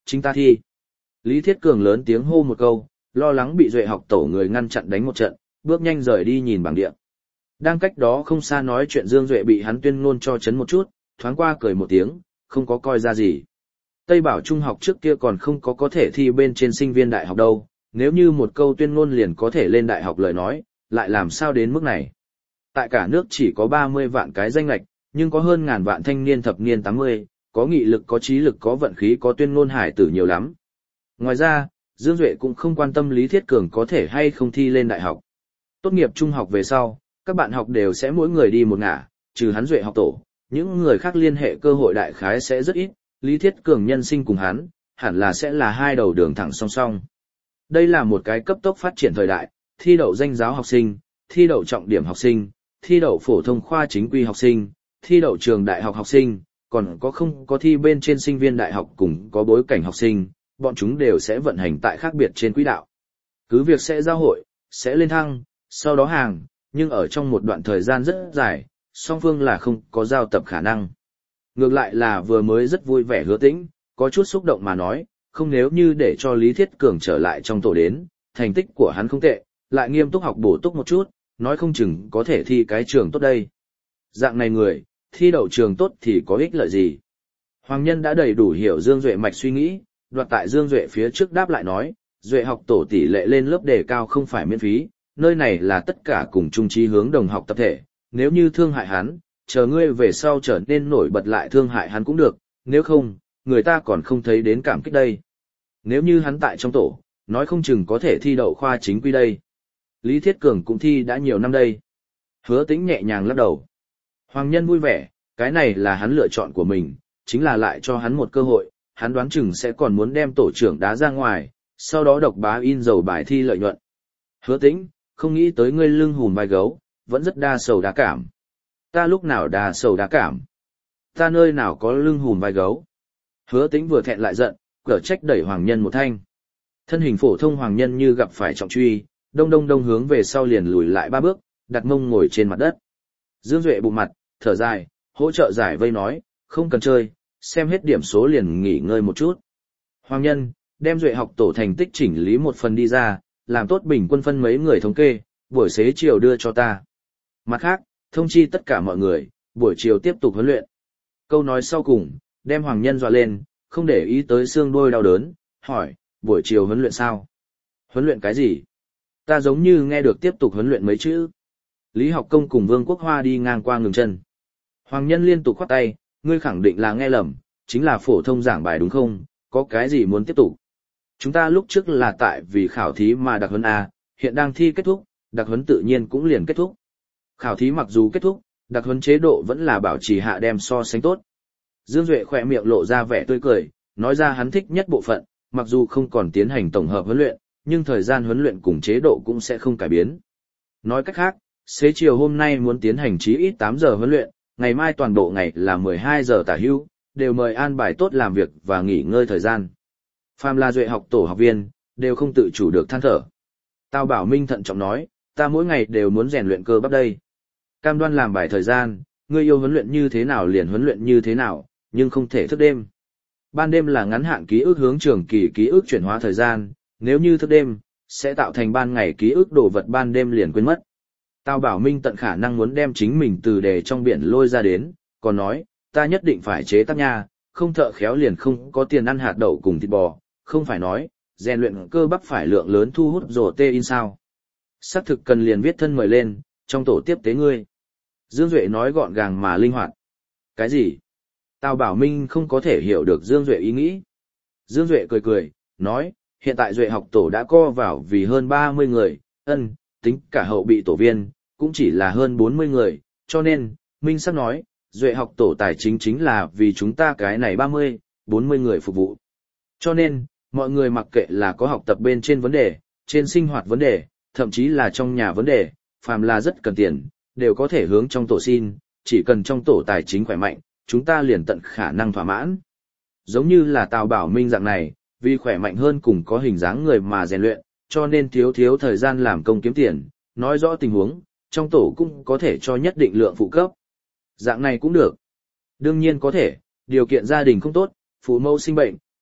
chính ta thi. Lý Thiết Cường lớn tiếng hô một câu, lo lắng bị Duệ học tổ người ngăn chặn đánh một trận, bước nhanh rời đi nhìn bảng địa. Đang cách đó không xa nói chuyện Dương Duệ bị hắn tuyên ngôn cho chấn một chút, thoáng qua cười một tiếng, không có coi ra gì. Tây Bảo Trung học trước kia còn không có thể thi bên trên sinh viên đại học đâu, nếu như một câu tuyên ngôn liền có thể lên đại học lời nói, lại làm sao đến mức này. Tại cả nước chỉ có 30 vạn cái danh lệch, nhưng có hơn ngàn vạn thanh niên thập niên 80, có nghị lực có trí lực có vận khí có tuyên ngôn hải tử nhiều lắm. Ngoài ra, Dương Duệ cũng không quan tâm Lý Thiết Cường có thể hay không thi lên đại học. Tốt nghiệp trung học về sau, các bạn học đều sẽ mỗi người đi một ngả, trừ hắn Duệ học tổ, những người khác liên hệ cơ hội đại khái sẽ rất ít, Lý Thiết Cường nhân sinh cùng hắn, hẳn là sẽ là hai đầu đường thẳng song song. Đây là một cái cấp tốc phát triển thời đại, thi đậu danh giáo học sinh, thi đậu trọng điểm học sinh, thi đậu phổ thông khoa chính quy học sinh, thi đậu trường đại học học sinh, còn có không có thi bên trên sinh viên đại học cùng có bối cảnh học sinh, bọn chúng đều sẽ vận hành tại khác biệt trên quỹ đạo. Cứ việc sẽ giao hội, sẽ lên thăng, sau đó hàng, nhưng ở trong một đoạn thời gian rất dài, song phương là không có giao tập khả năng. Ngược lại là vừa mới rất vui vẻ Hứa Tĩnh, có chút xúc động mà nói, không nếu như để cho Lý Thiết Cường trở lại trong tổ đến, thành tích của hắn không tệ, lại nghiêm túc học bổ túc một chút, nói không chừng có thể thi cái trường tốt đây. Dạng này người, thi đậu trường tốt thì có ích lợi gì? Hoàng Nhân đã đầy đủ hiểu Dương Duệ mạch suy nghĩ, đoạt tại Dương Duệ phía trước đáp lại nói, Duệ học tổ tỷ lệ lên lớp đề cao không phải miễn phí, nơi này là tất cả cùng chung chí hướng đồng học tập thể, nếu như thương hại hắn, chờ ngươi về sau trở nên nổi bật lại thương hại hắn cũng được, nếu không, người ta còn không thấy đến cảm kích đây. Nếu như hắn tại trong tổ, nói không chừng có thể thi đậu khoa chính quy đây. Lý Thiết Cường cũng thi đã nhiều năm đây. Hứa Tĩnh nhẹ nhàng lắc đầu. Hoàng Nhân vui vẻ, cái này là hắn lựa chọn của mình, chính là lại cho hắn một cơ hội, hắn đoán chừng sẽ còn muốn đem tổ trưởng đá ra ngoài, sau đó độc bá in dầu bài thi lợi nhuận. Hứa Tĩnh, không nghĩ tới ngươi lưng hùm vai gấu, vẫn rất đa sầu đa cảm. Ta lúc nào đa sầu đa cảm? Ta nơi nào có lưng hùm vai gấu? Hứa Tĩnh vừa thẹn lại giận, cở trách đẩy Hoàng Nhân một thanh. Thân hình phổ thông Hoàng Nhân như gặp phải trọng truy, đông đông đông hướng về sau liền lùi lại 3 bước, đặt mông ngồi trên mặt đất. Dương Duệ bụng mặt, thở dài, hỗ trợ giải vây nói, không cần chơi, xem hết điểm số liền nghỉ ngơi một chút. Hoàng Nhân, đem Duệ học tổ thành tích chỉnh lý một phần đi ra, làm tốt bình quân phân mấy người thống kê, buổi xế chiều đưa cho ta. Mặt khác, thông chi tất cả mọi người, buổi chiều tiếp tục huấn luyện. Câu nói sau cùng, đem Hoàng Nhân dọa lên, không để ý tới xương đôi đau đớn, hỏi, buổi chiều huấn luyện sao? Huấn luyện cái gì? Ta giống như nghe được tiếp tục huấn luyện mấy chữ. Lý Học Công cùng Vương Quốc Hoa đi ngang qua ngừng chân. Hoàng Nhân liên tục khoát tay, ngươi khẳng định là nghe lầm, chính là phổ thông giảng bài đúng không, có cái gì muốn tiếp tục? Chúng ta lúc trước là tại vì khảo thí mà đặc huấn A, hiện đang thi kết thúc, đặc huấn tự nhiên cũng liền kết thúc. Khảo thí mặc dù kết thúc, đặc huấn chế độ vẫn là bảo trì hạ đem so sánh tốt. Dương Duệ khỏe miệng lộ ra vẻ tươi cười, nói ra hắn thích nhất bộ phận, mặc dù không còn tiến hành tổng hợp huấn luyện, nhưng thời gian huấn luyện cùng chế độ cũng sẽ không cải biến. Nói cách khác, xế chiều hôm nay muốn tiến hành chí ít 8 giờ huấn luyện, ngày mai toàn bộ ngày là 12 giờ tả hữu, đều mời an bài tốt làm việc và nghỉ ngơi thời gian. Phàm là Duệ học tổ học viên, đều không tự chủ được than thở. Tào Bảo Minh thận trọng nói, ta mỗi ngày đều muốn rèn luyện cơ bắp đây. Cam đoan làm bài thời gian, ngươi yêu huấn luyện như thế nào liền huấn luyện như thế nào, nhưng không thể thức đêm. Ban đêm là ngắn hạn ký ức hướng trường kỳ ký ức chuyển hóa thời gian, nếu như thức đêm, sẽ tạo thành ban ngày ký ức đồ vật ban đêm liền quên mất. Tào Bảo Minh tận khả năng muốn đem chính mình từ đề trong biển lôi ra đến, còn nói, ta nhất định phải chế tác nha, không thợ khéo liền không có tiền ăn hạt đậu cùng thịt bò, không phải nói, rèn luyện cơ bắp phải lượng lớn thu hút protein sao. Xác thực cần liền viết thân mời lên, trong tổ tiếp tế ngươi. Dương Duệ nói gọn gàng mà linh hoạt. Cái gì? Tào Bảo Minh không có thể hiểu được Dương Duệ ý nghĩ. Dương Duệ cười cười, nói, hiện tại Duệ học tổ đã co vào vì hơn 30 người, tính cả hậu bị tổ viên, cũng chỉ là hơn 40 người, cho nên, Minh sắp nói, Duệ học tổ tài chính chính là vì chúng ta cái này 30, 40 người phục vụ. Cho nên, mọi người mặc kệ là có học tập bên trên vấn đề, trên sinh hoạt vấn đề, thậm chí là trong nhà vấn đề, phàm là rất cần tiền, đều có thể hướng trong tổ xin, chỉ cần trong tổ tài chính khỏe mạnh, chúng ta liền tận khả năng thỏa mãn. Giống như là Tào Bảo Minh dạng này, vì khỏe mạnh hơn cùng có hình dáng người mà rèn luyện, cho nên thiếu thời gian làm công kiếm tiền, nói rõ tình huống, trong tổ cũng có thể cho nhất định lượng phụ cấp. Dạng này cũng được. Đương nhiên có thể, điều kiện gia đình không tốt, phụ mẫu sinh bệnh,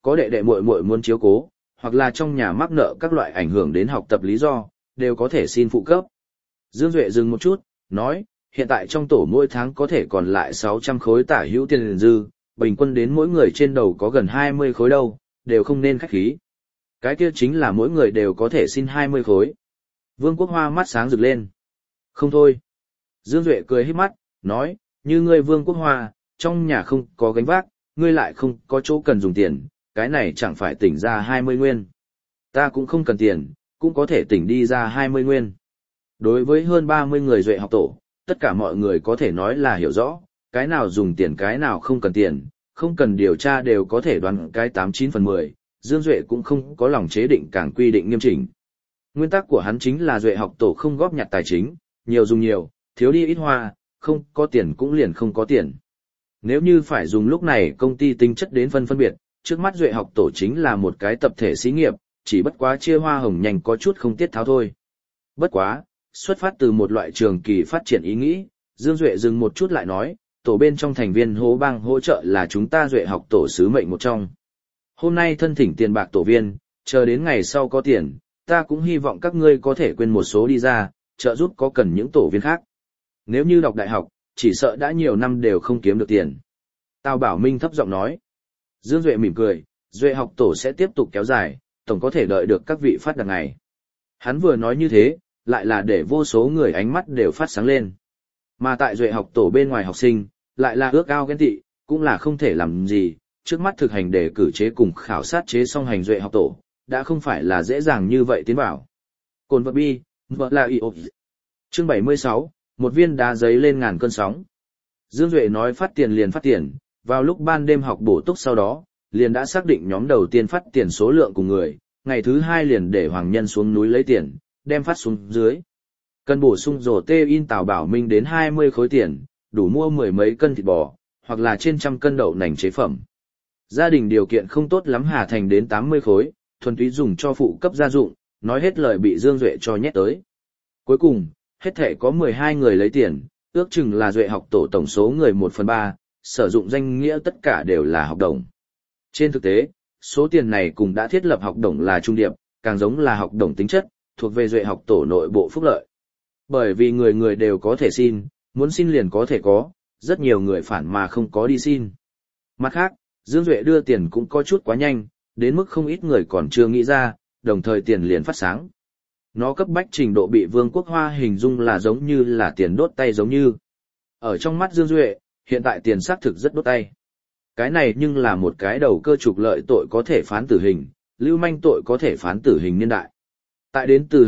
có đệ đệ muội muội muốn chiếu cố, hoặc là trong nhà mắc nợ các loại ảnh hưởng đến học tập lý do, đều có thể xin phụ cấp. Dương Duệ dừng một chút, nói, hiện tại trong tổ mỗi tháng có thể còn lại 600 khối tả hữu tiền dư, bình quân đến mỗi người trên đầu có gần 20 khối đâu, đều không nên khách khí. Cái kia chính là mỗi người đều có thể xin 20 khối. Vương Quốc Hoa mắt sáng rực lên. Không thôi. Dương Duệ cười híp mắt, nói, như ngươi Vương Quốc Hoa, trong nhà không có gánh vác, ngươi lại không có chỗ cần dùng tiền, cái này chẳng phải tỉnh ra 20 nguyên. Ta cũng không cần tiền, cũng có thể tỉnh đi ra 20 nguyên. Đối với hơn 30 người Duệ học tổ, tất cả mọi người có thể nói là hiểu rõ, cái nào dùng tiền cái nào không cần tiền, không cần điều tra đều có thể đoán cái 89 phần 10, Dương Duệ cũng không có lòng chế định càng quy định nghiêm chỉnh. Nguyên tắc của hắn chính là Duệ học tổ không góp nhặt tài chính, nhiều dùng nhiều, thiếu đi ít hoa, không có tiền cũng liền không có tiền. Nếu như phải dùng lúc này công ty tính chất đến phân biệt, trước mắt Duệ học tổ chính là một cái tập thể xí nghiệp, chỉ bất quá chia hoa hồng nhanh có chút không tiết tháo thôi. Bất quá, xuất phát từ một loại trường kỳ phát triển ý nghĩ, Dương Duệ dừng một chút lại nói, tổ bên trong thành viên hố bang hỗ trợ là chúng ta Duệ học tổ sứ mệnh một trong. Hôm nay thân thỉnh tiền bạc tổ viên, chờ đến ngày sau có tiền, ta cũng hy vọng các ngươi có thể quên một số đi ra, trợ giúp có cần những tổ viên khác. Nếu như đọc đại học, chỉ sợ đã nhiều năm đều không kiếm được tiền. Tào Bảo Minh thấp giọng nói. Dương Duệ mỉm cười, Duệ học tổ sẽ tiếp tục kéo dài, tổng có thể đợi được các vị phát đạt ngày. Hắn vừa nói như thế, lại là để vô số người ánh mắt đều phát sáng lên. Mà tại Duệ học tổ bên ngoài học sinh, lại là ước ao ghen tị, cũng là không thể làm gì, trước mắt thực hành để cử chế cùng khảo sát chế song hành Duệ học tổ, đã không phải là dễ dàng như vậy tiến vào. Cồn vật bi, vợ là IO. Chương 76, một viên đá giấy lên ngàn cơn sóng. Dương Duệ nói phát tiền liền phát tiền, vào lúc ban đêm học bổ túc sau đó, liền đã xác định nhóm đầu tiên phát tiền số lượng cùng người, ngày thứ hai liền để Hoàng Nhân xuống núi lấy tiền, đem phát xuống dưới. Cần bổ sung rổ tê in Tào Bảo Minh đến 20 khối tiền, đủ mua mười mấy cân thịt bò, hoặc là trên trăm cân đậu nành chế phẩm. Gia đình điều kiện không tốt lắm Hà Thành đến 80 khối, thuần túy dùng cho phụ cấp gia dụng, nói hết lời bị Dương Duệ cho nhét tới. Cuối cùng, hết thể có 12 người lấy tiền, ước chừng là Duệ học tổ tổng số người 1/3, sử dụng danh nghĩa tất cả đều là học đồng. Trên thực tế, số tiền này cùng đã thiết lập học đồng là trung điệp, càng giống là học đồng tính chất, thuộc về Duệ học tổ nội bộ phúc lợi. Bởi vì người người đều có thể xin, muốn xin liền có thể có, rất nhiều người phản mà không có đi xin. Mặt khác, Dương Duệ đưa tiền cũng có chút quá nhanh, đến mức không ít người còn chưa nghĩ ra, đồng thời tiền liền phát sáng. Nó cấp bách trình độ bị Vương Quốc Hoa hình dung là giống như là tiền đốt tay giống như. Ở trong mắt Dương Duệ, hiện tại tiền xác thực rất đốt tay. Cái này nhưng là một cái đầu cơ trục lợi tội có thể phán tử hình, lưu manh tội có thể phán tử hình niên đại. Tại đến từ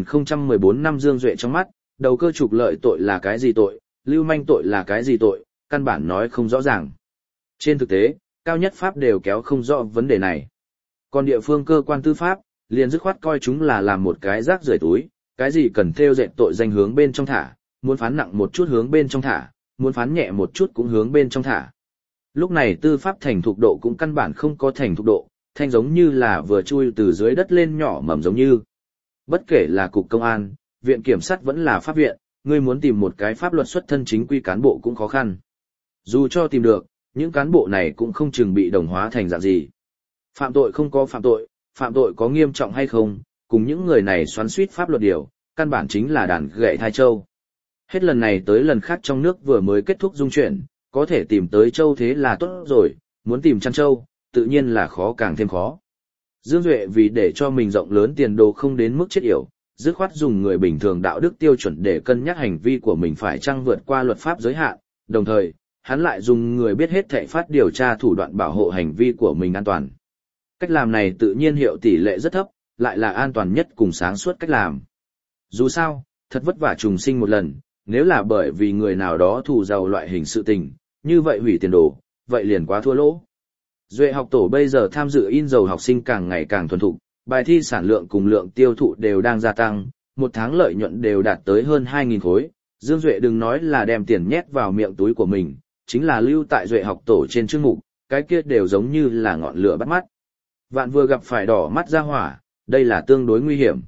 2014 năm Dương Duệ trong mắt, đầu cơ trục lợi tội là cái gì tội, lưu manh tội là cái gì tội, căn bản nói không rõ ràng. Trên thực tế, cao nhất pháp đều kéo không rõ vấn đề này. Còn địa phương cơ quan tư pháp, liền dứt khoát coi chúng là làm một cái rác rưởi túi, cái gì cần theo dệt tội danh hướng bên trong thả, muốn phán nặng một chút hướng bên trong thả, muốn phán nhẹ một chút cũng hướng bên trong thả. Lúc này tư pháp thành thục độ cũng căn bản không có thành thục độ, thanh giống như là vừa chui từ dưới đất lên nhỏ mầm giống như. Bất kể là cục công an, viện kiểm sát vẫn là pháp viện, ngươi muốn tìm một cái pháp luật xuất thân chính quy cán bộ cũng khó khăn. Dù cho tìm được, những cán bộ này cũng không chừng bị đồng hóa thành dạng gì. Phạm tội không có phạm tội có nghiêm trọng hay không, cùng những người này xoắn xuýt pháp luật điều, căn bản chính là đàn gậy thai châu. Hết lần này tới lần khác trong nước vừa mới kết thúc dung chuyển, có thể tìm tới châu thế là tốt rồi, muốn tìm chăn châu, tự nhiên là khó càng thêm khó. Dương Duệ vì để cho mình rộng lớn tiền đồ không đến mức chết yểu, dứt khoát dùng người bình thường đạo đức tiêu chuẩn để cân nhắc hành vi của mình phải chăng vượt qua luật pháp giới hạn, đồng thời, hắn lại dùng người biết hết thảy phát điều tra thủ đoạn bảo hộ hành vi của mình an toàn. Cách làm này tự nhiên hiệu tỷ lệ rất thấp, lại là an toàn nhất cùng sáng suốt cách làm. Dù sao, thật vất vả trùng sinh một lần, nếu là bởi vì người nào đó thù giàu loại hình sự tình, như vậy hủy tiền đồ, vậy liền quá thua lỗ. Duệ học tổ bây giờ tham dự in dầu học sinh càng ngày càng thuần thục, bài thi sản lượng cùng lượng tiêu thụ đều đang gia tăng, một tháng lợi nhuận đều đạt tới hơn 2.000 khối. Dương Duệ đừng nói là đem tiền nhét vào miệng túi của mình, chính là lưu tại Duệ học tổ trên chương mục, cái kia đều giống như là ngọn lửa bắt mắt. Vạn vừa gặp phải đỏ mắt ra hỏa, đây là tương đối nguy hiểm.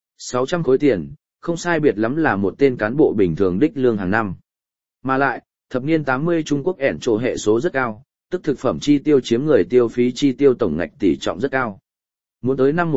600 khối tiền, không sai biệt lắm là một tên cán bộ bình thường đích lương hàng năm. Mà lại, thập niên 80 Trung Quốc ẻn trổ hệ số rất cao, tức thực phẩm chi tiêu chiếm người tiêu phí chi tiêu tổng ngạch tỷ trọng rất cao. Muốn tới năm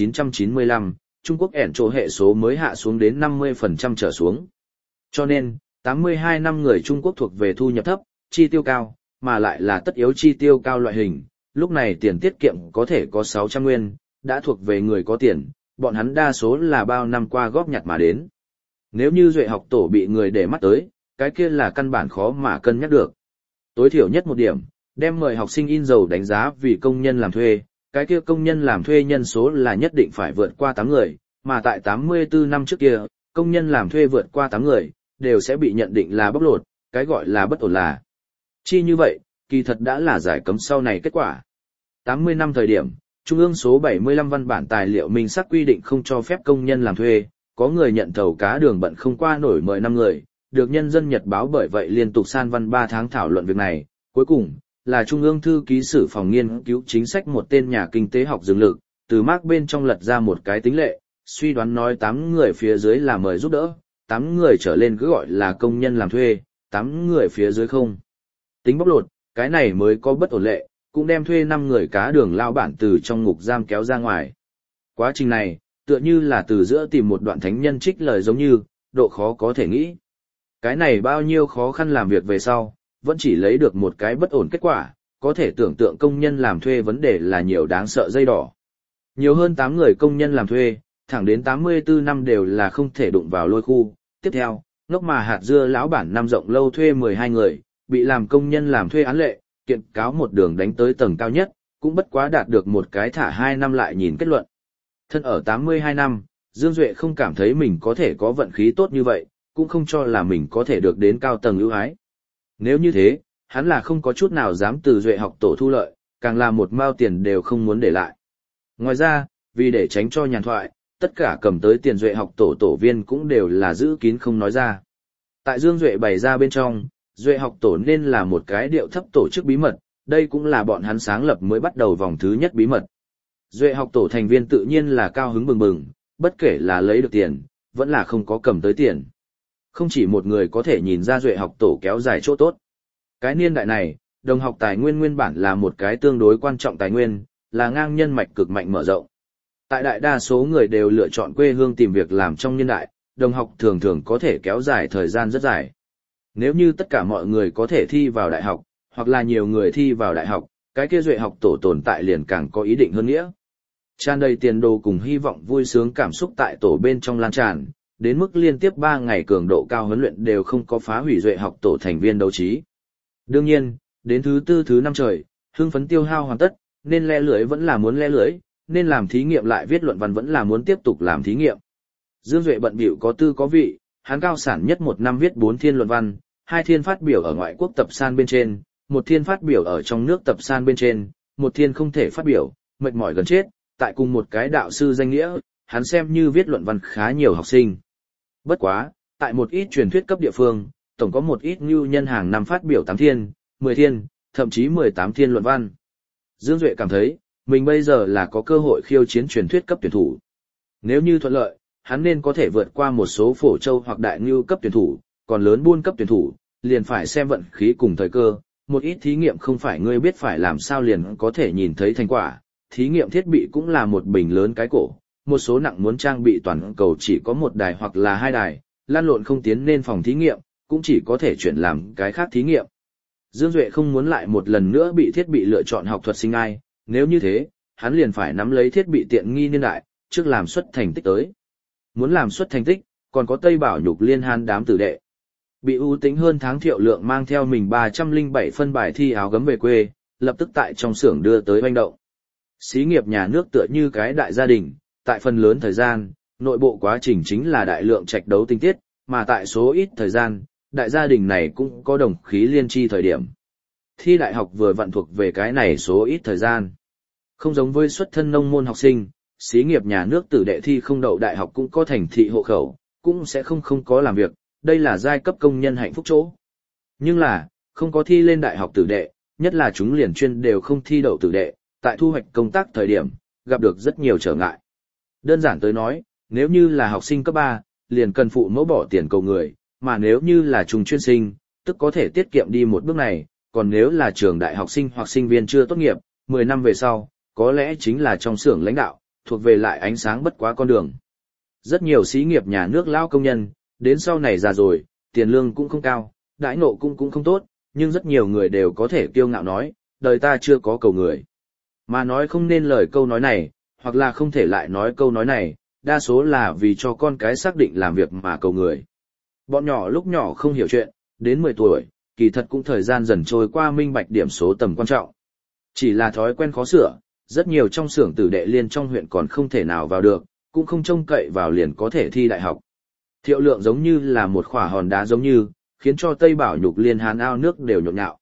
1995, Trung Quốc ẻn chỗ hệ số mới hạ xuống đến 50% trở xuống. Cho nên, 82 năm người Trung Quốc thuộc về thu nhập thấp, chi tiêu cao, mà lại là tất yếu chi tiêu cao loại hình, lúc này tiền tiết kiệm có thể có 600 nguyên, đã thuộc về người có tiền, bọn hắn đa số là bao năm qua góp nhặt mà đến. Nếu như Duệ học tổ bị người để mắt tới, cái kia là căn bản khó mà cân nhắc được. Tối thiểu nhất một điểm, đem mời học sinh in dầu đánh giá vì công nhân làm thuê, cái kia công nhân làm thuê nhân số là nhất định phải vượt qua 8 người, mà tại 84 năm trước kia, công nhân làm thuê vượt qua 8 người, đều sẽ bị nhận định là bóc lột, cái gọi là bất ổn là. Chi như vậy, kỳ thật đã là giải cấm sau này kết quả. 80 năm thời điểm, Trung ương số 75 văn bản tài liệu minh xác quy định không cho phép công nhân làm thuê, có người nhận thầu cá đường bận không qua nổi mời 5 người, được Nhân dân Nhật báo bởi vậy liên tục san văn 3 tháng thảo luận việc này, cuối cùng là Trung ương thư ký sử phòng nghiên cứu chính sách một tên nhà kinh tế học dương lực, từ mác bên trong lật ra một cái tính lệ, suy đoán nói 8 người phía dưới là mời giúp đỡ, 8 người trở lên cứ gọi là công nhân làm thuê, 8 người phía dưới không tính bóc lột, cái này mới có bất ổn lệ, cũng đem thuê 5 người cá đường lao bản từ trong ngục giam kéo ra ngoài. Quá trình này, tựa như là từ giữa tìm một đoạn thánh nhân trích lời giống như, độ khó có thể nghĩ. Cái này bao nhiêu khó khăn làm việc về sau, vẫn chỉ lấy được một cái bất ổn kết quả, có thể tưởng tượng công nhân làm thuê vấn đề là nhiều đáng sợ dây đỏ. Nhiều hơn 8 người công nhân làm thuê, thẳng đến 84 năm đều là không thể đụng vào lôi khu. Tiếp theo, ngốc mà hạt dưa lão bản năm rộng lâu thuê 12 người, bị làm công nhân làm thuê án lệ, kiện cáo một đường đánh tới tầng cao nhất, cũng bất quá đạt được một cái thả 2 năm lại nhìn kết luận. Thân ở 82 năm, Dương Duệ không cảm thấy mình có thể có vận khí tốt như vậy, cũng không cho là mình có thể được đến cao tầng ưu ái. Nếu như thế, hắn là không có chút nào dám từ Duệ học tổ thu lợi, càng là một mao tiền đều không muốn để lại. Ngoài ra, vì để tránh cho nhàn thoại, tất cả cầm tới tiền Duệ học tổ tổ viên cũng đều là giữ kín không nói ra. Tại Dương Duệ bày ra bên trong, Duệ học tổ nên là một cái điệu thấp tổ chức bí mật, đây cũng là bọn hắn sáng lập mới bắt đầu vòng thứ nhất bí mật. Duệ học tổ thành viên tự nhiên là cao hứng bừng bừng, bất kể là lấy được tiền, vẫn là không có cầm tới tiền. Không chỉ một người có thể nhìn ra Duệ học tổ kéo dài chỗ tốt. Cái niên đại này, đồng học tài nguyên nguyên bản là một cái tương đối quan trọng tài nguyên, là ngang nhân mạch cực mạnh mở rộng. Tại đại đa số người đều lựa chọn quê hương tìm việc làm trong niên đại, đồng học thường thường có thể kéo dài thời gian rất dài. Nếu như tất cả mọi người có thể thi vào đại học, hoặc là nhiều người thi vào đại học, cái kia Duệ học tổ tồn tại liền càng có ý định hơn nghĩa. Tràn đầy tiền đồ cùng hy vọng vui sướng cảm xúc tại tổ bên trong lan tràn, đến mức liên tiếp 3 ngày cường độ cao huấn luyện đều không có phá hủy Duệ học tổ thành viên đấu trí. Đương nhiên, đến thứ 4 thứ 5 trời, hưng phấn tiêu hao hoàn tất, nên le lưới vẫn là muốn le lưới, nên làm thí nghiệm lại viết luận văn vẫn là muốn tiếp tục làm thí nghiệm. Dương Duệ bận bịu có tư có vị, hắn cao sản nhất một năm viết 4 thiên luận văn, 2 thiên phát biểu ở ngoại quốc tập san bên trên, 1 thiên phát biểu ở trong nước tập san bên trên, 1 thiên không thể phát biểu, mệt mỏi gần chết, tại cùng một cái đạo sư danh nghĩa, hắn xem như viết luận văn khá nhiều học sinh. Bất quá, tại một ít truyền thuyết cấp địa phương, tổng có một ít nhu nhân hàng năm phát biểu 8 thiên, 10 thiên, thậm chí 18 thiên luận văn. Dương Duệ cảm thấy, mình bây giờ là có cơ hội khiêu chiến truyền thuyết cấp tuyển thủ. Nếu như thuận lợi, hắn nên có thể vượt qua một số phổ châu hoặc đại ngưu cấp tuyển thủ, còn lớn buôn cấp tuyển thủ, liền phải xem vận khí cùng thời cơ. Một ít thí nghiệm không phải ngươi biết phải làm sao liền có thể nhìn thấy thành quả, thí nghiệm thiết bị cũng là một bình lớn cái cổ, một số nặng muốn trang bị toàn cầu chỉ có 1 đài hoặc là 2 đài, lan lộn không tiến nên phòng thí nghiệm, cũng chỉ có thể chuyển làm cái khác thí nghiệm. Dương Duệ không muốn lại một lần nữa bị thiết bị lựa chọn học thuật sinh ai, nếu như thế, hắn liền phải nắm lấy thiết bị tiện nghi niên đại, trước làm xuất thành tích tới. Muốn làm xuất thành tích, còn có Tây Bảo Nhục liên han đám tử đệ. Bị ưu tính hơn tháng Thiệu Lượng mang theo mình 307 phân bài thi áo gấm về quê, lập tức tại trong xưởng đưa tới hoành động. Xí nghiệp nhà nước tựa như cái đại gia đình, tại phần lớn thời gian, nội bộ quá trình chính là đại lượng trạch đấu tinh tiết, mà tại số ít thời gian, đại gia đình này cũng có đồng khí liên chi thời điểm. Thi đại học vừa vặn thuộc về cái này số ít thời gian. Không giống với xuất thân nông môn học sinh, xí nghiệp nhà nước tử đệ thi không đậu đại học cũng có thành thị hộ khẩu, cũng sẽ không có làm việc, đây là giai cấp công nhân hạnh phúc chỗ. Nhưng là, không có thi lên đại học tử đệ, nhất là chúng liền chuyên đều không thi đậu tử đệ, tại thu hoạch công tác thời điểm, gặp được rất nhiều trở ngại. Đơn giản tới nói, nếu như là học sinh cấp 3, liền cần phụ mẫu bỏ tiền cầu người, mà nếu như là trùng chuyên sinh, tức có thể tiết kiệm đi một bước này, còn nếu là trường đại học sinh hoặc sinh viên chưa tốt nghiệp, 10 năm về sau, có lẽ chính là trong xưởng lãnh đạo, thuộc về lại ánh sáng bất quá con đường. Rất nhiều xí nghiệp nhà nước lao công nhân, đến sau này già rồi, tiền lương cũng không cao, đãi ngộ cũng không tốt, nhưng rất nhiều người đều có thể kiêu ngạo nói, đời ta chưa có cầu người. Mà nói không nên lời câu nói này, hoặc là không thể lại nói câu nói này, đa số là vì cho con cái xác định làm việc mà cầu người. Bọn nhỏ lúc nhỏ không hiểu chuyện, đến 10 tuổi, kỳ thật cũng thời gian dần trôi qua minh bạch điểm số tầm quan trọng. Chỉ là thói quen khó sửa, rất nhiều trong xưởng tử đệ liên trong huyện còn không thể nào vào được, cũng không trông cậy vào liền có thể thi đại học. Thiệu Lượng giống như là một khỏa hòn đá giống như, khiến cho Tây Bảo Nhục Liên Hán ao nước đều nhộn nhạo.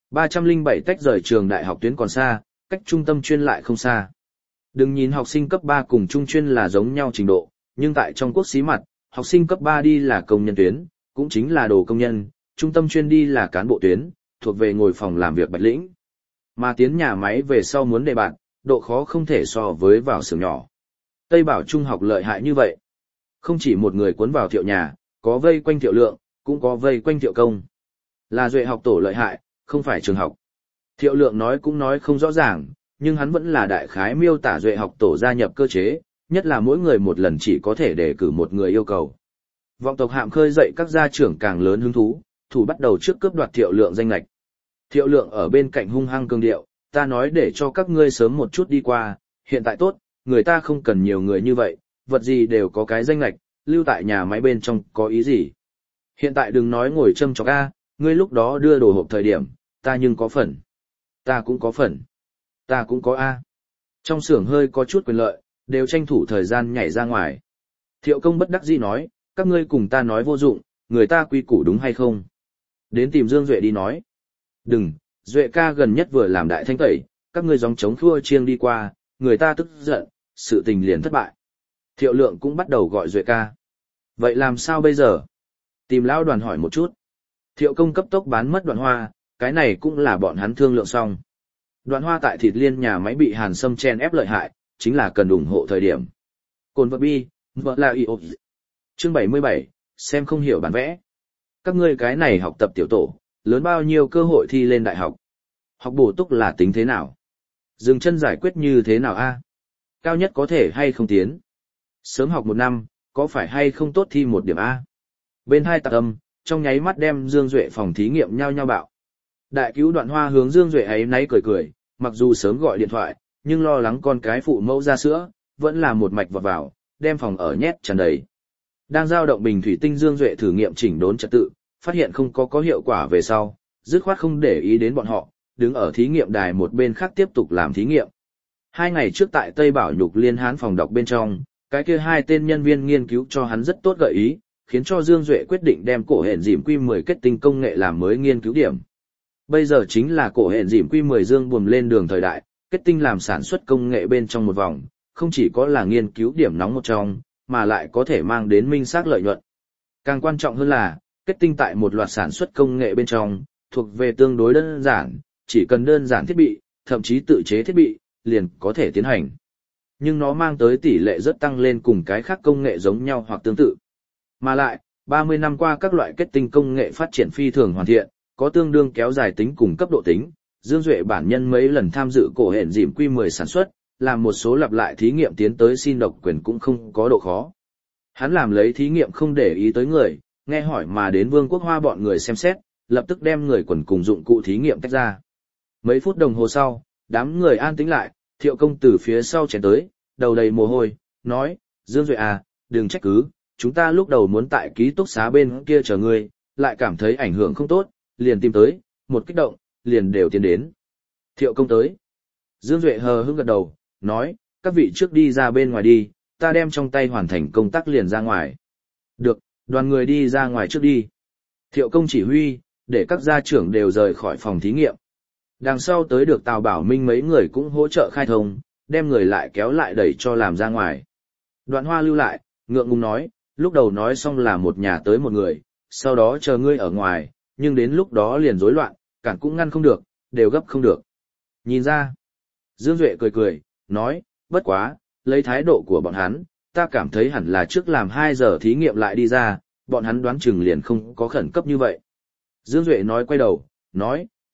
307 tách rời trường đại học tuyến còn xa, cách trung tâm chuyên lại không xa. Đừng nhìn học sinh cấp 3 cùng trung chuyên là giống nhau trình độ, nhưng tại trong quốc xí mặt, học sinh cấp 3 đi là công nhân tuyến, cũng chính là đồ công nhân, trung tâm chuyên đi là cán bộ tuyến, thuộc về ngồi phòng làm việc bạch lĩnh. Mà tiến nhà máy về sau muốn đề bạt, độ khó không thể so với vào xưởng nhỏ. Tây Bảo Trung học lợi hại như vậy. Không chỉ một người cuốn vào Thiệu nhà, có vây quanh Thiệu Lượng, cũng có vây quanh Thiệu Công. Là Duệ học tổ lợi hại, không phải trường học. Thiệu Lượng nói cũng nói không rõ ràng, nhưng hắn vẫn là đại khái miêu tả Duệ học tổ gia nhập cơ chế, nhất là mỗi người một lần chỉ có thể đề cử một người yêu cầu. Vọng tộc hạm khơi dậy các gia trưởng càng lớn hứng thú, thủ bắt đầu trước cướp đoạt Thiệu Lượng danh lệch. Thiệu Lượng ở bên cạnh hung hăng cương điệu, ta nói để cho các ngươi sớm một chút đi qua, hiện tại tốt, người ta không cần nhiều người như vậy, vật gì đều có cái danh lệch, lưu tại nhà máy bên trong có ý gì. Hiện tại đừng nói ngồi châm chọc a, ngươi lúc đó đưa đồ hộp thời điểm, ta nhưng có phần. Ta cũng có phần. Ta cũng có a. Trong xưởng hơi có chút quyền lợi, đều tranh thủ thời gian nhảy ra ngoài. Thiệu Công bất đắc dĩ nói, các ngươi cùng ta nói vô dụng, người ta quy củ đúng hay không. Đến tìm Dương Duệ đi nói. Đừng, Duệ ca gần nhất vừa làm đại thanh tẩy, các ngươi gióng chống thua chiêng đi qua, người ta tức giận, sự tình liền thất bại. Thiệu Lượng cũng bắt đầu gọi Duệ ca. Vậy làm sao bây giờ? Tìm lão Đoàn hỏi một chút. Thiệu Công cấp tốc bán mất Đoạn Hoa, cái này cũng là bọn hắn thương lượng xong. Đoạn Hoa tại Thịt Liên nhà máy bị Hàn Sâm chen ép lợi hại, chính là cần ủng hộ thời điểm. Cồn vật bi, vợ là yêu. Chương 77, xem không hiểu bản vẽ. Các ngươi cái này học tập tiểu tổ, lớn bao nhiêu cơ hội thi lên đại học. Học bổ túc là tính thế nào? Dừng chân giải quyết như thế nào a? Cao nhất có thể hay không tiến? Sớm học 1 năm, có phải hay không tốt thi 1 điểm A? Bên hai tạc âm, trong nháy mắt đem Dương Duệ phòng thí nghiệm nhau bạo. Đại cứu Đoạn Hoa hướng Dương Duệ ấy náy cười, mặc dù sớm gọi điện thoại, nhưng lo lắng con cái phụ mẫu ra sữa, vẫn là một mạch vào, đem phòng ở nhét tràn đầy. Đang giao động bình thủy tinh Dương Duệ thử nghiệm chỉnh đốn trật tự, phát hiện không có hiệu quả về sau, dứt khoát không để ý đến bọn họ, đứng ở thí nghiệm đài một bên khác tiếp tục làm thí nghiệm. 2 ngày trước tại Tây Bảo Nhục Liên Hán phòng đọc bên trong, cái kia 2 tên nhân viên nghiên cứu cho hắn rất tốt gợi ý, khiến cho Dương Duệ quyết định đem cổ hển dìm Q10 kết tinh công nghệ làm mới nghiên cứu điểm. Bây giờ chính là cổ hển dìm Q10 dương buồm lên đường thời đại, kết tinh làm sản xuất công nghệ bên trong một vòng, không chỉ có là nghiên cứu điểm nóng một trong, mà lại có thể mang đến minh xác lợi nhuận. Càng quan trọng hơn là, kết tinh tại một loạt sản xuất công nghệ bên trong, thuộc về tương đối đơn giản, chỉ cần đơn giản thiết bị, thậm chí tự chế thiết bị, liền có thể tiến hành. Nhưng nó mang tới tỷ lệ rất tăng lên cùng cái khác công nghệ giống nhau hoặc tương tự. Mà lại, 30 năm qua các loại kết tinh công nghệ phát triển phi thường hoàn thiện, có tương đương kéo dài tính cùng cấp độ tính. Dương Duệ bản nhân mấy lần tham dự cổ hển dìm Q10 sản xuất, làm một số lặp lại thí nghiệm tiến tới xin độc quyền cũng không có độ khó. Hắn làm lấy thí nghiệm không để ý tới người, nghe hỏi mà đến Vương Quốc Hoa bọn người xem xét, lập tức đem người quần cùng dụng cụ thí nghiệm tách ra. Mấy phút đồng hồ sau, đám người an tĩnh lại, Thiệu Công từ phía sau chén tới, đầu đầy mồ hôi, nói, Dương Duệ à, đừng trách cứ, chúng ta lúc đầu muốn tại ký túc xá bên kia chờ ngươi, lại cảm thấy ảnh hưởng không tốt, liền tìm tới, một kích động, liền đều tiến đến. Thiệu Công tới. Dương Duệ hờ hững gật đầu, nói, các vị trước đi ra bên ngoài đi, ta đem trong tay hoàn thành công tác liền ra ngoài. Được, đoàn người đi ra ngoài trước đi. Thiệu Công chỉ huy, để các gia trưởng đều rời khỏi phòng thí nghiệm. Đằng sau tới được Tào Bảo Minh mấy người cũng hỗ trợ khai thông, đem người lại kéo lại đẩy cho làm ra ngoài. Đoạn Hoa lưu lại, ngượng ngùng nói, lúc đầu nói xong là một nhà tới một người, sau đó chờ ngươi ở ngoài, nhưng đến lúc đó liền rối loạn, cản cũng ngăn không được, đều gấp không được. Nhìn ra. Dương Duệ cười, nói, bất quá, lấy thái độ của bọn hắn, ta cảm thấy hẳn là trước làm 2 giờ thí nghiệm lại đi ra, bọn hắn đoán chừng liền không có khẩn cấp như vậy. Dương Duệ nói quay đầu, nói,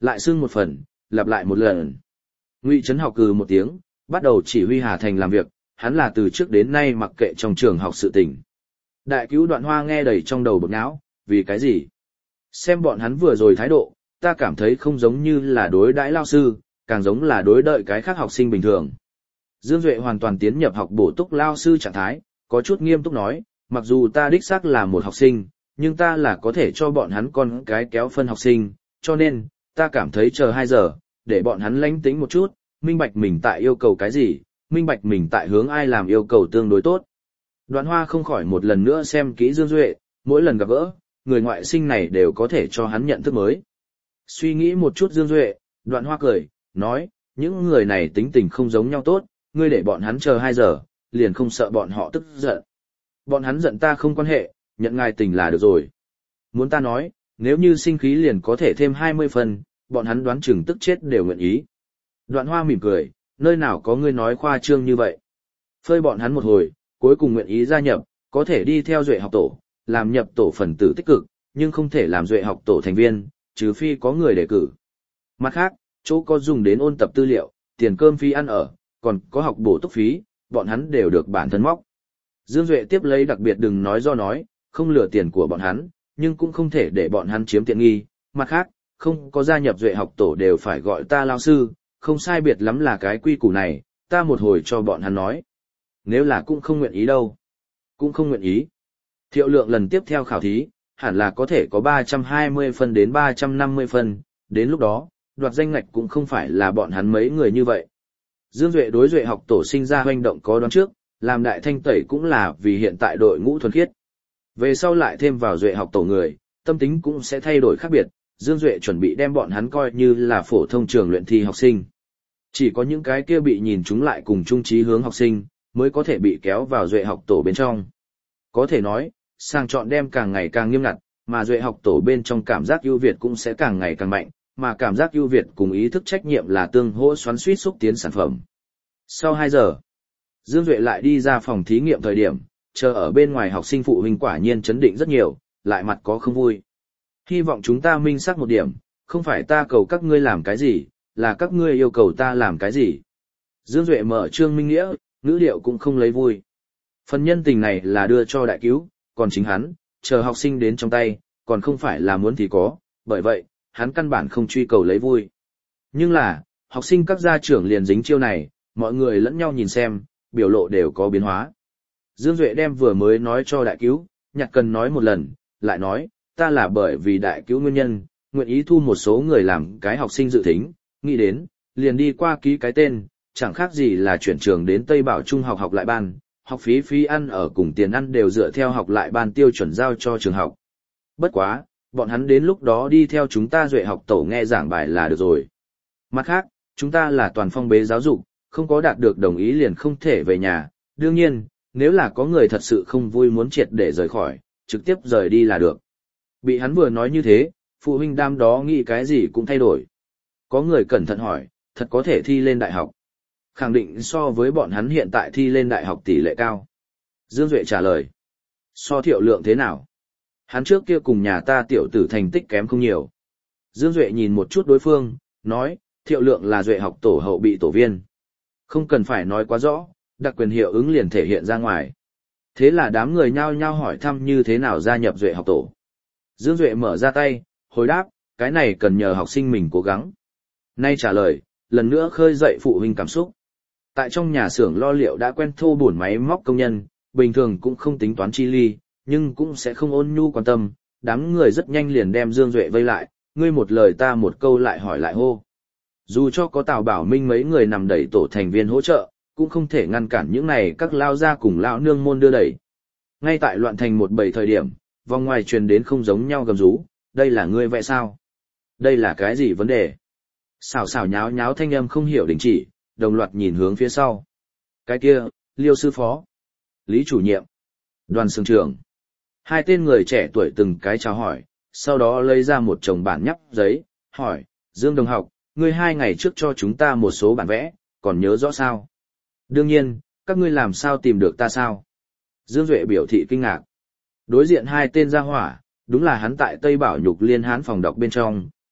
lại xưng một phần, lặp lại một lần. Ngụy Trấn Học cừ một tiếng, bắt đầu chỉ huy Hà Thành làm việc, hắn là từ trước đến nay mặc kệ trong trường học sự tình. Đại cứu Đoạn Hoa nghe đầy trong đầu bực não, vì cái gì? Xem bọn hắn vừa rồi thái độ, ta cảm thấy không giống như là đối đãi lao sư, càng giống là đối đợi cái khác học sinh bình thường. Dương Duệ hoàn toàn tiến nhập học bổ túc lao sư trạng thái, có chút nghiêm túc nói, mặc dù ta đích xác là một học sinh, nhưng ta là có thể cho bọn hắn con cái kéo phân học sinh, cho nên, ta cảm thấy chờ 2 giờ, để bọn hắn lánh tính một chút, minh bạch mình tại yêu cầu cái gì, minh bạch mình tại hướng ai làm yêu cầu tương đối tốt. Đoạn Hoa không khỏi một lần nữa xem kỹ Dương Duệ, mỗi lần gặp gỡ, người ngoại sinh này đều có thể cho hắn nhận thức mới. Suy nghĩ một chút Dương Duệ, Đoạn Hoa cười, nói, những người này tính tình không giống nhau tốt, ngươi để bọn hắn chờ 2 giờ, liền không sợ bọn họ tức giận. Bọn hắn giận ta không quan hệ, nhận ngài tình là được rồi. Muốn ta nói, nếu như sinh khí liền có thể thêm 20 phần, bọn hắn đoán chừng tức chết đều nguyện ý. Đoạn Hoa mỉm cười, nơi nào có ngươi nói khoa trương như vậy. Phơi bọn hắn một hồi, cuối cùng nguyện ý gia nhập, có thể đi theo Duệ học tổ, làm nhập tổ phần tử tích cực, nhưng không thể làm Duệ học tổ thành viên, trừ phi có người đề cử. Mặt khác, chỗ có dùng đến ôn tập tư liệu, tiền cơm phí ăn ở, còn có học bổ túc phí, bọn hắn đều được bản thân móc. Dương Duệ tiếp lấy đặc biệt đừng nói do nói, không lừa tiền của bọn hắn, nhưng cũng không thể để bọn hắn chiếm tiện nghi. Mặt khác, không có gia nhập Duệ học tổ đều phải gọi ta lao sư, không sai biệt lắm là cái quy củ này, ta một hồi cho bọn hắn nói. Nếu là cũng không nguyện ý đâu. Cũng không nguyện ý. Thiệu Lượng lần tiếp theo khảo thí, hẳn là có thể có 320 phân đến 350 phân, đến lúc đó, đoạt danh ngạch cũng không phải là bọn hắn mấy người như vậy. Dương Duệ đối Duệ học tổ sinh ra hoành động có đoán trước, làm đại thanh tẩy cũng là vì hiện tại đội ngũ thuần khiết. Về sau lại thêm vào Duệ học tổ người, tâm tính cũng sẽ thay đổi khác biệt, Dương Duệ chuẩn bị đem bọn hắn coi như là phổ thông trường luyện thi học sinh. Chỉ có những cái kia bị nhìn chúng lại cùng chung chí hướng học sinh, mới có thể bị kéo vào Duệ học tổ bên trong. Có thể nói, sàng chọn đem càng ngày càng nghiêm ngặt, mà Duệ học tổ bên trong cảm giác ưu việt cũng sẽ càng ngày càng mạnh, mà cảm giác ưu việt cùng ý thức trách nhiệm là tương hỗ xoắn suýt xúc tiến sản phẩm. Sau 2 giờ, Dương Duệ lại đi ra phòng thí nghiệm thời điểm, chờ ở bên ngoài học sinh phụ huynh quả nhiên chấn định rất nhiều, lại mặt có không vui. Hy vọng chúng ta minh xác một điểm, không phải ta cầu các ngươi làm cái gì, là các ngươi yêu cầu ta làm cái gì. Dương Duệ mở trương minh nghĩa, ngữ điệu cũng không lấy vui. Phần nhân tình này là đưa cho đại cứu, còn chính hắn, chờ học sinh đến trong tay, còn không phải là muốn thì có, bởi vậy, hắn căn bản không truy cầu lấy vui. Nhưng là, học sinh các gia trưởng liền dính chiêu này, mọi người lẫn nhau nhìn xem, biểu lộ đều có biến hóa. Dương Duệ đem vừa mới nói cho đại cứu, nhặt cần nói một lần, lại nói, ta là bởi vì đại cứu nguyên nhân, nguyện ý thu một số người làm cái học sinh dự thính, nghĩ đến, liền đi qua ký cái tên, chẳng khác gì là chuyển trường đến Tây Bảo Trung học học lại ban, học phí ăn ở cùng tiền ăn đều dựa theo học lại ban tiêu chuẩn giao cho trường học. Bất quá, bọn hắn đến lúc đó đi theo chúng ta Duệ học tổ nghe giảng bài là được rồi. Mặt khác, chúng ta là toàn phong bế giáo dục, không có đạt được đồng ý liền không thể về nhà, đương nhiên, nếu là có người thật sự không vui muốn triệt để rời khỏi, trực tiếp rời đi là được. Bị hắn vừa nói như thế, phụ huynh đam đó nghĩ cái gì cũng thay đổi. Có người cẩn thận hỏi, thật có thể thi lên đại học. Khẳng định so với bọn hắn hiện tại thi lên đại học tỷ lệ cao. Dương Duệ trả lời. So Thiệu Lượng thế nào? Hắn trước kia cùng nhà ta tiểu tử thành tích kém không nhiều. Dương Duệ nhìn một chút đối phương, nói, Thiệu Lượng là Duệ học tổ hậu bị tổ viên. Không cần phải nói quá rõ, đặc quyền hiệu ứng liền thể hiện ra ngoài. Thế là đám người nhao nhao hỏi thăm như thế nào gia nhập Duệ học tổ. Dương Duệ mở ra tay, hồi đáp, cái này cần nhờ học sinh mình cố gắng. Nay trả lời, lần nữa khơi dậy phụ huynh cảm xúc. Tại trong nhà xưởng lo liệu đã quen thô bổn máy móc công nhân, bình thường cũng không tính toán chi ly, nhưng cũng sẽ không ôn nhu quan tâm, đám người rất nhanh liền đem Dương Duệ vây lại, ngươi một lời ta một câu lại hỏi lại hô. Dù cho có Tào Bảo Minh mấy người nằm đẩy tổ thành viên hỗ trợ, cũng không thể ngăn cản những này các lao gia cùng lão nương môn đưa đẩy. Ngay tại loạn thành một bầy thời điểm, vòng ngoài truyền đến không giống nhau gầm rú, đây là ngươi vẽ sao? Đây là cái gì vấn đề? Xào xào nháo nháo thanh âm không hiểu đình chỉ, đồng loạt nhìn hướng phía sau. Cái kia, Liêu sư phó, Lý chủ nhiệm, Đoàn xưởng trưởng. Hai tên người trẻ tuổi từng cái chào hỏi, sau đó lấy ra một chồng bản nhắp giấy, hỏi, Dương đồng học, ngươi 2 ngày trước cho chúng ta một số bản vẽ, còn nhớ rõ sao? Đương nhiên, các ngươi làm sao tìm được ta sao? Dương Duệ biểu thị kinh ngạc. Đối diện hai tên gia hỏa, đúng là hắn tại Tây Bảo Nhục Liên Hán phòng đọc bên trong,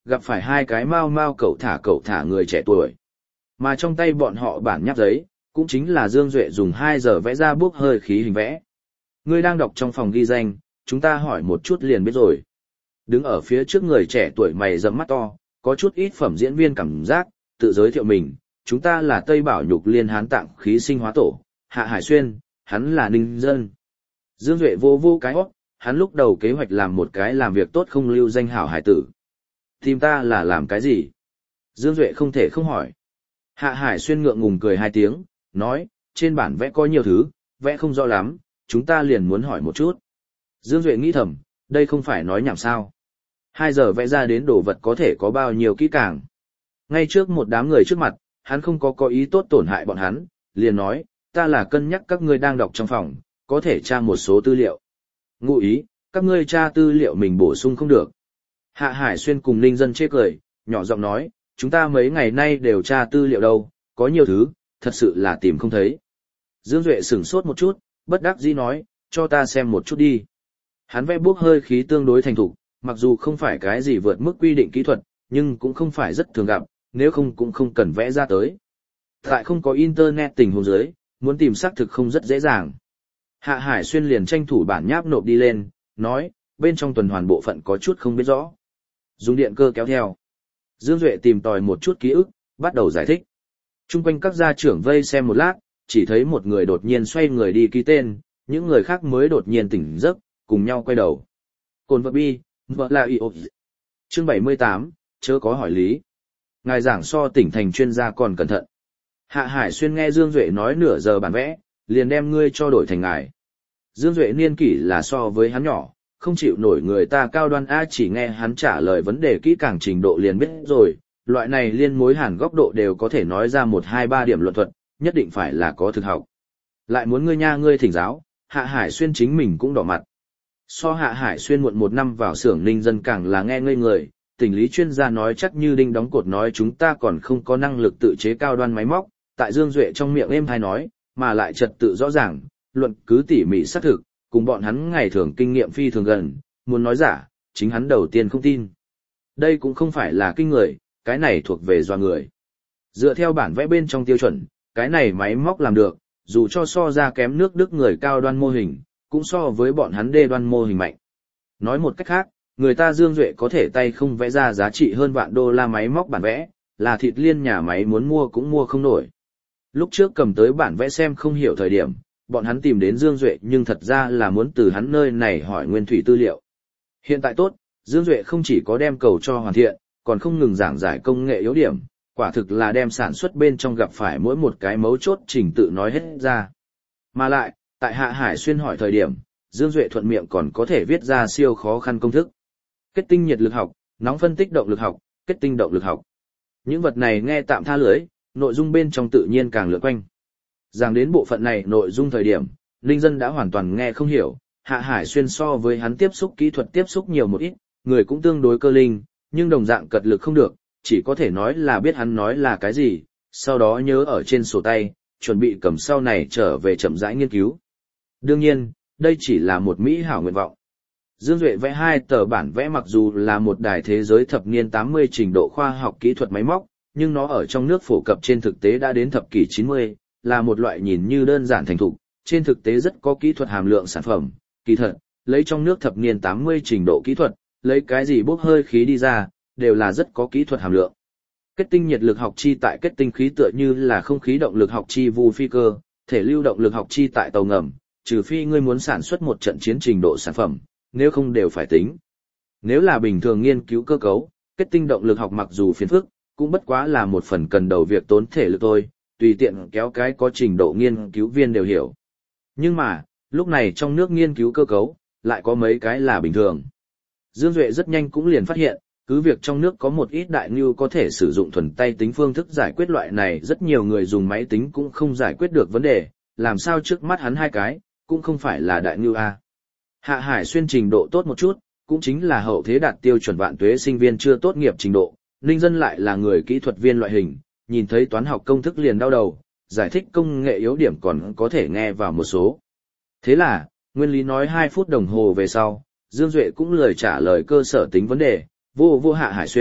gặp phải hai cái mau mau cậu thả người trẻ tuổi. Mà trong tay bọn họ bản nháp giấy, cũng chính là Dương Duệ dùng 2 giờ vẽ ra bốc hơi khí hình vẽ. Ngươi đang đọc trong phòng ghi danh, chúng ta hỏi một chút liền biết rồi. Đứng ở phía trước người trẻ tuổi mày rậm mắt to, có chút ít phẩm diễn viên cảm giác, tự giới thiệu mình, chúng ta là Tây Bảo Nhục Liên Hán Tạng Khí Sinh Hóa Tổ, Hạ Hải Xuyên, hắn là Ninh Dân. Dương Duệ vô vô cái hót, hắn lúc đầu kế hoạch làm một cái làm việc tốt không lưu danh hảo hải tử. Tìm ta là làm cái gì? Dương Duệ không thể không hỏi. Hạ Hải Xuyên ngượng ngùng cười 2 tiếng, nói, trên bản vẽ có nhiều thứ, vẽ không rõ lắm, chúng ta liền muốn hỏi một chút. Dương Duệ nghĩ thầm, đây không phải nói nhảm sao. 2 giờ vẽ ra đến đồ vật có thể có bao nhiêu kỹ càng. Ngay trước một đám người trước mặt, hắn không có ý tốt tổn hại bọn hắn, liền nói, ta là cân nhắc các ngươi đang đọc trong phòng, có thể tra một số tư liệu. Ngụ ý, các ngươi tra tư liệu mình bổ sung không được. Hạ Hải Xuyên cùng Ninh Dân chê cười, nhỏ giọng nói, chúng ta mấy ngày nay đều tra tư liệu đâu, có nhiều thứ, thật sự là tìm không thấy. Dương Duệ sửng sốt một chút, bất đắc dĩ nói, cho ta xem một chút đi. Hắn vẽ bốc hơi khí tương đối thành thục, mặc dù không phải cái gì vượt mức quy định kỹ thuật, nhưng cũng không phải rất thường gặp, nếu không cũng không cần vẽ ra tới. Tại không có internet tình huống dưới, muốn tìm xác thực không rất dễ dàng. Hạ Hải Xuyên liền tranh thủ bản nháp nộp đi lên, nói, bên trong tuần hoàn bộ phận có chút không biết rõ. Dùng điện cơ kéo theo. Dương Duệ tìm tòi một chút ký ức, bắt đầu giải thích. Trung quanh các gia trưởng vây xem một lát, chỉ thấy một người đột nhiên xoay người đi ký tên, những người khác mới đột nhiên tỉnh giấc, cùng nhau quay đầu. Cồn vật bi, vợ là y ộp. Chương 78, chớ có hỏi lý. Ngài giảng so tỉnh thành chuyên gia còn cẩn thận. Hạ Hải Xuyên nghe Dương Duệ nói nửa giờ bản vẽ, liền đem ngươi cho đổi thành ngài. Dương Duệ niên kỷ là so với hắn nhỏ, không chịu nổi người ta cao đoan A, chỉ nghe hắn trả lời vấn đề kỹ càng trình độ liền biết rồi, loại này liên mối hàn góc độ đều có thể nói ra 1, 2, 3 điểm luận thuật, nhất định phải là có thực học. Lại muốn ngươi nha ngươi thỉnh giáo, Hạ Hải Xuyên chính mình cũng đỏ mặt. So Hạ Hải Xuyên muộn 1 năm vào xưởng Ninh Dân càng là nghe ngây người, tình lý chuyên gia nói chắc như đinh đóng cột nói chúng ta còn không có năng lực tự chế cao đoan máy móc, tại Dương Duệ trong miệng êm hay nói, mà lại trật tự rõ ràng, luận cứ tỉ mỉ xác thực, cùng bọn hắn ngày thường kinh nghiệm phi thường gần, muốn nói giả, chính hắn đầu tiên không tin. Đây cũng không phải là kinh người, cái này thuộc về do người. Dựa theo bản vẽ bên trong tiêu chuẩn, cái này máy móc làm được, dù cho so ra kém nước Đức người cao đoan mô hình, cũng so với bọn hắn đê đoan mô hình mạnh. Nói một cách khác, người ta Dương Duệ có thể tay không vẽ ra giá trị hơn vạn đô la máy móc bản vẽ, là thịt liên nhà máy muốn mua cũng mua không nổi. Lúc trước cầm tới bản vẽ xem không hiểu thời điểm, bọn hắn tìm đến Dương Duệ nhưng thật ra là muốn từ hắn nơi này hỏi nguyên thủy tư liệu. Hiện tại tốt, Dương Duệ không chỉ có đem cầu cho hoàn thiện, còn không ngừng giảng giải công nghệ yếu điểm, quả thực là đem sản xuất bên trong gặp phải mỗi một cái mấu chốt trình tự nói hết ra. Mà lại, tại Hạ Hải Xuyên hỏi thời điểm, Dương Duệ thuận miệng còn có thể viết ra siêu khó khăn công thức. Kết tinh nhiệt lực học, nóng phân tích động lực học, kết tinh động lực học. Những vật này nghe tạm tha lưới, nội dung bên trong tự nhiên càng lượn quanh. Giảng đến bộ phận này nội dung thời điểm, Ninh Dân đã hoàn toàn nghe không hiểu, Hạ Hải Xuyên so với hắn tiếp xúc kỹ thuật tiếp xúc nhiều một ít, người cũng tương đối cơ linh, nhưng đồng dạng cật lực không được, chỉ có thể nói là biết hắn nói là cái gì, sau đó nhớ ở trên sổ tay, chuẩn bị cầm sau này trở về chậm rãi nghiên cứu. Đương nhiên, đây chỉ là một mỹ hảo nguyện vọng. Dương Duệ vẽ 2 tờ bản vẽ mặc dù là một đài thế giới thập niên 80 trình độ khoa học kỹ thuật máy móc, nhưng nó ở trong nước phổ cập trên thực tế đã đến thập kỷ 90, là một loại nhìn như đơn giản thành thục, trên thực tế rất có kỹ thuật hàm lượng sản phẩm. Kỳ thật, lấy trong nước thập niên 80 trình độ kỹ thuật, lấy cái gì bốc hơi khí đi ra, đều là rất có kỹ thuật hàm lượng. Kết tinh nhiệt lực học chi tại kết tinh khí tựa như là không khí động lực học chi vu phi cơ, thể lưu động lực học chi tại tàu ngầm, trừ phi ngươi muốn sản xuất một trận chiến trình độ sản phẩm, nếu không đều phải tính. Nếu là bình thường nghiên cứu cơ cấu, kết tinh động lực học mặc dù phiền phức, cũng bất quá là một phần cần đầu việc tốn thể lực thôi, tùy tiện kéo cái có trình độ nghiên cứu viên đều hiểu. Nhưng mà, lúc này trong nước nghiên cứu cơ cấu, lại có mấy cái là bình thường. Dương Duệ rất nhanh cũng liền phát hiện, cứ việc trong nước có một ít đại ngưu có thể sử dụng thuần tay tính phương thức giải quyết loại này, rất nhiều người dùng máy tính cũng không giải quyết được vấn đề, làm sao trước mắt hắn 2 cái, cũng không phải là đại ngưu a. Hạ Hải Xuyên trình độ tốt một chút, cũng chính là hậu thế đạt tiêu chuẩn vạn tuế sinh viên chưa tốt nghiệp trình độ, Ninh Dân lại là người kỹ thuật viên loại hình, nhìn thấy toán học công thức liền đau đầu, giải thích công nghệ yếu điểm còn có thể nghe vào một số. Thế là, nguyên lý nói 2 phút đồng hồ về sau, Dương Duệ cũng lười trả lời cơ sở tính vấn đề, vô Hạ Hải Xuyên,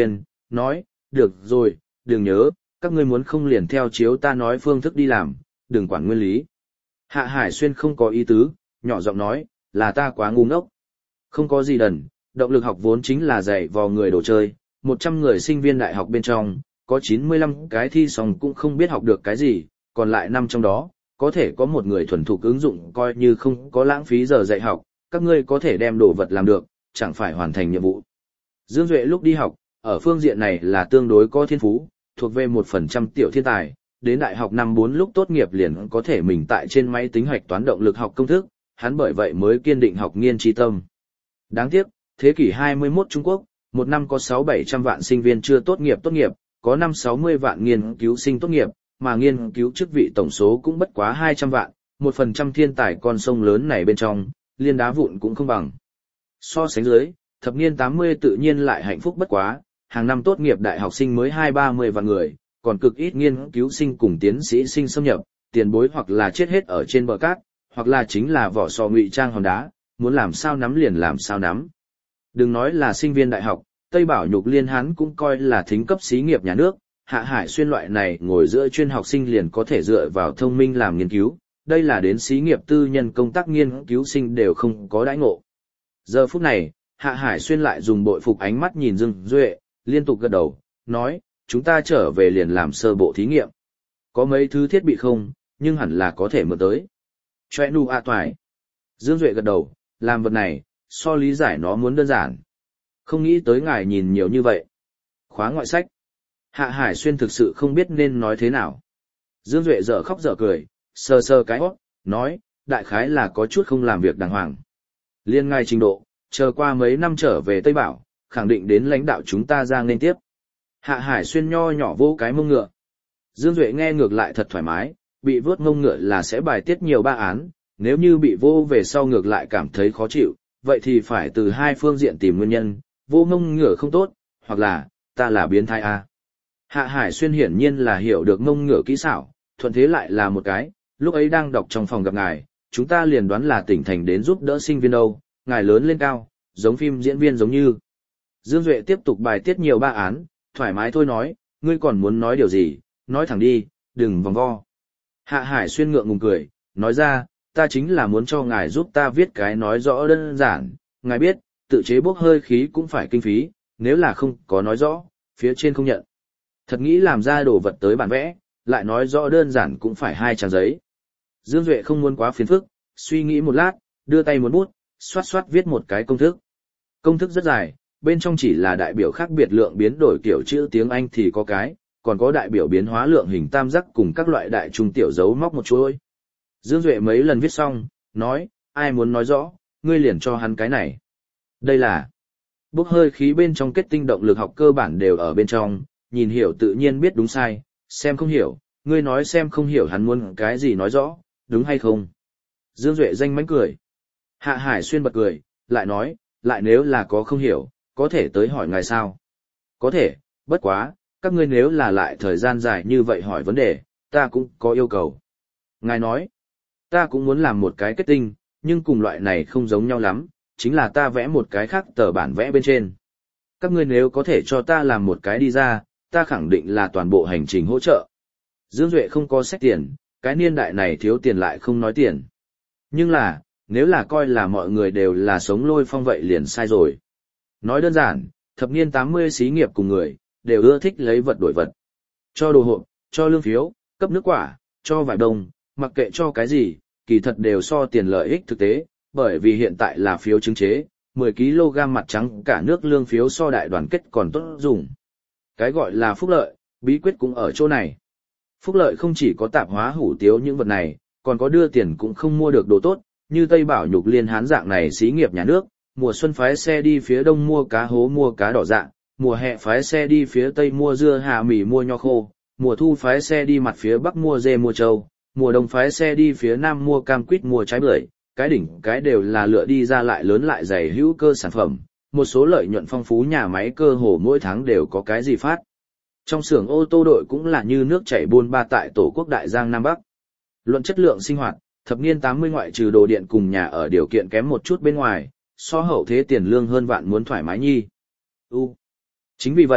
nói, được rồi, đừng nhớ, các ngươi muốn không liền theo chiếu ta nói phương thức đi làm, đừng quản nguyên lý. Hạ Hải Xuyên không có ý tứ, nhỏ giọng nói, là ta quá ngu ngốc. Không có gì đần, động lực học vốn chính là dạy vò người đồ chơi, 100 người sinh viên đại học bên trong, có 95 cái thi xong cũng không biết học được cái gì, còn lại 5 trong đó, có thể có một người thuần thục ứng dụng coi như không có lãng phí giờ dạy học, các ngươi có thể đem đồ vật làm được, chẳng phải hoàn thành nhiệm vụ. Dương Duệ lúc đi học, ở phương diện này là tương đối có thiên phú, thuộc về 1% tiểu thiên tài, đến đại học năm 4 lúc tốt nghiệp liền có thể mình tại trên máy tính hoạch toán động lực học công thức, hắn bởi vậy mới kiên định học nghiên tri tâm. Đáng tiếc, thế kỷ 21 Trung Quốc, một năm có 6-700 vạn sinh viên chưa tốt nghiệp, có 5-60 vạn nghiên cứu sinh tốt nghiệp, mà nghiên cứu chức vị tổng số cũng bất quá 200 vạn, 1% thiên tài con sông lớn này bên trong, liên đá vụn cũng không bằng. So sánh dưới, thập niên 80 tự nhiên lại hạnh phúc bất quá, hàng năm tốt nghiệp đại học sinh mới 2-30 vạn người, còn cực ít nghiên cứu sinh cùng tiến sĩ sinh xâm nhập, tiền bối hoặc là chết hết ở trên bờ cát, hoặc là chính là vỏ sò ngụy trang hòn đá, muốn làm sao nắm liền làm sao nắm. Đừng nói là sinh viên đại học, Tây Bảo Nhục Liên hắn cũng coi là thính cấp xí nghiệp nhà nước, Hạ Hải Xuyên loại này ngồi giữa chuyên học sinh liền có thể dựa vào thông minh làm nghiên cứu, đây là đến xí nghiệp tư nhân công tác nghiên cứu sinh đều không có đãi ngộ. Giờ phút này, Hạ Hải Xuyên lại dùng bội phục ánh mắt nhìn Dương Duệ, liên tục gật đầu, nói, chúng ta trở về liền làm sơ bộ thí nghiệm. Có mấy thứ thiết bị không, nhưng hẳn là có thể mượn tới. Chòe nu a toài. Dương Duệ gật đầu, làm vật này, so lý giải nó muốn đơn giản. Không nghĩ tới ngài nhìn nhiều như vậy. Khóa ngoại sách. Hạ Hải Xuyên thực sự không biết nên nói thế nào. Dương Duệ dở khóc dở cười, sờ sờ cái hót, nói, đại khái là có chút không làm việc đàng hoàng. Liên ngài trình độ, chờ qua mấy năm trở về Tây Bảo, khẳng định đến lãnh đạo chúng ta ra nên tiếp. Hạ Hải Xuyên nho nhỏ vô cái mông ngựa. Dương Duệ nghe ngược lại thật thoải mái, bị vớt mông ngựa là sẽ bài tiết nhiều ba án, nếu như bị vô về sau ngược lại cảm thấy khó chịu, vậy thì phải từ hai phương diện tìm nguyên nhân, vô mông ngựa không tốt, hoặc là, ta là biến thái a. Hạ Hải Xuyên hiển nhiên là hiểu được mông ngựa kỹ xảo, thuận thế lại là một cái, lúc ấy đang đọc trong phòng gặp ngài, chúng ta liền đoán là tỉnh thành đến giúp đỡ sinh viên đâu, ngài lớn lên cao, giống phim diễn viên giống như. Dương Duệ tiếp tục bài tiết nhiều ba án, thoải mái thôi nói, ngươi còn muốn nói điều gì, nói thẳng đi, đừng vòng vo. Hạ Hải Xuyên ngượng ngùng cười, nói ra, ta chính là muốn cho ngài giúp ta viết cái nói rõ đơn giản, ngài biết, tự chế bốc hơi khí cũng phải kinh phí, nếu là không có nói rõ, phía trên không nhận. Thật nghĩ làm ra đồ vật tới bản vẽ, lại nói rõ đơn giản cũng phải 2 trang giấy. Dương Duệ không muốn quá phiền phức, suy nghĩ một lát, đưa tay một bút, xoát xoát viết một cái công thức. Công thức rất dài, bên trong chỉ là đại biểu khác biệt lượng biến đổi kiểu chữ tiếng Anh thì có cái, còn có đại biểu biến hóa lượng hình tam giác cùng các loại đại trung tiểu dấu móc một chuỗi. Dương Duệ mấy lần viết xong, nói, ai muốn nói rõ, ngươi liền cho hắn cái này. Đây là bốc hơi khí bên trong kết tinh động lực học cơ bản đều ở bên trong, nhìn hiểu tự nhiên biết đúng sai, xem không hiểu, ngươi nói xem không hiểu hắn muốn cái gì nói rõ, đúng hay không. Dương Duệ danh mánh cười. Hạ Hải Xuyên bật cười, lại nói, lại nếu là có không hiểu, có thể tới hỏi ngài sao? Có thể, bất quá, các ngươi nếu là lại thời gian dài như vậy hỏi vấn đề, ta cũng có yêu cầu. Ngài nói, ta cũng muốn làm một cái kết tinh, nhưng cùng loại này không giống nhau lắm, chính là ta vẽ một cái khác tờ bản vẽ bên trên. Các ngươi nếu có thể cho ta làm một cái đi ra, ta khẳng định là toàn bộ hành trình hỗ trợ. Dương Duệ không có sách tiền, cái niên đại này thiếu tiền lại không nói tiền. Nhưng là, nếu là coi là mọi người đều là sống lôi phong vậy liền sai rồi. Nói đơn giản, thập niên 80 xí nghiệp cùng người, đều ưa thích lấy vật đổi vật. Cho đồ hộp, cho lương phiếu, cấp nước quả, cho vải đồng, mặc kệ cho cái gì, kỳ thật đều so tiền lợi ích thực tế, bởi vì hiện tại là phiếu chứng chế, 10kg mặt trắng cả nước lương phiếu so đại đoàn kết còn tốt dùng. Cái gọi là phúc lợi, bí quyết cũng ở chỗ này. Phúc lợi không chỉ có tạp hóa hủ tiếu những vật này, còn có đưa tiền cũng không mua được đồ tốt, như Tây Bảo Nhục Liên hán dạng này xí nghiệp nhà nước, mùa xuân phái xe đi phía đông mua cá hố mua cá đỏ dạng, mùa hè phái xe đi phía tây mua dưa hà mì mua nho khô, mùa thu phái xe đi mặt phía bắc mua dê mua trâu, mùa đông phái xe đi phía nam mua cam quýt mua trái bưởi, cái đỉnh cái đều là lựa đi ra lại lớn lại dày hữu cơ sản phẩm, một số lợi nhuận phong phú nhà máy cơ hồ mỗi tháng đều có cái gì phát. Trong xưởng ô tô đội cũng là như nước chảy buôn ba tại tổ quốc Đại Giang Nam Bắc. Luận chất lượng sinh hoạt, thập niên 80 ngoại trừ đồ điện cùng nhà ở điều kiện kém một chút bên ngoài, so hậu thế tiền lương hơn vạn muốn thoải mái nhi. Chính vì vậy,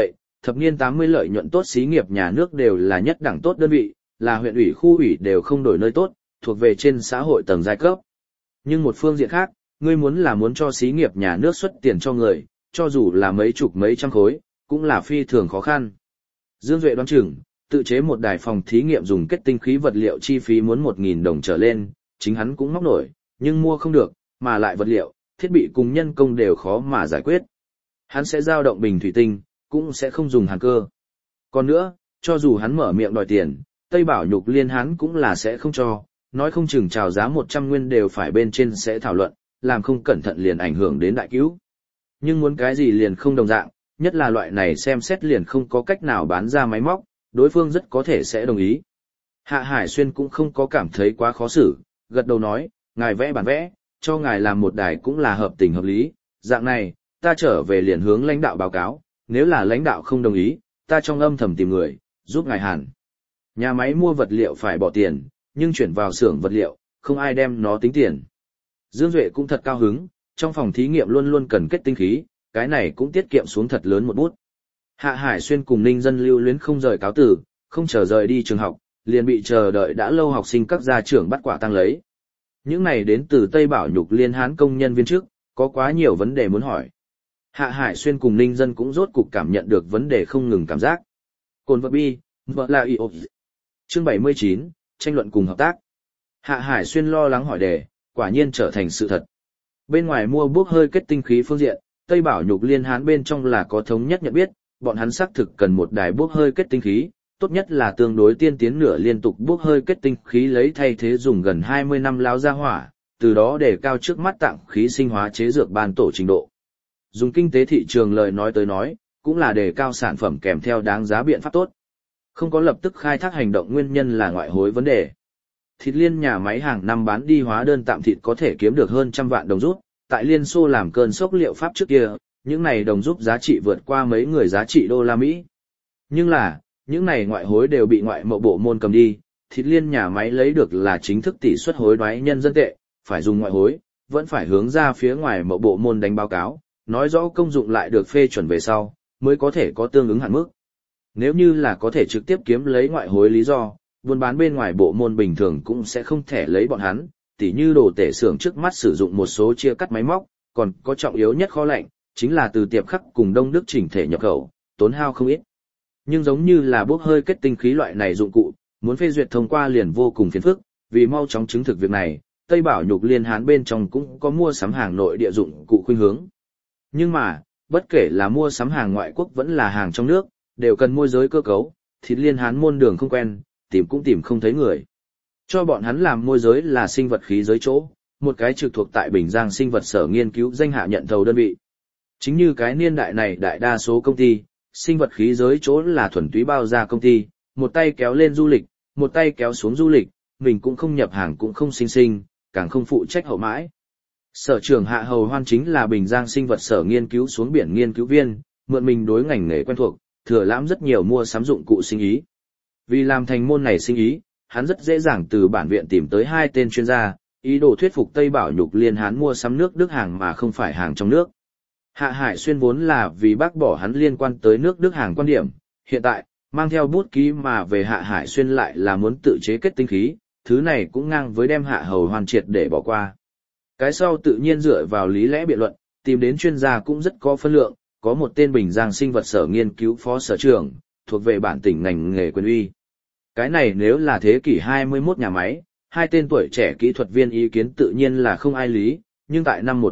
thập niên 80 lợi nhuận tốt xí nghiệp nhà nước đều là nhất đẳng tốt đơn vị, là huyện ủy khu ủy đều không đổi nơi tốt, thuộc về trên xã hội tầng giai cấp. Nhưng một phương diện khác, ngươi muốn cho xí nghiệp nhà nước xuất tiền cho người, cho dù là mấy chục mấy trăm khối, cũng là phi thường khó khăn. Dương Duệ đoán chừng, tự chế một đài phòng thí nghiệm dùng kết tinh khí vật liệu chi phí muốn 1.000 đồng trở lên, chính hắn cũng móc nổi, nhưng mua không được, mà lại vật liệu, thiết bị cùng nhân công đều khó mà giải quyết. Hắn sẽ giao động bình thủy tinh, cũng sẽ không dùng hàn cơ. Còn nữa, cho dù hắn mở miệng đòi tiền, Tây Bảo Nhục Liên hắn cũng là sẽ không cho, nói không chừng chào giá 100 nguyên đều phải bên trên sẽ thảo luận, làm không cẩn thận liền ảnh hưởng đến đại cứu. Nhưng muốn cái gì liền không đồng dạng, nhất là loại này xem xét liền không có cách nào bán ra máy móc, đối phương rất có thể sẽ đồng ý. Hạ Hải Xuyên cũng không có cảm thấy quá khó xử, gật đầu nói, ngài vẽ bản vẽ, cho ngài làm một đài cũng là hợp tình hợp lý, dạng này, ta trở về liền hướng lãnh đạo báo cáo, nếu là lãnh đạo không đồng ý, ta trong âm thầm tìm người, giúp ngài hàn. Nhà máy mua vật liệu phải bỏ tiền, nhưng chuyển vào xưởng vật liệu, không ai đem nó tính tiền. Dương Duệ cũng thật cao hứng, trong phòng thí nghiệm luôn luôn cần kết tinh khí, cái này cũng tiết kiệm xuống thật lớn một bút. Hạ Hải Xuyên cùng Ninh Dân lưu luyến không rời cáo tử, không chờ rời đi trường học, liền bị chờ đợi đã lâu học sinh các gia trưởng bắt quả tang lấy. Những này đến từ Tây Bảo Nhục Liên Hán công nhân viên trước, có quá nhiều vấn đề muốn hỏi. Hạ Hải Xuyên cùng Ninh Dân cũng rốt cục cảm nhận được vấn đề không ngừng cảm giác. Cồn vật bi, vợ là y Chương 79, tranh luận cùng hợp tác. Hạ Hải Xuyên lo lắng hỏi đề, quả nhiên trở thành sự thật. Bên ngoài mua bốc hơi kết tinh khí phương diện, Tây Bảo Nhục Liên Hán bên trong là có thống nhất nhận biết, bọn hắn xác thực cần một đài bốc hơi kết tinh khí, tốt nhất là tương đối tiên tiến nửa liên tục bốc hơi kết tinh khí lấy thay thế dùng gần 20 năm láo ra hỏa, từ đó để cao trước mắt tạng khí sinh hóa chế dược ban tổ trình độ. Dùng kinh tế thị trường lời nói tới nói, cũng là đề cao sản phẩm kèm theo đáng giá biện pháp tốt. Không có lập tức khai thác hành động nguyên nhân là ngoại hối vấn đề. Thịt Liên nhà máy hàng năm bán đi hóa đơn tạm thịt có thể kiếm được hơn 100 vạn đồng rút, tại Liên Xô làm cơn sốc liệu pháp trước kia, những này đồng rút giá trị vượt qua mấy người giá trị đô la Mỹ. Nhưng là, những này ngoại hối đều bị ngoại mậu bộ môn cầm đi, Thịt Liên nhà máy lấy được là chính thức tỷ suất hối đoái nhân dân tệ, phải dùng ngoại hối, vẫn phải hướng ra phía ngoài mậu bộ môn đánh báo cáo, nói rõ công dụng lại được phê chuẩn về sau, mới có thể có tương ứng hạn mức. Nếu như là có thể trực tiếp kiếm lấy ngoại hối lý do, buôn bán bên ngoài bộ môn bình thường cũng sẽ không thể lấy bọn hắn, tỉ như đồ tể xưởng trước mắt sử dụng một số chia cắt máy móc, còn có trọng yếu nhất kho lạnh, chính là từ tiệp khắc cùng Đông Đức chỉnh thể nhập khẩu, tốn hao không ít. Nhưng giống như là bốc hơi kết tinh khí loại này dụng cụ, muốn phê duyệt thông qua liền vô cùng phiền phức, vì mau chóng chứng thực việc này, Tây Bảo Nhục Liên Hán bên trong cũng có mua sắm hàng nội địa dụng cụ khuynh hướng. Nhưng mà, bất kể là mua sắm hàng ngoại quốc vẫn là hàng trong nước, đều cần môi giới cơ cấu, Thịt Liên Hán môn đường không quen, tìm cũng tìm không thấy người. Cho bọn hắn làm môi giới là sinh vật khí giới chỗ, một cái trực thuộc tại Bình Giang sinh vật sở nghiên cứu danh hạ nhận thầu đơn vị. Chính như cái niên đại này đại đa số công ty, sinh vật khí giới chỗ là thuần túy bao ra công ty, một tay kéo lên du lịch, một tay kéo xuống du lịch, mình cũng không nhập hàng cũng không sinh, càng không phụ trách hậu mãi. Sở trưởng Hạ Hầu Hoan chính là Bình Giang sinh vật sở nghiên cứu xuống biển nghiên cứu viên, mượn mình đối ngành nghề quen thuộc, thừa lãm rất nhiều mua sắm dụng cụ sinh ý. Vì làm thành môn này sinh ý, hắn rất dễ dàng từ bản viện tìm tới 2 tên chuyên gia, ý đồ thuyết phục Tây Bảo Nhục Liên Hán mua sắm nước Đức hàng mà không phải hàng trong nước. Hạ Hải Xuyên vốn là vì bác bỏ hắn liên quan tới nước Đức hàng quan điểm, hiện tại, mang theo bút ký mà về Hạ Hải Xuyên lại là muốn tự chế kết tinh khí, thứ này cũng ngang với đem Hạ Hầu Hoan triệt để bỏ qua. Cái sau tự nhiên dựa vào lý lẽ biện luận, tìm đến chuyên gia cũng rất có phân lượng, có một tên Bình Giang sinh vật sở nghiên cứu phó sở trưởng, thuộc về bản tỉnh ngành nghề quyền uy. Cái này nếu là thế kỷ 21 nhà máy, 2 tên tuổi trẻ kỹ thuật viên ý kiến tự nhiên là không ai lý, nhưng tại năm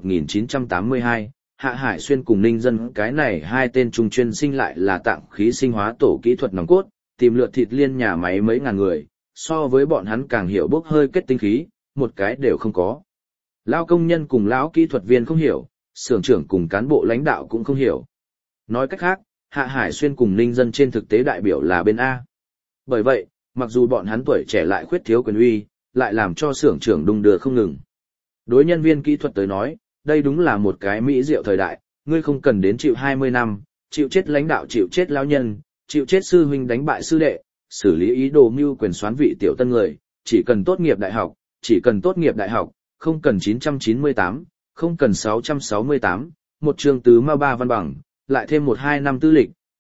1982, Hạ Hải Xuyên cùng Ninh Dân cái này 2 tên trung chuyên sinh lại là tạng khí sinh hóa tổ kỹ thuật nòng cốt, tìm lượt Thịt Liên nhà máy mấy ngàn người, so với bọn hắn càng hiểu bốc hơi kết tinh khí, một cái đều không có. Lão công nhân cùng lão kỹ thuật viên không hiểu, xưởng trưởng cùng cán bộ lãnh đạo cũng không hiểu. Nói cách khác, Hạ Hải Xuyên cùng Ninh Dân trên thực tế đại biểu là bên A. Bởi vậy, mặc dù bọn hắn tuổi trẻ lại khuyết thiếu quyền uy, lại làm cho xưởng trưởng đung đưa không ngừng. Đối nhân viên kỹ thuật tới nói, đây đúng là một cái mỹ diệu thời đại, ngươi không cần đến chịu 20 năm, chịu chết lãnh đạo, chịu chết lão nhân, chịu chết sư huynh đánh bại sư đệ, xử lý ý đồ mưu quyền soán vị tiểu tân người, chỉ cần tốt nghiệp đại học, không cần 998, không cần 668, một trường tứ ma 3 văn bằng, lại thêm 1-2 năm tư lịch,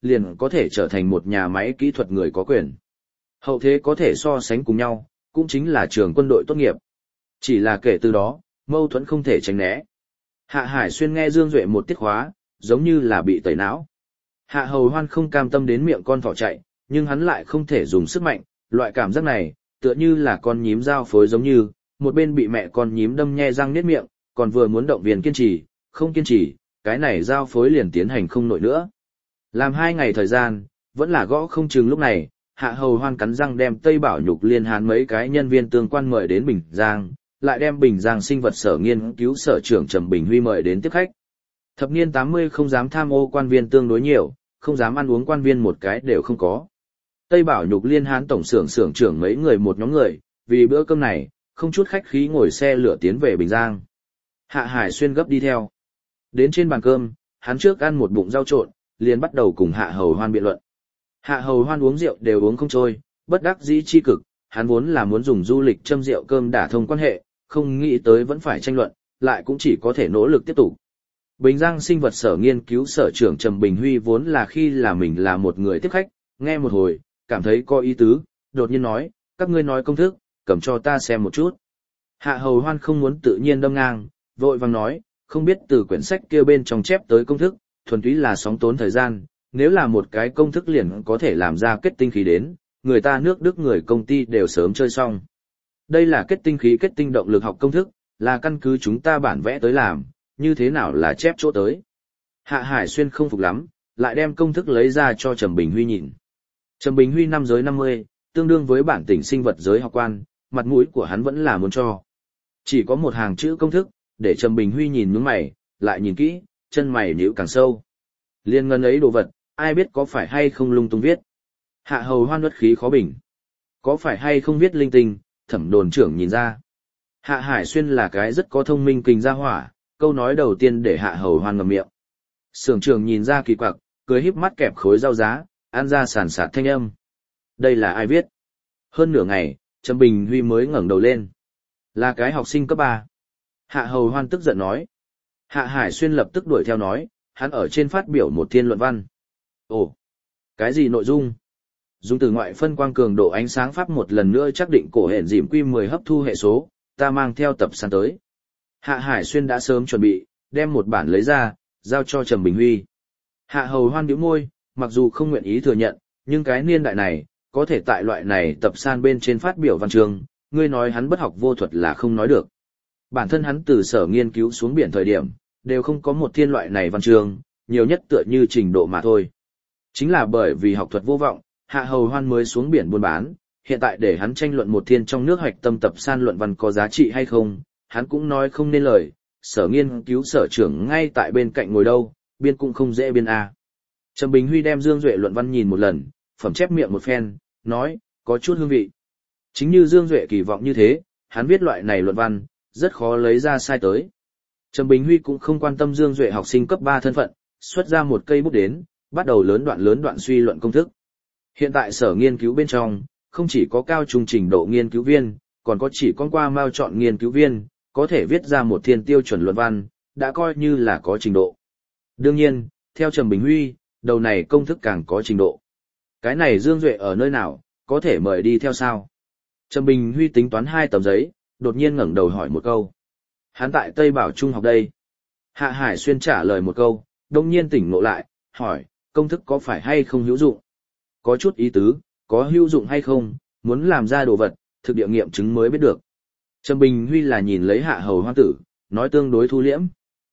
liền có thể trở thành một nhà máy kỹ thuật người có quyền. Hậu thế có thể so sánh cùng nhau, cũng chính là trường quân đội tốt nghiệp. Chỉ là kể từ đó, mâu thuẫn không thể tránh né. Hạ Hải Xuyên nghe Dương Duệ một tiết khóa, giống như là bị tẩy não. Hạ Hầu Hoan không cam tâm đến miệng con thỏ chạy, nhưng hắn lại không thể dùng sức mạnh, loại cảm giác này, tựa như là con nhím dao phối giống như, một bên bị mẹ con nhím đâm nhe răng niết miệng, còn vừa muốn động viên kiên trì, không kiên trì, cái này dao phối liền tiến hành không nổi nữa. Làm 2 ngày thời gian, vẫn là gõ không chừng lúc này, Hạ Hầu Hoan cắn răng đem Tây Bảo Nhục Liên Hán mấy cái nhân viên tương quan mời đến Bình Giang, lại đem Bình Giang sinh vật sở nghiên cứu sở trưởng Trầm Bình Huy mời đến tiếp khách. Thập niên 80 không dám tham ô quan viên tương đối nhiều, không dám ăn uống quan viên một cái đều không có. Tây Bảo Nhục Liên Hán tổng xưởng xưởng trưởng mấy người một nhóm người, vì bữa cơm này, không chút khách khí ngồi xe lửa tiến về Bình Giang. Hạ Hải Xuyên gấp đi theo. Đến trên bàn cơm, hắn trước ăn một bụng rau trộn, liền bắt đầu cùng Hạ Hầu Hoan biện luận. Hạ Hầu Hoan uống rượu đều uống không trôi, bất đắc dĩ chi cực, hắn vốn là muốn dùng du lịch châm rượu cơm đả thông quan hệ, không nghĩ tới vẫn phải tranh luận, lại cũng chỉ có thể nỗ lực tiếp tục. Bình Giang sinh vật sở nghiên cứu sở trưởng Trầm Bình Huy vốn là khi là mình là một người tiếp khách, nghe một hồi, cảm thấy có ý tứ, đột nhiên nói, các ngươi nói công thức, cầm cho ta xem một chút. Hạ Hầu Hoan không muốn tự nhiên đâm ngang, vội vàng nói, không biết từ quyển sách kia bên trong chép tới công thức, thuần túy là sóng tốn thời gian, nếu là một cái công thức liền có thể làm ra kết tinh khí đến, người ta nước Đức người công ty đều sớm chơi xong. Đây là kết tinh khí kết tinh động lực học công thức, là căn cứ chúng ta bản vẽ tới làm, như thế nào là chép chỗ tới. Hạ Hải Xuyên không phục lắm, lại đem công thức lấy ra cho Trầm Bình Huy nhìn. Trầm Bình Huy năm giới 50, tương đương với bản tỉnh sinh vật giới học quan, mặt mũi của hắn vẫn là muốn cho. Chỉ có một hàng chữ công thức, để Trầm Bình Huy nhìn nhướng mày, lại nhìn kỹ, chân mày nhíu càng sâu. Liên ngân ấy đồ vật, ai biết có phải hay không lung tung viết. Hạ Hầu Hoan uất khí khó bình. Có phải hay không viết linh tinh, Thẩm đồn trưởng nhìn ra. Hạ Hải Xuyên là cái rất có thông minh kình ra hỏa, câu nói đầu tiên để Hạ Hầu Hoan ngậm miệng. Xưởng trưởng nhìn ra kỳ quặc, cười híp mắt kẹp khối rau giá, ăn ra sàn sạt thanh âm. Đây là ai viết? Hơn nửa ngày, Trầm Bình Huy mới ngẩng đầu lên. Là cái học sinh cấp 3. Hạ Hầu Hoan tức giận nói. Hạ Hải Xuyên lập tức đuổi theo nói, hắn ở trên phát biểu một thiên luận văn. Ồ, cái gì nội dung? Dùng từ ngoại phân quang cường độ ánh sáng pháp một lần nữa xác định cổ hển dìm quy 10 hấp thu hệ số, ta mang theo tập san tới. Hạ Hải Xuyên đã sớm chuẩn bị, đem một bản lấy ra, giao cho Trầm Bình Huy. Hạ Hầu Hoan nhíu môi, mặc dù không nguyện ý thừa nhận, nhưng cái niên đại này, có thể tại loại này tập san bên trên phát biểu văn chương, ngươi nói hắn bất học vô thuật là không nói được. Bản thân hắn từ sở nghiên cứu xuống biển thời điểm, đều không có một thiên loại này văn chương, nhiều nhất tựa như trình độ mà thôi. Chính là bởi vì học thuật vô vọng, Hạ Hầu Hoan mới xuống biển buôn bán, hiện tại để hắn tranh luận một thiên trong nước hoạch tâm tập san luận văn có giá trị hay không, hắn cũng nói không nên lời, sở nghiên cứu sở trưởng ngay tại bên cạnh ngồi đâu, biên cũng không dễ biên a. Trầm Bình Huy đem Dương Duệ luận văn nhìn một lần, phẩm chép miệng một phen, nói, có chút hương vị. Chính như Dương Duệ kỳ vọng như thế, hắn viết loại này luận văn, rất khó lấy ra sai tới. Trầm Bình Huy cũng không quan tâm Dương Duệ học sinh cấp 3 thân phận, xuất ra một cây bút đến, bắt đầu lớn đoạn suy luận công thức. Hiện tại sở nghiên cứu bên trong, không chỉ có cao trung trình độ nghiên cứu viên, còn có chỉ con qua mao chọn nghiên cứu viên, có thể viết ra một thiên tiêu chuẩn luận văn, đã coi như là có trình độ. Đương nhiên, theo Trầm Bình Huy, đầu này công thức càng có trình độ. Cái này Dương Duệ ở nơi nào, có thể mời đi theo sao? Trầm Bình Huy tính toán 2 tấm giấy, đột nhiên ngẩng đầu hỏi một câu. Hắn tại Tây Bảo Trung học đây. Hạ Hải Xuyên trả lời một câu, đông nhiên tỉnh ngộ lại, hỏi, công thức có phải hay không hữu dụng? Có chút ý tứ, có hữu dụng hay không, muốn làm ra đồ vật, thực địa nghiệm chứng mới biết được. Trầm Bình Huy là nhìn lấy Hạ Hầu Hoan tử, nói tương đối thu liễm.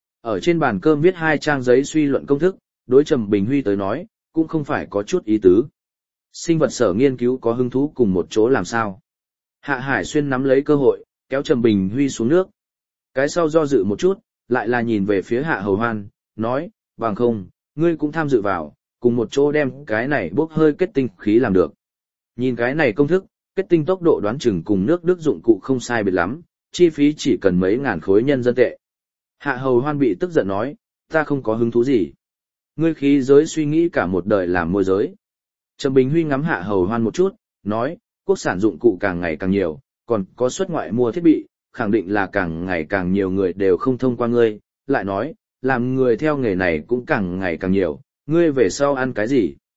Ở trên bàn cơm viết 2 trang giấy suy luận công thức, đối Trầm Bình Huy tới nói, cũng không phải có chút ý tứ. Sinh vật sở nghiên cứu có hứng thú cùng một chỗ làm sao? Hạ Hải Xuyên nắm lấy cơ hội, kéo Trầm Bình Huy xuống nước. Cái sau do dự một chút, lại là nhìn về phía Hạ Hầu Hoan, nói, bằng không, ngươi cũng tham dự vào, cùng một chỗ đem cái này bốc hơi kết tinh khí làm được. Nhìn cái này công thức, kết tinh tốc độ đoán chừng cùng nước Đức dụng cụ không sai biệt lắm, chi phí chỉ cần mấy ngàn khối nhân dân tệ. Hạ Hầu Hoan bị tức giận nói, ta không có hứng thú gì. Ngươi khí giới suy nghĩ cả một đời làm môi giới. Trầm Bình Huy ngắm Hạ Hầu Hoan một chút, nói, quốc sản dụng cụ càng ngày càng nhiều, còn có xuất ngoại mua thiết bị, khẳng định là càng ngày càng nhiều người đều không thông qua ngươi, lại nói, làm người theo nghề này cũng càng ngày càng nhiều, ngươi về sau ăn cái gì?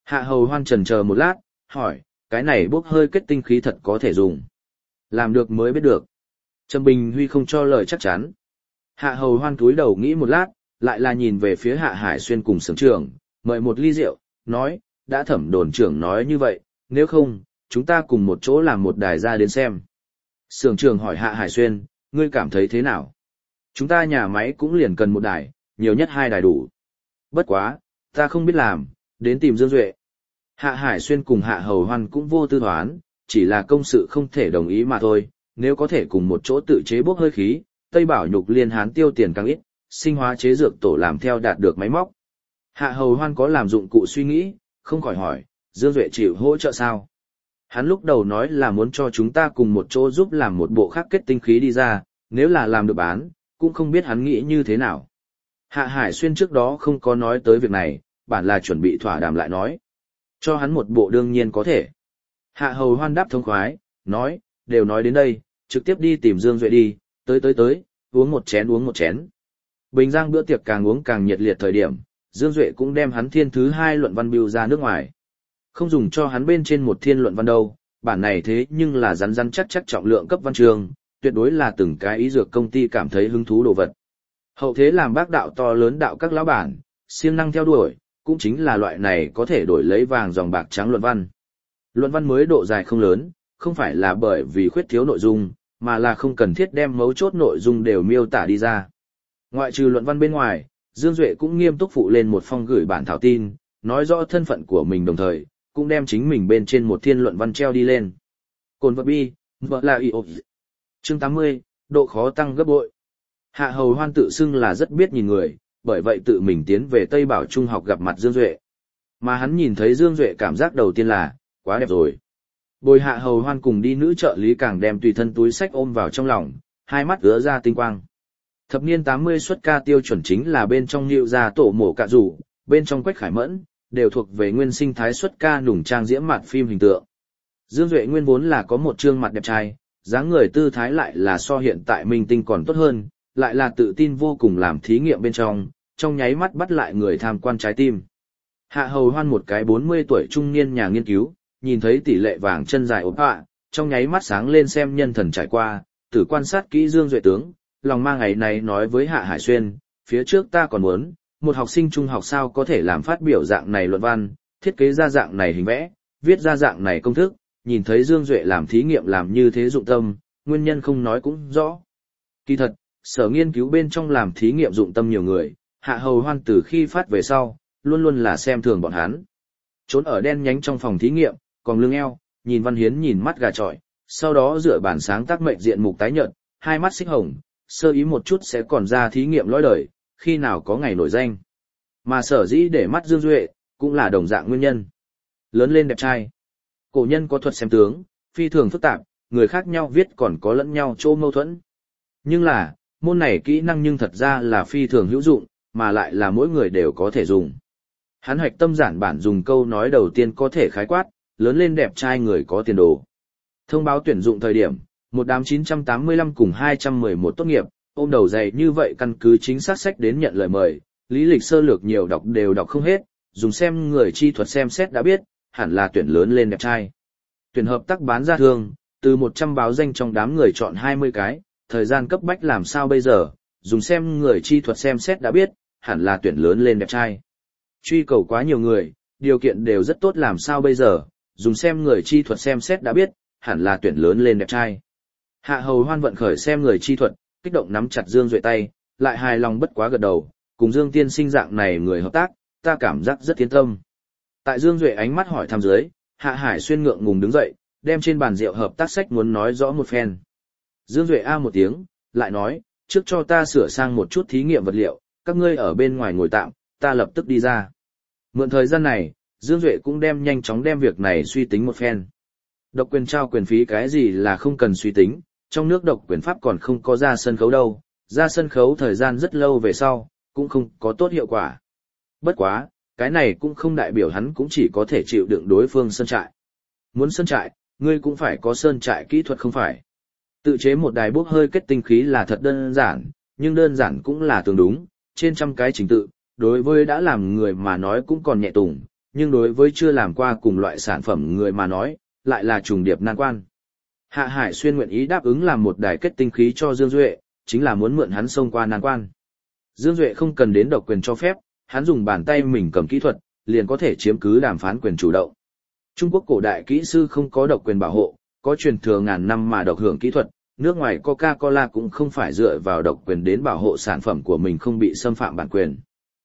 Hạ Hầu Hoan chần chờ một lát, hỏi, cái này bốc hơi kết tinh khí thật có thể dùng. Làm được mới biết được. Trầm Bình Huy không cho lời chắc chắn. Hạ Hầu Hoan cúi đầu nghĩ một lát, lại là nhìn về phía Hạ Hải Xuyên cùng Sưởng trưởng, mời một ly rượu, nói, đã Thẩm đồn trưởng nói như vậy, nếu không, chúng ta cùng một chỗ làm một đài ra đến xem. Sưởng trưởng hỏi Hạ Hải Xuyên, ngươi cảm thấy thế nào? Chúng ta nhà máy cũng liền cần một đài, nhiều nhất 2 đài đủ. Bất quá, ta không biết làm, đến tìm Dương Duệ. Hạ Hải Xuyên cùng Hạ Hầu Hoan cũng vô tư thoán, chỉ là công sự không thể đồng ý mà thôi, nếu có thể cùng một chỗ tự chế bốc hơi khí, Tây Bảo Nhục Liên Hán tiêu tiền càng ít, sinh hóa chế dược tổ làm theo đạt được máy móc. Hạ Hầu Hoan có làm dụng cụ suy nghĩ, không khỏi hỏi, Dương Duệ chịu hỗ trợ sao? Hắn lúc đầu nói là muốn cho chúng ta cùng một chỗ giúp làm một bộ khác kết tinh khí đi ra, nếu là làm được bán, cũng không biết hắn nghĩ như thế nào. Hạ Hải Xuyên trước đó không có nói tới việc này, bản là chuẩn bị thỏa đàm lại nói. Cho hắn một bộ đương nhiên có thể. Hạ Hầu Hoan đáp thông khoái, nói, đều nói đến đây, trực tiếp đi tìm Dương Duệ đi, tới, uống một chén. Bình Giang bữa tiệc càng uống càng nhiệt liệt thời điểm, Dương Duệ cũng đem hắn thiên thứ 2 luận văn bưu ra nước ngoài. Không dùng cho hắn bên trên một thiên luận văn đâu, bản này thế nhưng là rắn chắc trọng lượng cấp văn trường, tuyệt đối là từng cái ý dược công ty cảm thấy hứng thú đồ vật. Hậu thế làm bác đạo to lớn đạo các lão bản, siêng năng theo đuổi, cũng chính là loại này có thể đổi lấy vàng dòng bạc trắng luận văn. Luận văn mới độ dài không lớn, không phải là bởi vì khuyết thiếu nội dung, mà là không cần thiết đem mấu chốt nội dung đều miêu tả đi ra. Ngoại trừ luận văn bên ngoài, Dương Duệ cũng nghiêm túc phụ lên một phong gửi bản thảo tin, nói rõ thân phận của mình đồng thời, cũng đem chính mình bên trên một thiên luận văn treo đi lên. Cồn vật bi, vợ là IO. Chương 80, độ khó tăng gấp bội. Hạ Hầu Hoan tự xưng là rất biết nhìn người, bởi vậy tự mình tiến về Tây Bảo Trung học gặp mặt Dương Duệ. Mà hắn nhìn thấy Dương Duệ cảm giác đầu tiên là, quá đẹp rồi. Bồi Hạ Hầu Hoan cùng đi nữ trợ lý càng đem tùy thân túi sách ôm vào trong lòng, hai mắt ứa ra tinh quang. Thập niên 80 xuất ca tiêu chuẩn chính là bên trong Nhịu Gia Tổ Mổ Cạ Rủ, bên trong Quách Khải Mẫn, đều thuộc về nguyên sinh thái xuất ca nùng trang diễm mặt phim hình tượng. Dương Duệ nguyên vốn là có một trương mặt đẹp trai, dáng người tư thái lại là so hiện tại minh tinh còn tốt hơn, lại là tự tin vô cùng làm thí nghiệm bên trong nháy mắt bắt lại người tham quan trái tim. Hạ Hầu Hoan một cái 40 tuổi trung niên nhà nghiên cứu, nhìn thấy tỷ lệ vàng chân dài ốp ạ, trong nháy mắt sáng lên xem nhân thần trải qua, tử quan sát kỹ Dương Duệ tướng, lòng mang ngày này nói với Hạ Hải Xuyên, phía trước ta còn muốn, một học sinh trung học sao có thể làm phát biểu dạng này luận văn, thiết kế ra dạng này hình vẽ, viết ra dạng này công thức, nhìn thấy Dương Duệ làm thí nghiệm làm như thế dụng tâm, nguyên nhân không nói cũng rõ. Kỳ thật, sở nghiên cứu bên trong làm thí nghiệm dụng tâm nhiều người, Hạ Hầu Hoan từ khi phát về sau, luôn luôn là xem thường bọn hắn. Trốn ở đen nhánh trong phòng thí nghiệm, còn lưng eo, nhìn Văn Hiến nhìn mắt gà trọi, sau đó dựa bản sáng tác mệnh diện mục tái nhợt, hai mắt xích hồng, sơ ý một chút sẽ còn ra thí nghiệm lõi đời, khi nào có ngày nổi danh. Mà sở dĩ để mắt Dương Duệ, cũng là đồng dạng nguyên nhân. Lớn lên đẹp trai. Cổ nhân có thuật xem tướng, phi thường phức tạp, người khác nhau viết còn có lẫn nhau chỗ mâu thuẫn. Nhưng là, môn này kỹ năng nhưng thật ra là phi thường hữu dụng, mà lại là mỗi người đều có thể dùng. Hắn hoạch tâm giản bản dùng câu nói đầu tiên có thể khái quát, lớn lên đẹp trai người có tiền đồ. Thông báo tuyển dụng thời điểm, một đám 985 cùng 211 tốt nghiệp, ôm đầu dày như vậy căn cứ chính xác sách đến nhận lời mời, lý lịch sơ lược nhiều đọc đều đọc không hết, dùng xem người chi thuật xem xét đã biết, hẳn là tuyển lớn lên đẹp trai. Tuyển hợp tác bán ra thương, từ 100 báo danh trong đám người chọn 20 cái, thời gian cấp bách làm sao bây giờ, dùng xem người chi thuật xem xét đã biết, hẳn là tuyển lớn lên đẹp trai. Truy cầu quá nhiều người, điều kiện đều rất tốt làm sao bây giờ, dùng xem người chi thuật xem xét đã biết, hẳn là tuyển lớn lên đẹp trai. Hạ Hầu Hoan vận khởi xem người chi thuật, kích động nắm chặt Dương Duệ tay, lại hài lòng bất quá gật đầu, cùng Dương tiên sinh dạng này người hợp tác, ta cảm giác rất yên tâm. Tại Dương Duệ ánh mắt hỏi thăm dưới, Hạ Hải Xuyên ngượng ngùng đứng dậy, đem trên bàn rượu hợp tác sách muốn nói rõ một phen. Dương Duệ a một tiếng, lại nói, trước cho ta sửa sang một chút thí nghiệm vật liệu, các ngươi ở bên ngoài ngồi tạm, ta lập tức đi ra. Mượn thời gian này, Dương Duệ cũng nhanh chóng đem việc này suy tính một phen. Độc quyền trao quyền phí cái gì là không cần suy tính, trong nước độc quyền pháp còn không có ra sân khấu đâu, ra sân khấu thời gian rất lâu về sau, cũng không có tốt hiệu quả. Bất quá, cái này cũng không đại biểu hắn cũng chỉ có thể chịu đựng đối phương sơn trại. Muốn sơn trại, ngươi cũng phải có sơn trại kỹ thuật không phải. Tự chế một đài bốc hơi kết tinh khí là thật đơn giản, nhưng đơn giản cũng là tương đúng, trên trăm cái trình tự, đối với đã làm người mà nói cũng còn nhẹ tùng, nhưng đối với chưa làm qua cùng loại sản phẩm người mà nói, lại là trùng điệp nan quan. Hạ Hải Xuyên nguyện ý đáp ứng làm một đài kết tinh khí cho Dương Duệ, chính là muốn mượn hắn xông qua nan quan. Dương Duệ không cần đến độc quyền cho phép, hắn dùng bàn tay mình cầm kỹ thuật, liền có thể chiếm cứ đàm phán quyền chủ động. Trung Quốc cổ đại kỹ sư không có độc quyền bảo hộ, có truyền thừa ngàn năm mà độc hưởng kỹ thuật, nước ngoài Coca-Cola cũng không phải dựa vào độc quyền đến bảo hộ sản phẩm của mình không bị xâm phạm bản quyền.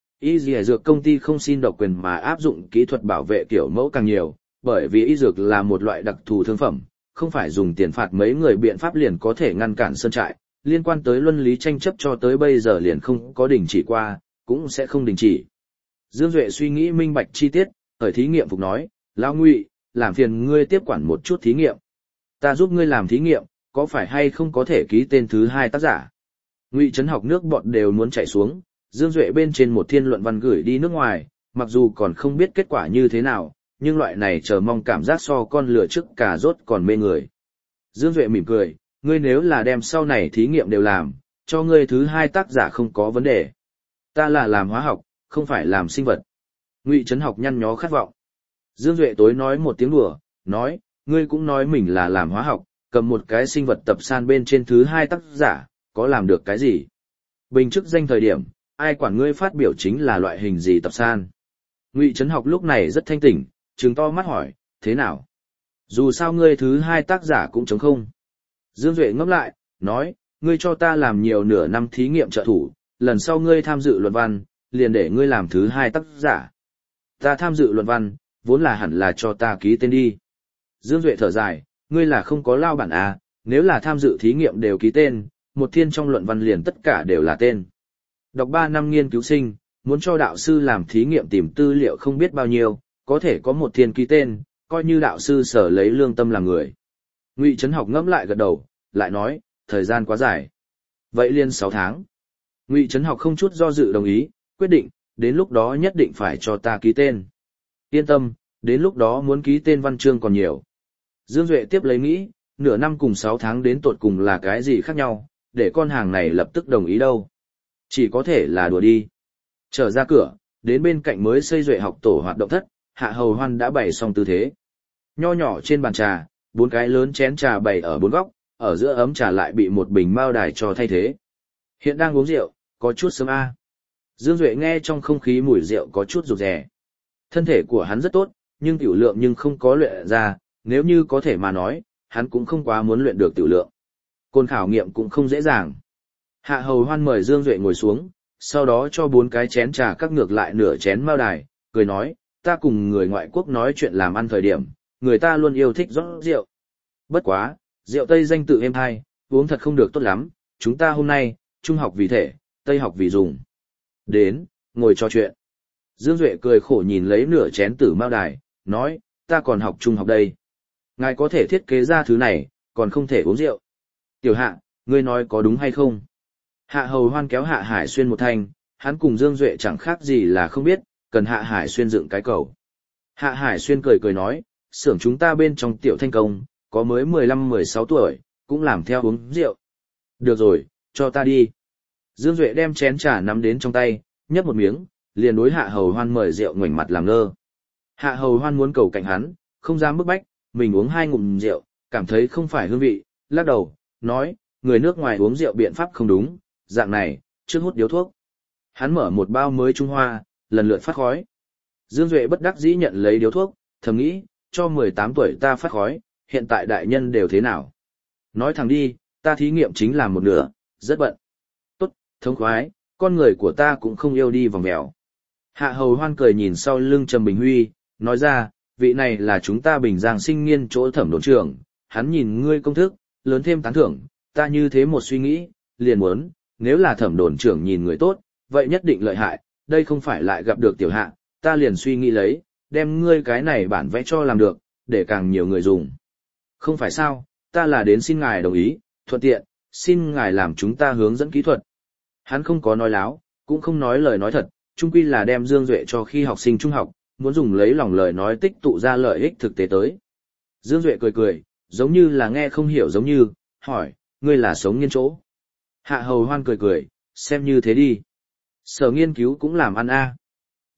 Y dược công ty không xin độc quyền mà áp dụng kỹ thuật bảo vệ kiểu mẫu càng nhiều, bởi vì y dược là một loại đặc thù thương phẩm, không phải dùng tiền phạt mấy người biện pháp liền có thể ngăn cản sơn trại, liên quan tới luân lý tranh chấp cho tới bây giờ liền không có đình chỉ qua, cũng sẽ không đình chỉ. Dương Duệ suy nghĩ minh bạch chi tiết, ở thí nghiệm phục nói, Lão Ngụy, làm phiền ngươi tiếp quản một chút thí nghiệm. Ta giúp ngươi làm thí nghiệm, có phải hay không có thể ký tên thứ 2 tác giả? Ngụy Trấn Học nước bọt đều muốn chảy xuống, Dương Duệ bên trên một thiên luận văn gửi đi nước ngoài, mặc dù còn không biết kết quả như thế nào, nhưng loại này chờ mong cảm giác so con lửa trước cà rốt còn mê người. Dương Duệ mỉm cười, ngươi nếu là đem sau này thí nghiệm đều làm, cho ngươi thứ 2 tác giả không có vấn đề. Ta là làm hóa học, không phải làm sinh vật. Ngụy Trấn Học nhăn nhó khát vọng. Dương Duệ tối nói một tiếng đùa, nói, ngươi cũng nói mình là làm hóa học, cầm một cái sinh vật tập san bên trên thứ 2 tác giả, có làm được cái gì? Bình chức danh thời điểm, ai quản ngươi phát biểu chính là loại hình gì tập san? Ngụy Trấn Học lúc này rất thanh tỉnh, trừng to mắt hỏi, thế nào? Dù sao ngươi thứ 2 tác giả cũng trống không. Dương Duệ ngẫm lại, nói, ngươi cho ta làm nhiều nửa năm thí nghiệm trợ thủ, lần sau ngươi tham dự luận văn, liền để ngươi làm thứ 2 tác giả. Ta tham dự luận văn, vốn là hẳn là cho ta ký tên đi. Dương Duệ thở dài, ngươi là không có lao bản à, nếu là tham dự thí nghiệm đều ký tên, một thiên trong luận văn liền tất cả đều là tên. Đọc 3 năm nghiên cứu sinh, muốn cho đạo sư làm thí nghiệm tìm tư liệu không biết bao nhiêu, có thể có một thiên ký tên, coi như đạo sư sở lấy lương tâm làm người. Ngụy Trấn Học ngẫm lại gật đầu, lại nói, thời gian quá dài. Vậy liền 6 tháng. Ngụy Trấn Học không chút do dự đồng ý, quyết định, đến lúc đó nhất định phải cho ta ký tên. Yên tâm, đến lúc đó muốn ký tên văn chương còn nhiều. Dương Duệ tiếp lấy nghĩ, nửa năm cùng 6 tháng đến tột cùng là cái gì khác nhau, để con hàng này lập tức đồng ý đâu. Chỉ có thể là đùa đi. Trở ra cửa, đến bên cạnh mới xây Duệ học tổ hoạt động thất, Hạ Hầu Hoan đã bày xong tư thế. Nho nhỏ trên bàn trà, 4 cái lớn chén trà bày ở 4 góc, ở giữa ấm trà lại bị một bình mao đài cho thay thế. Hiện đang uống rượu, có chút sớm a. Dương Duệ nghe trong không khí mùi rượu có chút rụt rè. Thân thể của hắn rất tốt, nhưng tiểu lượng nhưng không có luyện ra, nếu như có thể mà nói, hắn cũng không quá muốn luyện được tiểu lượng. Côn khảo nghiệm cũng không dễ dàng. Hạ Hầu Hoan mời Dương Duệ ngồi xuống, sau đó cho 4 cái chén trà cắt ngược lại nửa chén mao đài, cười nói, ta cùng người ngoại quốc nói chuyện làm ăn thời điểm, người ta luôn yêu thích rót rượu. Bất quá, rượu Tây danh tự êm hay, uống thật không được tốt lắm, chúng ta hôm nay, Trung học vì thể, Tây học vì dùng. Đến, ngồi trò chuyện. Dương Duệ cười khổ nhìn lấy nửa chén tử mao đài, nói, ta còn học Trung học đây. Ngài có thể thiết kế ra thứ này, còn không thể uống rượu. Tiểu Hạ, ngươi nói có đúng hay không? Hạ Hầu Hoan kéo Hạ Hải Xuyên một thanh, hắn cùng Dương Duệ chẳng khác gì là không biết, cần Hạ Hải Xuyên dựng cái cầu. Hạ Hải Xuyên cười cười nói, xưởng chúng ta bên trong tiểu thanh công, có mới 15-16 tuổi, cũng làm theo uống rượu. Được rồi, cho ta đi. Dương Duệ đem chén trà nắm đến trong tay, nhấp một miếng, liền đối Hạ Hầu Hoan mời rượu ngoảnh mặt làm ngơ. Hạ Hầu Hoan muốn cầu cạnh hắn, không dám bức bách, mình uống 2 ngụm rượu, cảm thấy không phải hương vị, lắc đầu, nói, người nước ngoài uống rượu biện pháp không đúng, dạng này, trước hút điếu thuốc. Hắn mở một bao mới Trung Hoa, lần lượt phát khói. Dương Duệ bất đắc dĩ nhận lấy điếu thuốc, thầm nghĩ, cho 18 tuổi ta phát khói, hiện tại đại nhân đều thế nào. Nói thẳng đi, ta thí nghiệm chính là một nửa, rất bận. Tốt, thống khoái, con người của ta cũng không yêu đi vòng mèo. Hạ Hầu Hoan cười nhìn sau lưng Trầm Bình Huy, nói ra, vị này là chúng ta Bình Giang sinh nghiên chỗ thẩm đồn trưởng, hắn nhìn ngươi công thức, lớn thêm tán thưởng, ta như thế một suy nghĩ, liền muốn, nếu là thẩm đồn trưởng nhìn người tốt, vậy nhất định lợi hại, đây không phải lại gặp được Tiểu Hạ, ta liền suy nghĩ lấy, đem ngươi cái này bản vẽ cho làm được, để càng nhiều người dùng. Không phải sao, ta là đến xin ngài đồng ý, thuận tiện, xin ngài làm chúng ta hướng dẫn kỹ thuật. Hắn không có nói láo, cũng không nói lời nói thật, chung quy là đem Dương Duệ cho khi học sinh trung học, muốn dùng lấy lòng lời nói tích tụ ra lợi ích thực tế tới. Dương Duệ cười cười, giống như là nghe không hiểu giống như, hỏi, ngươi là sống nghiên chỗ. Hạ Hầu Hoan cười cười, xem như thế đi. Sở nghiên cứu cũng làm ăn a.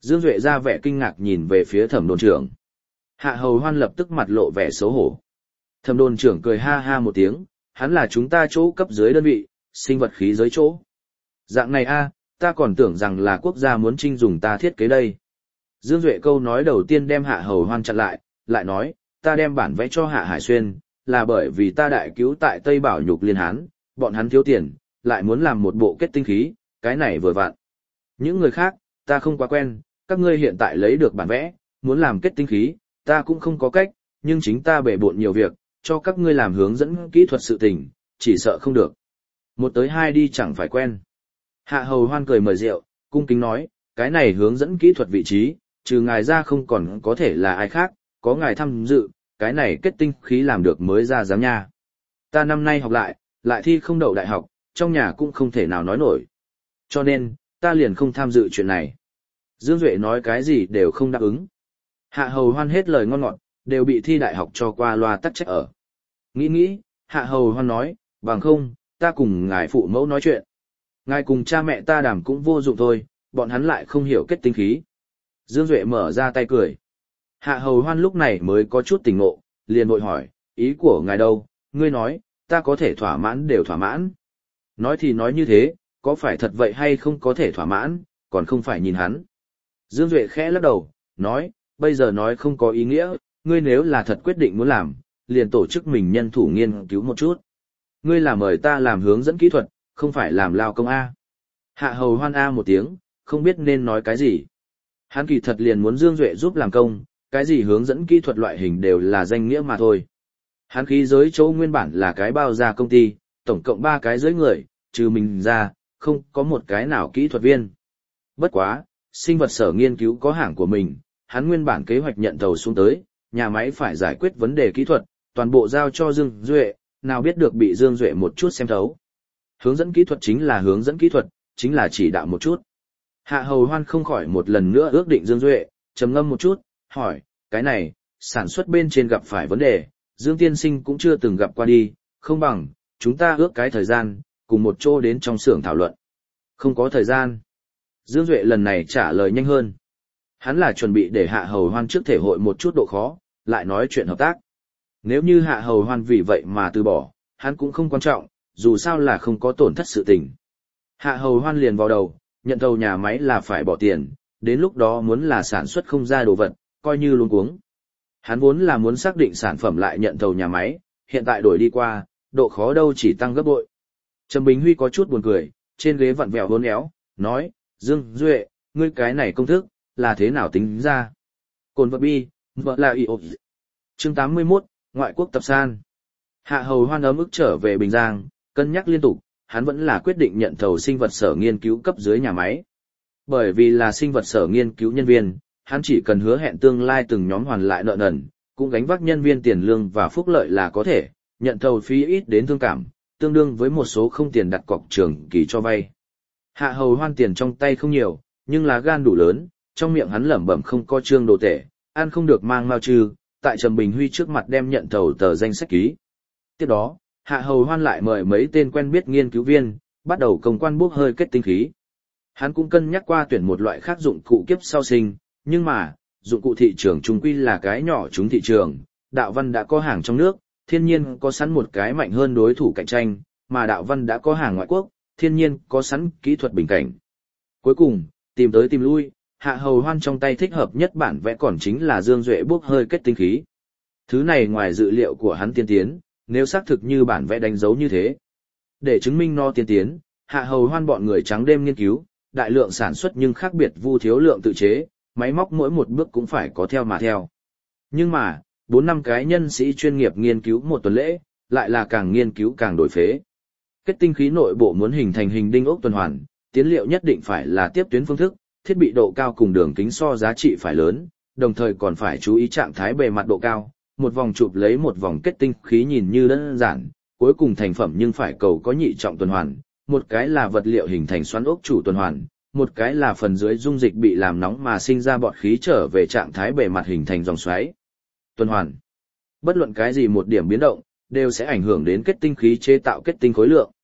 Dương Duệ ra vẻ kinh ngạc nhìn về phía Thẩm đồn trưởng. Hạ Hầu Hoan lập tức mặt lộ vẻ xấu hổ. Thẩm đồn trưởng cười ha ha một tiếng, hắn là chúng ta chỗ cấp dưới đơn vị, sinh vật khí giới chỗ. Dạng này a, ta còn tưởng rằng là quốc gia muốn trinh dùng ta thiết kế đây. Dương Duệ câu nói đầu tiên đem Hạ Hầu Hoan chặn lại nói, ta đem bản vẽ cho Hạ Hải Xuyên, là bởi vì ta đại cứu tại Tây Bảo Nhục Liên Hán, bọn hắn thiếu tiền, lại muốn làm một bộ kết tinh khí, cái này vừa vặn. Những người khác, ta không quá quen, các ngươi hiện tại lấy được bản vẽ, muốn làm kết tinh khí, ta cũng không có cách, nhưng chính ta bể bộn nhiều việc, cho các ngươi làm hướng dẫn kỹ thuật sự tình, chỉ sợ không được. Một tới hai đi chẳng phải quen. Hạ Hầu Hoan cười mời rượu, cung kính nói, cái này hướng dẫn kỹ thuật vị trí, trừ ngài ra không còn có thể là ai khác, có ngài tham dự, cái này kết tinh khí làm được mới ra dám nha. Ta năm nay học lại thi không đậu đại học, trong nhà cũng không thể nào nói nổi. Cho nên, ta liền không tham dự chuyện này. Dương Duệ nói cái gì đều không đáp ứng. Hạ Hầu Hoan hết lời ngon ngọt, đều bị thi đại học cho qua loa tắc trách ở. Nghĩ, Hạ Hầu Hoan nói, bằng không, ta cùng ngài phụ mẫu nói chuyện. Ngài cùng cha mẹ ta đàm cũng vô dụng thôi, bọn hắn lại không hiểu kết tinh khí. Dương Duệ mở ra tay cười. Hạ Hầu Hoan lúc này mới có chút tỉnh ngộ, liền vội hỏi, ý của ngài đâu, ngươi nói, ta có thể thỏa mãn đều thỏa mãn. Nói thì nói như thế, có phải thật vậy hay không có thể thỏa mãn, còn không phải nhìn hắn. Dương Duệ khẽ lắc đầu, nói, bây giờ nói không có ý nghĩa, ngươi nếu là thật quyết định muốn làm, liền tổ chức mình nhân thủ nghiên cứu một chút. Ngươi là mời ta làm hướng dẫn kỹ thuật, không phải làm lao công A. Hạ Hầu Hoan A một tiếng, không biết nên nói cái gì. Hắn kỳ thật liền muốn Dương Duệ giúp làm công, cái gì hướng dẫn kỹ thuật loại hình đều là danh nghĩa mà thôi. Hắn khí giới chỗ nguyên bản là cái bao gia công ty, tổng cộng 3 cái giới người, trừ mình ra, không có một cái nào kỹ thuật viên. Bất quá, sinh vật sở nghiên cứu có hãng của mình, hắn nguyên bản kế hoạch nhận thầu xuống tới, nhà máy phải giải quyết vấn đề kỹ thuật, toàn bộ giao cho Dương Duệ, nào biết được bị Dương Duệ một chút xem thấu. Hướng dẫn kỹ thuật chính là hướng dẫn kỹ thuật, chính là chỉ đạo một chút. Hạ Hầu Hoan không khỏi một lần nữa ước định Dương Duệ, trầm ngâm một chút, hỏi, cái này, sản xuất bên trên gặp phải vấn đề, Dương Tiên Sinh cũng chưa từng gặp qua đi, không bằng, chúng ta ước cái thời gian, cùng một chỗ đến trong xưởng thảo luận. Không có thời gian. Dương Duệ lần này trả lời nhanh hơn. Hắn là chuẩn bị để Hạ Hầu Hoan trước thể hội một chút độ khó, lại nói chuyện hợp tác. Nếu như Hạ Hầu Hoan vì vậy mà từ bỏ, hắn cũng không quan trọng, dù sao là không có tổn thất sự tình. Hạ Hầu Hoan liền vào đầu, nhận thầu nhà máy là phải bỏ tiền, đến lúc đó muốn là sản xuất không ra đồ vật, coi như luống cuống. Hắn vốn là muốn xác định sản phẩm lại nhận thầu nhà máy, hiện tại đổi đi qua, độ khó đâu chỉ tăng gấp bội. Trầm Bình Huy có chút buồn cười, trên ghế vặn vẹo hôn éo, nói, Dương Duệ, ngươi cái này công thức, là thế nào tính ra? Cồn vật bi, vợ là y ộp. Chương 81, Ngoại quốc tập san. Hạ Hầu Hoan ấm ức trở về Bình Giang, cân nhắc liên tục, hắn vẫn là quyết định nhận thầu sinh vật sở nghiên cứu cấp dưới nhà máy. Bởi vì là sinh vật sở nghiên cứu nhân viên, hắn chỉ cần hứa hẹn tương lai từng nhóm hoàn lại nợ nần, cũng gánh vác nhân viên tiền lương và phúc lợi là có thể, nhận thầu phí ít đến thương cảm, tương đương với một số không tiền đặt cọc trường kỳ cho vay. Hạ Hầu Hoan tiền trong tay không nhiều, nhưng là gan đủ lớn, trong miệng hắn lẩm bẩm không có trương đồ tể, ăn không được mang mao trừ, tại Trầm Bình Huy trước mặt đem nhận thầu tờ danh sách ký. Tiếp đó, Hạ Hầu Hoan lại mời mấy tên quen biết nghiên cứu viên, bắt đầu công quan bốc hơi kết tinh khí. Hắn cũng cân nhắc qua tuyển một loại khác dụng cụ kiếp sau sinh, nhưng mà, dụng cụ thị trường trung quy là cái nhỏ chúng thị trường, Đạo Văn đã có hàng trong nước, thiên nhiên có sẵn một cái mạnh hơn đối thủ cạnh tranh, mà Đạo Văn đã có hàng ngoại quốc, thiên nhiên có sẵn kỹ thuật bình cảnh. Cuối cùng, tìm tới tìm lui, Hạ Hầu Hoan trong tay thích hợp nhất bản vẽ còn chính là Dương Duệ bốc hơi kết tinh khí. Thứ này ngoài dự liệu của hắn tiên tiến, nếu xác thực như bản vẽ đánh dấu như thế. Để chứng minh nó tiên tiến, Hạ Hầu Hoan bọn người trắng đêm nghiên cứu, đại lượng sản xuất nhưng khác biệt vu thiếu lượng tự chế, máy móc mỗi một bước cũng phải có theo mà theo. Nhưng mà, 4-5 cái nhân sĩ chuyên nghiệp nghiên cứu một tuần lễ, lại là càng nghiên cứu càng đổi phế. Kết tinh khí nội bộ muốn hình thành hình đinh ốc tuần hoàn, tiến liệu nhất định phải là tiếp tuyến phương thức, thiết bị độ cao cùng đường kính so giá trị phải lớn, đồng thời còn phải chú ý trạng thái bề mặt độ cao, một vòng chụp lấy một vòng kết tinh khí nhìn như đơn giản, cuối cùng thành phẩm nhưng phải cầu có nhị trọng tuần hoàn, một cái là vật liệu hình thành xoắn ốc chủ tuần hoàn, một cái là phần dưới dung dịch bị làm nóng mà sinh ra bọt khí trở về trạng thái bề mặt hình thành dòng xoáy. Tuần hoàn. Bất luận cái gì một điểm biến động, đều sẽ ảnh hưởng đến kết tinh khí chế tạo kết tinh khối lượng.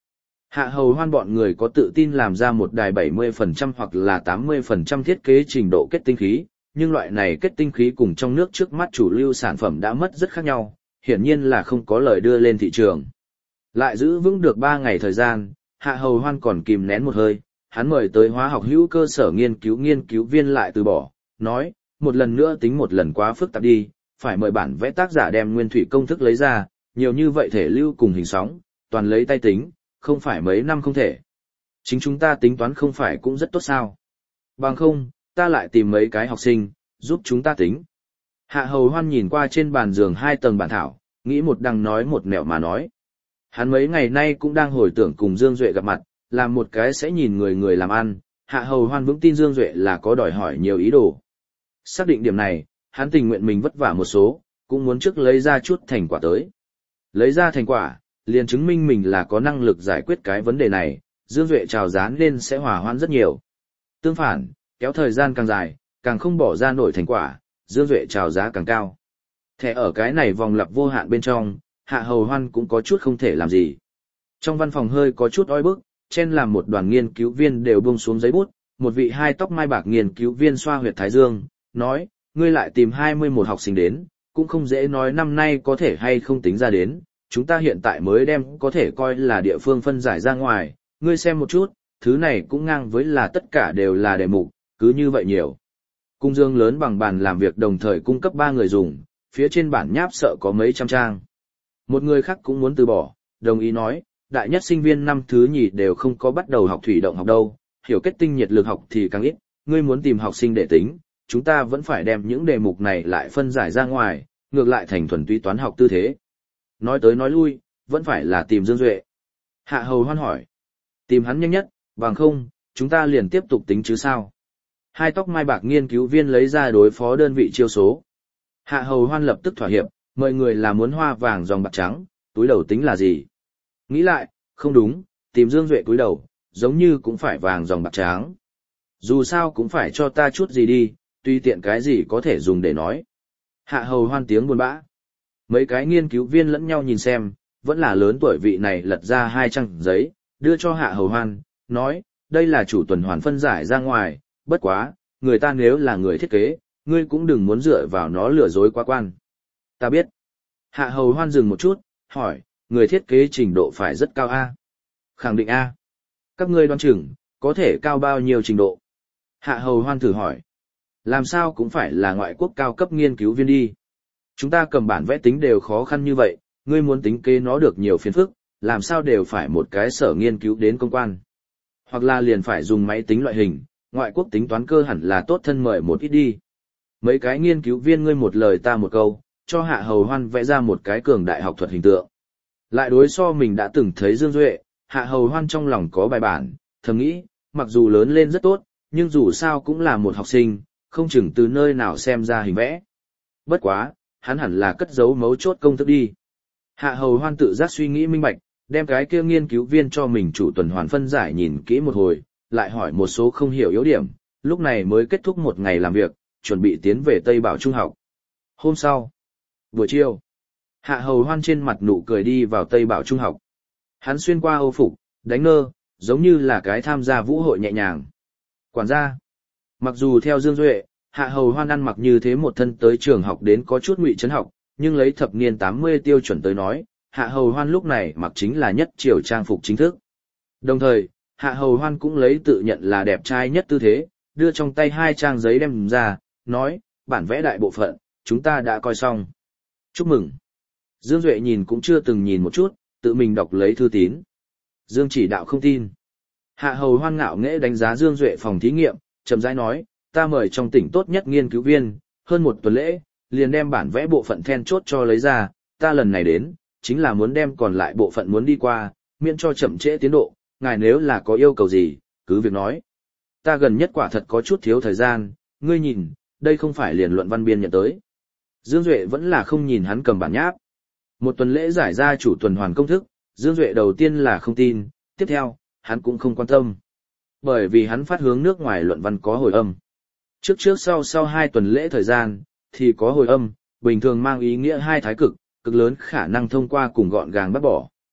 Hạ Hầu Hoan bọn người có tự tin làm ra một đài 70% hoặc là 80% thiết kế trình độ kết tinh khí, nhưng loại này kết tinh khí cùng trong nước trước mắt chủ lưu sản phẩm đã mất rất khác nhau, hiển nhiên là không có lời đưa lên thị trường. Lại giữ vững được 3 ngày thời gian, Hạ Hầu Hoan còn kìm nén một hơi, hắn mời tới hóa học hữu cơ sở nghiên cứu viên lại từ bỏ, nói, một lần nữa tính một lần quá phức tạp đi, phải mời bản vẽ tác giả đem nguyên thủy công thức lấy ra, nhiều như vậy thể lưu cùng hình sóng, toàn lấy tay tính, không phải mấy năm không thể. Chính chúng ta tính toán không phải cũng rất tốt sao. Bằng không, ta lại tìm mấy cái học sinh, giúp chúng ta tính. Hạ Hầu Hoan nhìn qua trên bàn giường 2 tầng bản thảo, nghĩ một đằng nói một nẻo mà nói. Hắn mấy ngày nay cũng đang hồi tưởng cùng Dương Duệ gặp mặt, làm một cái sẽ nhìn người làm ăn, Hạ Hầu Hoan vững tin Dương Duệ là có đòi hỏi nhiều ý đồ. Xác định điểm này, hắn tình nguyện mình vất vả một số, cũng muốn trước lấy ra chút thành quả tới. Lấy ra thành quả, liền chứng minh mình là có năng lực giải quyết cái vấn đề này, Dương Duệ chào giá nên sẽ hòa hoãn rất nhiều. Tương phản, kéo thời gian càng dài, càng không bỏ ra nổi thành quả, Dương Duệ chào giá càng cao. Thẻ ở cái này vòng lặp vô hạn bên trong, Hạ Hầu Hoan cũng có chút không thể làm gì. Trong văn phòng hơi có chút oi bức, trên làm một đoàn nghiên cứu viên đều buông xuống giấy bút, một vị 2 tóc mai bạc nghiên cứu viên xoa huyệt thái dương, nói, ngươi lại tìm 21 học sinh đến, cũng không dễ nói năm nay có thể hay không tính ra đến, chúng ta hiện tại mới đem có thể coi là địa phương phân giải ra ngoài, ngươi xem một chút, thứ này cũng ngang với là tất cả đều là đề mục, cứ như vậy nhiều. Cung dương lớn bằng bàn làm việc đồng thời cung cấp 3 người dùng, phía trên bản nháp sợ có mấy trăm trang. Một người khác cũng muốn từ bỏ, đồng ý nói, đại nhất sinh viên năm thứ nhì đều không có bắt đầu học thủy động học đâu, hiểu kết tinh nhiệt lực học thì càng ít, ngươi muốn tìm học sinh để tính, chúng ta vẫn phải đem những đề mục này lại phân giải ra ngoài, ngược lại thành thuần túy toán học tư thế. Nói tới nói lui, vẫn phải là tìm Dương Duệ. Hạ Hầu Hoan hỏi, tìm hắn nhanh nhất, bằng không, chúng ta liền tiếp tục tính chứ sao. 2 tóc mai bạc nghiên cứu viên lấy ra đối phó đơn vị chiêu số. Hạ Hầu Hoan lập tức thỏa hiệp, mời người là muốn hoa vàng dòng bạc trắng, túi đầu tính là gì? Nghĩ lại, không đúng, tìm Dương Duệ túi đầu, giống như cũng phải vàng dòng bạc trắng. Dù sao cũng phải cho ta chút gì đi, tùy tiện cái gì có thể dùng để nói. Hạ Hầu Hoan tiếng buồn bã. Mấy cái nghiên cứu viên lẫn nhau nhìn xem, vẫn là lớn tuổi vị này lật ra 2 trang giấy, đưa cho Hạ Hầu Hoan, nói, đây là chủ tuần hoàn phân giải ra ngoài, bất quá, người ta nếu là người thiết kế, ngươi cũng đừng muốn dựa vào nó lừa dối quá quan. Ta biết. Hạ Hầu Hoan dừng một chút, hỏi, người thiết kế trình độ phải rất cao A. Khẳng định A. Các ngươi đoán chừng, có thể cao bao nhiêu trình độ? Hạ Hầu Hoan thử hỏi. Làm sao cũng phải là ngoại quốc cao cấp nghiên cứu viên đi. Chúng ta cầm bản vẽ tính đều khó khăn như vậy, ngươi muốn tính kế nó được nhiều phiền phức, làm sao đều phải một cái sở nghiên cứu đến công quan. Hoặc là liền phải dùng máy tính loại hình, ngoại quốc tính toán cơ hẳn là tốt thân mời một ít đi. Mấy cái nghiên cứu viên ngươi một lời ta một câu, cho Hạ Hầu Hoan vẽ ra một cái cường đại học thuật hình tượng. Lại đối so mình đã từng thấy Dương Duệ, Hạ Hầu Hoan trong lòng có bài bản, thầm nghĩ, mặc dù lớn lên rất tốt, nhưng dù sao cũng là một học sinh, không chừng từ nơi nào xem ra hình vẽ. Bất quá, hắn hẳn là cất giấu mấu chốt công thức đi. Hạ Hầu Hoan tự giác suy nghĩ minh bạch, đem cái kia nghiên cứu viên cho mình chủ tuần hoàn phân giải nhìn kỹ một hồi, lại hỏi một số không hiểu yếu điểm, lúc này mới kết thúc một ngày làm việc, chuẩn bị tiến về Tây Bảo Trung học. Hôm sau, buổi chiều, Hạ Hầu Hoan trên mặt nụ cười đi vào Tây Bảo Trung học. Hắn xuyên qua âu phục, đánh nơ, giống như là cái tham gia vũ hội nhẹ nhàng. Quản gia, mặc dù theo Dương Duệ, Hạ Hầu Hoan ăn mặc như thế một thân tới trường học đến có chút ngụy trấn học, nhưng lấy thập niên 80 tiêu chuẩn tới nói, Hạ Hầu Hoan lúc này mặc chính là nhất triều trang phục chính thức. Đồng thời, Hạ Hầu Hoan cũng lấy tự nhận là đẹp trai nhất tư thế, đưa trong tay 2 trang giấy đem ra, nói, bản vẽ đại bộ phận, chúng ta đã coi xong. Chúc mừng. Dương Duệ nhìn cũng chưa từng nhìn một chút, tự mình đọc lấy thư tín. Dương chỉ đạo không tin. Hạ Hầu Hoan ngạo nghễ đánh giá Dương Duệ phòng thí nghiệm, chậm rãi nói, ta mời trong tỉnh tốt nhất nghiên cứu viên, hơn một tuần lễ, liền đem bản vẽ bộ phận then chốt cho lấy ra, ta lần này đến, chính là muốn đem còn lại bộ phận muốn đi qua, miễn cho chậm trễ tiến độ, ngài nếu là có yêu cầu gì, cứ việc nói. Ta gần nhất quả thật có chút thiếu thời gian, ngươi nhìn, đây không phải liền luận văn biên nhận tới. Dương Duệ vẫn là không nhìn hắn cầm bản nháp. Một tuần lễ giải ra chủ tuần hoàn công thức, Dương Duệ đầu tiên là không tin, tiếp theo, hắn cũng không quan tâm. Bởi vì hắn phát hướng nước ngoài luận văn có hồi âm. Trước sau 2 tuần lễ thời gian, thì có hồi âm, bình thường mang ý nghĩa 2 thái cực, cực lớn khả năng thông qua cùng gọn gàng bắt bỏ.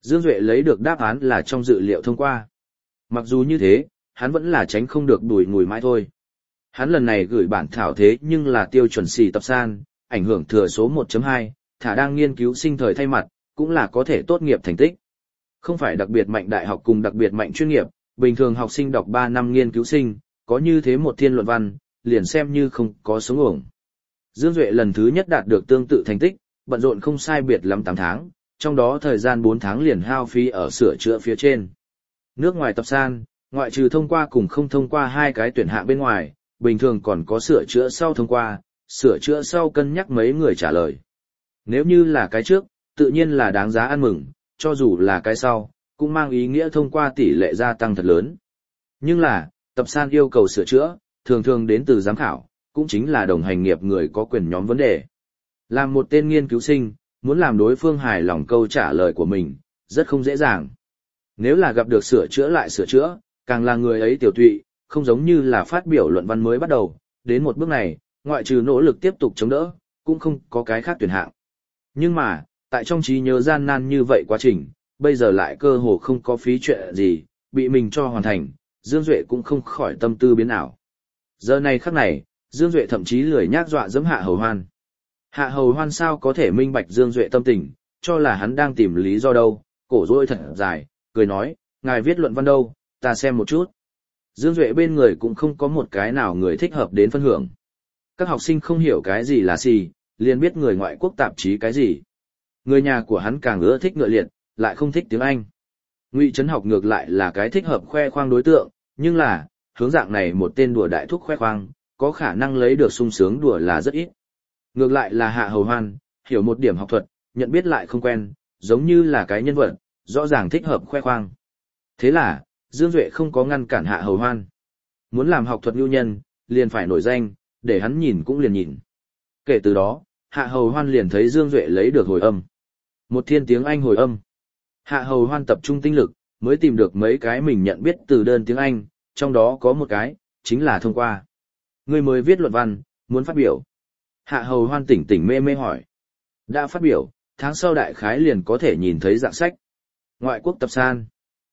Dương Duệ lấy được đáp án là trong dự liệu thông qua. Mặc dù như thế, hắn vẫn là tránh không được đùi ngùi mãi thôi. Hắn lần này gửi bản thảo thế nhưng là tiêu chuẩn xì tập san, ảnh hưởng thừa số 1.2, thả đang nghiên cứu sinh thời thay mặt, cũng là có thể tốt nghiệp thành tích. Không phải đặc biệt mạnh đại học cùng đặc biệt mạnh chuyên nghiệp, bình thường học sinh đọc 3 năm nghiên cứu sinh, có như thế một thiên luận văn, liền xem như không có sống uổng. Dương Duệ lần thứ nhất đạt được tương tự thành tích, bận rộn không sai biệt lắm 8 tháng, trong đó thời gian 4 tháng liền hao phí ở sửa chữa phía trên. Nước ngoài tập san, ngoại trừ thông qua cùng không thông qua hai cái tuyển hạng bên ngoài, bình thường còn có sửa chữa sau thông qua, sửa chữa sau cân nhắc mấy người trả lời. Nếu như là cái trước, tự nhiên là đáng giá ăn mừng, cho dù là cái sau, cũng mang ý nghĩa thông qua tỷ lệ gia tăng thật lớn. Nhưng là, tập san yêu cầu sửa chữa, thường thường đến từ giám khảo, cũng chính là đồng hành nghiệp người có quyền nhóm vấn đề. Làm một tên nghiên cứu sinh, muốn làm đối phương hài lòng câu trả lời của mình, rất không dễ dàng. Nếu là gặp được sửa chữa lại sửa chữa, càng là người ấy tiểu tụy, không giống như là phát biểu luận văn mới bắt đầu, đến một bước này, ngoại trừ nỗ lực tiếp tục chống đỡ, cũng không có cái khác tuyển hạng. Nhưng mà, tại trong trí nhớ gian nan như vậy quá trình, bây giờ lại cơ hồ không có phí chuyện gì, bị mình cho hoàn thành, Dương Duệ cũng không khỏi tâm tư biến ảo. Giờ này khắc này, Dương Duệ thậm chí lười nhác dọa dẫm Hạ Hầu Hoan. Hạ Hầu Hoan sao có thể minh bạch Dương Duệ tâm tình, cho là hắn đang tìm lý do đâu, cổ rôi thật dài, cười nói, ngài viết luận văn đâu, ta xem một chút. Dương Duệ bên người cũng không có một cái nào người thích hợp đến phân hưởng. Các học sinh không hiểu cái gì là xì, liền biết người ngoại quốc tạp chí cái gì. Người nhà của hắn càng ưa thích ngựa liệt, lại không thích tiếng Anh. Ngụy Trấn Học ngược lại là cái thích hợp khoe khoang đối tượng, nhưng là, hướng dạng này một tên đùa đại thúc khoe khoang, có khả năng lấy được sung sướng đùa là rất ít. Ngược lại là Hạ Hầu Hoan, hiểu một điểm học thuật, nhận biết lại không quen, giống như là cái nhân vật, rõ ràng thích hợp khoe khoang. Thế là, Dương Duệ không có ngăn cản Hạ Hầu Hoan. Muốn làm học thuật nhu nhân, liền phải nổi danh, để hắn nhìn cũng liền nhìn. Kể từ đó, Hạ Hầu Hoan liền thấy Dương Duệ lấy được hồi âm. Một thiên tiếng Anh hồi âm. Hạ Hầu Hoan tập trung tinh lực, mới tìm được mấy cái mình nhận biết từ đơn tiếng Anh, trong đó có một cái, chính là thông qua. Người mới viết luận văn, muốn phát biểu. Hạ Hầu Hoan tỉnh tỉnh mê mê hỏi. Đã phát biểu, tháng sau đại khái liền có thể nhìn thấy dạng sách. Ngoại quốc tập san.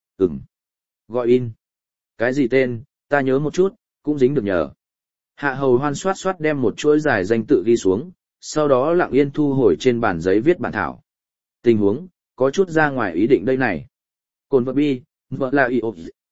Gọi in. Cái gì tên, ta nhớ một chút, cũng dính được nhờ. Hạ Hầu Hoan xoát xoát đem một chuỗi dài danh tự ghi xuống, sau đó lặng yên thu hồi trên bản giấy viết bản thảo. Tình huống, có chút ra ngoài ý định đây này. Cồn vật bi, vợ là y